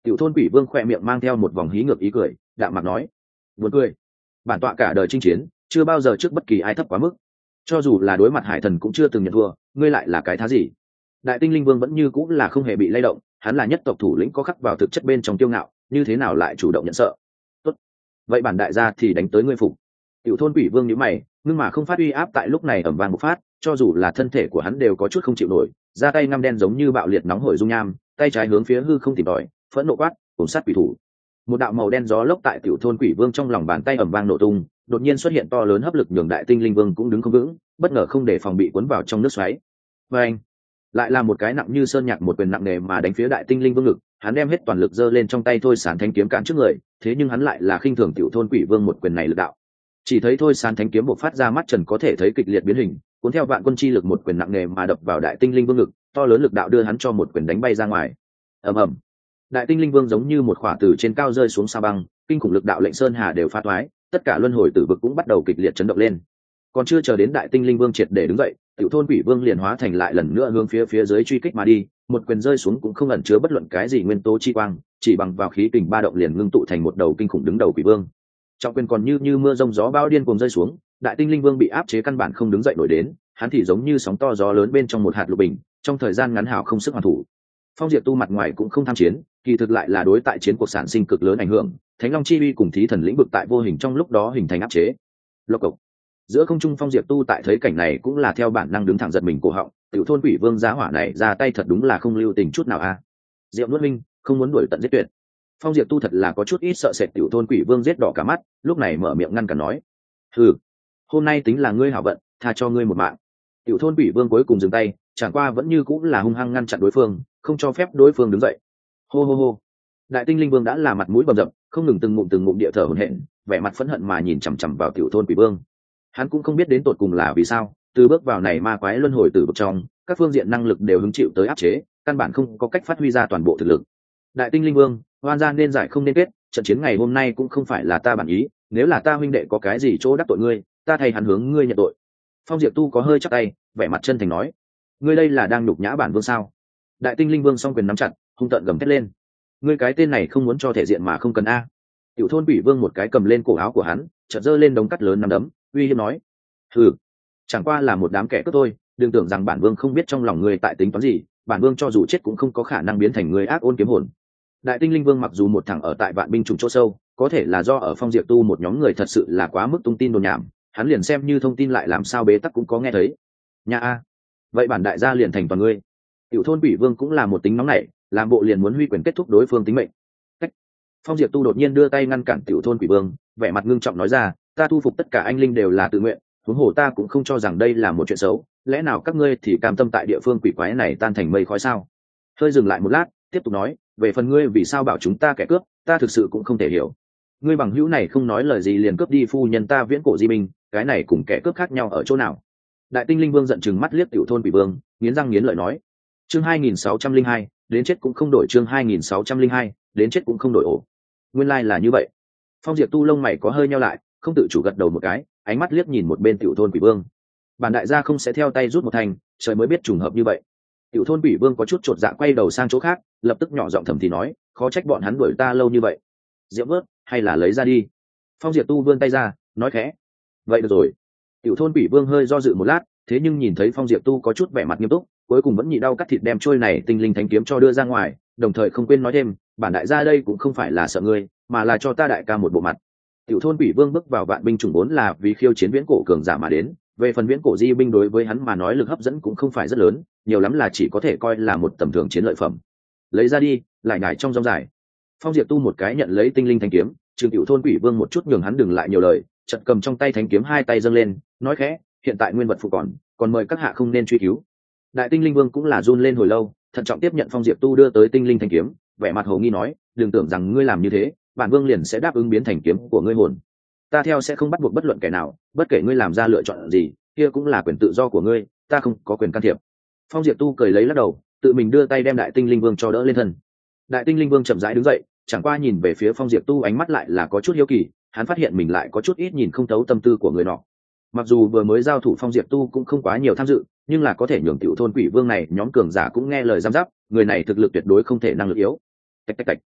Tiểu thôn quỷ vương khỏe miệng mang theo một vòng hí ngược ý cười, đạm mặt nói: buồn cười, bản tọa cả đời chinh chiến chưa bao giờ trước bất kỳ ai thấp quá mức, cho dù là đối mặt hải thần cũng chưa từng nhận thua, ngươi lại là cái thá gì? Đại tinh linh vương vẫn như cũng là không hề bị lay động, hắn là nhất tộc thủ lĩnh có khắc vào thực chất bên trong kiêu ngạo, như thế nào lại chủ động nhận sợ? Tốt, vậy bản đại gia thì đánh tới ngươi phục. Tiểu thôn quỷ vương nhíu mày, nhưng mà không phát uy áp tại lúc này ầm vang một phát, cho dù là thân thể của hắn đều có chút không chịu nổi, ra tay ngăm đen giống như bạo liệt nóng hổi dung nham, tay trái hướng phía hư không tìm tòi, phẫn nộ quát: cùng sát quỷ thủ. Một đạo màu đen gió lốc tại tiểu thôn quỷ vương trong lòng bàn tay ầm vang nổ tung, đột nhiên xuất hiện to lớn hấp lực nhường đại tinh linh vương cũng đứng không vững, bất ngờ không để phòng bị cuốn vào trong nước xoáy. Và anh lại là một cái nặng như sơn nhạc một quyền nặng nề mà đánh phía đại tinh linh vương ngực, hắn đem hết toàn lực giơ lên trong tay thôi sán thánh kiếm cản trước người, thế nhưng hắn lại là khinh thường tiểu thôn quỷ vương một quyền này lực đạo. Chỉ thấy thôi sán thánh kiếm bộc phát ra mắt trần có thể thấy kịch liệt biến hình, cuốn theo vạn quân chi lực một quyền nặng nề mà đập vào đại tinh linh vương ngực, to lớn lực đạo đưa hắn cho một quyền đánh bay ra ngoài. Ầm ầm, đại tinh linh vương giống như một khỏa từ trên cao rơi xuống sa băng, kinh khủng lực đạo lệnh sơn hà đều phá toái, tất cả luân hồi tử vực cũng bắt đầu kịch liệt chấn động lên. Còn chưa chờ đến đại tinh linh vương triệt để đứng dậy, tiểu thôn quỷ vương liền hóa thành lại lần nữa hướng phía phía dưới truy kích mà đi, một quyền rơi xuống cũng không ẩn chứa bất luận cái gì nguyên tố chi quang, chỉ bằng vào khí kình ba động liền ngưng tụ thành một đầu kinh khủng đứng đầu quỷ vương. Trọng quyền còn như như mưa rông gió bão điên cuồng rơi xuống, đại tinh linh vương bị áp chế căn bản không đứng dậy nổi đến, hắn thì giống như sóng to gió lớn bên trong một hạt lục bình, trong thời gian ngắn hào không sức hoàn thủ. Phong Diệp Tu mặt ngoài cũng không tham chiến, kỳ thực lại là đối tại chiến cuộc sản sinh cực lớn ảnh hưởng, Thánh Long chi uy cùng thí thần lĩnh vực tại vô hình trong lúc đó hình thành áp chế. Lộc cộc. Giữa không trung Phong Diệp Tu tại thấy cảnh này cũng là theo bản năng đứng thẳng giật mình cổ họng, tiểu thôn quỷ vương giá hỏa này ra tay thật đúng là không lưu tình chút nào a. À. Diệu nuốt minh, không muốn đuổi tận giết tuyệt. Phong Diệp Tu thật là có chút ít sợ sệt tiểu thôn quỷ vương giết đỏ cả mắt, lúc này mở miệng ngăn cản nói: "Hừ, hôm nay tính là ngươi hảo vận, tha cho ngươi một mạng." Tiểu thôn quỷ vương cuối cùng dừng tay, chẳng qua vẫn như cũng là hung hăng ngăn chặn đối phương, không cho phép đối phương đứng dậy. Hô hô hô. Đại tinh linh vương đã là mặt mũi bầm dập, không ngừng từng ngụm từng ngụm địa thở hổn hển, vẻ mặt phẫn hận mà nhìn chằm chằm vào tiểu thôn quỷ vương. Hắn cũng không biết đến tột cùng là vì sao, từ bước vào này ma quái luân hồi tử vực trong, các phương diện năng lực đều hứng chịu tới áp chế, căn bản không có cách phát huy ra toàn bộ thực lực. Đại tinh linh vương, oan gian nên giải không nên kết, trận chiến ngày hôm nay cũng không phải là ta bản ý, nếu là ta huynh đệ có cái gì chỗ đắc tội ngươi, ta thay hắn hướng ngươi nhận tội. Phong Diệp Tu có hơi chắp tay, vẻ mặt chân thành nói: ngươi đây là đang nhục nhã bản vương sao? Đại tinh linh vương song quyền nắm chặt, hung tợn gầm thét lên: ngươi cái tên này không muốn cho thể diện mà không cần a. Tiểu thôn quỷ vương một cái cầm lên cổ áo của hắn, chợt giơ lên đống cắt lớn nắm đấm, uy hiếp nói: hừ, chẳng qua là một đám kẻ cướp thôi, đừng tưởng rằng bản vương không biết trong lòng ngươi tại tính toán gì, bản vương cho dù chết cũng không có khả năng biến thành người ác ôn kiếm hồn. Đại tinh linh vương mặc dù một thằng ở tại vạn binh trùng chỗ sâu, có thể là do ở Phong Diệp Tu một nhóm người thật sự là quá mức tung tin đồn nhảm, hắn liền xem như thông tin lại làm sao bế tắc cũng có nghe thấy. Nha a, vậy bản đại gia liền thành toàn ngươi. Tiểu thôn quỷ vương cũng là một tính nóng nảy, làm bộ liền muốn huy quyền kết thúc đối phương tính mệnh. Cách. Phong Diệp Tu đột nhiên đưa tay ngăn cản tiểu thôn quỷ vương, vẻ mặt ngưng trọng nói ra: ta thu phục tất cả anh linh đều là tự nguyện, huống hồ ta cũng không cho rằng đây là một chuyện xấu, lẽ nào các ngươi thì cam tâm tại địa phương quỷ quái này tan thành mây khói sao? Hơi dừng lại một lát, tiếp tục nói: về phần ngươi vì sao bảo chúng ta kẻ cướp, ta thực sự cũng không thể hiểu. Ngươi bằng hữu này không nói lời gì liền cướp đi phu nhân ta viễn cổ di binh, cái này cùng kẻ cướp khác nhau ở chỗ nào? Đại tinh linh vương giận chừng mắt liếc tiểu thôn quỷ vương, nghiến răng nghiến lợi nói: chương hai nghìn sáu trăm linh hai, đến chết cũng không đổi. Chương hai nghìn sáu trăm linh hai, đến chết cũng không đổi. Ổ, nguyên lai là như vậy. Phong Diệp Tu lông mày có hơi nheo lại, không tự chủ gật đầu một cái, ánh mắt liếc nhìn một bên tiểu thôn quỷ vương. Bản đại gia không sẽ theo tay rút một thành, trời mới biết trùng hợp như vậy. Tiểu thôn quỷ vương có chút chột dạ quay đầu sang chỗ khác, lập tức nhỏ giọng thầm thì nói: khó trách bọn hắn đuổi ta lâu như vậy. Diễm vớt, hay là lấy ra đi. Phong Diệp Tu vươn tay ra, nói khẽ: vậy được rồi. Tiểu thôn quỷ vương hơi do dự một lát, thế nhưng nhìn thấy Phong Diệp Tu có chút vẻ mặt nghiêm túc, cuối cùng vẫn nhịn đau cắt thịt đem trôi này tinh linh thánh kiếm cho đưa ra ngoài, đồng thời không quên nói thêm: bản đại gia đây cũng không phải là sợ ngươi, mà là cho ta đại ca một bộ mặt. Tiểu thôn quỷ vương bước vào vạn binh chủng vốn là vì khiêu chiến viễn cổ cường giả mà đến, về phần viễn cổ di binh đối với hắn mà nói lực hấp dẫn cũng không phải rất lớn, nhiều lắm là chỉ có thể coi là một tầm thường chiến lợi phẩm. Lấy ra đi, lại nhải trong rong dài. Phong Diệp Tu một cái nhận lấy tinh linh thanh kiếm, trường tiểu thôn quỷ vương một chút nhường hắn đừng lại nhiều lời, chợt cầm trong tay thanh kiếm hai tay dâng lên, nói khẽ: hiện tại nguyên vật phụ còn, còn mời các hạ không nên truy cứu. Đại tinh linh vương cũng là run lên hồi lâu, thận trọng tiếp nhận Phong Diệp Tu đưa tới tinh linh thanh kiếm, vẻ mặt hồ nghi nói: đừng tưởng rằng ngươi làm như thế, bản vương liền sẽ đáp ứng biến thành kiếm của ngươi hồn. Ta theo sẽ không bắt buộc bất luận kẻ nào, bất kể ngươi làm ra lựa chọn gì, kia cũng là quyền tự do của ngươi, ta không có quyền can thiệp. Phong Diệp Tu cười lấy lắc đầu, tự mình đưa tay đem đại tinh linh vương cho đỡ lên thân. Đại tinh linh vương chậm rãi đứng dậy, chẳng qua nhìn về phía Phong Diệp Tu ánh mắt lại là có chút hiếu kỳ, hắn phát hiện mình lại có chút ít nhìn không thấu tâm tư của người nọ. Mặc dù vừa mới giao thủ Phong Diệp Tu cũng không quá nhiều tham dự, nhưng là có thể nhường tiểu thôn quỷ vương này nhóm cường giả cũng nghe lời giám giáp, người này thực lực tuyệt đối không thể năng lực yếu. Tạch tạch tạch.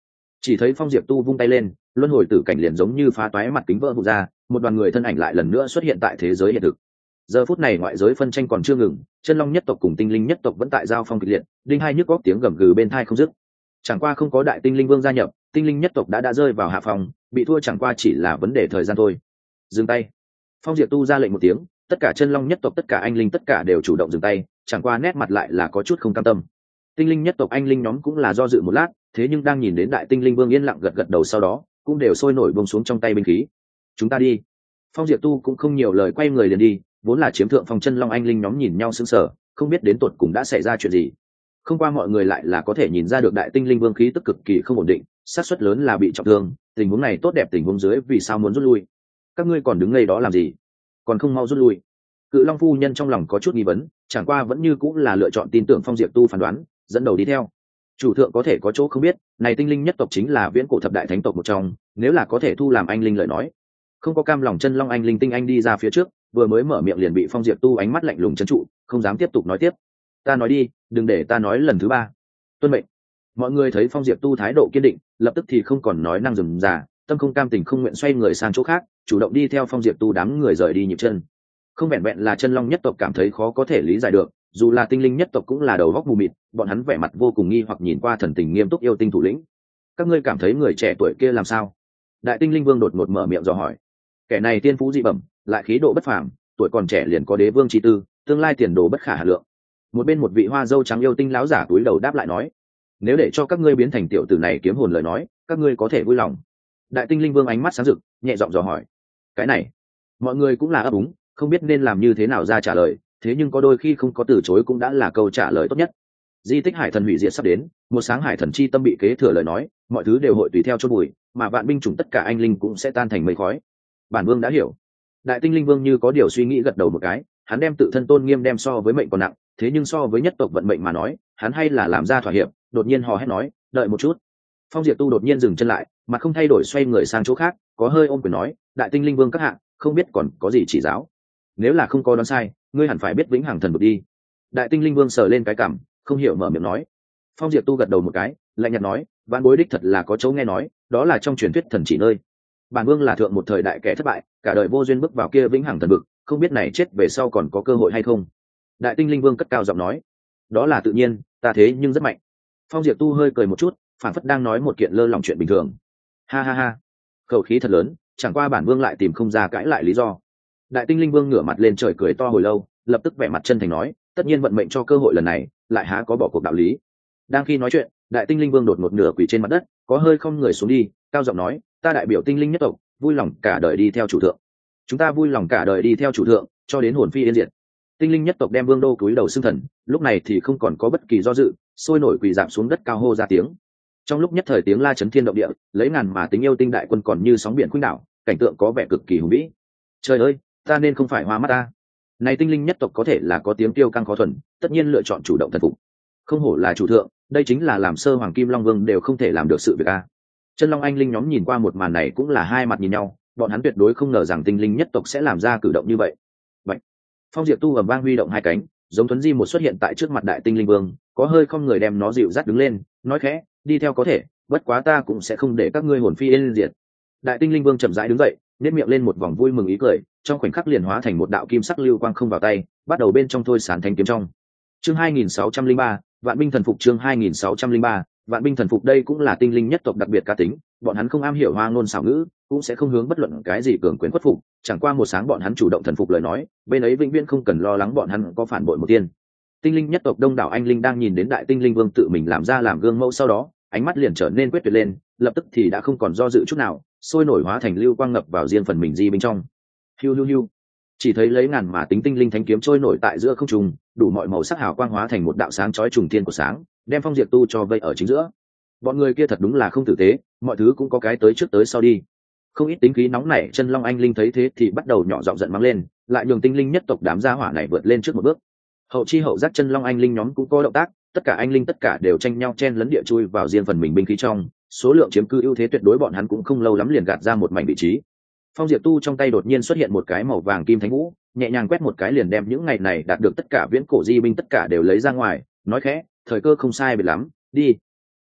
Chỉ thấy Phong Diệp Tu vung tay lên, luân hồi tử cảnh liền giống như phá toái mặt kính vỡ vụn ra, một đoàn người thân ảnh lại lần nữa xuất hiện tại thế giới hiện thực. Giờ phút này ngoại giới phân tranh còn chưa ngừng, chân long nhất tộc cùng tinh linh nhất tộc vẫn tại giao phong kịch liệt, đinh hai nhức góc tiếng gầm gừ bên tai không dứt. Chẳng qua không có đại tinh linh vương gia nhập, tinh linh nhất tộc đã đã rơi vào hạ phòng, bị thua chẳng qua chỉ là vấn đề thời gian thôi. Dừng tay. Phong Diệp Tu ra lệnh một tiếng, tất cả chân long nhất tộc tất cả anh linh tất cả đều chủ động dừng tay, chẳng qua nét mặt lại là có chút không cam tâm. Tinh linh nhất tộc anh linh nhóm cũng là do dự một lát, thế nhưng đang nhìn đến đại tinh linh vương yên lặng gật gật đầu sau đó, cũng đều sôi nổi buông xuống trong tay binh khí. Chúng ta đi. Phong Diệp Tu cũng không nhiều lời quay người liền đi, vốn là chiếm thượng phong chân long anh linh nhóm nhìn nhau sững sờ, không biết đến tột cùng đã xảy ra chuyện gì. Không qua mọi người lại là có thể nhìn ra được đại tinh linh vương khí tức cực kỳ không ổn định, xác suất lớn là bị trọng thương, tình huống này tốt đẹp tình huống dưới vì sao muốn rút lui? Các ngươi còn đứng ngây đó làm gì? Còn không mau rút lui? Cự Long phu nhân trong lòng có chút nghi vấn, chẳng qua vẫn như cũng là lựa chọn tin tưởng Phong Diệp Tu phán đoán, dẫn đầu đi theo. Chủ thượng có thể có chỗ không biết, này tinh linh nhất tộc chính là viễn cổ thập đại thánh tộc một trong, nếu là có thể thu làm anh linh lời nói. Không có cam lòng chân long anh linh tinh anh đi ra phía trước, vừa mới mở miệng liền bị Phong Diệp Tu ánh mắt lạnh lùng trấn trụ, không dám tiếp tục nói tiếp. Ta nói đi, đừng để ta nói lần thứ ba. Tuân mệnh. Mọi người thấy Phong Diệp Tu thái độ kiên định, lập tức thì không còn nói năng dừng giả, tâm không cam tình không nguyện xoay người sang chỗ khác, chủ động đi theo Phong Diệp Tu đám người rời đi nhịp chân. Không vẹn vẹn là chân long nhất tộc cảm thấy khó có thể lý giải được, dù là tinh linh nhất tộc cũng là đầu góc mù mịt, bọn hắn vẻ mặt vô cùng nghi hoặc nhìn qua thần tình nghiêm túc yêu tinh thủ lĩnh. Các ngươi cảm thấy người trẻ tuổi kia làm sao? Đại tinh linh vương đột ngột mở miệng dò hỏi. Kẻ này tiên phú dị bẩm, lại khí độ bất phàm, tuổi còn trẻ liền có đế vương chi tư, tương lai tiền đồ bất khả hà lượng. Một bên một vị hoa dâu trắng yêu tinh láo giả túi đầu đáp lại nói, nếu để cho các ngươi biến thành tiểu tử này kiếm hồn lời nói, các ngươi có thể vui lòng. Đại tinh linh vương ánh mắt sáng rực, nhẹ giọng dò hỏi. Cái này, mọi người cũng là ấp úng, không biết nên làm như thế nào ra trả lời, thế nhưng có đôi khi không có từ chối cũng đã là câu trả lời tốt nhất. Di tích hải thần hủy diệt sắp đến, một sáng hải thần chi tâm bị kế thừa lời nói, mọi thứ đều hội tùy theo chôn bụi, mà vạn binh chủng tất cả anh linh cũng sẽ tan thành mây khói. Bản vương đã hiểu. Đại tinh linh vương như có điều suy nghĩ gật đầu một cái, hắn đem tự thân tôn nghiêm đem so với mệnh còn nặng, thế nhưng so với nhất tộc vận mệnh mà nói, hắn hay là làm ra thỏa hiệp. Đột nhiên hò hét nói, đợi một chút. Phong Diệp Tu đột nhiên dừng chân lại, mặt không thay đổi xoay người sang chỗ khác, có hơi ôm quyền nói, đại tinh linh vương các hạ, không biết còn có gì chỉ giáo. Nếu là không có đoán sai, ngươi hẳn phải biết vĩnh hằng thần vực đi. Đại tinh linh vương sờ lên cái cằm, không hiểu mở miệng nói. Phong Diệp Tu gật đầu một cái, lạnh nhạt nói, vạn bối đích thật là có chỗ nghe nói, đó là trong truyền thuyết thần chỉ nơi. Bản vương là thượng một thời đại kẻ thất bại, cả đời vô duyên bước vào kia vĩnh hằng thần vực, không biết này chết về sau còn có cơ hội hay không. Đại tinh linh vương cất cao giọng nói, đó là tự nhiên, ta thế nhưng rất mạnh. Phong Diệp Tu hơi cười một chút, phản phất đang nói một kiện lơ lỏng chuyện bình thường. Ha ha ha, khẩu khí thật lớn, chẳng qua bản vương lại tìm không ra cãi lại lý do. Đại tinh linh vương ngửa mặt lên trời cười to hồi lâu, lập tức vẻ mặt chân thành nói, tất nhiên vận mệnh cho cơ hội lần này, lại há có bỏ cuộc đạo lý. Đang khi nói chuyện, đại tinh linh vương đột ngột nửa quỳ trên mặt đất, có hơi không người xuống đi, cao giọng nói, ta đại biểu tinh linh nhất tộc, vui lòng cả đời đi theo chủ thượng. Chúng ta vui lòng cả đời đi theo chủ thượng, cho đến hồn phi yên diệt. Tinh linh nhất tộc đem vương đô cúi đầu xưng thần, lúc này thì không còn có bất kỳ do dự, sôi nổi quỳ giảm xuống đất cao hô ra tiếng. Trong lúc nhất thời tiếng la chấn thiên động địa, lấy ngàn mà tính yêu tinh đại quân còn như sóng biển khuynh đảo, cảnh tượng có vẻ cực kỳ hùng vĩ. Trời ơi, ta nên không phải hoa mắt ta. Này tinh linh nhất tộc có thể là có tiếng tiêu căng khó thuần, tất nhiên lựa chọn chủ động thần phục. Không hổ là chủ thượng, đây chính là làm sơ hoàng kim long vương đều không thể làm được sự việc a. Chân long anh linh nhóm nhìn qua một màn này cũng là hai mặt nhìn nhau, bọn hắn tuyệt đối không ngờ rằng tinh linh nhất tộc sẽ làm ra cử động như vậy. Vậy, Phong Diệp Tu ầm vang huy động hai cánh, giống thuấn di một xuất hiện tại trước mặt đại tinh linh vương, có hơi không người đem nó dịu dắt đứng lên, nói khẽ, đi theo có thể, bất quá ta cũng sẽ không để các ngươi hồn phi yên diệt. Đại tinh linh vương chậm rãi đứng dậy, nét miệng lên một vòng vui mừng ý cười, trong khoảnh khắc liền hóa thành một đạo kim sắc lưu quang không vào tay, bắt đầu bên trong thôi sán thanh kiếm trong. Chương hai nghìn sáu trăm lẻ ba, Vạn binh thần phục. Chương hai nghìn sáu trăm lẻ ba, Vạn binh thần phục. Đây cũng là tinh linh nhất tộc đặc biệt cá tính, bọn hắn không am hiểu hoa ngôn xảo ngữ, cũng sẽ không hướng bất luận cái gì cường quyền khuất phục, chẳng qua một sáng bọn hắn chủ động thần phục lời nói, bên ấy vĩnh viễn không cần lo lắng bọn hắn có phản bội một tiên. Tinh linh nhất tộc đông đảo anh linh đang nhìn đến đại tinh linh vương tự mình làm ra làm gương mẫu sau đó, ánh mắt liền trở nên quyết tuyệt lên, lập tức thì đã không còn do dự chút nào, sôi nổi hóa thành lưu quang ngập vào riêng phần mình di bên trong. Hiu hiu hiu, chỉ thấy lấy ngàn mà tính tinh linh thánh kiếm trôi nổi tại giữa không trung, đủ mọi màu sắc hào quang hóa thành một đạo sáng chói trùng thiên của sáng, đem Phong Diệp Tu cho vây ở chính giữa. Bọn người kia thật đúng là không tử tế, mọi thứ cũng có cái tới trước tới sau đi. Không ít tính khí nóng nảy chân long anh linh thấy thế thì bắt đầu nhỏ giọng giận mắng lên, lại nhường tinh linh nhất tộc đám gia hỏa này vượt lên trước một bước. Hậu chi hậu giác chân long anh linh nhóm cũng có động tác, tất cả anh linh tất cả đều tranh nhau chen lấn địa chui vào riêng phần mình binh khí trong, số lượng chiếm cư ưu thế tuyệt đối, bọn hắn cũng không lâu lắm liền gạt ra một mảnh vị trí. Phong Diệp Tu trong tay đột nhiên xuất hiện một cái màu vàng kim thánh vũ, nhẹ nhàng quét một cái liền đem những ngày này đạt được tất cả viễn cổ di binh tất cả đều lấy ra ngoài, nói khẽ, thời cơ không sai biệt lắm, đi.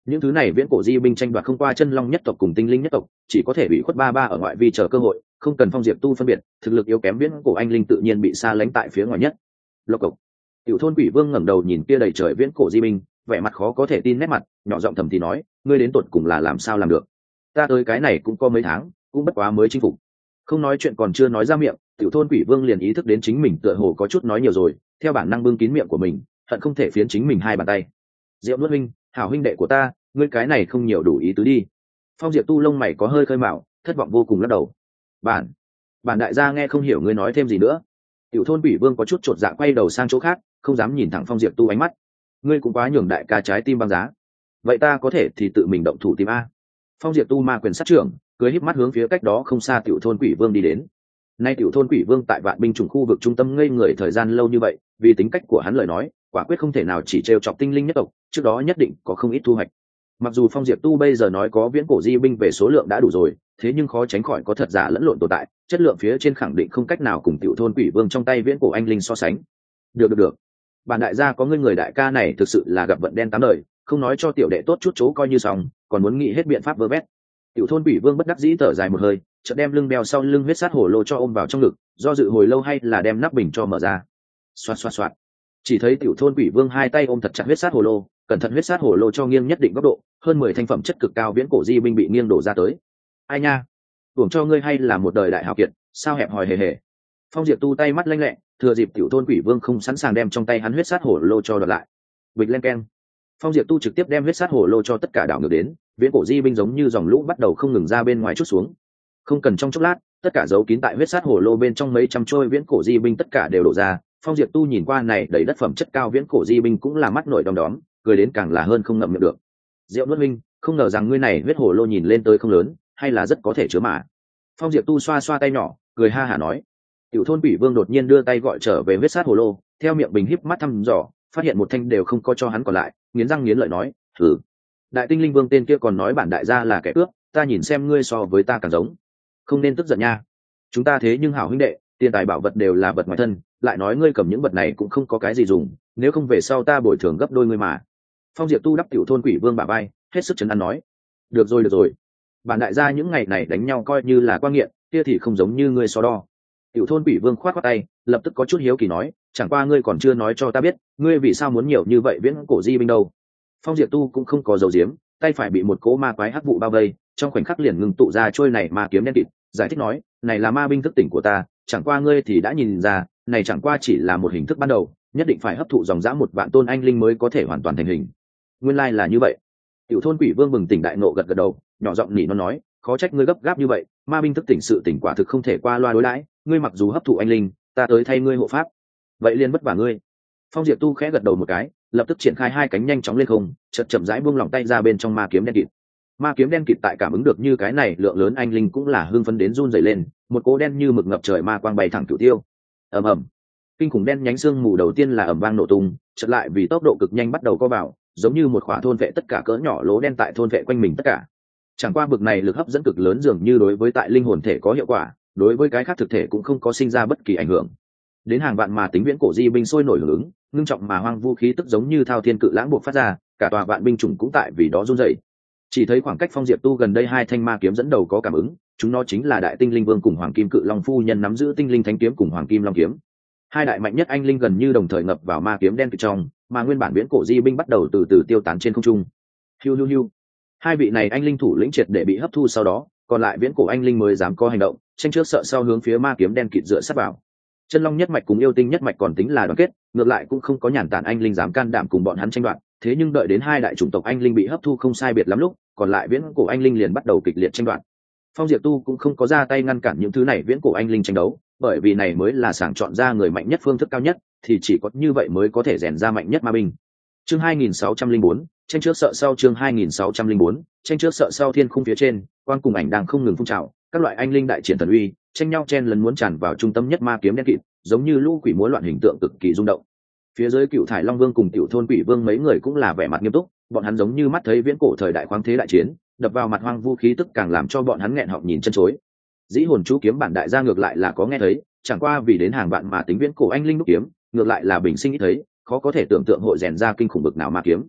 những thứ này viễn cổ di binh tranh đoạt không qua chân long nhất tộc cùng tinh linh nhất tộc, chỉ có thể bị khuất ba ba ở ngoại vi chờ cơ hội, không cần Phong Diệp Tu phân biệt, thực lực yếu kém viễn cổ anh linh tự nhiên bị xa lánh tại phía ngoài nhất. Lộc cộc. Tiểu thôn Quỷ Vương ngẩng đầu nhìn kia đầy trời viễn cổ di binh, vẻ mặt khó có thể tin nét mặt, nhỏ giọng thầm thì nói, ngươi đến tột cùng là làm sao làm được? Ta tới cái này cũng có mấy tháng, cũng bất quá mới chinh phục. Không nói chuyện còn chưa nói ra miệng, Tiểu thôn Quỷ Vương liền ý thức đến chính mình tựa hồ có chút nói nhiều rồi, theo bản năng bưng kín miệng của mình, hận không thể phiến chính mình hai bàn tay. Diệu Nuốt huynh, hảo huynh đệ của ta, ngươi cái này không nhiều đủ ý tứ đi. Phong Diệp Tu lông mày có hơi khơi mào, thất vọng vô cùng lắc đầu. Bản, bản đại gia nghe không hiểu ngươi nói thêm gì nữa. Tiểu thôn Quỷ Vương có chút chột dạ quay đầu sang chỗ khác, không dám nhìn thẳng Phong Diệp Tu ánh mắt. Ngươi cũng quá nhường đại ca trái tim băng giá. Vậy ta có thể thì tự mình động thủ tìm a. Phong Diệp Tu ma quyền sát trưởng, cười híp mắt hướng phía cách đó không xa Tiểu thôn Quỷ Vương đi đến. Nay Tiểu thôn Quỷ Vương tại Vạn binh chủng khu vực trung tâm ngây người thời gian lâu như vậy, vì tính cách của hắn lời nói, quả quyết không thể nào chỉ trêu chọc tinh linh nhất tộc, trước đó nhất định có không ít thu hoạch. Mặc dù Phong Diệp Tu bây giờ nói có viễn cổ di binh về số lượng đã đủ rồi, thế nhưng khó tránh khỏi có thật giả lẫn lộn tồn tại, chất lượng phía trên khẳng định không cách nào cùng Tiểu thôn Quỷ Vương trong tay viễn cổ anh linh so sánh. Được được được, bản đại gia có ngươi người đại ca này thực sự là gặp vận đen tám đời, không nói cho tiểu đệ tốt chút chỗ coi như xong, còn muốn nghĩ hết biện pháp vơ vét. Tiểu thôn Quỷ Vương bất đắc dĩ thở dài một hơi, chợt đem lưng đeo sau lưng huyết sát hổ lô cho ôm vào trong ngực, do dự hồi lâu hay là đem nắp bình cho mở ra. Xoạt xoạt xoạt. Chỉ thấy Tiểu thôn Quỷ Vương hai tay ôm thật chặt huyết sát hổ lô, cẩn thận huyết sát hổ lô cho nghiêng nhất định góc độ, hơn mười thanh phẩm chất cực cao viễn cổ di binh bị nghiêng đổ ra tới. Ai nha, tưởng cho ngươi hay là một đời đại hào kiệt, sao hẹp hòi hề hề. Phong Diệp Tu tay mắt lanh lẹ, thừa dịp Tiểu thôn Quỷ Vương không sẵn sàng đem trong tay hắn huyết sát hổ lô cho đoạt lại. Bịch lên keng. Phong Diệp Tu trực tiếp đem huyết sát hổ lô cho tất cả đảo ngược đến, viễn cổ di binh giống như dòng lũ bắt đầu không ngừng ra bên ngoài chút xuống. Không cần trong chốc lát, tất cả dấu kín tại huyết sát hổ lô bên trong mấy trăm trôi viễn cổ di binh tất cả đều đổ ra. Phong Diệp Tu nhìn qua này đầy đất phẩm chất cao viễn cổ di binh cũng là mắt nổi đom đóm, cười đến càng là hơn không ngậm miệng được. Diệu Nuốt huynh, không ngờ rằng ngươi này huyết hổ lô nhìn lên tới không lớn, hay là rất có thể chứa mà. Phong Diệp Tu xoa xoa tay nhỏ, cười ha hả nói. Tiểu thôn Quỷ Vương đột nhiên đưa tay gọi trở về huyết sát hổ lô, theo miệng bình híp mắt thăm dò, phát hiện một thanh đều không có cho hắn còn lại, nghiến răng nghiến lợi nói, thử. Đại tinh linh vương tên kia còn nói bản đại gia là kẻ cướp, ta nhìn xem ngươi so với ta càng giống. Không nên tức giận nha. Chúng ta thế nhưng hảo huynh đệ, tiền tài bảo vật đều là vật ngoài thân, lại nói ngươi cầm những vật này cũng không có cái gì dùng, nếu không về sau ta bồi thường gấp đôi ngươi mà. Phong Diệp Tu đắp Tiểu thôn Quỷ Vương bả vai, hết sức trấn an nói. Được rồi được rồi. Bản đại gia những ngày này đánh nhau coi như là quan nghiện, kia thì không giống như ngươi so đo. Tiểu thôn Quỷ Vương khoát khoát tay, lập tức có chút hiếu kỳ nói, chẳng qua ngươi còn chưa nói cho ta biết, ngươi vì sao muốn nhiều như vậy viễn cổ di binh đâu. Phong Diệp Tu cũng không có dấu diếm, tay phải bị một cỗ ma quái hắc vụ bao vây, trong khoảnh khắc liền ngừng tụ ra trôi này ma kiếm đen kịt, giải thích nói, này là ma binh thức tỉnh của ta, chẳng qua ngươi thì đã nhìn ra, này chẳng qua chỉ là một hình thức ban đầu, nhất định phải hấp thụ dòng dã một vạn tôn anh linh mới có thể hoàn toàn thành hình. Nguyên lai là như vậy. Tiểu thôn Quỷ Vương bừng tỉnh đại nộ gật gật đầu, nhỏ giọng nỉ nó nói, khó trách ngươi gấp gáp như vậy, ma binh thức tỉnh sự tỉnh quả thực không thể qua loa đối đãi, ngươi mặc dù hấp thụ anh linh, ta tới thay ngươi hộ pháp. Vậy liền bất vả ngươi. Phong Diệp Tu khẽ gật đầu một cái, lập tức triển khai hai cánh nhanh chóng lên không, chợt chậm rãi buông lỏng tay ra bên trong ma kiếm đen kịt. Ma kiếm đen kịt tại cảm ứng được như cái này lượng lớn anh linh cũng là hưng phấn đến run rẩy lên, một cỗ đen như mực ngập trời ma quang bay thẳng cửu tiêu. Ầm ầm. Kinh khủng đen nhánh xương mù đầu tiên là ầm vang nổ tung, chợt lại vì tốc độ cực nhanh bắt đầu co vào, giống như một khỏa thôn vệ tất cả cỡ nhỏ lỗ đen tại thôn vệ quanh mình tất cả. Chẳng qua bực này lực hấp dẫn cực lớn dường như đối với tại linh hồn thể có hiệu quả, đối với cái khác thực thể cũng không có sinh ra bất kỳ ảnh hưởng. Đến hàng vạn mà tính viễn cổ di binh sôi nổi hưởng ứng, ngưng trọng mà hoang vũ khí tức giống như thao thiên cự lãng buộc phát ra, cả tòa vạn binh chủng cũng tại vì đó run rẩy. Chỉ thấy khoảng cách Phong Diệp Tu gần đây hai thanh ma kiếm dẫn đầu có cảm ứng, chúng nó chính là Đại Tinh Linh Vương cùng Hoàng Kim Cự Long phu nhân nắm giữ Tinh Linh Thánh kiếm cùng Hoàng Kim Long kiếm. Hai đại mạnh nhất anh linh gần như đồng thời ngập vào ma kiếm đen kịt trong, mà nguyên bản viễn cổ di binh bắt đầu từ từ tiêu tán trên không trung. Hiu hiu hiu. Hai vị này anh linh thủ lĩnh triệt để bị hấp thu sau đó, còn lại viễn cổ anh linh mới dám có hành động, tranh trước sợ sau hướng phía ma kiếm đen kịt dựa sát vào. Chân Long nhất mạch cùng Yêu Tinh nhất mạch còn tính là đoàn kết, ngược lại cũng không có nhàn tản anh linh dám can đảm cùng bọn hắn tranh đoạt, thế nhưng đợi đến hai đại chủng tộc anh linh bị hấp thu không sai biệt lắm lúc, còn lại viễn cổ anh linh liền bắt đầu kịch liệt tranh đoạt. Phong Diệp Tu cũng không có ra tay ngăn cản những thứ này viễn cổ anh linh tranh đấu, bởi vì này mới là sàng chọn ra người mạnh nhất phương thức cao nhất, thì chỉ có như vậy mới có thể rèn ra mạnh nhất ma binh. Chương hai nghìn sáu trăm lẻ bốn, tranh trước sợ sau chương hai nghìn sáu trăm lẻ bốn, tranh trước sợ sau thiên khung phía trên, quang cùng ảnh đang không ngừng phun trào, các loại anh linh đại triển thần uy, tranh nhau chen lấn muốn tràn vào trung tâm nhất ma kiếm đen kịt, giống như lũ quỷ múa loạn hình tượng cực kỳ rung động. Phía dưới Cựu Thải Long Vương cùng Tiểu thôn Quỷ Vương mấy người cũng là vẻ mặt nghiêm túc, bọn hắn giống như mắt thấy viễn cổ thời đại khoáng thế đại chiến, đập vào mặt hoang vũ khí tức càng làm cho bọn hắn nghẹn họng nhìn chân chối. Dĩ hồn chú kiếm bản đại gia ngược lại là có nghe thấy, chẳng qua vì đến hàng vạn mà tính viễn cổ anh linh đúc kiếm, ngược lại là bình sinh ít thấy, khó có thể tưởng tượng hội rèn ra kinh khủng bực nào ma kiếm.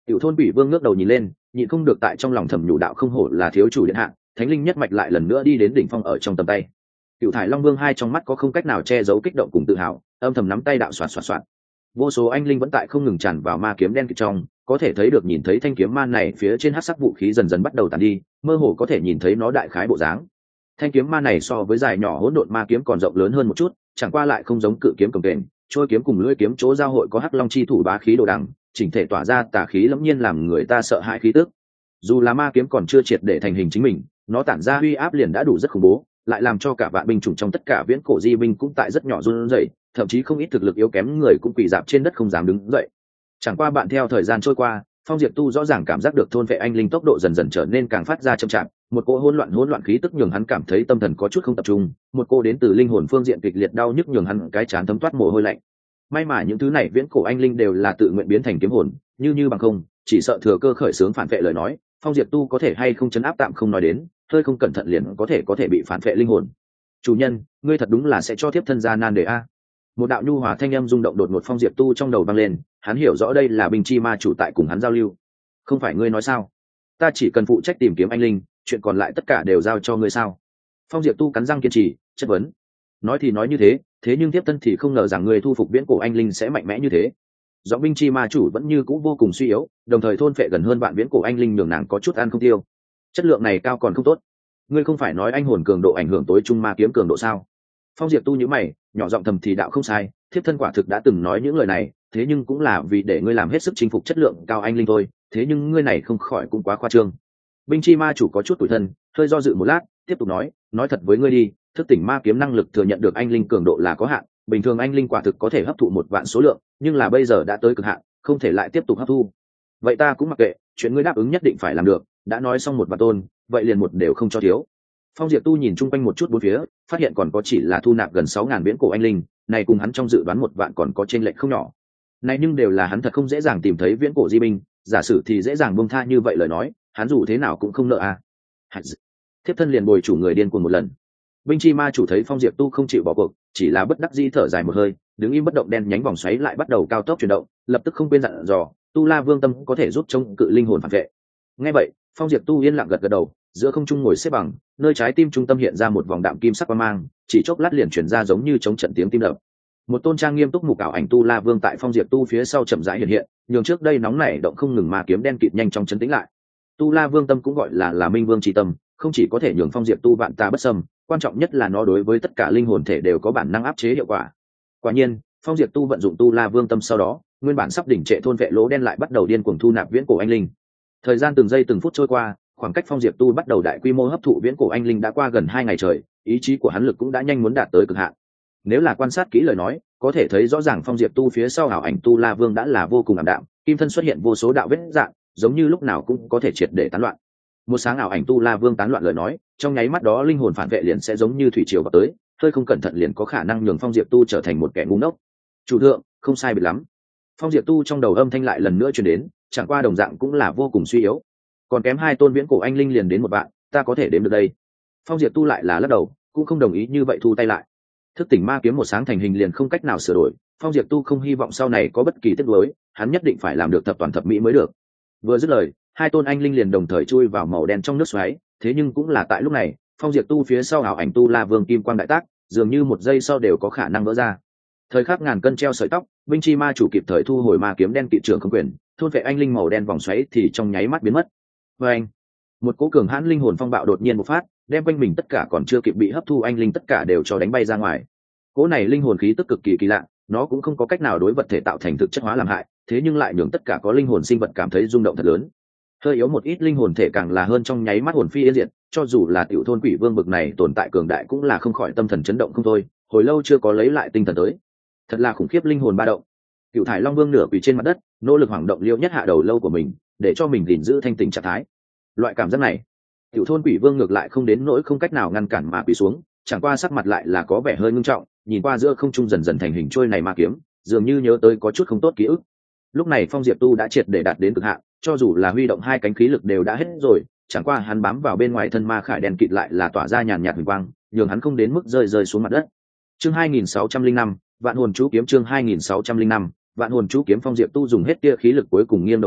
Tiểu thôn Quỷ Vương ngước đầu nhìn lên, nhịn không được tại trong lòng thầm nhủ đạo không hổ là thiếu chủ điện hạ, thánh linh nhất mạch lại lần nữa đi đến đỉnh phong ở trong tầm tay. Cựu thải Long Vương hai trong mắt có không cách nào che giấu kích động cùng tự hào, âm thầm nắm tay đạo xoạt xoạt xoạt. Vô số anh linh vẫn tại không ngừng tràn vào ma kiếm đen kịt trong, có thể thấy được nhìn thấy thanh kiếm ma này phía trên hắc sắc vũ khí dần dần bắt đầu tàn đi, mơ hồ có thể nhìn thấy nó đại khái bộ dáng. Thanh kiếm ma này so với dài nhỏ hỗn độn ma kiếm còn rộng lớn hơn một chút, chẳng qua lại không giống cự kiếm cầm kềnh, trôi kiếm cùng lưỡi kiếm chỗ giao hội có hắc long chi thủ bá khí đồ đằng, chỉnh thể tỏa ra tà khí lẫm nhiên làm người ta sợ hãi khí tức. Dù là ma kiếm còn chưa triệt để thành hình chính mình, nó tản ra uy áp liền đã đủ rất khủng bố, lại làm cho cả vạn binh chủng trong tất cả viễn cổ di binh cũng tại rất nhỏ run rẩy, thậm chí không ít thực lực yếu kém người cũng quỳ dạp trên đất không dám đứng dậy. Chẳng qua bạn theo thời gian trôi qua, Phong Diệp Tu rõ ràng cảm giác được thôn vệ anh linh tốc độ dần dần trở nên càng phát ra chậm chạp, một cỗ hỗn loạn hỗn loạn khí tức nhường hắn cảm thấy tâm thần có chút không tập trung, một cô đến từ linh hồn phương diện kịch liệt đau nhức nhường hắn cái chán thấm toát mồ hôi lạnh. May mà những thứ này viễn cổ anh linh đều là tự nguyện biến thành kiếm hồn, như như bằng không, chỉ sợ thừa cơ khởi xướng phản vệ lời nói, Phong Diệp Tu có thể hay không chấn áp tạm không nói đến, hơi không cẩn thận liền có thể có thể bị phản vệ linh hồn. Chủ nhân, ngươi thật đúng là sẽ cho tiếp thân gia nan đề a. Một đạo nhu hòa thanh âm rung động đột ngột Phong Diệp Tu trong đầu vang lên, hắn hiểu rõ đây là binh chi ma chủ tại cùng hắn giao lưu. Không phải ngươi nói sao? Ta chỉ cần phụ trách tìm kiếm anh linh, chuyện còn lại tất cả đều giao cho ngươi sao? Phong Diệp Tu cắn răng kiên trì, chất vấn. Nói thì nói như thế, thế nhưng tiếp thân thì không ngờ rằng ngươi thu phục viễn cổ anh linh sẽ mạnh mẽ như thế. Giọng binh chi ma chủ vẫn như cũ vô cùng suy yếu, đồng thời thôn phệ gần hơn bạn viễn cổ anh linh nhường nàng có chút ăn không tiêu. Chất lượng này cao còn không tốt. Ngươi không phải nói anh hồn cường độ ảnh hưởng tối trung ma kiếm cường độ sao? Phong Diệp Tu nhíu mày, nhỏ giọng thầm thì đạo không sai, thiếp thân quả thực đã từng nói những lời này, thế nhưng cũng là vì để ngươi làm hết sức chinh phục chất lượng cao anh linh thôi, thế nhưng ngươi này không khỏi cũng quá khoa trương. Binh chi ma chủ có chút tủi thân, hơi do dự một lát, tiếp tục nói, nói thật với ngươi đi, thức tỉnh ma kiếm năng lực thừa nhận được anh linh cường độ là có hạn, bình thường anh linh quả thực có thể hấp thụ một vạn số lượng, nhưng là bây giờ đã tới cực hạn, không thể lại tiếp tục hấp thu. Vậy ta cũng mặc kệ, chuyện ngươi đáp ứng nhất định phải làm được, đã nói xong một vạn tôn, vậy liền một đều không cho thiếu. Phong Diệp Tu nhìn chung quanh một chút bốn phía, phát hiện còn có chỉ là thu nạp gần sáu ngàn viễn cổ anh linh, này cùng hắn trong dự đoán một vạn còn có chênh lệch không nhỏ. Này nhưng đều là hắn thật không dễ dàng tìm thấy viễn cổ di binh, giả sử thì dễ dàng buông tha như vậy lời nói, hắn dù thế nào cũng không nợ à. Thiếp thân liền bồi chủ người điên cuồng một lần. Binh chi ma chủ thấy Phong Diệp Tu không chịu bỏ cuộc, chỉ là bất đắc dĩ thở dài một hơi, đứng im bất động đen nhánh vòng xoáy lại bắt đầu cao tốc chuyển động, lập tức không quên dặn dò, Tu La Vương Tâm có thể giúp chống cự linh hồn phản vệ. Nghe vậy, Phong Diệp Tu yên lặng gật gật đầu, giữa không trung ngồi xếp bằng, nơi trái tim trung tâm hiện ra một vòng đạm kim sắc quang mang, chỉ chốc lát liền chuyển ra giống như chống trận tiếng tim đập. Một tôn trang nghiêm túc mục ảo ảnh Tu La Vương tại Phong Diệp Tu phía sau chậm rãi hiện hiện, nhường trước đây nóng nảy động không ngừng mà kiếm đen kịt nhanh chóng chấn tĩnh lại. Tu La Vương Tâm cũng gọi là là Minh Vương chi tâm, không chỉ có thể nhường Phong Diệp Tu vạn ta bất xâm, quan trọng nhất là nó đối với tất cả linh hồn thể đều có bản năng áp chế hiệu quả. Quả nhiên, Phong Diệp Tu vận dụng Tu La Vương Tâm sau đó, nguyên bản sắp đỉnh trệ thôn vệ lỗ đen lại bắt đầu điên cuồng thu nạp viễn cổ anh linh. Thời gian từng giây từng phút trôi qua, khoảng cách Phong Diệp Tu bắt đầu đại quy mô hấp thụ viễn cổ anh linh đã qua gần hai ngày trời, ý chí của hắn lực cũng đã nhanh muốn đạt tới cực hạn. Nếu là quan sát kỹ lời nói, có thể thấy rõ ràng Phong Diệp Tu phía sau ảo ảnh Tu La Vương đã là vô cùng ảm đạm, kim thân xuất hiện vô số đạo vết dạng, giống như lúc nào cũng có thể triệt để tán loạn. Một sáng ảo ảnh Tu La Vương tán loạn lời nói, trong nháy mắt đó linh hồn phản vệ liền sẽ giống như thủy triều vào tới, hơi không cẩn thận liền có khả năng nhường Phong Diệp Tu trở thành một kẻ ngu ngốc. Chủ thượng, không sai biệt lắm. Phong Diệp Tu trong đầu âm thanh lại lần nữa truyền đến, chẳng qua đồng dạng cũng là vô cùng suy yếu. Còn kém hai tôn viễn cổ anh linh liền đến một vạn, ta có thể đếm được đây. Phong Diệp Tu lại là lắc đầu, cũng không đồng ý như vậy thu tay lại. Thức tỉnh ma kiếm một sáng thành hình liền không cách nào sửa đổi, Phong Diệp Tu không hy vọng sau này có bất kỳ tiếc nuối, hắn nhất định phải làm được thập toàn thập mỹ mới được. Vừa dứt lời, hai tôn anh linh liền đồng thời chui vào màu đen trong nước xoáy, thế nhưng cũng là tại lúc này, Phong Diệp Tu phía sau ảo ảnh Tu La Vương kim quang đại tác, dường như một giây sau đều có khả năng vỡ ra. Thời khắc ngàn cân treo sợi tóc, binh chi ma chủ kịp thời thu hồi ma kiếm đen kỵ trưởng không quyền, thôn vệ anh linh màu đen vòng xoáy thì trong nháy mắt biến mất. Và anh, một cỗ cường hãn linh hồn phong bạo đột nhiên một phát, đem quanh mình tất cả còn chưa kịp bị hấp thu anh linh tất cả đều cho đánh bay ra ngoài. Cỗ này linh hồn khí tức cực kỳ kỳ lạ, nó cũng không có cách nào đối vật thể tạo thành thực chất hóa làm hại, thế nhưng lại nhường tất cả có linh hồn sinh vật cảm thấy rung động thật lớn. Hơi yếu một ít linh hồn thể càng là hơn trong nháy mắt hồn phi yên diệt, cho dù là tiểu thôn quỷ vương bực này tồn tại cường đại cũng là không khỏi tâm thần chấn động không thôi, hồi lâu chưa có lấy lại tinh thần tới. Thật là khủng khiếp linh hồn ba động. Cựu thải long vương nửa quỳ trên mặt đất, nỗ lực hoảng động liêu nhất hạ đầu lâu của mình, để cho mình gìn giữ thanh tình trạng thái. Loại cảm giác này, tiểu thôn quỷ vương ngược lại không đến nỗi không cách nào ngăn cản mà quỳ xuống, chẳng qua sắc mặt lại là có vẻ hơi ngưng trọng, nhìn qua giữa không trung dần dần thành hình trôi này ma kiếm, dường như nhớ tới có chút không tốt ký ức. Lúc này Phong Diệp Tu đã triệt để đạt đến cực hạn, cho dù là huy động hai cánh khí lực đều đã hết rồi, chẳng qua hắn bám vào bên ngoài thân ma khải đèn kịt lại là tỏa ra nhàn nhạt huỳnh quang, nhường hắn không đến mức rơi rơi xuống mặt đất. Chương hai nghìn sáu trăm linh năm, Vạn hồn chú kiếm chương hai nghìn sáu trăm linh năm, Vạn hồn chú kiếm. Phong Diệp Tu dùng hết tia khí lực cuối cùng nghiêng đầu đi,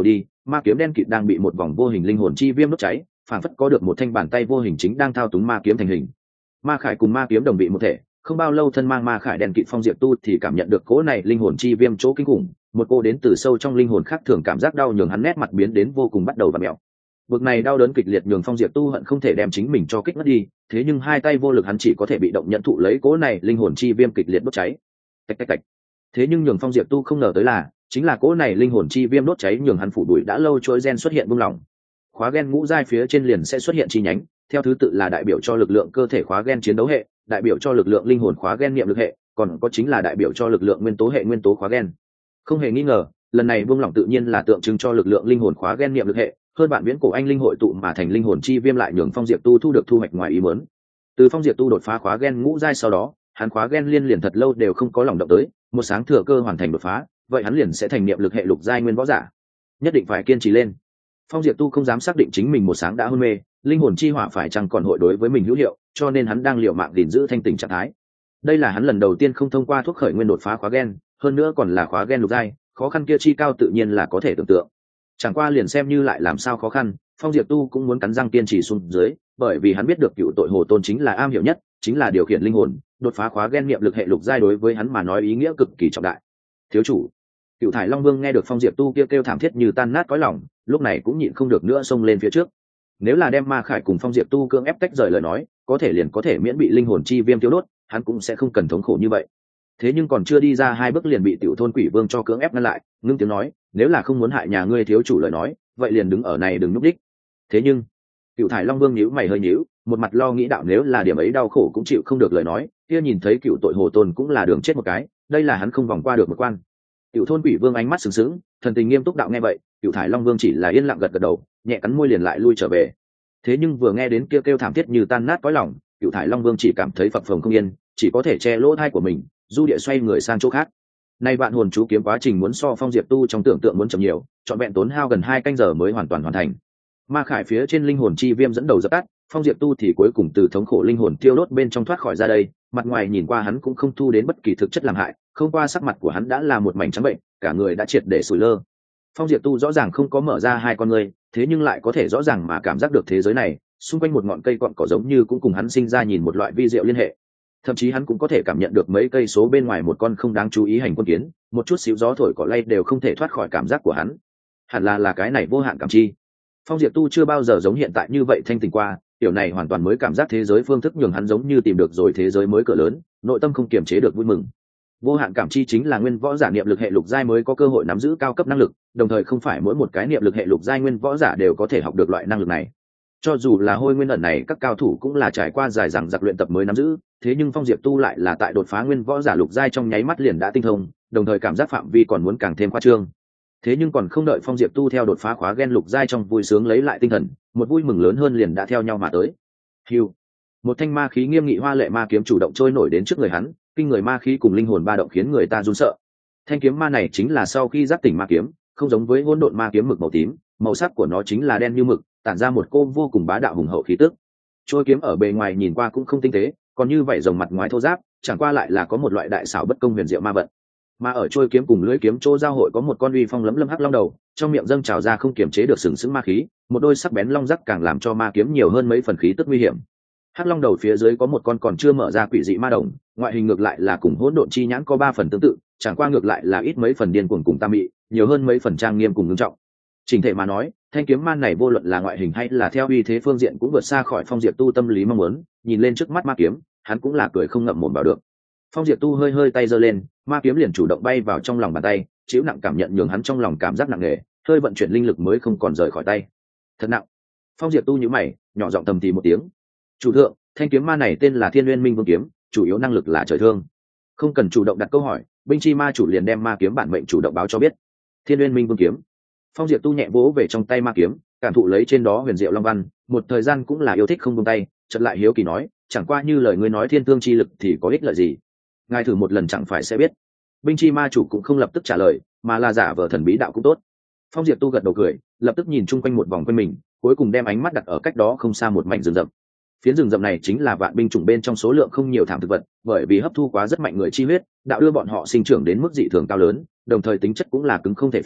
ma kiếm đen kịt đang bị một vòng vô hình linh hồn chi viêm đốt cháy, phản phất có được một thanh bàn tay vô hình chính đang thao túng ma kiếm thành hình. Ma khải cùng ma kiếm đồng bị một thể, không bao lâu thân mang ma khải đen kịt Phong Diệp Tu thì cảm nhận được cỗ này linh hồn chi viêm chỗ kinh khủng, một cô đến từ sâu trong linh hồn khác thường cảm giác đau nhường hắn nét mặt biến đến vô cùng bắt đầu vặn mèo. Bực này đau đớn kịch liệt nhường Phong Diệp Tu hận không thể đem chính mình cho kích mất đi, thế nhưng hai tay vô lực hắn chỉ có thể bị động nhận thụ lấy cỗ này linh hồn chi viêm kịch liệt đốt cháy. Tạch tạch tạch. Thế nhưng nhường Phong Diệp Tu không ngờ tới là, chính là cỗ này linh hồn chi viêm đốt cháy nhường hắn phủ đuổi đã lâu chuỗi gen xuất hiện buông lỏng. Khóa gen ngũ giai phía trên liền sẽ xuất hiện chi nhánh, theo thứ tự là đại biểu cho lực lượng cơ thể khóa gen chiến đấu hệ, đại biểu cho lực lượng linh hồn khóa gen niệm lực hệ, còn có chính là đại biểu cho lực lượng nguyên tố hệ nguyên tố khóa gen. Không hề nghi ngờ, lần này buông lỏng tự nhiên là tượng trưng cho lực lượng linh hồn khóa gen niệm lực hệ, hơn bạn viễn cổ anh linh hội tụ mà thành linh hồn chi viêm lại nhường Phong Diệp Tu thu được thu hoạch ngoài ý muốn. Từ Phong Diệp Tu đột phá khóa gen ngũ giai sau đó, hắn khóa gen liên liền thật lâu đều không có lòng động tới, một sáng thừa cơ hoàn thành đột phá, vậy hắn liền sẽ thành niệm lực hệ lục giai nguyên võ giả. Nhất định phải kiên trì lên. Phong Diệp Tu không dám xác định chính mình một sáng đã hôn mê, linh hồn chi hỏa phải chăng còn hội đối với mình hữu hiệu, cho nên hắn đang liều mạng gìn giữ thanh tỉnh trạng thái. Đây là hắn lần đầu tiên không thông qua thuốc khởi nguyên đột phá khóa gen, hơn nữa còn là khóa gen lục giai, khó khăn kia chi cao tự nhiên là có thể tưởng tượng. Chẳng qua liền xem như lại làm sao khó khăn, Phong Diệp Tu cũng muốn cắn răng kiên trì xuống dưới, bởi vì hắn biết được cựu tội hồ tôn chính là am hiểu nhất, chính là điều khiển linh hồn, đột phá khóa gen niệm lực hệ lục giai đối với hắn mà nói ý nghĩa cực kỳ trọng đại. Thiếu chủ, Cựu Thải Long Vương nghe được Phong Diệp Tu kia kêu, kêu thảm thiết như tan nát cõi lòng, lúc này cũng nhịn không được nữa xông lên phía trước. Nếu là đem Ma Khải cùng Phong Diệp Tu cưỡng ép tách rời lời nói, có thể liền có thể miễn bị linh hồn chi viêm tiêu đốt, hắn cũng sẽ không cần thống khổ như vậy. Thế nhưng còn chưa đi ra hai bước liền bị Tiểu Thôn Quỷ Vương cho cưỡng ép ngăn lại, ngưng tiếng nói, nếu là không muốn hại nhà ngươi thiếu chủ lời nói, vậy liền đứng ở này đừng núp đích. Thế nhưng, Cựu Thải Long Vương nhíu mày hơi nhíu, một mặt lo nghĩ đạo nếu là điểm ấy đau khổ cũng chịu không được lời nói, kia nhìn thấy cựu tội hồ tôn cũng là đường chết một cái, đây là hắn không vòng qua được một quan. Cựu Thôn Quỷ Vương ánh mắt sừng sững, thần tình nghiêm túc đạo nghe vậy, Cựu Thải Long Vương chỉ là yên lặng gật gật đầu, nhẹ cắn môi liền lại lui trở về. Thế nhưng vừa nghe đến kia kêu, kêu thảm thiết như tan nát cõi lòng, Cựu Thải Long Vương chỉ cảm thấy phập phồng không yên, chỉ có thể che lỗ tai của mình, du địa xoay người sang chỗ khác. Nay vạn hồn chú kiếm quá trình muốn so Phong Diệp Tu trong tưởng tượng muốn chậm nhiều, trọn vẹn tốn hao gần hai canh giờ mới hoàn toàn hoàn thành. Ma Khải phía trên linh hồn chi viêm dẫn đầu dập tắt, Phong Diệp Tu thì cuối cùng từ thống khổ linh hồn tiêu đốt bên trong thoát khỏi ra đây, mặt ngoài nhìn qua hắn cũng không thu đến bất kỳ thực chất làm hại, không qua sắc mặt của hắn đã là một mảnh trắng bệnh, cả người đã triệt để sủi lơ. Phong Diệp Tu rõ ràng không có mở ra hai con ngươi, thế nhưng lại có thể rõ ràng mà cảm giác được thế giới này, xung quanh một ngọn cây cọn cỏ giống như cũng cùng hắn sinh ra nhìn một loại vi diệu liên hệ. Thậm chí hắn cũng có thể cảm nhận được mấy cây số bên ngoài một con không đáng chú ý hành quân kiến, một chút xíu gió thổi cỏ lay đều không thể thoát khỏi cảm giác của hắn. Hẳn là là cái này vô hạn cảm chi. Phong Diệp Tu chưa bao giờ giống hiện tại như vậy thanh tỉnh qua, điều này hoàn toàn mới cảm giác thế giới phương thức nhường hắn giống như tìm được rồi thế giới mới cửa lớn, nội tâm không kiềm chế được vui mừng. Vô hạn cảm chi chính là nguyên võ giả niệm lực hệ lục giai mới có cơ hội nắm giữ cao cấp năng lực, đồng thời không phải mỗi một cái niệm lực hệ lục giai nguyên võ giả đều có thể học được loại năng lực này. Cho dù là Hôi Nguyên ẩn này các cao thủ cũng là trải qua dài dằng dặc luyện tập mới nắm giữ, thế nhưng Phong Diệp Tu lại là tại đột phá nguyên võ giả lục giai trong nháy mắt liền đã tinh thông, đồng thời cảm giác phạm vi còn muốn càng thêm khoa trương. Thế nhưng còn không đợi Phong Diệp Tu theo đột phá khóa gen lục giai trong vui sướng lấy lại tinh thần, một vui mừng lớn hơn liền đã theo nhau mà tới. Hưu, một thanh ma khí nghiêm nghị hoa lệ ma kiếm chủ động trôi nổi đến trước người hắn, kinh người ma khí cùng linh hồn ba động khiến người ta run sợ. Thanh kiếm ma này chính là sau khi giác tỉnh ma kiếm, không giống với hỗn độn ma kiếm mực màu tím, màu sắc của nó chính là đen như mực, tản ra một cô vô cùng bá đạo hùng hậu khí tức. Trôi kiếm ở bề ngoài nhìn qua cũng không tinh tế, còn như vậy rồng mặt ngoài thô ráp, chẳng qua lại là có một loại đại xảo bất công huyền diệu ma vận. Mà ở trôi kiếm cùng lưỡi kiếm chỗ giao hội có một con uy phong lấm lấm hắc long đầu, trong miệng dâng trào ra không kiềm chế được sừng sững ma khí, một đôi sắc bén long rắc càng làm cho ma kiếm nhiều hơn mấy phần khí tức nguy hiểm. Hắc long đầu phía dưới có một con còn chưa mở ra quỷ dị ma đồng, ngoại hình ngược lại là cùng hỗn độn chi nhãn có ba phần tương tự, chẳng qua ngược lại là ít mấy phần điên cuồng cùng tam mị, nhiều hơn mấy phần trang nghiêm cùng ngưng trọng. Trình thể mà nói, thanh kiếm man này vô luận là ngoại hình hay là theo uy thế phương diện cũng vượt xa khỏi Phong Diệp Tu tâm lý mong muốn, nhìn lên trước mắt ma kiếm, hắn cũng là cười không ngậm mồm vào được. Phong Diệp Tu hơi hơi tay giơ lên, ma kiếm liền chủ động bay vào trong lòng bàn tay, chịu nặng cảm nhận nhường hắn trong lòng cảm giác nặng nề, hơi vận chuyển linh lực mới không còn rời khỏi tay. Thật nặng. Phong Diệp Tu nhíu mày, nhỏ giọng thầm thì một tiếng. Chủ thượng, thanh kiếm ma này tên là Thiên Nguyên Minh Vương kiếm, chủ yếu năng lực là trời thương. Không cần chủ động đặt câu hỏi, binh chi ma chủ liền đem ma kiếm bản mệnh chủ động báo cho biết. Thiên Nguyên Minh Vương kiếm. Phong Diệp Tu nhẹ vỗ về trong tay ma kiếm, cảm thụ lấy trên đó huyền diệu long văn, một thời gian cũng là yêu thích không buông tay, chợt lại hiếu kỳ nói, chẳng qua như lời ngươi nói thiên thương chi lực thì có ích lợi gì? Ngài thử một lần chẳng phải sẽ biết. Binh chi ma chủ cũng không lập tức trả lời, mà là giả vờ thần bí đạo cũng tốt. Phong Diệp Tu gật đầu cười, lập tức nhìn chung quanh một vòng quanh mình, cuối cùng đem ánh mắt đặt ở cách đó không xa một mảnh rừng rậm. Phiến rừng rậm này chính là vạn binh chủng bên trong số lượng không nhiều thảm thực vật, bởi vì hấp thu quá rất mạnh người chi huyết, đạo đưa bọn họ sinh trưởng đến mức dị thường cao lớn, đồng thời tính chất cũng là cứng không thể phá,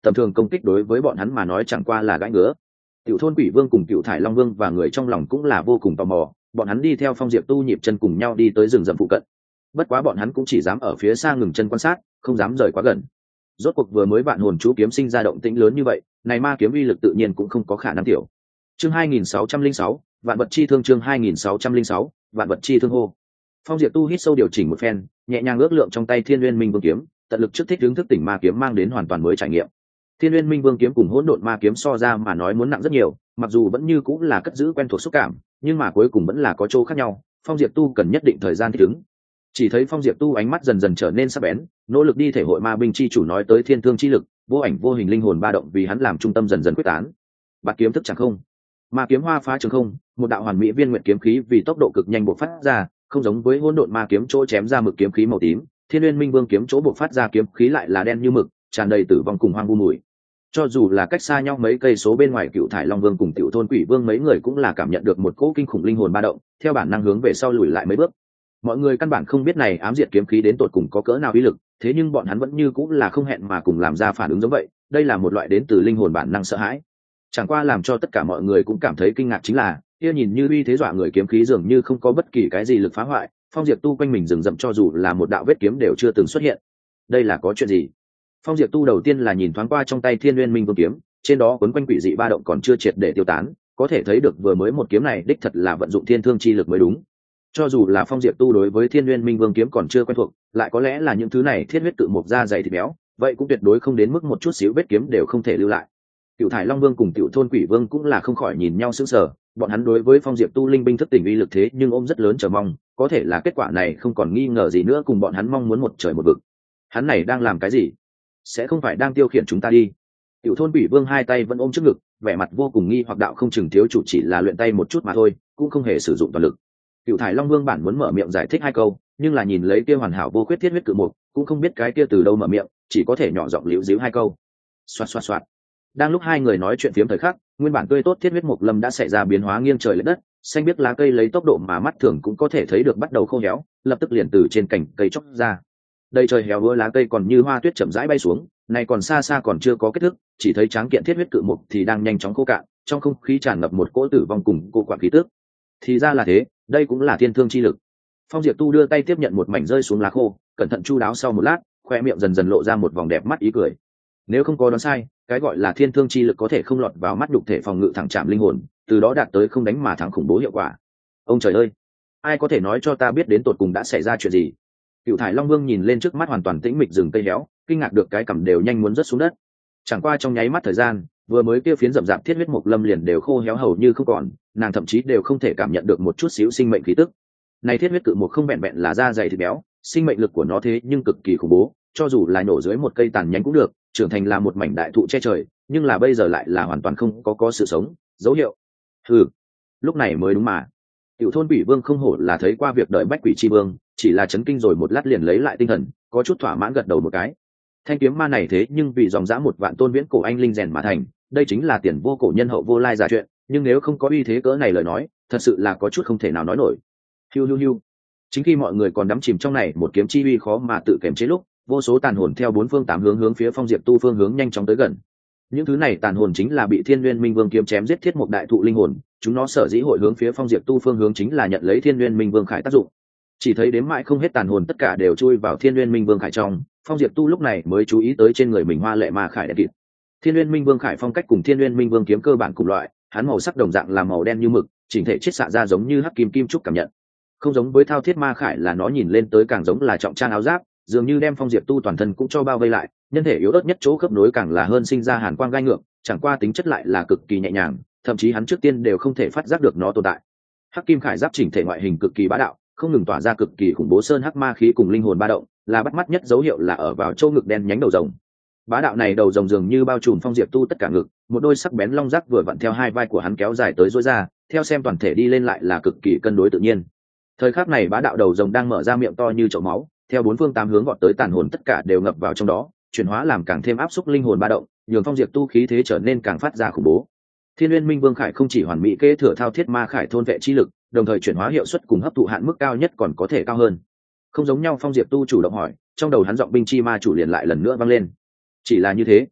tầm thường công kích đối với bọn hắn mà nói chẳng qua là gãi ngứa. Cựu thôn quỷ vương cùng cựu thải long vương và người trong lòng cũng là vô cùng tò mò, bọn hắn đi theo Phong Diệp Tu nhịp chân cùng nhau đi tới rừng rậm phụ cận. Bất quá bọn hắn cũng chỉ dám ở phía xa ngừng chân quan sát, không dám rời quá gần. Rốt cuộc vừa mới vạn hồn chú kiếm sinh ra động tĩnh lớn như vậy, này ma kiếm uy lực tự nhiên cũng không có khả năng tiểu. Chương hai nghìn sáu trăm lẻ sáu, vạn vật chi thương. Chương hai nghìn sáu trăm lẻ sáu, vạn vật chi thương hô. Phong Diệp Tu hít sâu điều chỉnh một phen, nhẹ nhàng ước lượng trong tay Thiên Nguyên Minh Vương kiếm, tận lực trước thích hướng thức tỉnh ma kiếm mang đến hoàn toàn mới trải nghiệm. Thiên Nguyên Minh Vương kiếm cùng hỗn độn ma kiếm so ra mà nói muốn nặng rất nhiều, mặc dù vẫn như cũng là cất giữ quen thuộc xúc cảm, nhưng mà cuối cùng vẫn là có chỗ khác nhau. Phong Diệp Tu cần nhất định thời gian thích ứng. Chỉ thấy Phong Diệp Tu ánh mắt dần dần trở nên sắc bén, nỗ lực đi thể hội ma binh chi chủ nói tới thiên thương chi lực, vô ảnh vô hình linh hồn ba động vì hắn làm trung tâm dần dần quyết tán. Bạt kiếm thức chẳng không, ma kiếm hoa phá trường không, một đạo hoàn mỹ viên nguyệt kiếm khí vì tốc độ cực nhanh bộc phát ra, không giống với hỗn độn ma kiếm chỗ chém ra mực kiếm khí màu tím, Thiên Nguyên Minh Vương kiếm chỗ bộc phát ra kiếm khí lại là đen như mực, tràn đầy tử vong cùng hoang vu mùi. Cho dù là cách xa nhau mấy cây số bên ngoài, Cựu Thải Long Vương cùng Cựu Thôn Quỷ Vương mấy người cũng là cảm nhận được một cỗ kinh khủng linh hồn ba động, theo bản năng hướng về sau lùi lại mấy bước. Mọi người căn bản không biết này ám diệt kiếm khí đến tột cùng có cỡ nào uy lực, thế nhưng bọn hắn vẫn như cũng là không hẹn mà cùng làm ra phản ứng giống vậy, đây là một loại đến từ linh hồn bản năng sợ hãi. Chẳng qua làm cho tất cả mọi người cũng cảm thấy kinh ngạc chính là, kia nhìn như uy thế dọa người kiếm khí dường như không có bất kỳ cái gì lực phá hoại, Phong Diệp Tu quanh mình rừng rậm cho dù là một đạo vết kiếm đều chưa từng xuất hiện. Đây là có chuyện gì? Phong Diệp Tu đầu tiên là nhìn thoáng qua trong tay Thiên Nguyên Minh Vương kiếm, trên đó quấn quanh quỷ dị ba động còn chưa triệt để tiêu tán, có thể thấy được vừa mới một kiếm này đích thật là vận dụng thiên thương chi lực mới đúng. Cho dù là Phong Diệp Tu đối với Thiên Nguyên Minh Vương kiếm còn chưa quen thuộc, lại có lẽ là những thứ này thiết huyết tự mộc da dày thịt béo, vậy cũng tuyệt đối không đến mức một chút xíu vết kiếm đều không thể lưu lại. Cựu Thải Long Vương cùng Cựu Thôn Quỷ Vương cũng là không khỏi nhìn nhau sững sờ, bọn hắn đối với Phong Diệp Tu linh binh thức tỉnh uy lực thế nhưng ôm rất lớn chờ mong, có thể là kết quả này không còn nghi ngờ gì nữa cùng bọn hắn mong muốn một trời một vực. Hắn này đang làm cái gì? Sẽ không phải đang tiêu khiển chúng ta đi? Cựu Thôn Quỷ Vương hai tay vẫn ôm trước ngực, vẻ mặt vô cùng nghi hoặc đạo không chừng thiếu chủ chỉ là luyện tay một chút mà thôi, cũng không hề sử dụng toàn lực. Cựu Thải Long Vương bản muốn mở miệng giải thích hai câu, nhưng là nhìn lấy kia hoàn hảo vô khuyết thiết huyết cự mục, cũng không biết cái kia từ đâu mở miệng, chỉ có thể nhỏ giọng liễu díu hai câu. Xoạt xoạt xoạt. Đang lúc hai người nói chuyện phiếm thời khắc, nguyên bản tươi tốt thiết huyết mục lâm đã xảy ra biến hóa nghiêng trời lệch đất, xanh biếc lá cây lấy tốc độ mà mắt thường cũng có thể thấy được bắt đầu khô héo, lập tức liền từ trên cành cây chóc ra. Đây trời héo úa lá cây còn như hoa tuyết chậm rãi bay xuống, này còn xa xa còn chưa có kết thúc, chỉ thấy tráng kiện thiết huyết cự mục thì đang nhanh chóng khô cạn, trong không khí tràn ngập một cỗ tử vong cùng cô quạng khí tức. Thì ra là thế, đây cũng là thiên thương chi lực. Phong Diệp Tu đưa tay tiếp nhận một mảnh rơi xuống lá khô, cẩn thận chu đáo sau một lát, khoe miệng dần dần lộ ra một vòng đẹp mắt ý cười. Nếu không có đoán sai, cái gọi là thiên thương chi lực có thể không lọt vào mắt đục thể phòng ngự thẳng chạm linh hồn, từ đó đạt tới không đánh mà thắng khủng bố hiệu quả. Ông trời ơi, ai có thể nói cho ta biết đến tột cùng đã xảy ra chuyện gì? Cựu Thải Long Vương nhìn lên trước mắt hoàn toàn tĩnh mịch rừng cây héo, kinh ngạc được cái cằm đều nhanh muốn rớt xuống đất. Chẳng qua trong nháy mắt thời gian, vừa mới kia phiến rậm rạp thiết huyết mục lâm liền đều khô héo hầu như không còn, nàng thậm chí đều không thể cảm nhận được một chút xíu sinh mệnh khí tức. Này thiết huyết cự mục không vẹn vẹn là da dày thịt béo, sinh mệnh lực của nó thế nhưng cực kỳ khủng bố, cho dù là nổ dưới một cây tàn nhánh cũng được, trưởng thành là một mảnh đại thụ che trời, nhưng là bây giờ lại là hoàn toàn không có có sự sống dấu hiệu. Hừ, lúc này mới đúng mà. Cựu Thôn Quỷ Vương không hổ là thấy qua việc đợi bách quỷ chi vương, chỉ là chấn kinh rồi một lát liền lấy lại tinh thần, có chút thỏa mãn gật đầu một cái. Thanh kiếm ma này thế nhưng vì dòng dã một vạn tôn viễn cổ anh linh rèn mà thành, đây chính là tiền vô cổ nhân hậu vô lai giả chuyện, nhưng nếu không có uy thế cỡ này lời nói, thật sự là có chút không thể nào nói nổi. Hiu hiu hiu. Chính khi mọi người còn đắm chìm trong này một kiếm chi uy khó mà tự kiềm chế lúc, vô số tàn hồn theo bốn phương tám hướng hướng phía Phong Diệp Tu phương hướng nhanh chóng tới gần. Những thứ này tàn hồn chính là bị Thiên Nguyên Minh Vương kiếm chém giết thiết một đại thụ linh hồn, chúng nó sở dĩ hội hướng phía Phong Diệp Tu phương hướng chính là nhận lấy Thiên Nguyên Minh Vương khải tác dụng. Chỉ thấy đếm mãi không hết tàn hồn tất cả đều chui vào Thiên Nguyên Minh Vương khải trong, Phong Diệp Tu lúc này mới chú ý tới trên người mình hoa lệ ma khải đẹp kịt. Thiên Nguyên Minh Vương khải phong cách cùng Thiên Nguyên Minh Vương kiếm cơ bản cùng loại, hắn màu sắc đồng dạng là màu đen như mực, chỉnh thể chiết xạ ra giống như hắc kim kim trúc cảm nhận. Không giống với thao thiết ma khải là nó nhìn lên tới càng giống là trọng trang áo giáp, dường như đem Phong Diệp Tu toàn thân cũng cho bao vây lại, nhân thể yếu ớt nhất chỗ khớp nối càng là hơn sinh ra hàn quang gai ngược, chẳng qua tính chất lại là cực kỳ nhẹ nhàng, thậm chí hắn trước tiên đều không thể phát giác được nó tồn tại. Hắc kim khải giáp chỉnh thể ngoại hình cực kỳ bá đạo, không ngừng tỏa ra cực kỳ khủng bố sơn hắc ma khí cùng linh hồn ba động, là bắt mắt nhất dấu hiệu là ở vào châu ngực đen nhánh đầu rồng. Bá đạo này đầu rồng dường như bao trùm Phong Diệp Tu tất cả ngực, một đôi sắc bén long giác vừa vặn theo hai vai của hắn kéo dài tới rối ra, theo xem toàn thể đi lên lại là cực kỳ cân đối tự nhiên. Thời khắc này bá đạo đầu rồng đang mở ra miệng to như chậu máu, theo bốn phương tám hướng gọt tới tàn hồn tất cả đều ngập vào trong đó, chuyển hóa làm càng thêm áp xúc linh hồn ba động, nhường Phong Diệp Tu khí thế trở nên càng phát ra khủng bố. Thiên Nguyên Minh Vương khải không chỉ hoàn mỹ kế thừa thao thiết ma khải thôn vệ chi lực, đồng thời chuyển hóa hiệu suất cùng hấp thụ hạn mức cao nhất còn có thể cao hơn. Không giống nhau, Phong Diệp Tu chủ động hỏi, trong đầu hắn giọng binh chi ma chủ liền lại lần nữa vang lên. Chỉ là như thế.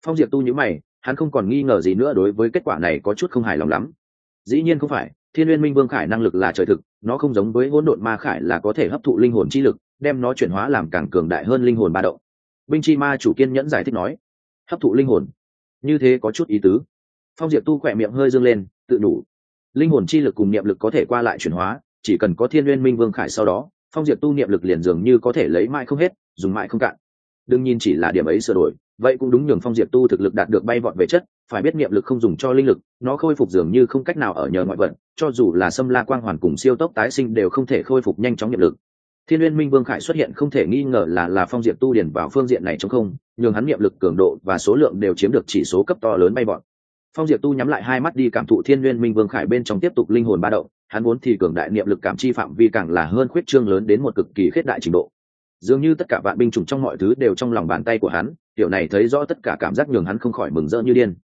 Phong Diệp Tu nhíu mày, hắn không còn nghi ngờ gì nữa đối với kết quả này có chút không hài lòng lắm. Dĩ nhiên không phải, Thiên Nguyên Minh Vương Khải năng lực là trời thực, nó không giống với Hỗn Độn Ma Khải là có thể hấp thụ linh hồn chi lực, đem nó chuyển hóa làm càng cường đại hơn linh hồn ba động. Binh chi ma chủ kiên nhẫn giải thích nói, hấp thụ linh hồn, như thế có chút ý tứ. Phong Diệp Tu khỏe miệng hơi dương lên, tự đủ. Linh hồn chi lực cùng niệm lực có thể qua lại chuyển hóa, chỉ cần có Thiên Nguyên Minh Vương Khải sau đó, Phong Diệp Tu niệm lực liền dường như có thể lấy mãi không hết, dùng mãi không cạn. Đương nhiên chỉ là điểm ấy sửa đổi, vậy cũng đúng nhường Phong Diệp Tu thực lực đạt được bay vọt về chất, phải biết niệm lực không dùng cho linh lực, nó khôi phục dường như không cách nào ở nhờ ngoại vật, cho dù là Xâm La Quang Hoàn cùng siêu tốc tái sinh đều không thể khôi phục nhanh chóng niệm lực. Thiên Nguyên Minh Vương Khải xuất hiện không thể nghi ngờ là là Phong Diệp Tu điền vào phương diện này trong không, nhường hắn niệm lực cường độ và số lượng đều chiếm được chỉ số cấp to lớn bay vọt. Phong Diệp Tu nhắm lại hai mắt đi cảm thụ Thiên Nguyên Minh Vương Khải bên trong tiếp tục linh hồn ba động, hắn muốn thì cường đại niệm lực cảm chi phạm vi càng là hơn khuyết trương lớn đến một cực kỳ khiết đại trình độ. Dường như tất cả vạn binh chủng trong mọi thứ đều trong lòng bàn tay của hắn, điều này thấy rõ tất cả cảm giác nhường hắn không khỏi mừng rỡ như điên.